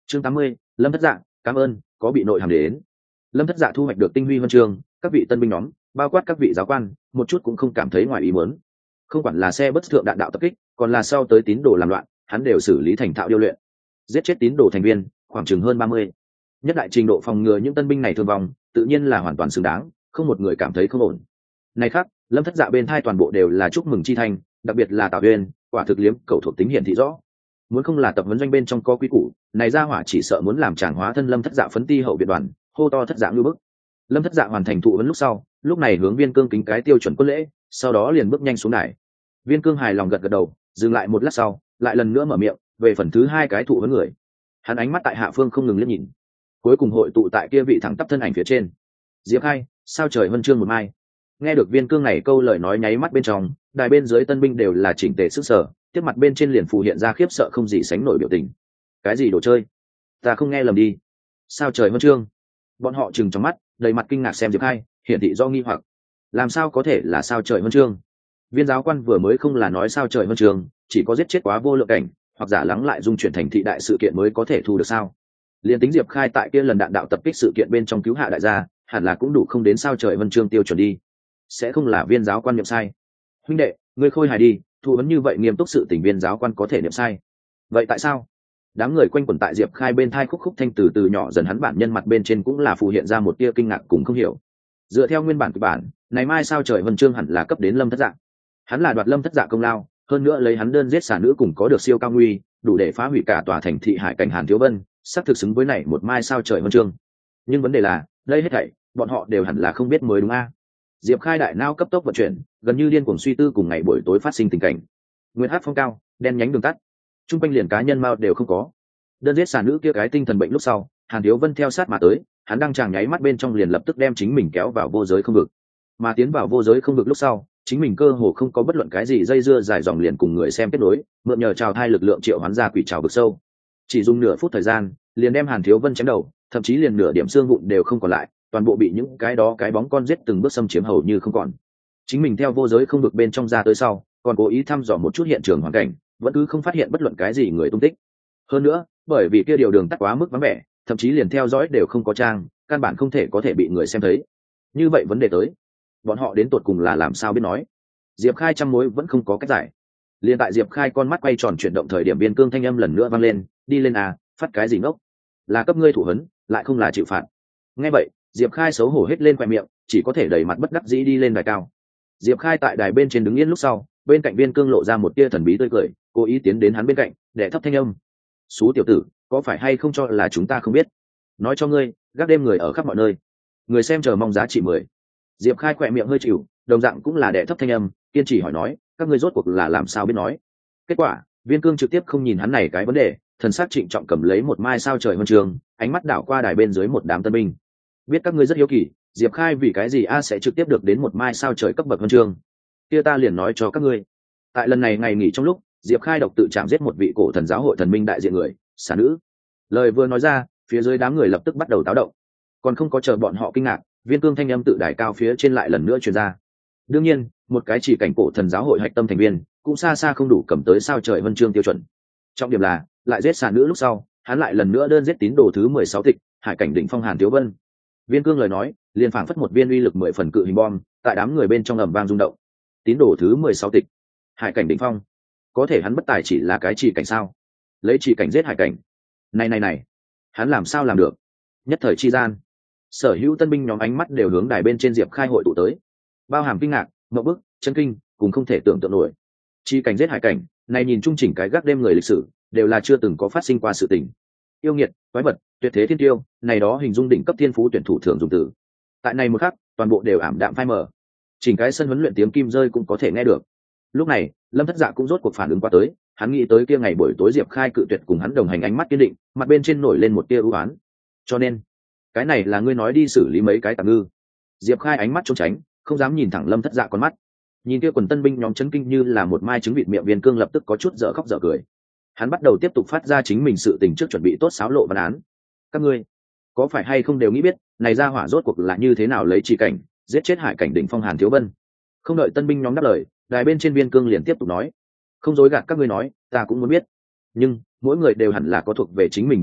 chương tám mươi, Lâm Thất Dạ, cảm ơn, có bị nội hàm đến. Lâm Thất Dạ thu hoạch được tinh huy huân chương, các vị tân binh nhóm, bao quát các vị giáo quan, một chút cũng không cảm thấy ngoài ý muốn. Không quản là xe bất thượng đạn đạo tập kích, còn là sau tới tín đồ làm loạn, hắn đều xử lý thành thạo điêu luyện. Giết chết tín đồ thành viên, khoảng chừng hơn ba mươi. Nhất đại trình độ phòng ngừa những tân binh này thương vong, tự nhiên là hoàn toàn xứng đáng, không một người cảm thấy không ổn. Này khác, Lâm Thất Dạ bên hai toàn bộ đều là chúc mừng chi thành, đặc biệt là Tào Uyên, quả thực liếm cầu thuộc tính hiển thị rõ. Muốn không là tập huấn doanh bên trong có quý củ, này ra hỏa chỉ sợ muốn làm tràng hóa thân Lâm Thất Dạ phấn ti hậu viện đoàn, hô to thất dạng lưu bức. Lâm Thất Dạ hoàn thành thụ huấn lúc sau, lúc này hướng Viên Cương kính cái tiêu chuẩn quân lễ, sau đó liền bước nhanh xuống đài. Viên Cương hài lòng gật gật đầu, dừng lại một lát sau, lại lần nữa mở miệng, về phần thứ hai cái thụ huấn người. Hắn ánh mắt tại hạ phương không ngừng liếc nhìn, cuối cùng hội tụ tại kia vị thẳng tắp thân ảnh phía trên. Diệp Khai, sao trời huân chương một mai. Nghe được Viên Cương này câu lời nói nháy mắt bên trong, đài bên dưới tân binh đều là chỉnh tề sức sở, tiếp mặt bên trên liền phù hiện ra khiếp sợ không gì sánh nổi biểu tình. Cái gì đồ chơi? Ta không nghe lầm đi. Sao trời huân chương? Bọn họ trừng trong mắt, đầy mặt kinh ngạc xem Diệp Khai, hiển thị do nghi hoặc. Làm sao có thể là sao trời huân chương? Viên giáo quan vừa mới không là nói sao trời huân chương, chỉ có giết chết quá vô lượng cảnh, hoặc giả lắng lại dung chuyển thành thị đại sự kiện mới có thể thu được sao? Liên tính Diệp Khai tại kia lần đạn đạo tập kích sự kiện bên trong cứu hạ đại gia, hẳn là cũng đủ không đến sao trời huân chương tiêu chuẩn đi. Sẽ không là viên giáo quan niệm sai. Huynh đệ, ngươi khôi hài đi, thu vấn như vậy nghiêm túc sự tình viên giáo quan có thể niệm sai. Vậy tại sao? Đám người quanh quẩn tại Diệp Khai bên thai khúc khúc thanh từ từ nhỏ dần, hắn bản nhân mặt bên trên cũng là phù hiện ra một tia kinh ngạc cùng không hiểu. Dựa theo nguyên bản kịch bản, này mai sao trời huân chương hẳn là cấp đến Lâm Thất Dạ. Hắn là đoạt Lâm Thất Dạ công lao, hơn nữa lấy hắn đơn giết xả nữ cùng có được siêu cao nguy, đủ để phá hủy cả tòa thành thị Hải Cảnh Hàn Thiếu Vân, sắp thực xứng với này một mai sao trời huân chương. Nhưng vấn đề là, đây hết thảy, bọn họ đều hẳn là không biết mới đúng a. Diệp Khai đại não cấp tốc vận chuyển, gần như điên cuồng suy tư cùng ngày buổi tối phát sinh tình cảnh. Nguyên hát phong cao, đen nhánh đường tắt, trung quanh liền cá nhân mao đều không có. Đơn giết xà nữ kia cái tinh thần bệnh lúc sau, Hàn Thiếu Vân theo sát mà tới, hắn đang chàng nháy mắt bên trong liền lập tức đem chính mình kéo vào vô giới không vực. Mà tiến vào vô giới không vực lúc sau, chính mình cơ hồ không có bất luận cái gì dây dưa dài dòng liền cùng người xem kết nối, mượn nhờ trào thai lực lượng triệu hoán ra quỷ trào vực sâu. Chỉ dùng nửa phút thời gian, liền đem Hàn Thiếu Vân chém đầu, thậm chí liền nửa điểm xương vụn đều không còn lại, toàn bộ bị những cái đó cái bóng con giết từng bước xâm chiếm hầu như không còn. Chính mình theo vô giới không vực bên trong ra tới sau, còn cố ý thăm dò một chút hiện trường hoàn cảnh, vẫn cứ không phát hiện bất luận cái gì người tung tích. Hơn nữa, bởi vì kia điều đường tắt quá mức vắng vẻ, thậm chí liền theo dõi đều không có trang, căn bản không thể có thể bị người xem thấy. Như vậy vấn đề tới, bọn họ đến tột cùng là làm sao biết nói? Diệp Khai trăm mối vẫn không có cách giải. Liên tại Diệp Khai con mắt quay tròn chuyển động thời điểm, Viên Cương thanh âm lần nữa vang lên, đi lên à, phát cái gì ngốc? Là cấp ngươi thủ hấn, lại không là chịu phạt. Nghe vậy, Diệp Khai xấu hổ hết lên khoe miệng, chỉ có thể đẩy mặt bất đắc dĩ đi lên đài cao. Diệp Khai tại đài bên trên đứng yên lúc sau, bên cạnh Viên Cương lộ ra một tia thần bí tươi cười, cố ý tiến đến hắn bên cạnh, để thấp thanh âm. Xú tiểu tử, có phải hay không cho là chúng ta không biết? Nói cho ngươi, gác đêm người ở khắp mọi nơi. Người xem chờ mong giá trị mười. Diệp Khai khỏe miệng hơi chịu, đồng dạng cũng là đệ thấp thanh âm, kiên trì hỏi nói, các ngươi rốt cuộc là làm sao biết nói? Kết quả, Viên Cương trực tiếp không nhìn hắn này cái vấn đề, thần sắc trịnh trọng cầm lấy một mai sao trời huân chương, ánh mắt đảo qua đài bên dưới một đám tân binh. Biết các ngươi rất hiếu kỳ, Diệp Khai vì cái gì a sẽ trực tiếp được đến một mai sao trời cấp bậc huân chương? Kia ta liền nói cho các ngươi. Tại lần này ngày nghỉ trong lúc, Diệp Khai độc tự chạm giết một vị cổ thần giáo hội thần minh đại diện người, xả nữ. Lời vừa nói ra, phía dưới đám người lập tức bắt đầu táo động. Còn không có chờ bọn họ kinh ngạc, Viên Cương thanh âm tự đài cao phía trên lại lần nữa truyền ra. Đương nhiên, một cái chỉ cảnh cổ thần giáo hội hạch tâm thành viên, cũng xa xa không đủ cầm tới sao trời huân chương tiêu chuẩn. Trọng điểm là, lại giết xả nữ lúc sau, hắn lại lần nữa đơn giết tín đồ thứ mười sáu tịch, Hải Cảnh đỉnh phong Hàn Thiếu Vân. Viên Cương lời nói, liền phảng phất một viên uy lực mười phần cự hình bom, tại đám người bên trong ầm vang rung động. Tín đồ thứ mười sáu tịch, Hải Cảnh đỉnh phong, có thể hắn bất tài chỉ là cái chỉ cảnh sao? Lấy chỉ cảnh giết Hải Cảnh, này này này, hắn làm sao làm được? Nhất thời chi gian, sở hữu tân binh nhóm ánh mắt đều hướng đài bên trên Diệp Khai hội tụ tới, bao hàm kinh ngạc, ngộp bức, chân kinh, cùng không thể tưởng tượng nổi. Chi cảnh giết Hải Cảnh, này nhìn trung chỉnh cái gác đêm người lịch sử, đều là chưa từng có phát sinh qua sự tình. Yêu nghiệt, quái vật, tuyệt thế thiên tiêu, này đó hình dung đỉnh cấp thiên phú tuyển thủ thường dùng từ. Tại này một khắc, toàn bộ đều ảm đạm phai mờ. Chỉnh cái sân huấn luyện tiếng kim rơi cũng có thể nghe được. Lúc này, Lâm Thất Dạ cũng rốt cuộc phản ứng qua tới, hắn nghĩ tới kia ngày buổi tối Diệp Khai cự tuyệt cùng hắn đồng hành, ánh mắt kiên định, mặt bên trên nổi lên một tia ưu ái. Cho nên, cái này là ngươi nói đi xử lý mấy cái tạm ngư. Diệp Khai ánh mắt trốn tránh, không dám nhìn thẳng Lâm Thất Dạ con mắt. Nhìn kia quần tân binh nhóm chấn kinh như là một mai trứng vịt, miệng Viên Cương lập tức có chút dở khóc dở cười. Hắn bắt đầu tiếp tục phát ra chính mình sự tình trước chuẩn bị tốt xáo lộ văn án. Các ngươi có phải hay không đều nghĩ biết, này ra hỏa rốt cuộc là như thế nào lấy chỉ cảnh giết chết Hải Cảnh đỉnh phong Hàn Thiếu Vân? Không đợi tân binh nhóm đáp lời, đài bên trên Viên Cương liền tiếp tục nói, không dối gạt các ngươi nói, ta cũng muốn biết, nhưng mỗi người đều hẳn là có thuộc về chính mình bí mật,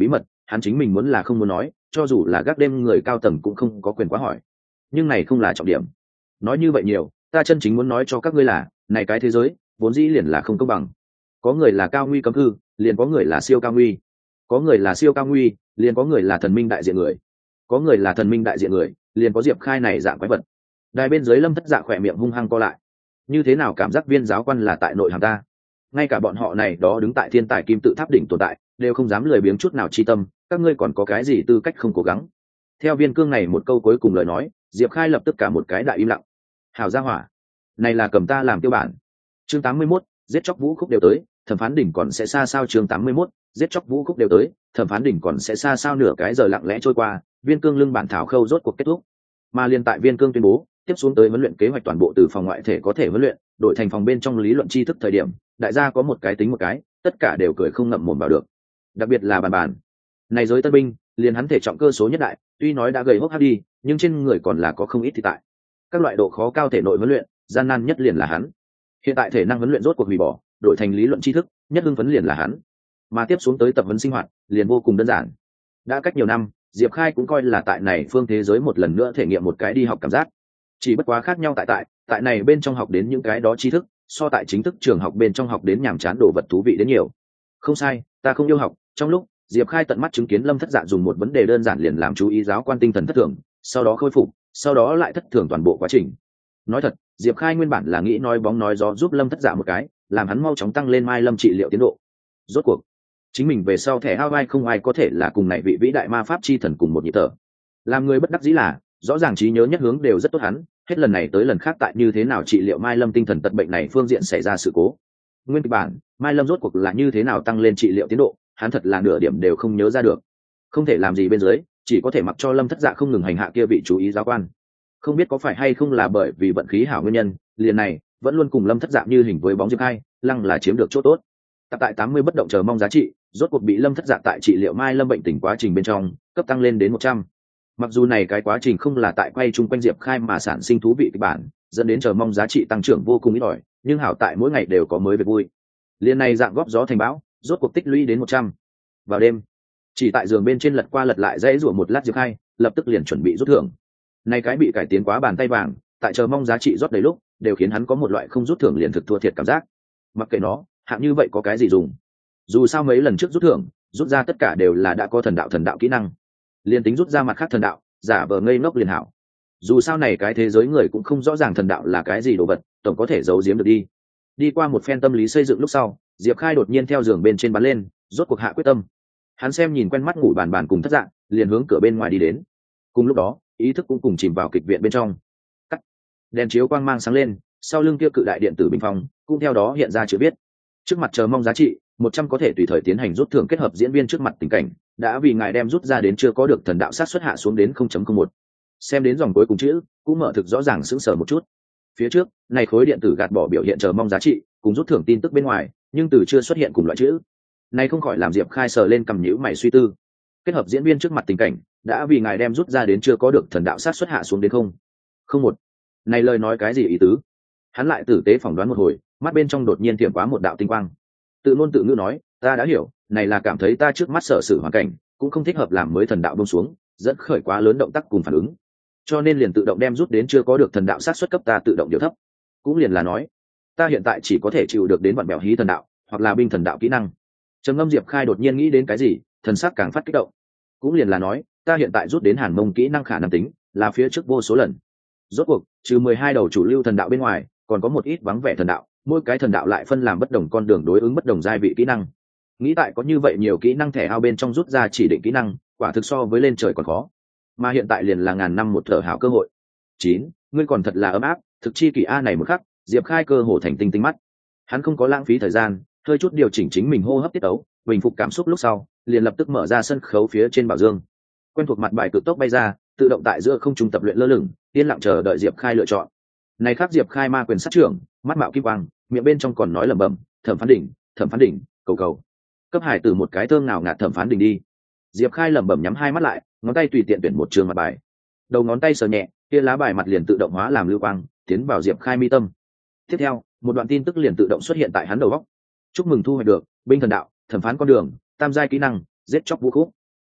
hắn chính mình muốn là không muốn nói, cho dù là gác đêm người cao tầng cũng không có quyền quá hỏi. Nhưng này không là trọng điểm. Nói như vậy nhiều, ta chân chính muốn nói cho các ngươi là, này cái thế giới vốn dĩ liền là không công bằng. Có người là cao nguy cấm cư, liền có người là siêu cao nguy. Có người là siêu cao nguy, liền có người là thần minh đại diện người. Có người là thần minh đại diện người, liền có Diệp Khai này dạng quái vật. Đài bên dưới Lâm Thất Dạ khỏe miệng hung hăng co lại. Như thế nào cảm giác viên giáo quan là tại nội hàm ta? Ngay cả bọn họ này đó đứng tại thiên tài kim tự tháp đỉnh tồn tại, đều không dám lười biếng chút nào chi tâm, các ngươi còn có cái gì tư cách không cố gắng? Theo viên cương này một câu cuối cùng lời nói, Diệp Khai lập tức cả một cái đại im lặng. Hảo gia hỏa, này là cầm ta làm tiêu bản. Chương tám mươi mốt, giết chóc vũ khúc đều tới, thẩm phán đỉnh còn sẽ xa sao. Chương tám mươi mốt, giết chóc vũ khúc đều tới, thẩm phán đỉnh còn sẽ xa sao. Nửa cái giờ lặng lẽ trôi qua, viên cương lưng bản thảo khâu rốt cuộc kết thúc. Mà liên tại viên cương tuyên bố tiếp xuống tới huấn luyện kế hoạch toàn bộ từ phòng ngoại thể có thể huấn luyện đổi thành phòng bên trong lý luận tri thức thời điểm, đại gia có một cái tính một cái, tất cả đều cười không ngậm mồm vào được. Đặc biệt là bàn bàn này, giới tân binh liền hắn thể trọng cơ số nhất đại, tuy nói đã gầy hốc hác đi, nhưng trên người còn là có không ít thì tại các loại độ khó cao thể nội huấn luyện, gian nan nhất liền là hắn. Hiện tại thể năng huấn luyện rốt cuộc hủy bỏ, đổi thành lý luận tri thức, nhất hưng phấn liền là hắn. Mà tiếp xuống tới tập huấn sinh hoạt liền vô cùng đơn giản. Đã cách nhiều năm, Diệp Khai cũng coi là tại này phương thế giới một lần nữa thể nghiệm một cái đi học cảm giác. Chỉ bất quá khác nhau tại tại tại này bên trong học đến những cái đó tri thức, so tại chính thức trường học bên trong học đến nhàm chán đồ vật thú vị đến nhiều. Không sai, ta không yêu học. Trong lúc Diệp Khai tận mắt chứng kiến Lâm Thất Dạ dùng một vấn đề đơn giản liền làm chú ý giáo quan tinh thần thất thường, sau đó khôi phục, sau đó lại thất thường toàn bộ quá trình. Nói thật, Diệp Khai nguyên bản là nghĩ nói bóng nói gió giúp Lâm Thất Dạ một cái, làm hắn mau chóng tăng lên Mai Lâm trị liệu tiến độ. Rốt cuộc chính mình về sau thẻ hao vai không ai có thể là cùng này vị vĩ đại ma pháp chi thần cùng một nhịp thở. Làm người bất đắc dĩ là rõ ràng trí nhớ nhất hướng đều rất tốt hắn, hết lần này tới lần khác tại như thế nào trị liệu Mai Lâm tinh thần tật bệnh này phương diện xảy ra sự cố. Nguyên kịch bản Mai Lâm rốt cuộc là như thế nào tăng lên trị liệu tiến độ, hắn thật là nửa điểm đều không nhớ ra được. Không thể làm gì bên dưới, chỉ có thể mặc cho Lâm Thất Dạ không ngừng hành hạ kia vị chú ý giáo quan. Không biết có phải hay không là bởi vì vận khí hảo nguyên nhân, liền này vẫn luôn cùng Lâm Thất Dạ như hình với bóng Diệp Khai, lăng là chiếm được chỗ tốt. Tập tại tám mươi bất động chờ mong giá trị, rốt cuộc bị Lâm Thất Dạ tại trị liệu Mai Lâm bệnh tình quá trình bên trong cấp tăng lên đến một trăm. Mặc dù này cái quá trình không là tại quay chung quanh Diệp Khai mà sản sinh thú vị kịch bản, dẫn đến chờ mong giá trị tăng trưởng vô cùng ít ỏi, nhưng hảo tại mỗi ngày đều có mới việc vui. Liên này dạng góp gió thành bão, rốt cuộc tích lũy đến một trăm. Vào đêm, chỉ tại giường bên trên lật qua lật lại dãy rủa một lát, Diệp Khai lập tức liền chuẩn bị rút thưởng. Này cái bị cải tiến quá bàn tay vàng, tại chờ mong giá trị rót đầy lúc, đều khiến hắn có một loại không rút thưởng liền thực thua thiệt cảm giác. Mặc kệ nó, hạng như vậy có cái gì dùng? Dù sao mấy lần trước rút thưởng, rút ra tất cả đều là đã có thần đạo thần đạo kỹ năng. Liên tính rút ra mặt khác thần đạo, giả vờ ngây ngốc liền hảo. Dù sao này cái thế giới người cũng không rõ ràng thần đạo là cái gì đồ vật, tổng có thể giấu giếm được đi. Đi qua một phen tâm lý xây dựng lúc sau, Diệp Khai đột nhiên theo giường bên trên bắn lên, rốt cuộc hạ quyết tâm. Hắn xem nhìn quen mắt ngủ bàn bàn cùng Thất Dạ, liền hướng cửa bên ngoài đi đến. Cùng lúc đó, ý thức cũng cùng chìm vào kịch viện bên trong. Cắt. Đèn chiếu quang mang sáng lên, sau lưng kia cự đại điện tử bình phong cũng theo đó hiện ra chữ viết. Trước mặt chờ mong giá trị một trăm có thể tùy thời tiến hành rút thưởng kết hợp diễn viên trước mặt tình cảnh, đã vì ngài đem rút ra đến chưa có được thần đạo sát xuất hạ xuống đến không chấm không một. Xem đến dòng cuối cùng chữ, cũng mở thực rõ ràng sững sờ một chút. Phía trước, này khối điện tử gạt bỏ biểu hiện chờ mong giá trị, cùng rút thưởng tin tức bên ngoài, nhưng từ chưa xuất hiện cùng loại chữ. Này không khỏi làm Diệp Khai sờ lên cầm nhíu mày suy tư. Kết hợp diễn viên trước mặt tình cảnh, đã vì ngài đem rút ra đến chưa có được thần đạo sát xuất hạ xuống đến không không một. Này lời nói cái gì ý tứ? Hắn lại tử tế phỏng đoán một hồi, mắt bên trong đột nhiên tiềm quá một đạo tinh quang. Tự ngôn tự ngữ nói, ta đã hiểu, này là cảm thấy ta trước mắt sở sự hoàn cảnh cũng không thích hợp làm mới thần đạo buông xuống, dẫn khởi quá lớn động tác cùng phản ứng, cho nên liền tự động đem rút đến chưa có được thần đạo sát xuất cấp ta tự động điều thấp. Cũng liền là nói, ta hiện tại chỉ có thể chịu được đến bọn bèo hí thần đạo hoặc là binh thần đạo kỹ năng. Trầm ngâm Diệp Khai đột nhiên nghĩ đến cái gì, thần sắc càng phát kích động. Cũng liền là nói, ta hiện tại rút đến hàn mông kỹ năng khả năng tính là phía trước vô số lần. Rốt cuộc trừ mười hai đầu chủ lưu thần đạo bên ngoài, còn có một ít vắng vẻ thần đạo, mỗi cái thần đạo lại phân làm bất đồng con đường đối ứng bất đồng giai vị kỹ năng. Nghĩ tại có như vậy nhiều kỹ năng thẻ ao bên trong rút ra chỉ định kỹ năng, quả thực so với lên trời còn khó. Mà hiện tại liền là ngàn năm một thở hảo cơ hội. Chín, ngươi còn thật là ấm áp, thực chi kỳ a này một khắc, Diệp Khai cơ hồ thành tinh tinh mắt. Hắn không có lãng phí thời gian, hơi chút điều chỉnh chính mình hô hấp tiết tấu, bình phục cảm xúc lúc sau, liền lập tức mở ra sân khấu phía trên bảo dương. Quen thuộc mặt bài cực tốc bay ra, tự động tại giữa không trung tập luyện lơ lửng, yên lặng chờ đợi Diệp Khai lựa chọn. Này khác Diệp Khai ma quyền sát trưởng, mắt mạo kim quang, miệng bên trong còn nói lẩm bẩm, thẩm phán đỉnh, thẩm phán đỉnh, cầu cầu. Cấp hải từ một cái thơm nào ngạt thẩm phán đỉnh đi. Diệp Khai lẩm bẩm nhắm hai mắt lại, ngón tay tùy tiện tuyển một trường mặt bài. Đầu ngón tay sờ nhẹ, kia lá bài mặt liền tự động hóa làm lưu quang, tiến vào Diệp Khai mi tâm. Tiếp theo, một đoạn tin tức liền tự động xuất hiện tại hắn đầu óc. Chúc mừng thu hoạch được binh thần đạo, thẩm phán con đường, tam giai kỹ năng, giết chóc vũ khúc.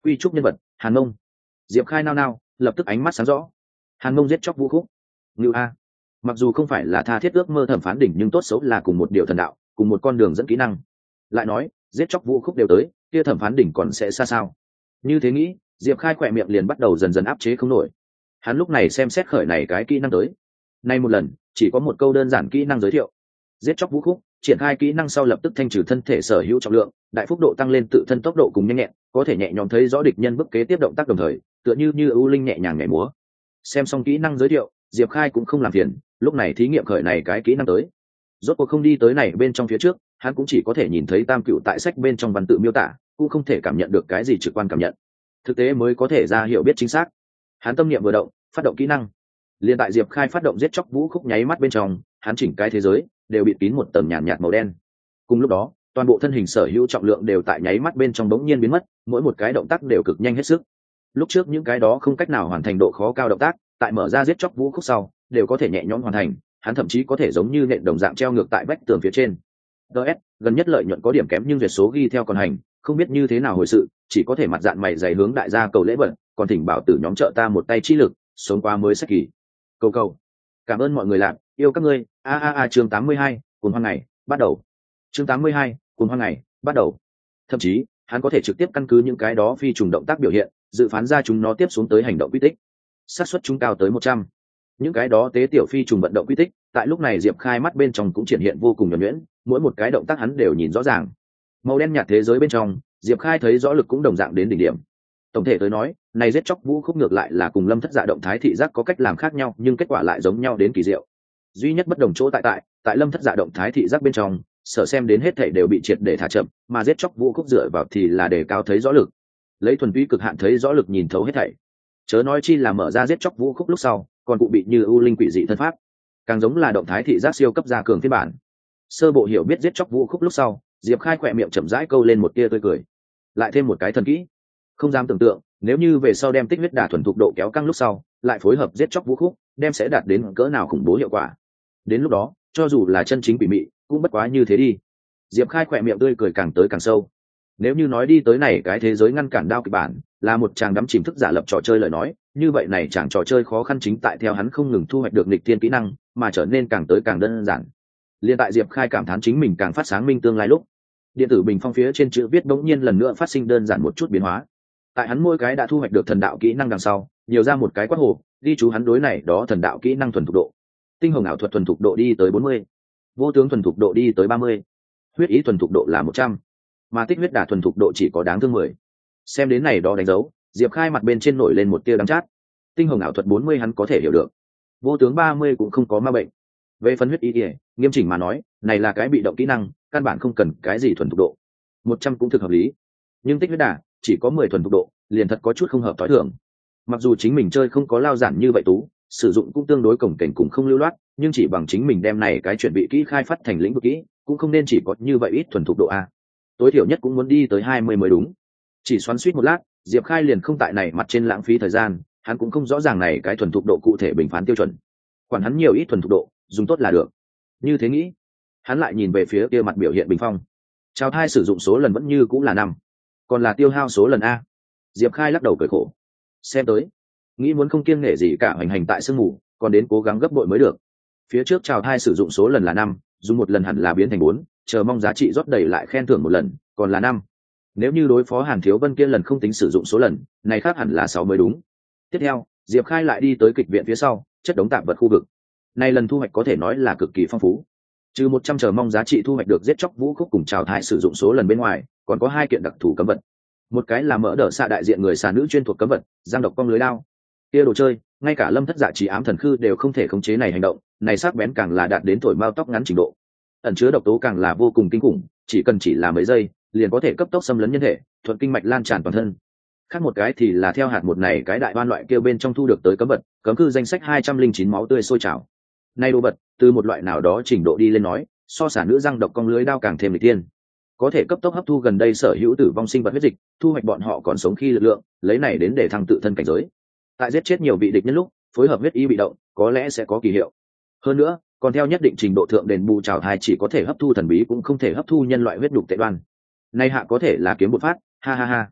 Quy trúc nhân vật Hàn Mông. Diệp Khai nao nao, lập tức ánh mắt sáng rõ. Hàn Mông giết chóc Vũ Khúc. Ngưu a. Mặc dù không phải là tha thiết ước mơ thẩm phán đỉnh, nhưng tốt xấu là cùng một điều thần đạo, cùng một con đường dẫn kỹ năng. Lại nói giết chóc Vũ Khúc đều tới, kia thẩm phán đỉnh còn sẽ xa sao? Như thế nghĩ, Diệp Khai khỏe miệng liền bắt đầu dần dần áp chế không nổi. Hắn lúc này xem xét khởi này cái kỹ năng tới. Nay một lần chỉ có một câu đơn giản kỹ năng giới thiệu: giết chóc Vũ Khúc. Triển khai kỹ năng sau lập tức thanh trừ thân thể sở hữu trọng lượng, đại phúc độ tăng lên tự thân tốc độ cùng nhanh nhẹn, có thể nhẹ nhõm thấy rõ địch nhân bước kế tiếp động tác, đồng thời tựa như như ưu linh nhẹ nhàng nhảy múa. Xem xong kỹ năng giới thiệu, Diệp Khai cũng không làm phiền, lúc này thí nghiệm khởi này cái kỹ năng tới. Rốt cuộc không đi tới này bên trong phía trước, hắn cũng chỉ có thể nhìn thấy tam cựu tại sách bên trong văn tự miêu tả, cũng không thể cảm nhận được cái gì trực quan cảm nhận. Thực tế mới có thể ra hiểu biết chính xác. Hắn tâm niệm vừa động, phát động kỹ năng. Liên tại Diệp Khai phát động giết chóc Vũ Khúc nháy mắt bên trong, hắn chỉnh cái thế giới đều bị kín một tầng nhàn nhạt, nhạt màu đen. Cùng lúc đó, toàn bộ thân hình sở hữu trọng lượng đều tại nháy mắt bên trong bỗng nhiên biến mất, mỗi một cái động tác đều cực nhanh hết sức. Lúc trước những cái đó không cách nào hoàn thành độ khó cao động tác, tại mở ra giết chóc Vũ Khúc sau, đều có thể nhẹ nhõm hoàn thành, hắn thậm chí có thể giống như nện đồng dạng treo ngược tại vách tường phía trên. đê ét, gần nhất lợi nhuận có điểm kém nhưng duyệt số ghi theo còn hành, không biết như thế nào hồi sự, chỉ có thể mặt dạng mày dày hướng đại gia cầu lễ vật, còn thỉnh bảo tử nhóm trợ ta một tay chi lực, sống qua mới sách kỳ. Cầu cầu. Cảm ơn mọi người làm, yêu các ngươi. A a a chương tám mươi hai, cùng hoang ngày, bắt đầu. Chương tám mươi hai, cùng hoang ngày, bắt đầu. Thậm chí, hắn có thể trực tiếp căn cứ những cái đó phi trùng động tác biểu hiện, dự phán ra chúng nó tiếp xuống tới hành động quy tích. Xác suất chúng cao tới một trăm. Những cái đó tế tiểu phi trùng vận động quy tích, tại lúc này Diệp Khai mắt bên trong cũng triển hiện vô cùng nhuần nhuyễn, mỗi một cái động tác hắn đều nhìn rõ ràng. Màu đen nhạt thế giới bên trong, Diệp Khai thấy rõ lực cũng đồng dạng đến đỉnh điểm. Tổng thể tới nói, này giết chóc Vũ Khúc ngược lại là cùng Lâm Thất Dạ động thái thị giác có cách làm khác nhau, nhưng kết quả lại giống nhau đến kỳ diệu. Duy nhất bất đồng chỗ tại tại, tại Lâm Thất Dạ động thái thị giác bên trong, sở xem đến hết thảy đều bị triệt để thả chậm, mà giết chóc Vũ Khúc dựa vào thì là đề cao thấy rõ lực. Lấy thuần túy cực hạn thấy rõ lực nhìn thấu hết thảy. Chớ nói chi là mở ra giết chóc Vũ Khúc lúc sau, còn cụ bị như ưu linh quỷ dị thân pháp, càng giống là động thái thị giác siêu cấp gia cường phiên bản. Sơ bộ hiểu biết giết chóc Vũ Khúc lúc sau, Diệp Khai khỏe miệng chậm rãi câu lên một tia tươi cười. Lại thêm một cái thần kỹ. Không dám tưởng tượng, nếu như về sau đem tích huyết đà thuần thục độ kéo căng lúc sau, lại phối hợp giết chóc Vũ Khúc, đem sẽ đạt đến cỡ nào khủng bố hiệu quả. Đến lúc đó, cho dù là chân chính quỷ mị, cũng bất quá như thế đi. Diệp Khai khỏe miệng tươi cười càng tới càng sâu. Nếu như nói đi tới này cái thế giới ngăn cản đao kịch bản, là một chàng đắm chìm thức giả lập trò chơi lời nói, như vậy này chàng trò chơi khó khăn chính tại theo hắn không ngừng thu hoạch được nghịch thiên kỹ năng, mà trở nên càng tới càng đơn giản. Liên tại Diệp Khai cảm thán chính mình càng phát sáng minh tương lai lúc, điện tử bình phong phía trên chữ viết bỗng nhiên lần nữa phát sinh đơn giản một chút biến hóa. Tại hắn mỗi cái đã thu hoạch được thần đạo kỹ năng đằng sau, nhiều ra một cái quát hồ, ghi chú hắn đối này đó thần đạo kỹ năng thuần thục độ. Tinh hồng ảo thuật thuần thục độ đi tới bốn mươi, vô tướng thuần thục độ đi tới ba mươi, huyết ý thuần thục độ là một trăm, mà tích huyết đả thuần thục độ chỉ có đáng thương mười. Xem đến này đó đánh dấu, Diệp Khai mặt bên trên nổi lên một tia đắng chát. Tinh hồng ảo thuật bốn mươi hắn có thể hiểu được, vô tướng ba mươi cũng không có ma bệnh. Về phân huyết ý ỉa, nghiêm chỉnh mà nói, này là cái bị động kỹ năng, căn bản không cần cái gì thuần thục độ. một trăm cũng thực hợp lý. Nhưng tích huyết đả chỉ có mười thuần thục độ, liền thật có chút không hợp tối thường. Mặc dù chính mình chơi không có lao giản như vậy tú, sử dụng cũng tương đối cổng cảnh cũng không lưu loát, nhưng chỉ bằng chính mình đem này cái chuẩn bị kỹ khai phát thành lĩnh vực kỹ, cũng không nên chỉ có như vậy ít thuần thục độ a. Tối thiểu nhất cũng muốn đi tới hai mươi mới đúng. Chỉ xoắn suýt một lát, Diệp Khai liền không tại này mặt trên lãng phí thời gian, hắn cũng không rõ ràng này cái thuần thục độ cụ thể bình phán tiêu chuẩn. Quản hắn nhiều ít thuần thục độ, dùng tốt là được. Như thế nghĩ, hắn lại nhìn về phía kia mặt biểu hiện bình phong. Chào thai sử dụng số lần vẫn như cũng là năm, còn là tiêu hao số lần a. Diệp Khai lắc đầu cười khổ. Xem tới, nghĩ muốn không kiêng nể gì cả hành hành tại sương mù, còn đến cố gắng gấp bội mới được. Phía trước chào thai sử dụng số lần là năm, dùng một lần hẳn là biến thành bốn, chờ mong giá trị rót đầy lại khen thưởng một lần, còn là năm. Nếu như đối phó Hàn Thiếu Vân kia lần không tính sử dụng số lần, này khác hẳn là sáu mới đúng. Tiếp theo, Diệp Khai lại đi tới kịch viện phía sau, chất đống tạp vật khu vực. Này lần thu hoạch có thể nói là cực kỳ phong phú. Trừ một trăm chờ mong giá trị thu hoạch được giết chóc Vũ Khúc cùng chào thai sử dụng số lần bên ngoài, còn có hai kiện đặc thù cấm vật. Một cái là mỡ đỡ xạ đại diện người xà nữ chuyên thuộc cấm vật, giang độc cong lưới lao. Kia đồ chơi, ngay cả Lâm Thất Dạ chỉ ám thần khư đều không thể khống chế này hành động, này sắc bén càng là đạt đến thổi mao tóc ngắn trình độ. Ẩn chứa độc tố càng là vô cùng kinh khủng, chỉ cần chỉ là mấy giây, liền có thể cấp tốc xâm lấn nhân thể, thuận kinh mạch lan tràn toàn thân. Khác một cái thì là theo hạt một này cái đại oan loại kia bên trong thu được tới cấm vật, cấm cư danh sách hai trăm linh chín máu tươi sôi trào. Này đồ vật, từ một loại nào đó trình độ đi lên nói, so xả nữ răng độc cong lưới đao càng thêm lịch tiên. Có thể cấp tốc hấp thu gần đây sở hữu tử vong sinh vật huyết dịch, thu hoạch bọn họ còn sống khi lực lượng, lấy này đến để thăng tự thân cảnh giới. Tại giết chết nhiều vị địch nhân lúc, phối hợp huyết y bị động, có lẽ sẽ có kỳ hiệu. Hơn nữa, còn theo nhất định trình độ thượng đền bù trào thai chỉ có thể hấp thu thần bí cũng không thể hấp thu nhân loại huyết đục tệ đoan. Nay hạ có thể là kiếm một phát, ha ha ha.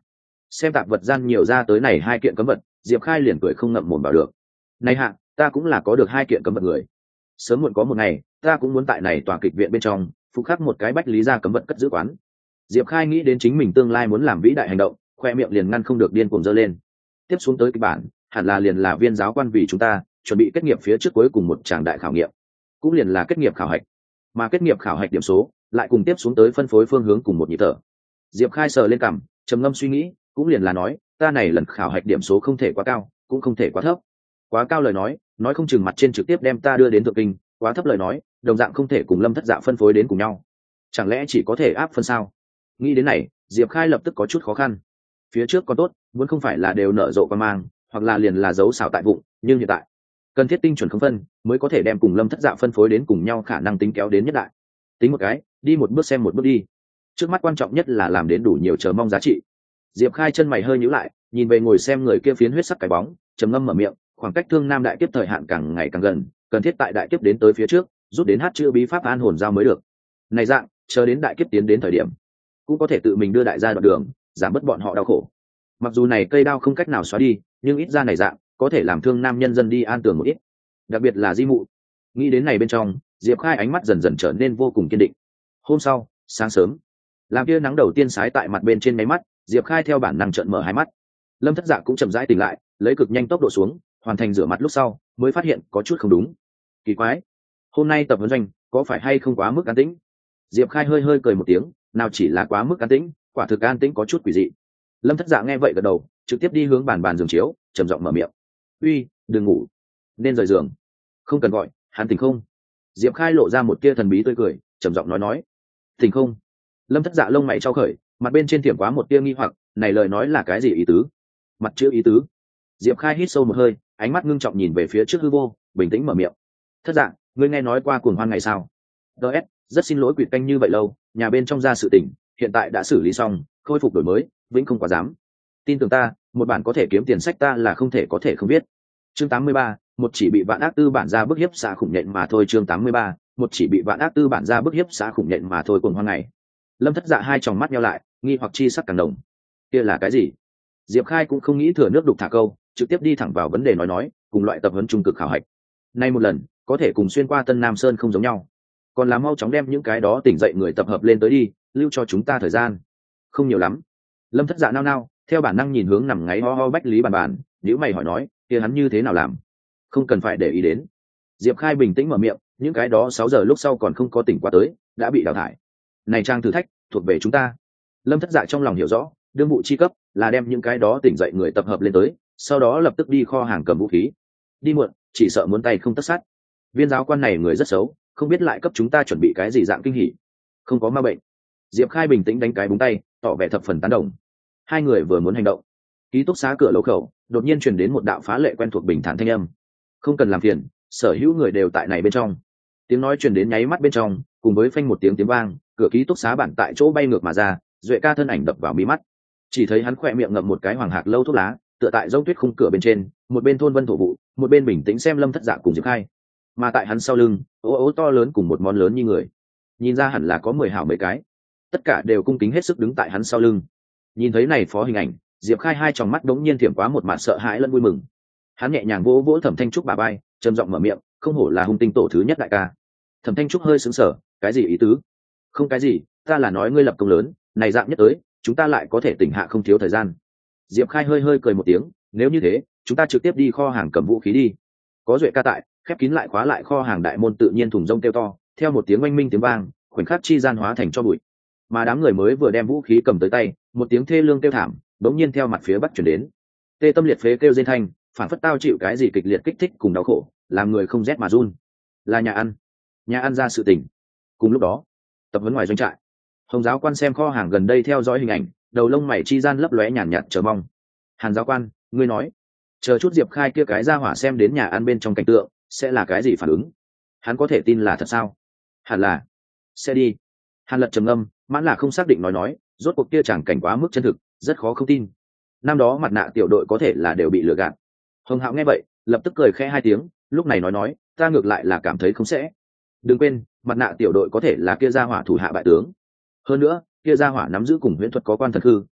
xem tạp vật gian nhiều ra tới này hai kiện cấm vật, Diệp Khai liền cười không ngậm mồm vào được. Này hạ, ta cũng là có được hai kiện cấm vật người. Sớm muộn có một ngày, ta cũng muốn tại này tòa kịch viện bên trong, phục khắc một cái bách lý gia cấm vật cất giữ quán. Diệp Khai nghĩ đến chính mình tương lai muốn làm vĩ đại hành động, khoe miệng liền ngăn không được điên cuồng giơ lên. Tiếp xuống tới kịch bản, hẳn là liền là viên giáo quan vì chúng ta chuẩn bị kết nghiệp phía trước cuối cùng một tràng đại khảo nghiệm, cũng liền là kết nghiệp khảo hạch. Mà kết nghiệp khảo hạch điểm số lại cùng tiếp xuống tới phân phối phương hướng cùng một nhịp thở. Diệp Khai sờ lên cằm, trầm ngâm suy nghĩ, cũng liền là nói, ta này lần khảo hạch điểm số không thể quá cao, cũng không thể quá thấp. Quá cao lời nói, nói không chừng mặt trên trực tiếp đem ta đưa đến thượng kinh, quá thấp lời nói, đồng dạng không thể cùng Lâm Thất Dạ phân phối đến cùng nhau. Chẳng lẽ chỉ có thể áp phân sao? Nghĩ đến này, Diệp Khai lập tức có chút khó khăn. Phía trước còn tốt, muốn không phải là đều nở rộ qua mang, hoặc là liền là dấu xảo tại vụng, nhưng hiện tại, cần thiết tinh chuẩn không phân, mới có thể đem cùng Lâm Thất Dạ phân phối đến cùng nhau khả năng tính kéo đến nhất đại. Tính một cái, đi một bước xem một bước đi. Trước mắt quan trọng nhất là làm đến đủ nhiều chờ mong giá trị. Diệp Khai chân mày hơi nhíu lại, nhìn về ngồi xem người kia phiến huyết sắc cái bóng, trầm ngâm mở miệng, khoảng cách Thương Nam đại kiếp thời hạn càng ngày càng gần, cần thiết tại đại kiếp đến tới phía trước, rút đến hát chữ bí pháp an hồn giao mới được. Này dạng, chờ đến đại kiếp tiến đến thời điểm, cũng có thể tự mình đưa đại gia đoạn đường, giảm bớt bọn họ đau khổ. Mặc dù này cây đao không cách nào xóa đi, nhưng ít ra này dạng, có thể làm Thương Nam nhân dân đi an tường một ít. Đặc biệt là Di Mụ. Nghĩ đến này bên trong, Diệp Khai ánh mắt dần dần trở nên vô cùng kiên định. Hôm sau, sáng sớm, làm kia nắng đầu tiên sái tại mặt bên trên máy mắt, Diệp Khai theo bản năng trợn mở hai mắt. Lâm Thất Dạ cũng chậm rãi tỉnh lại, lấy cực nhanh tốc độ xuống, hoàn thành rửa mặt lúc sau, mới phát hiện có chút không đúng. Kỳ quái, hôm nay tập huấn doanh có phải hay không quá mức an tĩnh? Diệp Khai hơi hơi cười một tiếng, nào chỉ là quá mức an tĩnh, quả thực an tĩnh có chút quỷ dị. Lâm Thất Dạ nghe vậy gật đầu, trực tiếp đi hướng bàn bàn giường chiếu, trầm giọng mở miệng: "Uy, đừng ngủ, nên rời giường." "Không cần gọi, hắn tỉnh không?" Diệp Khai lộ ra một tia thần bí tươi cười, trầm giọng nói nói: "Tỉnh không?" Lâm Thất Dạ lông mày trao khởi, mặt bên trên thiểm quá một tia nghi hoặc, này lời nói là cái gì ý tứ? Mặt chữ ý tứ. Diệp Khai hít sâu một hơi, ánh mắt ngưng trọng nhìn về phía trước hư vô, bình tĩnh mở miệng: "Thất Dạ, ngươi nghe nói qua cuồng hoan ngày sao? ds rất xin lỗi quỵt canh như vậy lâu, nhà bên trong ra sự tình, hiện tại đã xử lý xong, khôi phục đổi mới, vĩnh không quá dám. Tin tưởng ta, một bản có thể kiếm tiền sách ta là không thể có thể không biết." Chương tám mươi ba, một chỉ bị vạn ác tư bản ra bức hiếp xã khủng nhện mà thôi. Chương tám mươi ba, một chỉ bị vạn ác tư bản ra bức hiếp xã khủng nhện mà thôi. Cuồng hoan ngày. Lâm Thất Dạ hai tròng mắt nheo lại, nghi hoặc chi sắc càng đồng. Kia là cái gì? Diệp Khai cũng không nghĩ thừa nước đục thả câu, trực tiếp đi thẳng vào vấn đề nói nói, cùng loại tập huấn trung cực khảo hạch. Nay một lần, có thể cùng xuyên qua Tân Nam Sơn không giống nhau. Còn là mau chóng đem những cái đó tỉnh dậy người tập hợp lên tới đi, lưu cho chúng ta thời gian. Không nhiều lắm. Lâm Thất Dạ nao nao, theo bản năng nhìn hướng nằm ngáy ho ho Bách Lý Bàn Bàn, nhíu mày hỏi nói, kia hắn như thế nào làm? Không cần phải để ý đến. Diệp Khai bình tĩnh mở miệng, những cái đó sáu giờ lúc sau còn không có tỉnh qua tới, đã bị đào thải. Này trang thử thách thuộc về chúng ta. Lâm Thất Dạ trong lòng hiểu rõ, đương vụ chi cấp là đem những cái đó tỉnh dậy người tập hợp lên tới, sau đó lập tức đi kho hàng cầm vũ khí. Đi muộn, chỉ sợ muốn tay không tất sát. Viên giáo quan này người rất xấu, không biết lại cấp chúng ta chuẩn bị cái gì dạng kinh hỉ. Không có ma bệnh. Diệp Khai bình tĩnh đánh cái búng tay, tỏ vẻ thập phần tán đồng. Hai người vừa muốn hành động, ký túc xá cửa lấu khẩu đột nhiên truyền đến một đạo phá lệ quen thuộc bình thản thanh âm: "Không cần làm phiền, sở hữu người đều tại này bên trong." Tiếng nói truyền đến nháy mắt bên trong, cùng với phanh một tiếng tiếng vang, cửa ký túc xá bản tại chỗ bay ngược mà ra, Duệ Ca thân ảnh đập vào mí mắt. Chỉ thấy hắn khỏe miệng ngậm một cái hoàng hạc lâu thuốc lá, tựa tại dông tuyết khung cửa bên trên, một bên thôn vân thổ vụ, một bên bình tĩnh xem Lâm Thất Dạ cùng Diệp Khai. Mà tại hắn sau lưng, ố ố to lớn cùng một món lớn như người, nhìn ra hẳn là có mười hảo mấy cái, tất cả đều cung kính hết sức đứng tại hắn sau lưng. Nhìn thấy này phó hình ảnh, Diệp Khai hai tròng mắt đống nhiên thiểm quá một mạt sợ hãi lẫn vui mừng. Hắn nhẹ nhàng vỗ vỗ Thẩm Thanh Trúc bà bay, trầm giọng mở miệng, không hổ là hung tinh tổ thứ nhất đại ca. Thẩm Thanh Trúc hơi sững sờ, cái gì ý tứ? Không cái gì, ta là nói ngươi lập công lớn, này dạng nhất tới, chúng ta lại có thể tỉnh hạ không thiếu thời gian. Diệp Khai hơi hơi cười một tiếng, nếu như thế, chúng ta trực tiếp đi kho hàng cầm vũ khí đi. Có Duệ Ca tại, khép kín lại khóa lại kho hàng đại môn tự nhiên thùng rông kêu to, theo một tiếng oanh minh tiếng vang, khoảnh khắc chi gian hóa thành cho bụi. Mà đám người mới vừa đem vũ khí cầm tới tay, một tiếng thê lương kêu thảm, bỗng nhiên theo mặt phía bắc truyền đến. Tê tâm liệt phế kêu rên thanh, phản phất tao chịu cái gì kịch liệt kích thích cùng đau khổ, làm người không rét mà run. Là nhà ăn, nhà ăn ra sự tình. Cùng lúc đó, tập huấn ngoài doanh trại, Hồng giáo quan xem kho hàng gần đây theo dõi hình ảnh, đầu lông mày chi gian lấp lóe nhàn nhạt chờ mong. Hàn giáo quan, ngươi nói, chờ chút Diệp Khai kia cái ra hỏa xem đến nhà ăn bên trong cảnh tượng, sẽ là cái gì phản ứng? Hắn có thể tin là thật sao? Hẳn là sẽ đi. Hàn Lật trầm ngâm, mãn là không xác định nói nói, rốt cuộc kia chẳng cảnh quá mức chân thực, rất khó không tin. Năm đó mặt nạ tiểu đội có thể là đều bị lừa gạt. Hồng Hạo nghe vậy, lập tức cười khẽ hai tiếng, lúc này nói nói, ta ngược lại là cảm thấy không sẽ. Đừng quên, mặt nạ tiểu đội có thể là kia gia hỏa thủ hạ bại tướng. Hơn nữa, kia gia hỏa nắm giữ cùng huyễn thuật có quan thần hư,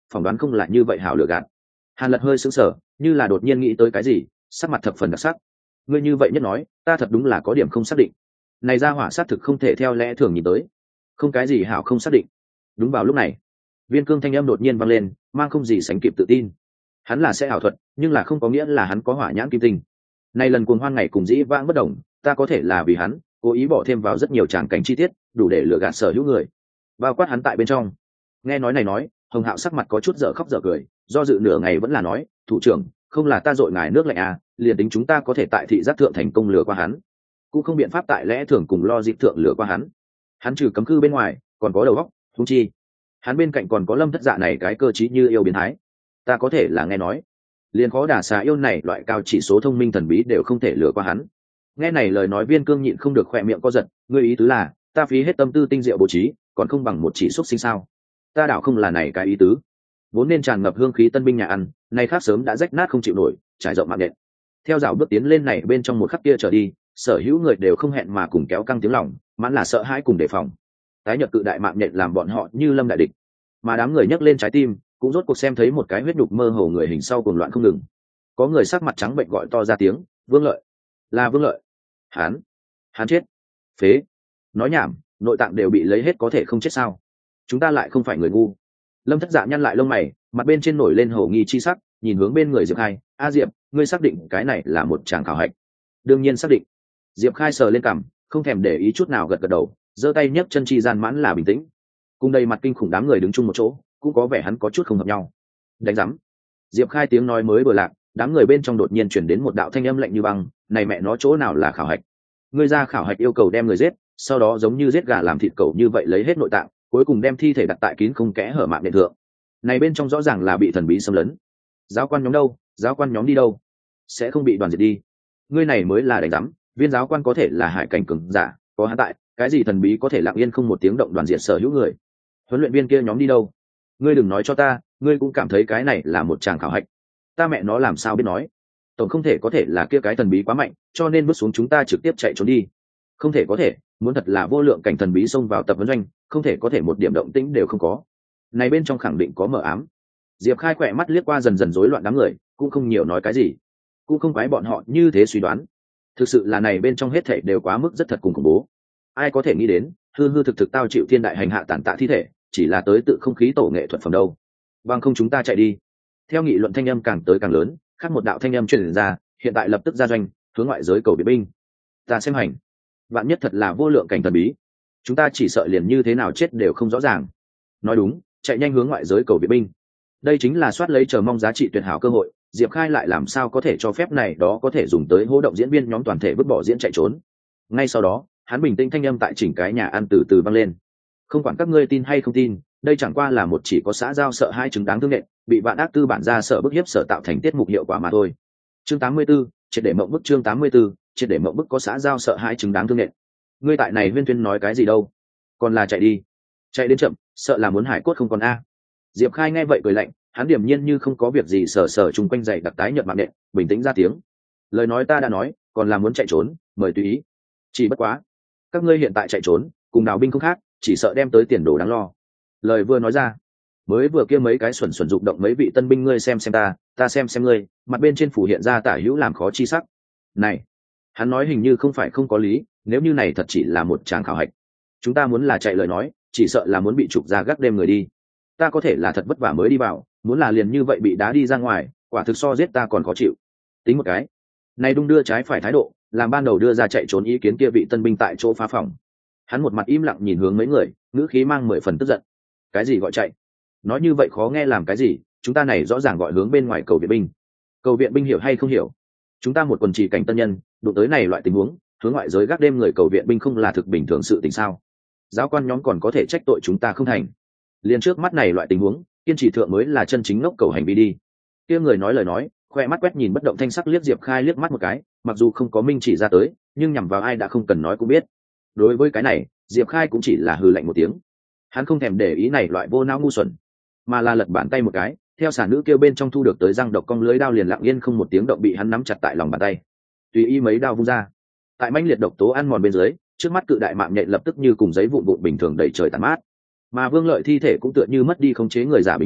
phỏng đoán không là như vậy hảo lựa gạt. Hàn Lật hơi sững sờ, như là đột nhiên nghĩ tới cái gì, sắc mặt thập phần đặc sắc. Ngươi như vậy nhất nói, ta thật đúng là có điểm không xác định. Này ra hỏa sát thực không thể theo lẽ thường nhìn tới, không cái gì hảo không xác định. Đúng vào lúc này, Viên Cương thanh âm đột nhiên vang lên, mang không gì sánh kịp tự tin. Hắn là sẽ ảo thuật, nhưng là không có nghĩa là hắn có hỏa nhãn kim tinh. Này lần cuồng hoan ngày cùng dĩ vãng bất đồng, ta có thể là vì hắn cố ý bỏ thêm vào rất nhiều tràng cảnh chi tiết, đủ để lừa gạt sở hữu người, bao quát hắn tại bên trong. Nghe nói này nói, Hồng Hạo sắc mặt có chút dở khóc dở cười, do dự nửa ngày vẫn là nói, thủ trưởng, không là ta dội ngài nước lạnh à, liền tính chúng ta có thể tại thị giác thượng thành công lừa qua hắn, cũng không biện pháp tại lẽ thường cùng lo dịp thượng lừa qua hắn. Hắn trừ cấm cư bên ngoài, còn có đầu óc, huống chi hắn bên cạnh còn có Lâm Thất Dạ này cái cơ trí như yêu biến thái. Ta có thể là nghe nói, liền khó đả xà yêu này loại cao chỉ số thông minh thần bí đều không thể lừa qua hắn. Nghe này lời nói, Viên Cương nhịn không được khỏe miệng co giật, ngươi ý tứ là ta phí hết tâm tư tinh diệu bố trí, còn không bằng một chỉ xúc sinh sao? Ta đảo không là này cái ý tứ. Vốn nên tràn ngập hương khí tân binh nhà ăn, nay khác sớm đã rách nát không chịu nổi, trải rộng mạng nện. Theo dạo bước tiến lên này bên trong một khắc kia trở đi, sở hữu người đều không hẹn mà cùng kéo căng tiếng lòng, mãn là sợ hãi cùng đề phòng. Tái nhật cự đại mạng nện làm bọn họ như lâm đại địch, mà đám người nhấc lên trái tim, cũng rốt cuộc xem thấy một cái huyết nhục mơ hồ người hình sau cuồng loạn không ngừng. Có người sắc mặt trắng bệnh gọi to ra tiếng, Vương Lợi, là Vương Lợi, hắn, hắn chết, phế, nói nhảm, nội tạng đều bị lấy hết có thể không chết sao? Chúng ta lại không phải người ngu. Lâm Thất Dạ nhăn lại lông mày, mặt bên trên nổi lên hồ nghi chi sắc, nhìn hướng bên người Diệp Khai, a Diệp, ngươi xác định cái này là một tràng khảo hạch? Đương nhiên xác định. Diệp Khai sờ lên cằm, không thèm để ý chút nào, gật gật đầu, giơ tay nhấc chân chi gian mãn là bình tĩnh. Cùng đây mặt kinh khủng đám người đứng chung một chỗ, cũng có vẻ hắn có chút không hợp nhau. Đánh rắm. Diệp Khai tiếng nói mới vừa lạc, đám người bên trong đột nhiên chuyển đến một đạo thanh âm lạnh như băng, này mẹ nó chỗ nào là khảo hạch? Ngươi ra khảo hạch yêu cầu đem người giết, sau đó giống như giết gà làm thịt cẩu như vậy lấy hết nội tạng, cuối cùng đem thi thể đặt tại kín không kẽ hở mạng điện thượng. Này bên trong rõ ràng là bị thần bí xâm lấn. Giáo quan nhóm đâu? Giáo quan nhóm đi đâu? Sẽ không bị đoàn diệt đi? Ngươi này mới là đánh rắm. Viên giáo quan có thể là hải cảnh cường giả, có hắn tại, cái gì thần bí có thể lặng yên không một tiếng động đoàn diệt sở hữu người? Huấn luyện viên kia nhóm đi đâu? Ngươi đừng nói cho ta, ngươi cũng cảm thấy cái này là một tràng khảo hạch. Ta mẹ nó làm sao biết nói? Tổng không thể có thể là kia cái thần bí quá mạnh, cho nên bước xuống chúng ta trực tiếp chạy trốn đi. Không thể có thể, muốn thật là vô lượng cảnh thần bí xông vào tập vấn doanh, không thể có thể một điểm động tĩnh đều không có. Này bên trong khẳng định có mờ ám. Diệp Khai khỏe mắt liếc qua dần dần rối loạn đám người, cũng không nhiều nói cái gì, cũng không quái bọn họ như thế suy đoán. Thực sự là này bên trong hết thảy đều quá mức rất thật cùng khủng bố. Ai có thể nghĩ đến, hư hư thực thực tao chịu thiên đại hành hạ tàn tạ thi thể, chỉ là tới tự không khí tổ nghệ thuật phẩm đâu. Bằng không chúng ta chạy đi. Theo nghị luận thanh âm càng tới càng lớn, khác một đạo thanh âm truyền ra, hiện tại lập tức ra doanh, hướng ngoại giới cầu viện binh. Ta xem hành. Vạn nhất thật là vô lượng cảnh thần bí, chúng ta chỉ sợ liền như thế nào chết đều không rõ ràng. Nói đúng, chạy nhanh hướng ngoại giới cầu viện binh. Đây chính là soát lấy chờ mong giá trị tuyệt hảo cơ hội, Diệp Khai lại làm sao có thể cho phép này đó có thể dùng tới hô động diễn viên nhóm toàn thể vứt bỏ diễn chạy trốn. Ngay sau đó, hắn bình tĩnh thanh âm tại chỉnh cái nhà ăn từ từ vang lên. Không quản các ngươi tin hay không tin, đây chẳng qua là một chỉ có xã giao sợ hai chứng đáng thương nện, bị vạn ác tư bản ra sợ bức hiếp sở tạo thành tiết mục hiệu quả mà thôi. Chương tám mươi 84, triệt để mộng bức chương tám mươi 84, triệt để mộng bức có xã giao sợ hai chứng đáng thương nện. Ngươi tại này huyên tuyên nói cái gì đâu? Còn là chạy đi. Chạy đến chậm, sợ là muốn hải cốt không còn a. Diệp Khai nghe vậy cười lạnh, hắn điềm nhiên như không có việc gì sờ sờ chung quanh dậy đặc tái nhợt mạng nện, bình tĩnh ra tiếng. Lời nói ta đã nói, còn là muốn chạy trốn, mời tùy ý. Chỉ bất quá, các ngươi hiện tại chạy trốn, cùng đào binh không khác, chỉ sợ đem tới tiền đồ đáng lo. Lời vừa nói ra, mới vừa kia mấy cái xuẩn xuẩn dụng động mấy vị tân binh, ngươi xem xem ta, ta xem xem ngươi, mặt bên trên phủ hiện ra tả hữu làm khó chi sắc. Này, hắn nói hình như không phải không có lý, nếu như này thật chỉ là một tràng khảo hạch, chúng ta muốn là chạy lời nói, chỉ sợ là muốn bị trục ra gác đêm người đi. Ta có thể là thật vất vả mới đi vào, muốn là liền như vậy bị đá đi ra ngoài, quả thực so giết ta còn khó chịu. Tính một cái, này đung đưa trái phải thái độ, làm ban đầu đưa ra chạy trốn ý kiến kia vị tân binh tại chỗ phá phòng. Hắn một mặt im lặng nhìn hướng mấy người, ngữ khí mang mười phần tức giận. Cái gì gọi chạy? Nói như vậy khó nghe làm cái gì? Chúng ta này rõ ràng gọi hướng bên ngoài cầu viện binh. Cầu viện binh hiểu hay không hiểu? Chúng ta một quần chỉ cảnh tân nhân, đụng tới này loại tình huống, hướng ngoại giới gác đêm người cầu viện binh không là thực bình thường sự tình sao? Giáo quan nhóm còn có thể trách tội chúng ta không thành. Liên trước mắt này loại tình huống, kiên trì thượng mới là chân chính ngốc cầu hành vi đi. Kia người nói lời nói, khoe mắt quét nhìn bất động thanh sắc liếc Diệp Khai liếc mắt một cái, mặc dù không có minh chỉ ra tới, nhưng nhằm vào ai đã không cần nói cũng biết. Đối với cái này, Diệp Khai cũng chỉ là hừ lạnh một tiếng. Hắn không thèm để ý này loại vô não ngu xuẩn, mà là lật bàn tay một cái, theo xả nữ kêu bên trong thu được tới răng độc cong lưới đao liền lặng yên không một tiếng động bị hắn nắm chặt tại lòng bàn tay. Tùy ý mấy đao vung ra, tại mãnh liệt độc tố ăn mòn bên dưới, trước mắt cự đại mạng nhện lập tức như cùng giấy vụn vụn bình thường đầy trời tàn mát. Mà Vương Lợi thi thể cũng tựa như mất đi khống chế người giả bình thường,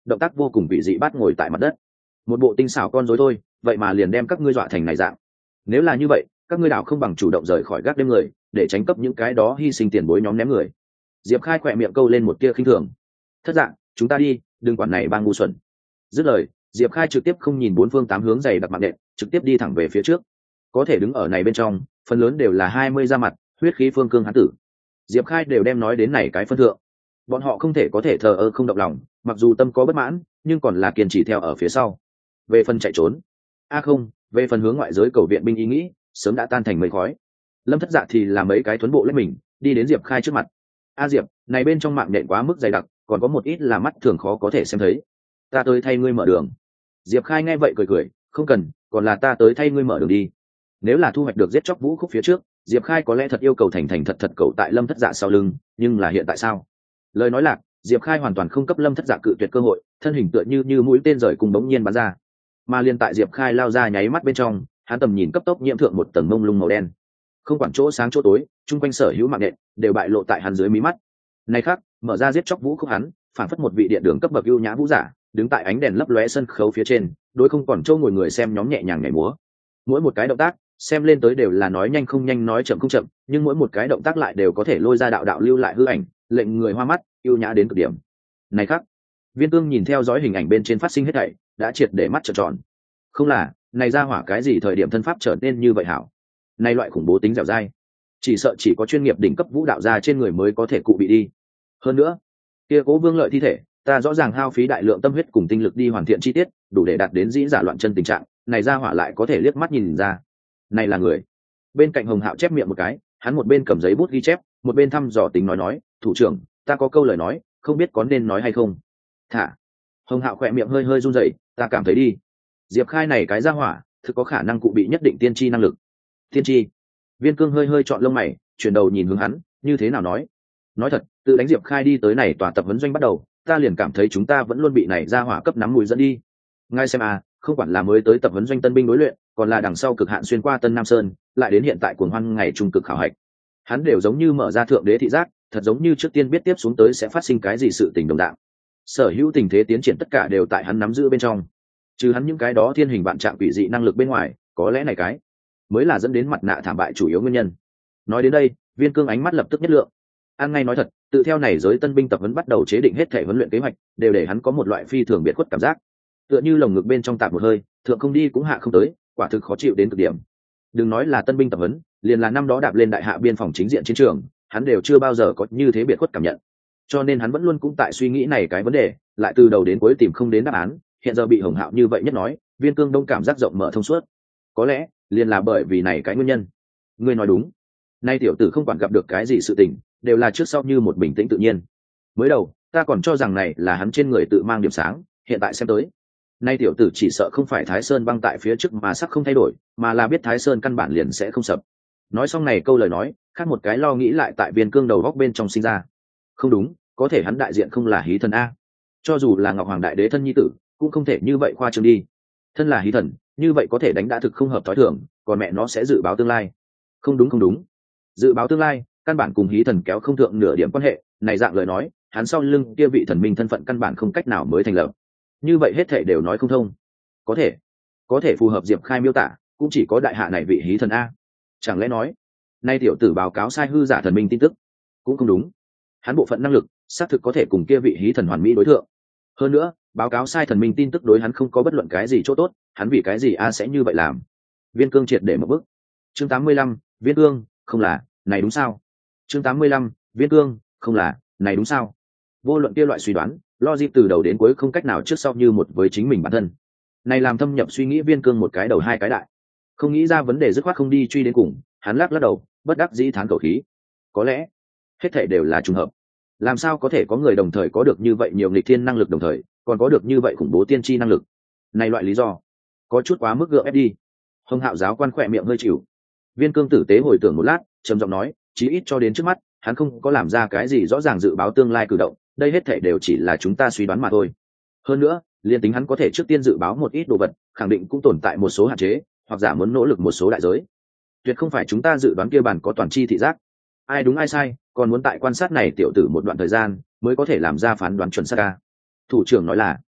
động tác vô cùng vị dị bắt ngồi tại mặt đất. Một bộ tinh xảo con rối thôi, vậy mà liền đem các ngươi dọa thành này dạng. Nếu là như vậy, các ngươi đảo không bằng chủ động rời khỏi gác đêm người, để tránh cấp những cái đó hy sinh tiền bối nhóm ném người. Diệp Khai khỏe miệng câu lên một tia khinh thường. Thất dạng, chúng ta đi, đừng quản này bang ngu xuẩn. Dứt lời, Diệp Khai trực tiếp không nhìn bốn phương tám hướng dày đặc mạng nện, trực tiếp đi thẳng về phía trước. Có thể đứng ở này bên trong, phần lớn đều là hai mươi da mặt, huyết khí phương cương hán tử. Diệp Khai đều đem nói đến này cái phân thượng. Bọn họ không thể có thể thờ ơ không động lòng, mặc dù tâm có bất mãn, nhưng còn là kiên trì theo ở phía sau. Về phần chạy trốn, a à không, về phần hướng ngoại giới cầu viện binh ý nghĩ, sớm đã tan thành mây khói. Lâm Thất Dạ thì là mấy cái thuấn bộ lấy mình, đi đến Diệp Khai trước mặt. A Diệp, này bên trong mạng nện quá mức dày đặc, còn có một ít là mắt thường khó có thể xem thấy. Ta tới thay ngươi mở đường. Diệp Khai nghe vậy cười cười, không cần, còn là ta tới thay ngươi mở đường đi. Nếu là thu hoạch được giết chóc vũ khúc phía trước, Diệp Khai có lẽ thật yêu cầu thành thành thật thật cầu tại Lâm Thất Dạ sau lưng, nhưng là hiện tại sao? Lời nói lạc, Diệp Khai hoàn toàn không cấp Lâm Thất Dạ cự tuyệt cơ hội, thân hình tựa như như mũi tên rời cùng bỗng nhiên bắn ra. Mà liên tại Diệp Khai lao ra nháy mắt bên trong, hắn tầm nhìn cấp tốc nhiễm thượng một tầng mông lung màu đen. Không quản chỗ sáng chỗ tối, chung quanh sở hữu mạng nện đều bại lộ tại hắn dưới mí mắt. Này khác, mở ra giết chóc vũ khúc hắn, phản phất một vị điện đường cấp bậc ưu nhã vũ giả, đứng tại ánh đèn lấp lóe sân khấu phía trên, đối không còn châu ngồi người xem nhóm nhẹ nhàng nhảy múa. Mỗi một cái động tác, xem lên tới đều là nói nhanh không nhanh nói chậm không chậm, nhưng mỗi một cái động tác lại đều có thể lôi ra đạo đạo lưu lại hư ảnh, lệnh người hoa mắt, ưu nhã đến cực điểm. Này khác, Viên Cương nhìn theo dõi hình ảnh bên trên phát sinh hết thảy, đã triệt để mắt trợn tròn. Không là, này ra hỏa cái gì thời điểm thân pháp trở nên như vậy hảo? Này loại khủng bố tính dẻo dai, chỉ sợ chỉ có chuyên nghiệp đỉnh cấp vũ đạo gia trên người mới có thể cụ bị đi. Hơn nữa, kia Cố Vương Lợi thi thể, ta rõ ràng hao phí đại lượng tâm huyết cùng tinh lực đi hoàn thiện chi tiết, đủ để đạt đến dĩ giả loạn chân tình trạng, này ra hỏa lại có thể liếc mắt nhìn ra. Này là người. Bên cạnh Hồng Hạo chép miệng một cái, hắn một bên cầm giấy bút ghi chép, một bên thăm dò tính nói nói, thủ trưởng, ta có câu lời nói, không biết có nên nói hay không. Thả. Hồng Hạo khỏe miệng hơi hơi run rẩy, ta cảm thấy đi. Diệp Khai này cái ra hỏa, thực có khả năng cụ bị nhất định tiên tri năng lực. Tiên tri. Viên Cương hơi hơi chọn lông mày, chuyển đầu nhìn hướng hắn, như thế nào nói? Nói thật, tự đánh Diệp Khai đi tới này tòa tập huấn doanh bắt đầu, ta liền cảm thấy chúng ta vẫn luôn bị này ra hỏa cấp nắm mùi dẫn đi. Ngay xem à, không quản là mới tới tập huấn doanh tân binh đối luyện, còn là đằng sau cực hạn xuyên qua Tân Nam Sơn, lại đến hiện tại cuồng hoan ngày trung cực khảo hạch. Hắn đều giống như mở ra thượng đế thị giác, thật giống như trước tiên biết tiếp xuống tới sẽ phát sinh cái gì sự tình đồng dạng. Sở hữu tình thế tiến triển tất cả đều tại hắn nắm giữ bên trong. Trừ hắn những cái đó thiên hình vạn trạng quỷ dị năng lực bên ngoài, có lẽ này cái mới là dẫn đến mặt nạ thảm bại chủ yếu nguyên nhân. Nói đến đây, Viên Cương ánh mắt lập tức nhất lượng. An ngay nói thật, tự theo này giới tân binh tập huấn bắt đầu chế định hết thể huấn luyện kế hoạch, đều để hắn có một loại phi thường biệt khuất cảm giác. Tựa như lồng ngực bên trong tạp một hơi, thượng không đi cũng hạ không tới, quả thực khó chịu đến cực điểm. Đừng nói là tân binh tập huấn, liền là năm đó đạp lên đại hạ biên phòng chính diện chiến trường, hắn đều chưa bao giờ có như thế biệt khuất cảm nhận. Cho nên hắn vẫn luôn cũng tại suy nghĩ này cái vấn đề, lại từ đầu đến cuối tìm không đến đáp án, hiện giờ bị Hồng Hạo như vậy nhất nói, Viên Cương đông cảm giác rộng mở thông suốt. Có lẽ, liền là bởi vì này cái nguyên nhân. Ngươi nói đúng. Nay tiểu tử không quản gặp được cái gì sự tình, đều là trước sau như một bình tĩnh tự nhiên. Mới đầu, ta còn cho rằng này là hắn trên người tự mang điểm sáng, hiện tại xem tới. Nay tiểu tử chỉ sợ không phải Thái Sơn băng tại phía trước mà sắc không thay đổi, mà là biết Thái Sơn căn bản liền sẽ không sập. Nói xong này câu lời nói, khác một cái lo nghĩ lại tại Viên Cương đầu góc bên trong sinh ra. Không đúng, có thể hắn đại diện không là Hí Thần a. Cho dù là Ngọc Hoàng Đại Đế thân nhi tử, cũng không thể như vậy khoa trương đi. Thân là Hí Thần, như vậy có thể đánh đã thực không hợp thói thường, còn mẹ nó sẽ dự báo tương lai. Không đúng không đúng. Dự báo tương lai, căn bản cùng Hí Thần kéo không thượng nửa điểm quan hệ, này dạng lời nói, hắn sau lưng kia vị thần minh thân phận căn bản không cách nào mới thành lập. Như vậy hết thảy đều nói không thông. Có thể, có thể phù hợp Diệp Khai miêu tả, cũng chỉ có đại hạ này vị Hí Thần a. Chẳng lẽ nói, nay tiểu tử báo cáo sai hư giả thần minh tin tức? Cũng không đúng. Hắn bộ phận năng lực, xác thực có thể cùng kia vị Hí Thần hoàn mỹ đối thượng. Hơn nữa, báo cáo sai thần minh tin tức đối hắn không có bất luận cái gì chỗ tốt, hắn vì cái gì a sẽ như vậy làm? Viên Cương triệt để một bước. Chương tám mươi lăm, Viên Cương, không là, này đúng sao? Chương tám mươi lăm, Viên Cương, không là, này đúng sao? Vô luận kia loại suy đoán, logic từ đầu đến cuối không cách nào trước sau như một với chính mình bản thân. Này làm thâm nhập suy nghĩ Viên Cương một cái đầu hai cái đại. Không nghĩ ra vấn đề dứt khoát không đi truy đến cùng, hắn lắc lắc đầu, bất đắc dĩ thán khẩu khí. Có lẽ, hết thảy đều là trùng hợp. Làm sao có thể có người đồng thời có được như vậy nhiều nghịch thiên năng lực đồng thời, còn có được như vậy khủng bố tiên tri năng lực? Này loại lý do, có chút quá mức gượng ép đi. Hồng Hạo giáo quan khỏe miệng hơi chịu. Viên Cương tử tế hồi tưởng một lát, trầm giọng nói, chí ít cho đến trước mắt, hắn không có làm ra cái gì rõ ràng dự báo tương lai cử động, đây hết thảy đều chỉ là chúng ta suy đoán mà thôi. Hơn nữa, liên tính hắn có thể trước tiên dự báo một ít đồ vật, khẳng định cũng tồn tại một số hạn chế, hoặc giả muốn nỗ lực một số đại giới. Tuyệt không phải chúng ta dự đoán kia bản có toàn chi thị giác. Ai đúng ai sai, còn muốn tại quan sát này tiểu tử một đoạn thời gian, mới có thể làm ra phán đoán chuẩn xác ca. Thủ trưởng nói là,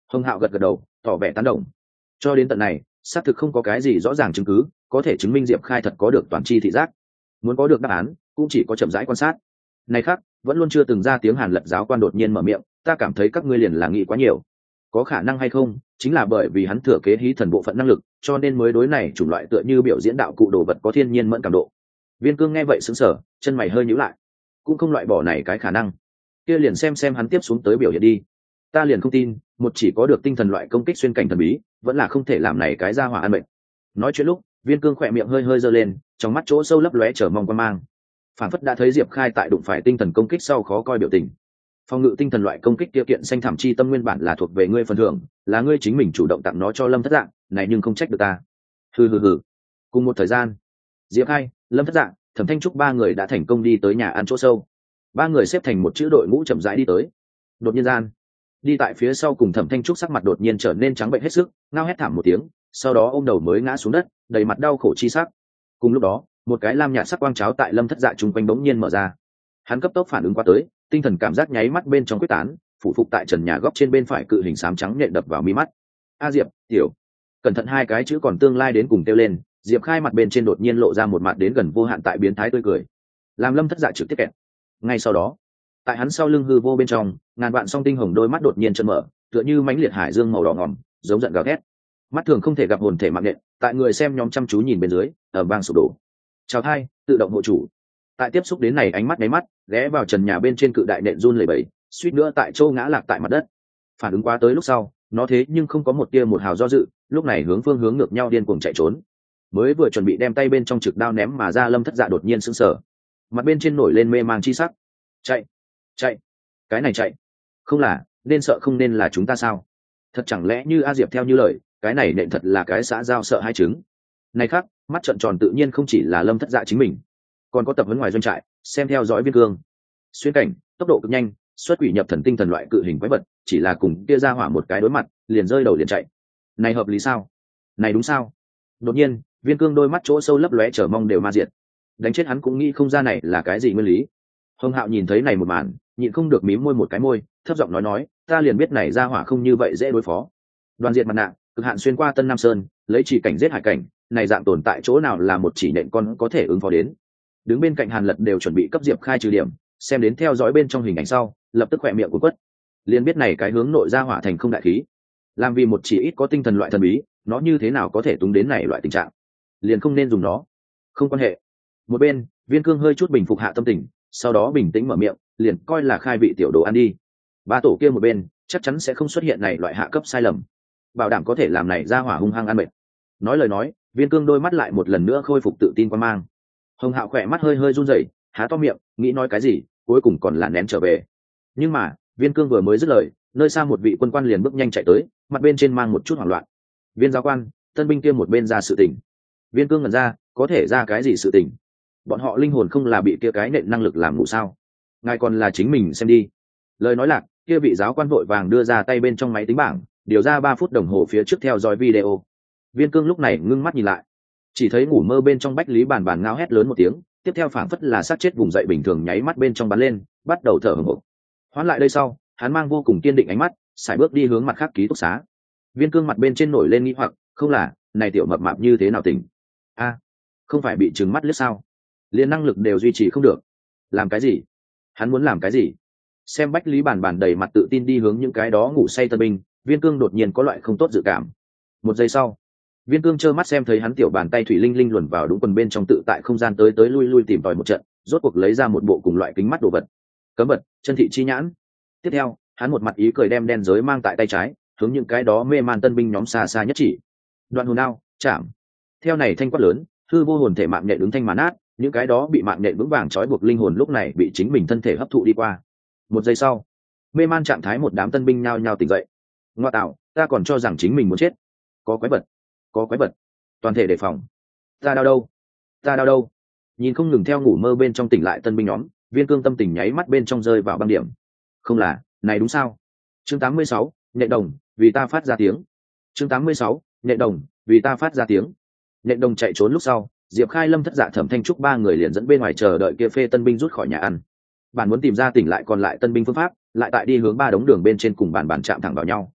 Hồng Hạo gật gật đầu tỏ vẻ tán đồng. Cho đến tận này xác thực không có cái gì rõ ràng chứng cứ có thể chứng minh Diệp Khai thật có được toàn tri thị giác. Muốn có được đáp án cũng chỉ có chậm rãi quan sát. Này khác vẫn luôn chưa từng ra tiếng Hàn Lật giáo quan đột nhiên mở miệng, ta cảm thấy các ngươi liền là nghĩ quá nhiều. Có khả năng hay không chính là bởi vì hắn thừa kế hí thần bộ phận năng lực, cho nên mới đối này chủng loại tựa như biểu diễn đạo cụ đồ vật có thiên nhiên mẫn cảm độ. Viên Cương nghe vậy sững sờ, chân mày hơi nhíu lại. Cũng không loại bỏ này cái khả năng. Kia liền xem xem hắn tiếp xuống tới biểu hiện đi. Ta liền không tin, một chỉ có được tinh thần loại công kích xuyên cảnh thần bí, vẫn là không thể làm này cái ra hỏa ăn mệnh. Nói chuyện lúc, Viên Cương khỏe miệng hơi hơi giơ lên, trong mắt chỗ sâu lấp lóe chờ mong quan mang. Phản phất đã thấy Diệp Khai tại đụng phải tinh thần công kích sau khó coi biểu tình. Phòng ngự tinh thần loại công kích tiêu kiện xanh thảm chi tâm nguyên bản là thuộc về ngươi phần thưởng, là ngươi chính mình chủ động tặng nó cho Lâm Thất Dạng, này nhưng không trách được ta. Hừ hừ hừ. Cùng một thời gian, Diệp Khai, Lâm Thất Dạng, Thẩm Thanh Trúc ba người đã thành công đi tới nhà ăn chỗ sâu. Ba người xếp thành một chữ đội ngũ chậm rãi đi tới. Đột nhiên gian, đi tại phía sau cùng Thẩm Thanh Trúc sắc mặt đột nhiên trở nên trắng bệnh hết sức, ngao hét thảm một tiếng, sau đó ôm đầu mới ngã xuống đất, đầy mặt đau khổ chi sắc. Cùng lúc đó, một cái lam nhạt sắc quang cháo tại Lâm Thất Dạ trung quanh bỗng nhiên mở ra. Hắn cấp tốc phản ứng qua tới, tinh thần cảm giác nháy mắt bên trong quyết tán, phủ phục tại trần nhà góc trên bên phải cự hình xám trắng nhện đập vào mi mắt. A Diệp, tiểu, cẩn thận, hai cái chữ còn tương lai đến cùng kêu lên. Diệp Khai mặt bên trên đột nhiên lộ ra một mặt đến gần vô hạn tại biến thái tươi cười, làm Lâm Thất Dạ trực tiếp kẹt. Ngay sau đó, tại hắn sau lưng hư vô bên trong, ngàn vạn song tinh hồng đôi mắt đột nhiên chợt mở, tựa như mãnh liệt hải dương màu đỏ ngòm, giống giận gào thét. Mắt thường không thể gặp hồn thể mạng nhện, tại người xem nhóm chăm chú nhìn bên dưới, ở vang sụp đổ. Chào hai, tự động hộ chủ. Tại tiếp xúc đến này ánh mắt nháy mắt, ghé vào trần nhà bên trên cự đại nện run lẩy bẩy, suýt nữa tại châu ngã lạc tại mặt đất. Phản ứng quá tới lúc sau, nó thế nhưng không có một tia một hào do dự, lúc này hướng phương hướng ngược nhau điên cuồng chạy trốn. Mới vừa chuẩn bị đem tay bên trong trực đao ném mà ra, Lâm Thất Dạ đột nhiên sững sờ, mặt bên trên nổi lên mê mang chi sắc. Chạy, chạy, cái này chạy, không là nên sợ không nên là chúng ta sao? Thật chẳng lẽ như A Diệp theo như lời, cái này nện thật là cái xã giao sợ hai trứng. Này khác, mắt trợn tròn tự nhiên không chỉ là Lâm Thất Dạ chính mình, còn có tập huấn ngoài doanh trại xem theo dõi Viên Cương. Xuyên cảnh, tốc độ cực nhanh, xuất quỷ nhập thần tinh thần loại cự hình quái vật, chỉ là cùng kia ra hỏa một cái đối mặt, liền rơi đầu liền chạy. Này hợp lý sao? Này đúng sao? Đột nhiên, Viên Cương đôi mắt chỗ sâu lấp lóe chờ mong đều ma diệt. Đánh chết hắn cũng nghĩ không ra này là cái gì nguyên lý. Hồng Hạo nhìn thấy này một màn, nhịn không được mím môi một cái môi, thấp giọng nói nói, ta liền biết này ra hỏa không như vậy dễ đối phó. Đoàn diệt mặt nạ, cực hạn xuyên qua Tân Nam Sơn, lấy chỉ cảnh giết hải cảnh, này dạng tồn tại chỗ nào là một chỉ nện con có thể ứng phó đến. Đứng bên cạnh Hàn Lật đều chuẩn bị cấp Diệp Khai trừ điểm, xem đến theo dõi bên trong hình ảnh sau, lập tức khỏe miệng của quất. Liền biết này cái hướng nội ra hỏa thành không đại khí. Làm vì một chỉ ít có tinh thần loại thần bí, nó như thế nào có thể túng đến này loại tình trạng. Liền không nên dùng nó. Không quan hệ. Một bên, Viên Cương hơi chút bình phục hạ tâm tình, sau đó bình tĩnh mở miệng, liền coi là khai vị tiểu đồ ăn đi. Ba tổ kia một bên, chắc chắn sẽ không xuất hiện này loại hạ cấp sai lầm, bảo đảm có thể làm này ra hỏa hung hăng ăn mệt. Nói lời nói, Viên Cương đôi mắt lại một lần nữa khôi phục tự tin quan mang. Hồng Hạo khỏe mắt hơi hơi run rẩy, há to miệng, nghĩ nói cái gì, cuối cùng còn là nén trở về. Nhưng mà, Viên Cương vừa mới dứt lời, nơi xa một vị quân quan liền bước nhanh chạy tới, mặt bên trên mang một chút hoảng loạn. Viên giáo quan, tân binh kia một bên ra sự tình. Viên Cương ngẩn ra, có thể ra cái gì sự tình? Bọn họ linh hồn không là bị kia cái nện năng lực làm ngủ sao? Ngài còn là chính mình xem đi. Lời nói lạc, kia vị giáo quan vội vàng đưa ra tay bên trong máy tính bảng, điều ra ba phút đồng hồ phía trước theo dõi video. Viên Cương lúc này ngưng mắt nhìn lại, chỉ thấy ngủ mơ bên trong Bách Lý Bàn Bàn ngao hét lớn một tiếng, tiếp theo phảng phất là sát chết vùng dậy bình thường nháy mắt bên trong bắn lên, bắt đầu thở hổn hển. Hoán lại đây sau, hắn mang vô cùng kiên định ánh mắt, sải bước đi hướng mặt khác ký túc xá. Viên Cương mặt bên trên nổi lên nghi hoặc, không là, này tiểu mập mạp như thế nào tỉnh? A, không phải bị trừng mắt lướt sao? Liên năng lực đều duy trì không được. Làm cái gì? Hắn muốn làm cái gì? Xem Bách Lý Bàn Bàn đầy mặt tự tin đi hướng những cái đó ngủ say tân binh, Viên Cương đột nhiên có loại không tốt dự cảm. Một giây sau, Viên Cương trơ mắt xem thấy hắn tiểu bàn tay thủy linh linh luồn vào đúng quần bên trong, tự tại không gian tới tới lui lui tìm tòi một trận, rốt cuộc lấy ra một bộ cùng loại kính mắt đồ vật. Cấm vật, chân thị chi nhãn. Tiếp theo, hắn một mặt ý cười đem đen giới mang tại tay trái, hướng những cái đó mê man tân binh nhóm xa xa nhất chỉ. Đoạn hồn đao, chạm. Theo này thanh quát lớn, hư vô hồn thể mạng nhện ứng thanh mà nát, những cái đó bị mạng nhện vững vàng trói buộc linh hồn lúc này bị chính mình thân thể hấp thụ đi qua. Một giây sau, mê man trạng thái một đám tân binh nhao nhao tỉnh dậy. Ngoa tạo, ta còn cho rằng chính mình muốn chết. Có quái vật, có quái vật, toàn thể đề phòng. Ta đau đâu, ta đau đâu. Nhìn không ngừng theo ngủ mơ bên trong tỉnh lại tân binh nhóm, Viên Cương tâm tình nháy mắt bên trong rơi vào băng điểm. Không là, này đúng sao? Chương tám mươi sáu, nhẹ đồng, vì ta phát ra tiếng. Chương tám mươi sáu, nhẹ đồng, vì ta phát ra tiếng. Nhẹ đồng chạy trốn lúc sau, Diệp Khai, Lâm Thất Dạ, Thẩm Thanh Trúc ba người liền dẫn bên ngoài chờ đợi kia phê tân binh rút khỏi nhà ăn. Bạn muốn tìm ra tỉnh lại còn lại tân binh phương pháp, lại tại đi hướng ba đống đường bên trên cùng bàn bàn chạm thẳng vào nhau.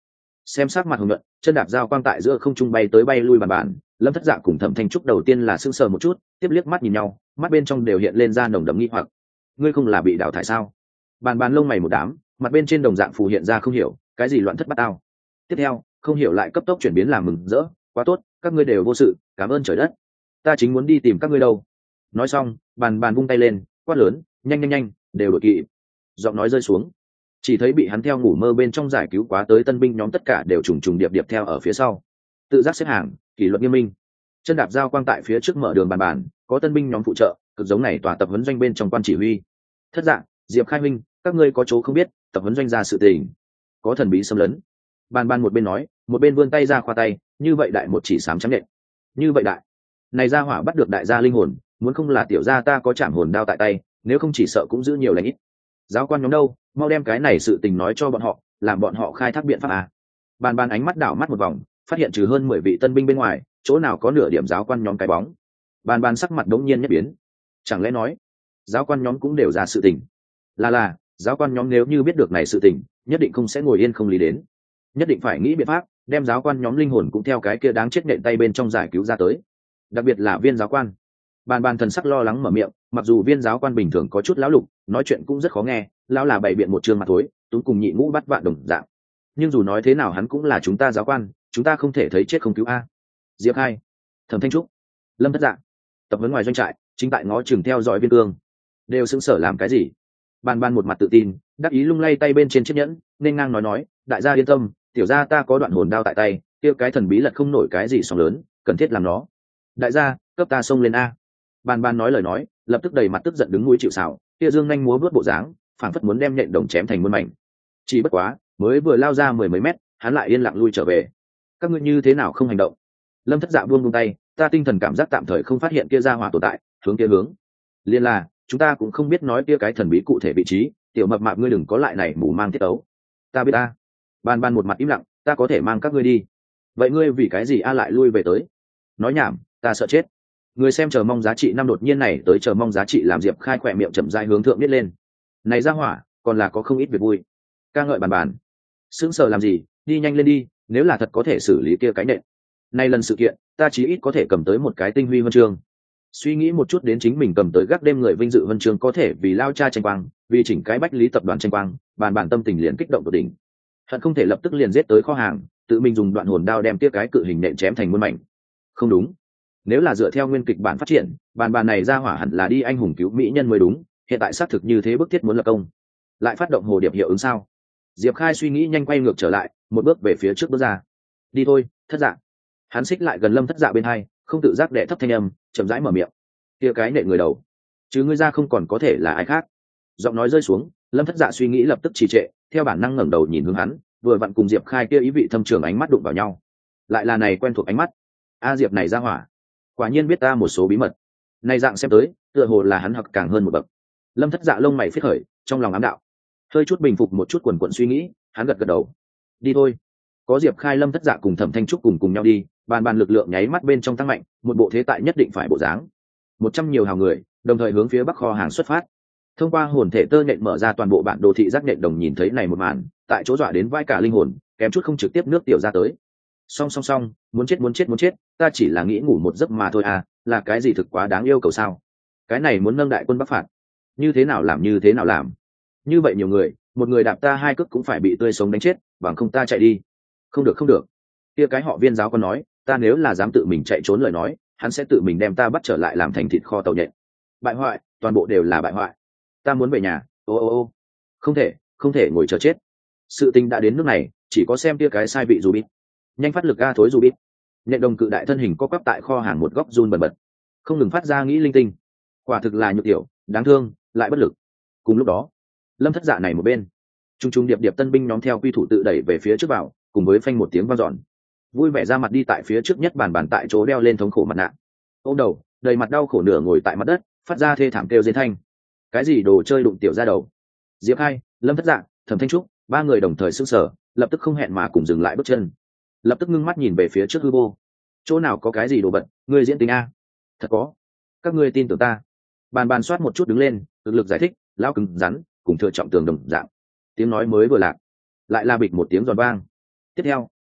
Xem sắc mặt hồng nhuận, chân đạp dao quang tại giữa không trung bay tới bay lui bàn bàn, Lâm Thất Dạ cùng Thẩm Thanh Trúc đầu tiên là sững sờ một chút, tiếp liếc mắt nhìn nhau, mắt bên trong đều hiện lên ra nồng đậm nghi hoặc. Ngươi không là bị đào thải sao? Bàn bàn lông mày một đám, mặt bên trên đồng dạng phù hiện ra không hiểu, cái gì loạn thất bát ao. Tiếp theo, không hiểu lại cấp tốc chuyển biến làm mừng rỡ, quá tốt, các ngươi đều vô sự, cảm ơn trời đất. Ta chính muốn đi tìm các ngươi đâu. Nói xong, bàn bàn vung tay lên, quát lớn, nhanh nhanh nhanh, đều đội kỵ. Giọng nói rơi xuống, chỉ thấy bị hắn theo ngủ mơ bên trong giải cứu quá tới tân binh nhóm tất cả đều trùng trùng điệp điệp theo ở phía sau, tự giác xếp hàng, kỷ luật nghiêm minh. Chân đạp dao quang tại phía trước mở đường bàn bàn, có tân binh nhóm phụ trợ, cực giống này tòa tập huấn doanh bên trong quan chỉ huy. Thất Dạ, Diệp Khai minh, các ngươi có chỗ không biết, tập huấn doanh ra sự tình, có thần bí xâm lấn. Bàn bàn một bên nói, một bên vươn tay ra khoa tay, như vậy đại một chỉ sám trắng nện. Như vậy đại, này gia hỏa bắt được đại gia linh hồn, muốn không là tiểu gia ta có chạm hồn đao tại tay, nếu không chỉ sợ cũng giữ nhiều lãnh ít. Giáo quan nhóm đâu, mau đem cái này sự tình nói cho bọn họ, làm bọn họ khai thác biện pháp à. Bàn bàn ánh mắt đảo mắt một vòng, phát hiện trừ hơn mười vị tân binh bên ngoài, chỗ nào có nửa điểm giáo quan nhóm cái bóng. Bàn bàn sắc mặt đống nhiên nhất biến, chẳng lẽ nói giáo quan nhóm cũng đều ra sự tình? Là là, giáo quan nhóm nếu như biết được này sự tình, nhất định không sẽ ngồi yên không lý đến, nhất định phải nghĩ biện pháp đem giáo quan nhóm linh hồn cũng theo cái kia đáng chết nện tay bên trong giải cứu ra tới, đặc biệt là viên giáo quan. Bàn bàn thần sắc lo lắng mở miệng, mặc dù viên giáo quan bình thường có chút lão lục, nói chuyện cũng rất khó nghe, lão là bày biện một trường mặt thối, túm cùng nhị ngũ bắt vạn đồng dạng, nhưng dù nói thế nào hắn cũng là chúng ta giáo quan, chúng ta không thể thấy chết không cứu a. Diệp Hai, Thẩm Thanh Trúc, Lâm Thất Dạ, tập huấn ngoài doanh trại, chính tại ngó chừng theo dõi viên cương, đều sững sờ làm cái gì? Bàn bàn một mặt tự tin, đắc ý lung lay tay bên trên chiếc nhẫn, nên ngang nói nói, đại gia yên tâm, tiểu gia ta có đoạn hồn đao tại tay, kia cái thần bí lật không nổi cái gì sóng lớn, cần thiết làm nó. Đại gia, cấp ta xông lên a. Bàn bàn nói lời nói, lập tức đầy mặt tức giận đứng núi chịu sào, kia dương nhanh múa vớt bộ dáng, phảng phất muốn đem nhện đồng chém thành muôn mảnh. Chỉ bất quá, mới vừa lao ra mười mấy mét, hắn lại yên lặng lui trở về. Các ngươi như thế nào không hành động? Lâm Thất Dạ buông buông tay, ta tinh thần cảm giác tạm thời không phát hiện kia ra hỏa tồn tại, hướng kia hướng. Liên là, chúng ta cũng không biết nói kia cái thần bí cụ thể vị trí, tiểu mập mạp ngươi đừng có lại này mù mang tiết tấu. Ta biết ta. Bàn bàn một mặt im lặng, ta có thể mang các ngươi đi. Vậy ngươi vì cái gì a lại lui về tới? Nói nhảm, ta sợ chết. Người xem chờ mong giá trị năm đột nhiên này tới chờ mong giá trị làm Diệp Khai khỏe miệng chậm rãi hướng thượng biết lên. Này ra hỏa, còn là có không ít việc vui. Ca ngợi bàn bàn. Sững sờ làm gì, đi nhanh lên đi, nếu là thật có thể xử lý kia cái nện. Nay lần sự kiện, ta chí ít có thể cầm tới một cái tinh huy huân chương. Suy nghĩ một chút đến chính mình cầm tới gác đêm người vinh dự huân chương có thể vì lao cha tranh quang, vì chỉnh cái bách lý tập đoàn tranh quang, bàn bàn tâm tình liền kích động tột đỉnh. Hận không thể lập tức liền giết tới kho hàng, tự mình dùng đoạn hồn đao đem kia cái cự hình nện chém thành muôn mảnh. Không đúng, nếu là dựa theo nguyên kịch bản phát triển, bàn bàn này ra hỏa hẳn là đi anh hùng cứu mỹ nhân mới đúng, hiện tại xác thực như thế bức thiết muốn lập công, lại phát động hồ điệp hiệu ứng sao? Diệp Khai suy nghĩ nhanh quay ngược trở lại, một bước về phía trước bước ra. Đi thôi, Thất Dạ. Hắn xích lại gần Lâm Thất Dạ bên hai, không tự giác đệ thấp thanh âm, chậm rãi mở miệng. Kia cái nện người đầu, chứ ngươi ra không còn có thể là ai khác. Giọng nói rơi xuống, Lâm Thất Dạ suy nghĩ lập tức trì trệ, theo bản năng ngẩng đầu nhìn hướng hắn, vừa vặn cùng Diệp Khai kia ý vị thâm trường ánh mắt đụng vào nhau. Lại là này quen thuộc ánh mắt. A Diệp này ra hỏa, quả nhiên biết ta một số bí mật. Này dạng xem tới, tựa hồ là hắn học càng hơn một bậc. Lâm Thất Dạ lông mày phết khởi, trong lòng ám đạo. Hơi chút bình phục một chút quần quần suy nghĩ, hắn gật gật đầu. Đi thôi. Có Diệp Khai, Lâm Thất Dạ cùng Thẩm Thanh Trúc cùng cùng nhau đi, bàn bàn lực lượng nháy mắt bên trong tăng mạnh, một bộ thế tại nhất định phải bộ dáng. Một trăm nhiều hào người, đồng thời hướng phía bắc kho hàng xuất phát. Thông qua hồn thể tơ nện mở ra toàn bộ bản đồ thị giác nện đồng nhìn thấy này một màn, tại chỗ dọa đến vai cả linh hồn, kém chút không trực tiếp nước tiểu ra tới. Song song song, muốn chết muốn chết muốn chết, ta chỉ là nghĩ ngủ một giấc mà thôi à, là cái gì thực quá đáng yêu cầu sao? Cái này muốn nâng đại quân bắc phạt, như thế nào làm như thế nào làm? Như vậy nhiều người, một người đạp ta hai cước cũng phải bị tươi sống đánh chết, bằng không ta chạy đi. Không được không được. Kia cái họ Viên giáo còn nói, ta nếu là dám tự mình chạy trốn lời nói, hắn sẽ tự mình đem ta bắt trở lại làm thành thịt kho tàu nhện. Bại hoại, toàn bộ đều là bại hoại. Ta muốn về nhà. Ô ô ô. Không thể, không thể ngồi chờ chết. Sự tình đã đến nước này, chỉ có xem kia cái sai vị dù bít. Nhanh phát lực ga thối dù bít. Nhện đồng cự đại thân hình co quắp tại kho hàng một góc run bần bật, không ngừng phát ra nghĩ linh tinh. Quả thực là nhược tiểu, đáng thương, lại bất lực. Cùng lúc đó, Lâm Thất Dạ này một bên, trung trung điệp điệp tân binh nhóm theo quy thủ tự đẩy về phía trước vào, cùng với phanh một tiếng vang dọn, vui vẻ ra mặt đi tại phía trước nhất bàn bàn tại chỗ đeo lên thống khổ mặt nạ, ôm đầu đầy mặt đau khổ nửa ngồi tại mặt đất, phát ra thê thảm kêu rên thanh. Cái gì đồ chơi đụng tiểu ra đầu? Diệp Khai, Lâm Thất Dạ, Thẩm Thanh Trúc, ba người đồng thời sững sờ, lập tức không hẹn mà cùng dừng lại bước chân, lập tức ngưng mắt nhìn về phía trước hư vô. Chỗ nào có cái gì đồ vật? Ngươi diễn tình a? Thật có. Các ngươi tin tưởng ta. Bàn bàn soát một chút đứng lên, cực lực giải thích, lao cứng rắn, cùng thừa trọng tường đồng dạng. Tiếng nói mới vừa lạc, lại là bịch một tiếng giòn vang. Tiếp theo,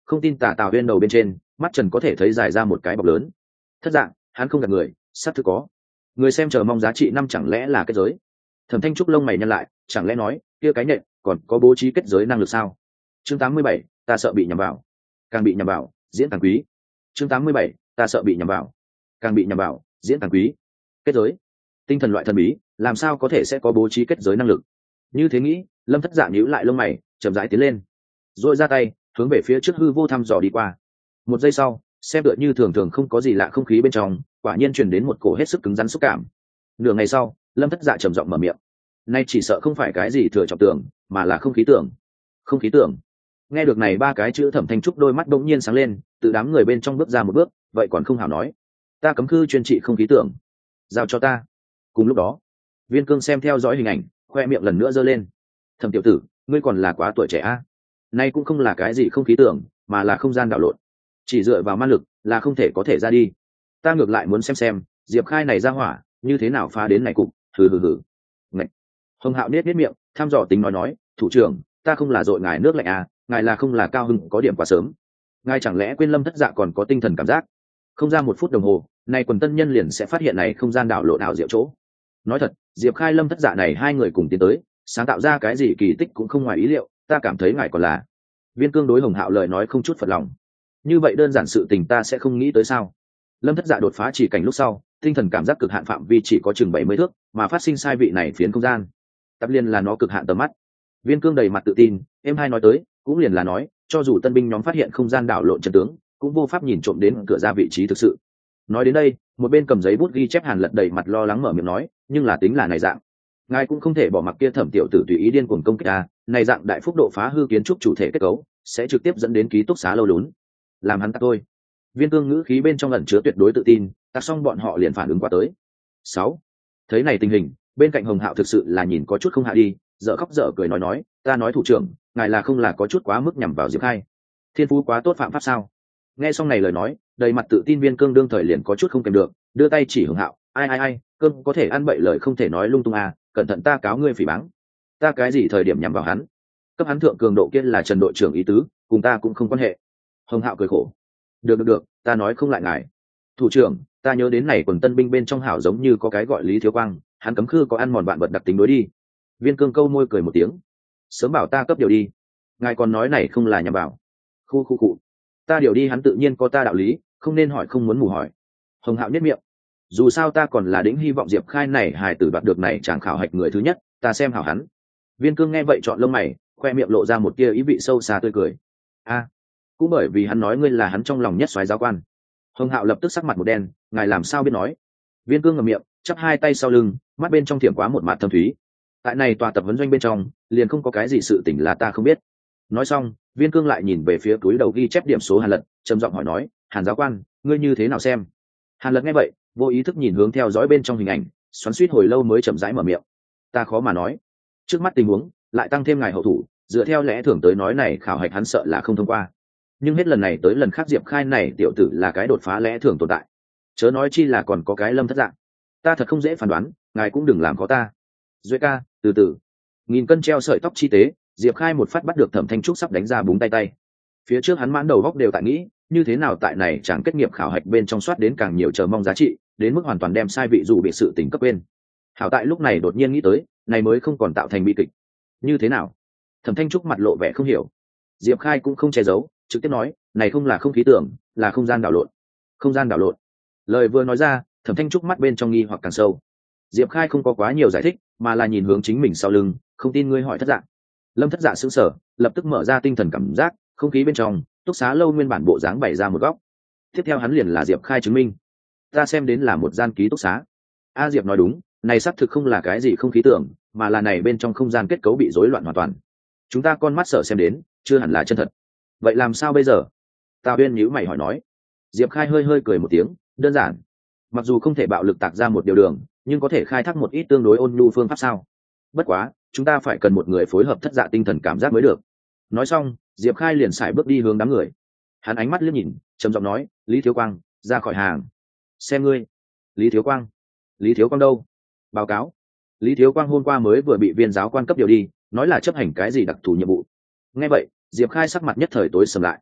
không tin tả Tào Huyên đầu bên trên mắt trần có thể thấy dài ra một cái bọc lớn. Thất dạng, hắn không gặp người, sắp thực có người xem chờ mong giá trị năm, chẳng lẽ là kết giới? Thẩm Thanh Trúc lông mày nhăn lại, chẳng lẽ nói kia cái nhện còn có bố trí kết giới năng lực sao? Chương tám mươi bảy, ta sợ bị nhầm vào, càng bị nhầm vào diễn càng quý. Chương tám mươi bảy, ta sợ bị nhầm vào, càng bị nhầm vào diễn càng quý. Kết giới, tinh thần loại thần bí, làm sao có thể sẽ có bố trí kết giới năng lực? Như thế nghĩ, Lâm Thất Dạ nhíu lại lông mày, chậm rãi tiến lên, rồi ra tay hướng về phía trước hư vô thăm dò đi qua. Một giây sau, xem tựa như thường thường không có gì lạ không khí bên trong quả nhiên truyền đến một cổ hết sức cứng rắn xúc cảm. Nửa ngày sau, Lâm Thất Dạ trầm giọng mở miệng, nay chỉ sợ không phải cái gì thừa trọng tưởng, mà là không khí tưởng. Không khí tưởng. Nghe được này ba cái chữ, Thẩm Thanh Trúc đôi mắt đột nhiên sáng lên, từ đám người bên trong bước ra một bước, vậy còn không hảo nói, ta cấm khư chuyên trị không khí tưởng, giao cho ta. Cùng lúc đó, Viên Cương xem theo dõi hình ảnh, khoe miệng lần nữa giơ lên. Thẩm tiểu tử, ngươi còn là quá tuổi trẻ a. Nay cũng không là cái gì không khí tưởng, mà là không gian đảo lộn, chỉ dựa vào ma lực là không thể có thể ra đi. Ta ngược lại muốn xem xem Diệp Khai này ra hỏa như thế nào phá đến này cục. Hừ hừ hừ. Ngậy. Hồng Hạo nết nết miệng, thăm dò tính nói nói, thủ trưởng, ta không là dội ngài nước lạnh à, ngài là không là cao hưng có điểm quá sớm. Ngài chẳng lẽ quên Lâm Thất Dạ còn có tinh thần cảm giác? Không ra một phút đồng hồ, này quần tân nhân liền sẽ phát hiện này không gian đảo lộn ảo diệu chỗ. Nói thật, Diệp Khai Lâm Thất Dạ này hai người cùng tiến tới, sáng tạo ra cái gì kỳ tích cũng không ngoài ý liệu, ta cảm thấy ngài còn là. Viên Cương đối Hồng Hạo lời nói không chút phật lòng. Như vậy đơn giản sự tình ta sẽ không nghĩ tới sao? Lâm Thất Dạ đột phá chỉ cảnh lúc sau, tinh thần cảm giác cực hạn phạm vi chỉ có chừng bảy mươi thước, mà phát sinh sai vị này phiến không gian tập liên là nó cực hạn tầm mắt. Viên Cương đầy mặt tự tin, em hai nói tới cũng liền là nói, cho dù tân binh nhóm phát hiện không gian đảo lộn chân tướng, cũng vô pháp nhìn trộm đến cửa ra vị trí thực sự. Nói đến đây, một bên cầm giấy bút ghi chép Hàn Lật đầy mặt lo lắng mở miệng nói, nhưng là tính là này dạng, ngài cũng không thể bỏ mặc kia Thẩm tiểu tử tùy ý điên cuồng công kích ta, này dạng đại phúc độ phá hư kiến trúc chủ thể kết cấu, sẽ trực tiếp dẫn đến ký túc xá lâu lún. Làm hắn ta thôi. Viên Cương ngữ khí bên trong ẩn chứa tuyệt đối tự tin, tạc xong bọn họ liền phản ứng qua tới. Sáu. Thấy này tình hình, bên cạnh Hồng Hạo thực sự là nhìn có chút không hạ đi, dở khóc dở cười nói nói, ta nói thủ trưởng, ngài là không là có chút quá mức nhằm vào Diệp Khai. Thiên phú quá tốt phạm pháp sao? Nghe xong này lời nói, đầy mặt tự tin Viên Cương đương thời liền có chút không kèm được, đưa tay chỉ Hồng Hạo, ai ai ai, cơm có thể ăn bậy lời không thể nói lung tung à, cẩn thận ta cáo ngươi phỉ báng. Ta cái gì thời điểm nhằm vào hắn? Cấp hắn thượng cường độ kia là Trần đội trưởng ý tứ, cùng ta cũng không quan hệ. Hồng Hạo cười khổ, được được được, ta nói không lại ngài. Thủ trưởng, ta nhớ đến này quần tân binh bên trong hảo giống như có cái gọi Lý Thiếu Quang, hắn cấm khư có ăn mòn bạn vật đặc tính đối đi. Viên Cương câu môi cười một tiếng, sớm bảo ta cấp điều đi, ngài còn nói này không là nhằm vào. Khu khu cụ, ta điều đi hắn tự nhiên có ta đạo lý, không nên hỏi không muốn mù hỏi. Hồng Hạo nhất miệng, dù sao ta còn là đĩnh hy vọng Diệp Khai này hài tử đoạt được này chẳng khảo hạch người thứ nhất, ta xem hảo hắn. Viên Cương nghe vậy chọn lông mày, khoe miệng lộ ra một tia ý vị sâu xa tươi cười. A, cũng bởi vì hắn nói ngươi là hắn trong lòng nhất soái giáo quan. Hồng Hạo lập tức sắc mặt một đen, ngài làm sao biết nói? Viên Cương ngậm miệng, chắp hai tay sau lưng, mắt bên trong thiểm quá một mạt thâm thúy. Tại này tòa tập huấn doanh bên trong, liền không có cái gì sự tình là ta không biết. Nói xong, Viên Cương lại nhìn về phía túi đầu ghi chép điểm số Hàn Lật, trầm giọng hỏi nói, Hàn giáo quan, ngươi như thế nào xem? Hàn Lật nghe vậy, vô ý thức nhìn hướng theo dõi bên trong hình ảnh, xoắn xuýt hồi lâu mới chậm rãi mở miệng. Ta khó mà nói. Trước mắt tình huống, lại tăng thêm ngài hậu thủ, dựa theo lẽ thường tới nói này khảo hạch hắn sợ là không thông qua. Nhưng hết lần này tới lần khác Diệp Khai này tiểu tử là cái đột phá lẽ thường tồn tại, chớ nói chi là còn có cái Lâm Thất Dạng. Ta thật không dễ phán đoán, ngài cũng đừng làm khó ta. Duệ ca, từ từ. Nghìn cân treo sợi tóc chi tế, Diệp Khai một phát bắt được Thẩm Thanh Trúc sắp đánh ra búng tay tay. Phía trước hắn mãn đầu góc đều tại nghĩ, như thế nào tại này chẳng kết nghiệp khảo hạch bên trong soát đến càng nhiều chờ mong giá trị, đến mức hoàn toàn đem sai vị dù bị sự tình cấp quên. Hảo tại lúc này đột nhiên nghĩ tới, này mới không còn tạo thành bi kịch. Như thế nào? Thẩm Thanh Trúc mặt lộ vẻ không hiểu. Diệp Khai cũng không che giấu, trực tiếp nói, này không là không khí tưởng, là không gian đảo lộn. Không gian đảo lộn. Lời vừa nói ra, Thẩm Thanh Trúc mắt bên trong nghi hoặc càng sâu. Diệp Khai không có quá nhiều giải thích, mà là nhìn hướng chính mình sau lưng, không tin ngươi hỏi Thất Dạng. Lâm Thất Dạ sững sờ, lập tức mở ra tinh thần cảm giác, không khí bên trong, túc xá lâu nguyên bản bộ dáng bày ra một góc. Tiếp theo hắn liền là Diệp Khai chứng minh. Ta xem đến là một gian ký túc xá. A Diệp nói đúng, này xác thực không là cái gì không khí tưởng, mà là này bên trong không gian kết cấu bị rối loạn hoàn toàn. Chúng ta con mắt sợ xem đến, chưa hẳn là chân thật. Vậy làm sao bây giờ? Tào Uyên nhíu mày hỏi nói. Diệp Khai hơi hơi cười một tiếng, đơn giản. Mặc dù không thể bạo lực tạc ra một điều đường, nhưng có thể khai thác một ít tương đối ôn nhu phương pháp sao? Bất quá, chúng ta phải cần một người phối hợp Thất Dạ tinh thần cảm giác mới được. Nói xong, Diệp Khai liền sải bước đi hướng đám người. Hắn ánh mắt liếc nhìn, trầm giọng nói, Lý Thiếu Quang, ra khỏi hàng. Xem ngươi. Lý Thiếu Quang. Lý Thiếu Quang đâu? Báo cáo. Lý Thiếu Quang hôm qua mới vừa bị viên giáo quan cấp điều đi, nói là chấp hành cái gì đặc thù nhiệm vụ. Nghe vậy, Diệp Khai sắc mặt nhất thời tối sầm lại.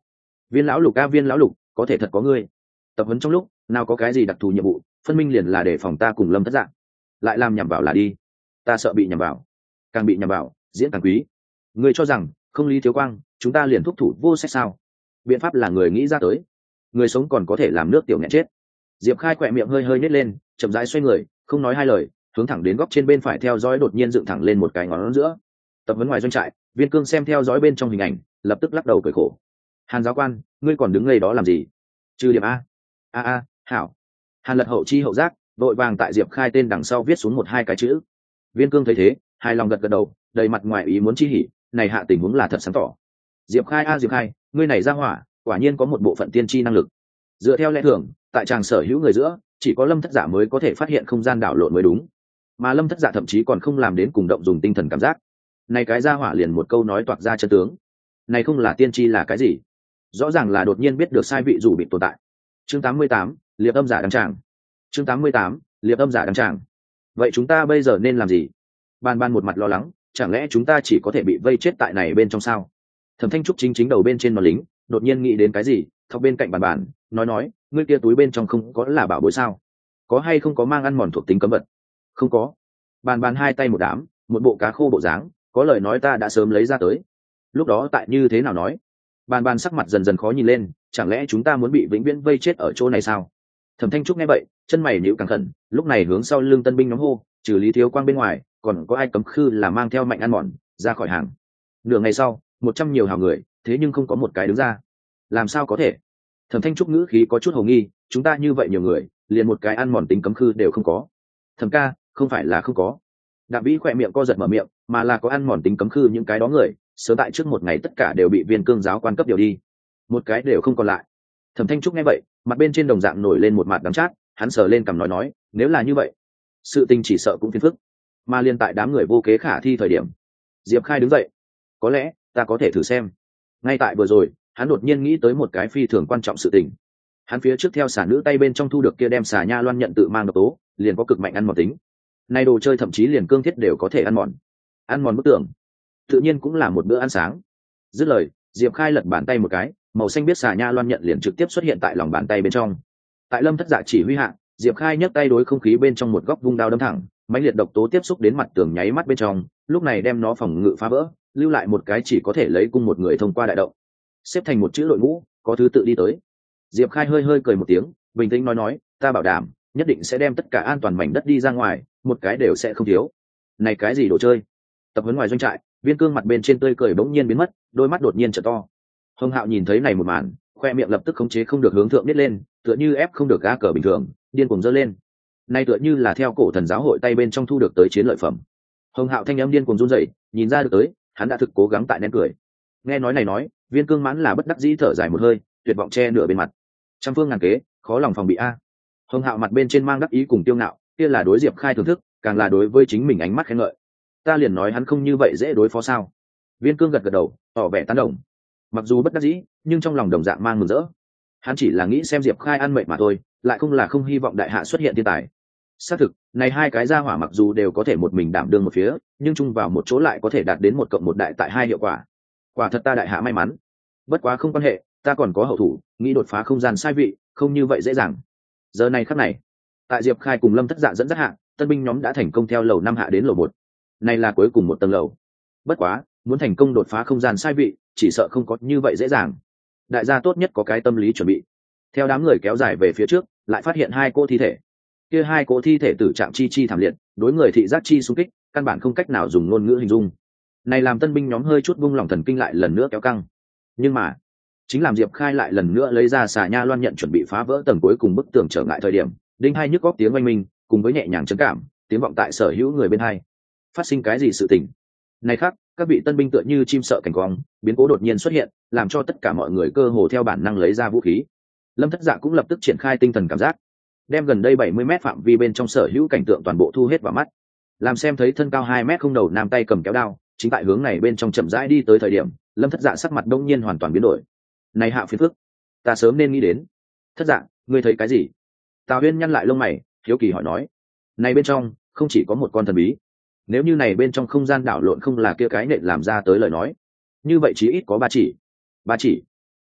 Viên lão lục a viên lão lục, có thể thật có ngươi. Tập huấn trong lúc nào có cái gì đặc thù nhiệm vụ, phân minh liền là để phòng ta cùng Lâm Thất Dạ, lại làm nhằm vào là đi. Ta sợ bị nhằm vào, càng bị nhằm vào diễn càng quý. Ngươi cho rằng không Lý Thiếu Quang chúng ta liền thúc thủ vô sách sao? Biện pháp là người nghĩ ra tới, người sống còn có thể làm nước tiểu nghẹn chết. Diệp Khai khỏe miệng hơi hơi nhếch lên, chậm rãi xoay người, không nói hai lời, hướng thẳng đến góc trên bên phải theo dõi đột nhiên dựng thẳng lên một cái ngón giữa. Tập huấn ngoài doanh trại, Viên Cương xem theo dõi bên trong hình ảnh, lập tức lắc đầu cười khổ. Hàn giáo quan, ngươi còn đứng ngây đó làm gì? Trừ điểm a. A a, hảo. Hàn Lật hậu chi hậu giác, đội vàng tại Diệp Khai tên đằng sau viết xuống một hai cái chữ. Viên Cương thấy thế, hài lòng gật gật đầu, đầy mặt ngoài ý muốn chi hỉ, này hạ tình huống là thật sáng tỏ. Diệp Khai a Diệp Khai, ngươi này ra hỏa, quả nhiên có một bộ phận tiên tri năng lực. Dựa theo lẽ thường, tại tràng sở hữu người giữa, chỉ có Lâm Thất Dạ mới có thể phát hiện không gian đảo lộn mới đúng, mà Lâm Thất Dạ thậm chí còn không làm đến cùng động dùng tinh thần cảm giác. Này cái ra hỏa liền một câu nói toạc ra chân tướng. Này không là tiên tri là cái gì? Rõ ràng là đột nhiên biết được sai vị dù bị tồn tại. Chương tám mươi tám, liệp âm giả đăng tràng. Chương tám mươi tám, liệp âm giả đăng tràng. Vậy chúng ta bây giờ nên làm gì? Ban Ban một mặt lo lắng, chẳng lẽ chúng ta chỉ có thể bị vây chết tại này bên trong sao? Thẩm Thanh Trúc chính chính đầu bên trên nó lính, đột nhiên nghĩ đến cái gì, thọc bên cạnh bàn bàn, nói nói, ngươi kia túi bên trong không có là bảo bối sao? Có hay không có mang ăn mòn thuộc tính cấm vật? Không có. Bàn bàn hai tay một đám, một bộ cá khô bộ dáng, có lời nói ta đã sớm lấy ra tới. Lúc đó tại như thế nào nói? Bàn bàn sắc mặt dần dần khó nhìn lên, chẳng lẽ chúng ta muốn bị vĩnh viễn vây chết ở chỗ này sao? Thẩm Thanh Trúc nghe vậy, chân mày nhíu càng khẩn, lúc này hướng sau lưng tân binh nhóm hô, trừ Lý Thiếu Quang bên ngoài, còn có ai cấm khư là mang theo mạnh ăn mòn ra khỏi hàng? Nửa ngày sau, một trăm nhiều hào người, thế nhưng không có một cái đứng ra. Làm sao có thể? Thẩm Thanh Trúc ngữ khí có chút hồ nghi, chúng ta như vậy nhiều người, liền một cái ăn mòn tính cấm khư đều không có. Thẩm ca, không phải là không có. Đặng Vĩ khỏe miệng co giật mở miệng, mà là có ăn mòn tính cấm khư những cái đó người, sớm tại trước một ngày tất cả đều bị Viên Cương giáo quan cấp điều đi, một cái đều không còn lại. Thẩm Thanh Trúc nghe vậy, mặt bên trên đồng dạng nổi lên một mặt đắng chát, hắn sờ lên cằm nói nói, nếu là như vậy, sự tình chỉ sợ cũng phiền phức. Mà liên tại đám người vô kế khả thi thời điểm, Diệp Khai đứng dậy, có lẽ ta có thể thử xem. Ngay tại vừa rồi, hắn đột nhiên nghĩ tới một cái phi thường quan trọng sự tình. Hắn phía trước theo xà nữ tay bên trong thu được kia đem xà nha loan nhận tự mang độc tố, liền có cực mạnh ăn mòn tính. Nay đồ chơi thậm chí liền cương thiết đều có thể ăn mòn. Ăn mòn bức tường, tự nhiên cũng là một bữa ăn sáng. Dứt lời, Diệp Khai lật bàn tay một cái, màu xanh biết xà nha loan nhận liền trực tiếp xuất hiện tại lòng bàn tay bên trong. Tại Lâm Thất Dạ chỉ huy hạ, Diệp Khai nhấc tay đối không khí bên trong một góc vung đao đâm thẳng, mãnh liệt độc tố tiếp xúc đến mặt tường nháy mắt bên trong, lúc này đem nó phòng ngự phá vỡ, lưu lại một cái chỉ có thể lấy cung một người thông qua đại động. Xếp thành một chữ đội ngũ, có thứ tự đi tới. Diệp Khai hơi hơi cười một tiếng, bình tĩnh nói nói, ta bảo đảm, nhất định sẽ đem tất cả an toàn mảnh đất đi ra ngoài, một cái đều sẽ không thiếu. Này cái gì đồ chơi? Tập huấn ngoài doanh trại, Viên Cương mặt bên trên tươi cười bỗng nhiên biến mất, đôi mắt đột nhiên trợ to. Hồng Hạo nhìn thấy này một màn, khoe miệng lập tức khống chế không được hướng thượng nít lên, tựa như ép không được ga cờ bình thường, điên cuồng giơ lên. Nay tựa như là theo cổ thần giáo hội tay bên trong thu được tới chiến lợi phẩm. Hồng Hạo thanh âm điên cuồng run rẩy, nhìn ra được tới, hắn đã thực cố gắng tại nén cười. Nghe nói này nói, Viên Cương mãn là bất đắc dĩ thở dài một hơi, tuyệt vọng che nửa bên mặt. Trăm phương ngàn kế, khó lòng phòng bị a. Hồng Hạo mặt bên trên mang đắc ý cùng tiêu ngạo, kia là đối Diệp Khai thưởng thức, càng là đối với chính mình ánh mắt khen ngợi. Ta liền nói hắn không như vậy dễ đối phó sao? Viên Cương gật gật đầu, tỏ vẻ tán đồng. Mặc dù bất đắc dĩ, nhưng trong lòng đồng dạng mang mừng rỡ. Hắn chỉ là nghĩ xem Diệp Khai ăn mệt mà thôi, lại không là không hy vọng đại hạ xuất hiện thiên tài. Xác thực, này hai cái gia hỏa mặc dù đều có thể một mình đảm đương một phía, nhưng chung vào một chỗ lại có thể đạt đến một cộng một đại tại hai hiệu quả. Quả thật ta đại hạ may mắn. Bất quá không quan hệ, ta còn có hậu thủ, nghĩ đột phá không gian sai vị, không như vậy dễ dàng. Giờ này khắc này, tại Diệp Khai cùng Lâm Thất Dạ dẫn dắt hạ, tân binh nhóm đã thành công theo lầu năm hạ đến lầu một. Này là cuối cùng một tầng lầu. Bất quá, muốn thành công đột phá không gian sai vị, chỉ sợ không có như vậy dễ dàng. Đại gia tốt nhất có cái tâm lý chuẩn bị. Theo đám người kéo dài về phía trước, lại phát hiện hai cô thi thể. Kia hai cỗ thi thể tử trạng chi chi thảm liệt, đối người thị giác chi xung kích, căn bản không cách nào dùng ngôn ngữ hình dung. Này làm tân binh nhóm hơi chút buông lòng thần kinh lại lần nữa kéo căng. Nhưng mà, chính làm Diệp Khai lại lần nữa lấy ra xà nha loan nhận chuẩn bị phá vỡ tầng cuối cùng bức tường trở ngại thời điểm, đinh hai nhức góc tiếng oanh minh, cùng với nhẹ nhàng trấn cảm, tiếng vọng tại sở hữu người bên hai. Phát sinh cái gì sự tình? Này khác, các vị tân binh tựa như chim sợ cảnh quang, biến cố đột nhiên xuất hiện, làm cho tất cả mọi người cơ hồ theo bản năng lấy ra vũ khí. Lâm Thất Dạ cũng lập tức triển khai tinh thần cảm giác, đem gần đây bảy mươi mét phạm vi bên trong sở hữu cảnh tượng toàn bộ thu hết vào mắt. Làm xem thấy thân cao hai mét không đầu nam tay cầm kéo đao, chính tại hướng này bên trong chậm rãi đi tới thời điểm, Lâm Thất Dạ sắc mặt đông nhiên hoàn toàn biến đổi. Này hạ phiền phức, ta sớm nên nghĩ đến. Thất Dạ, ngươi thấy cái gì? Tào Huyên nhăn lại lông mày, hiếu kỳ hỏi nói. Này bên trong không chỉ có một con thần bí, nếu như này bên trong không gian đảo lộn không là kia cái nện làm ra tới lời nói, như vậy chí ít có ba chỉ. Ba chỉ?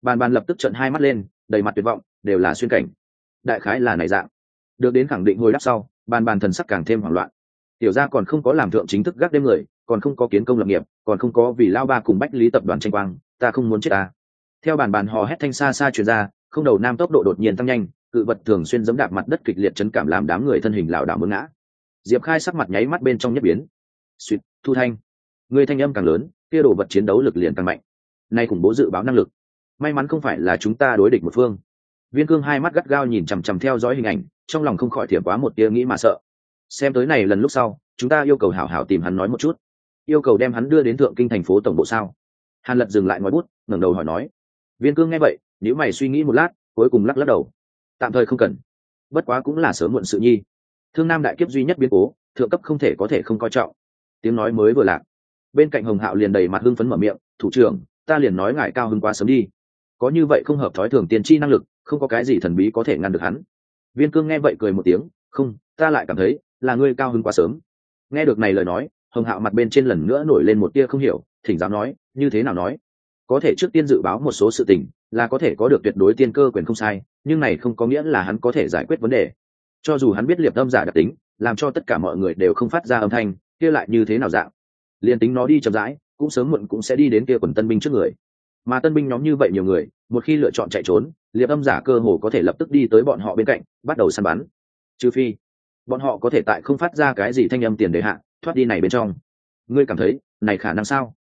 Bàn bàn lập tức trợn hai mắt lên, đầy mặt tuyệt vọng, đều là xuyên cảnh. Đại khái là này dạng. Được đến khẳng định hồi đáp sau, bàn bàn thần sắc càng thêm hoảng loạn. Tiểu gia còn không có làm thượng chính thức gác đêm người, còn không có kiến công lập nghiệp, còn không có vì lao ba cùng Bách Lý tập đoàn tranh quang, ta không muốn chết ta. Theo bàn bàn hò hét thanh xa xa truyền ra, không đầu nam tốc độ đột nhiên tăng nhanh, cự vật thường xuyên giẫm đạp mặt đất kịch liệt chấn cảm làm đám người thân hình lảo đảo muốn ngã. Diệp Khai sắc mặt nháy mắt bên trong nhất biến. Suýt, Thu Thanh, người thanh âm càng lớn, kia đồ vật chiến đấu lực liền càng mạnh. Nay khủng bố dự báo năng lực. May mắn không phải là chúng ta đối địch một phương. Viên Cương hai mắt gắt gao nhìn chằm chằm theo dõi hình ảnh, trong lòng không khỏi thiểm quá một tia nghĩ mà sợ. Xem tới này lần lúc sau, chúng ta yêu cầu hảo hảo tìm hắn nói một chút, yêu cầu đem hắn đưa đến thượng kinh thành phố tổng bộ sao? Hàn Lập dừng lại ngòi bút, ngẩng đầu hỏi nói. Viên Cương nghe vậy, nếu mày suy nghĩ một lát, cuối cùng lắc lắc đầu. Tạm thời không cần. Bất quá cũng là sớm muộn sự nhi. Thương Nam đại kiếp duy nhất biến cố, thượng cấp không thể có thể không coi trọng. Tiếng nói mới vừa lạc, bên cạnh Hồng Hạo liền đầy mặt hưng phấn mở miệng, thủ trưởng, ta liền nói ngài cao hứng quá sớm đi. Có như vậy không hợp thói thường tiên tri năng lực, không có cái gì thần bí có thể ngăn được hắn. Viên Cương nghe vậy cười một tiếng, không, ta lại cảm thấy là ngươi cao hứng quá sớm. Nghe được này lời nói, Hồng Hạo mặt bên trên lần nữa nổi lên một tia không hiểu, thỉnh giáo nói, như thế nào nói? Có thể trước tiên dự báo một số sự tình, là có thể có được tuyệt đối tiên cơ quyền không sai, nhưng này không có nghĩa là hắn có thể giải quyết vấn đề. Cho dù hắn biết liệp âm giả đặc tính, làm cho tất cả mọi người đều không phát ra âm thanh, kia lại như thế nào dạng? Liên tính nó đi chậm rãi, cũng sớm muộn cũng sẽ đi đến kia quần tân binh trước người. Mà tân binh nhóm như vậy nhiều người, một khi lựa chọn chạy trốn, liệp âm giả cơ hồ có thể lập tức đi tới bọn họ bên cạnh, bắt đầu săn bắn. Trừ phi bọn họ có thể tại không phát ra cái gì thanh âm tiền đề hạ thoát đi này bên trong. Ngươi cảm thấy này khả năng sao?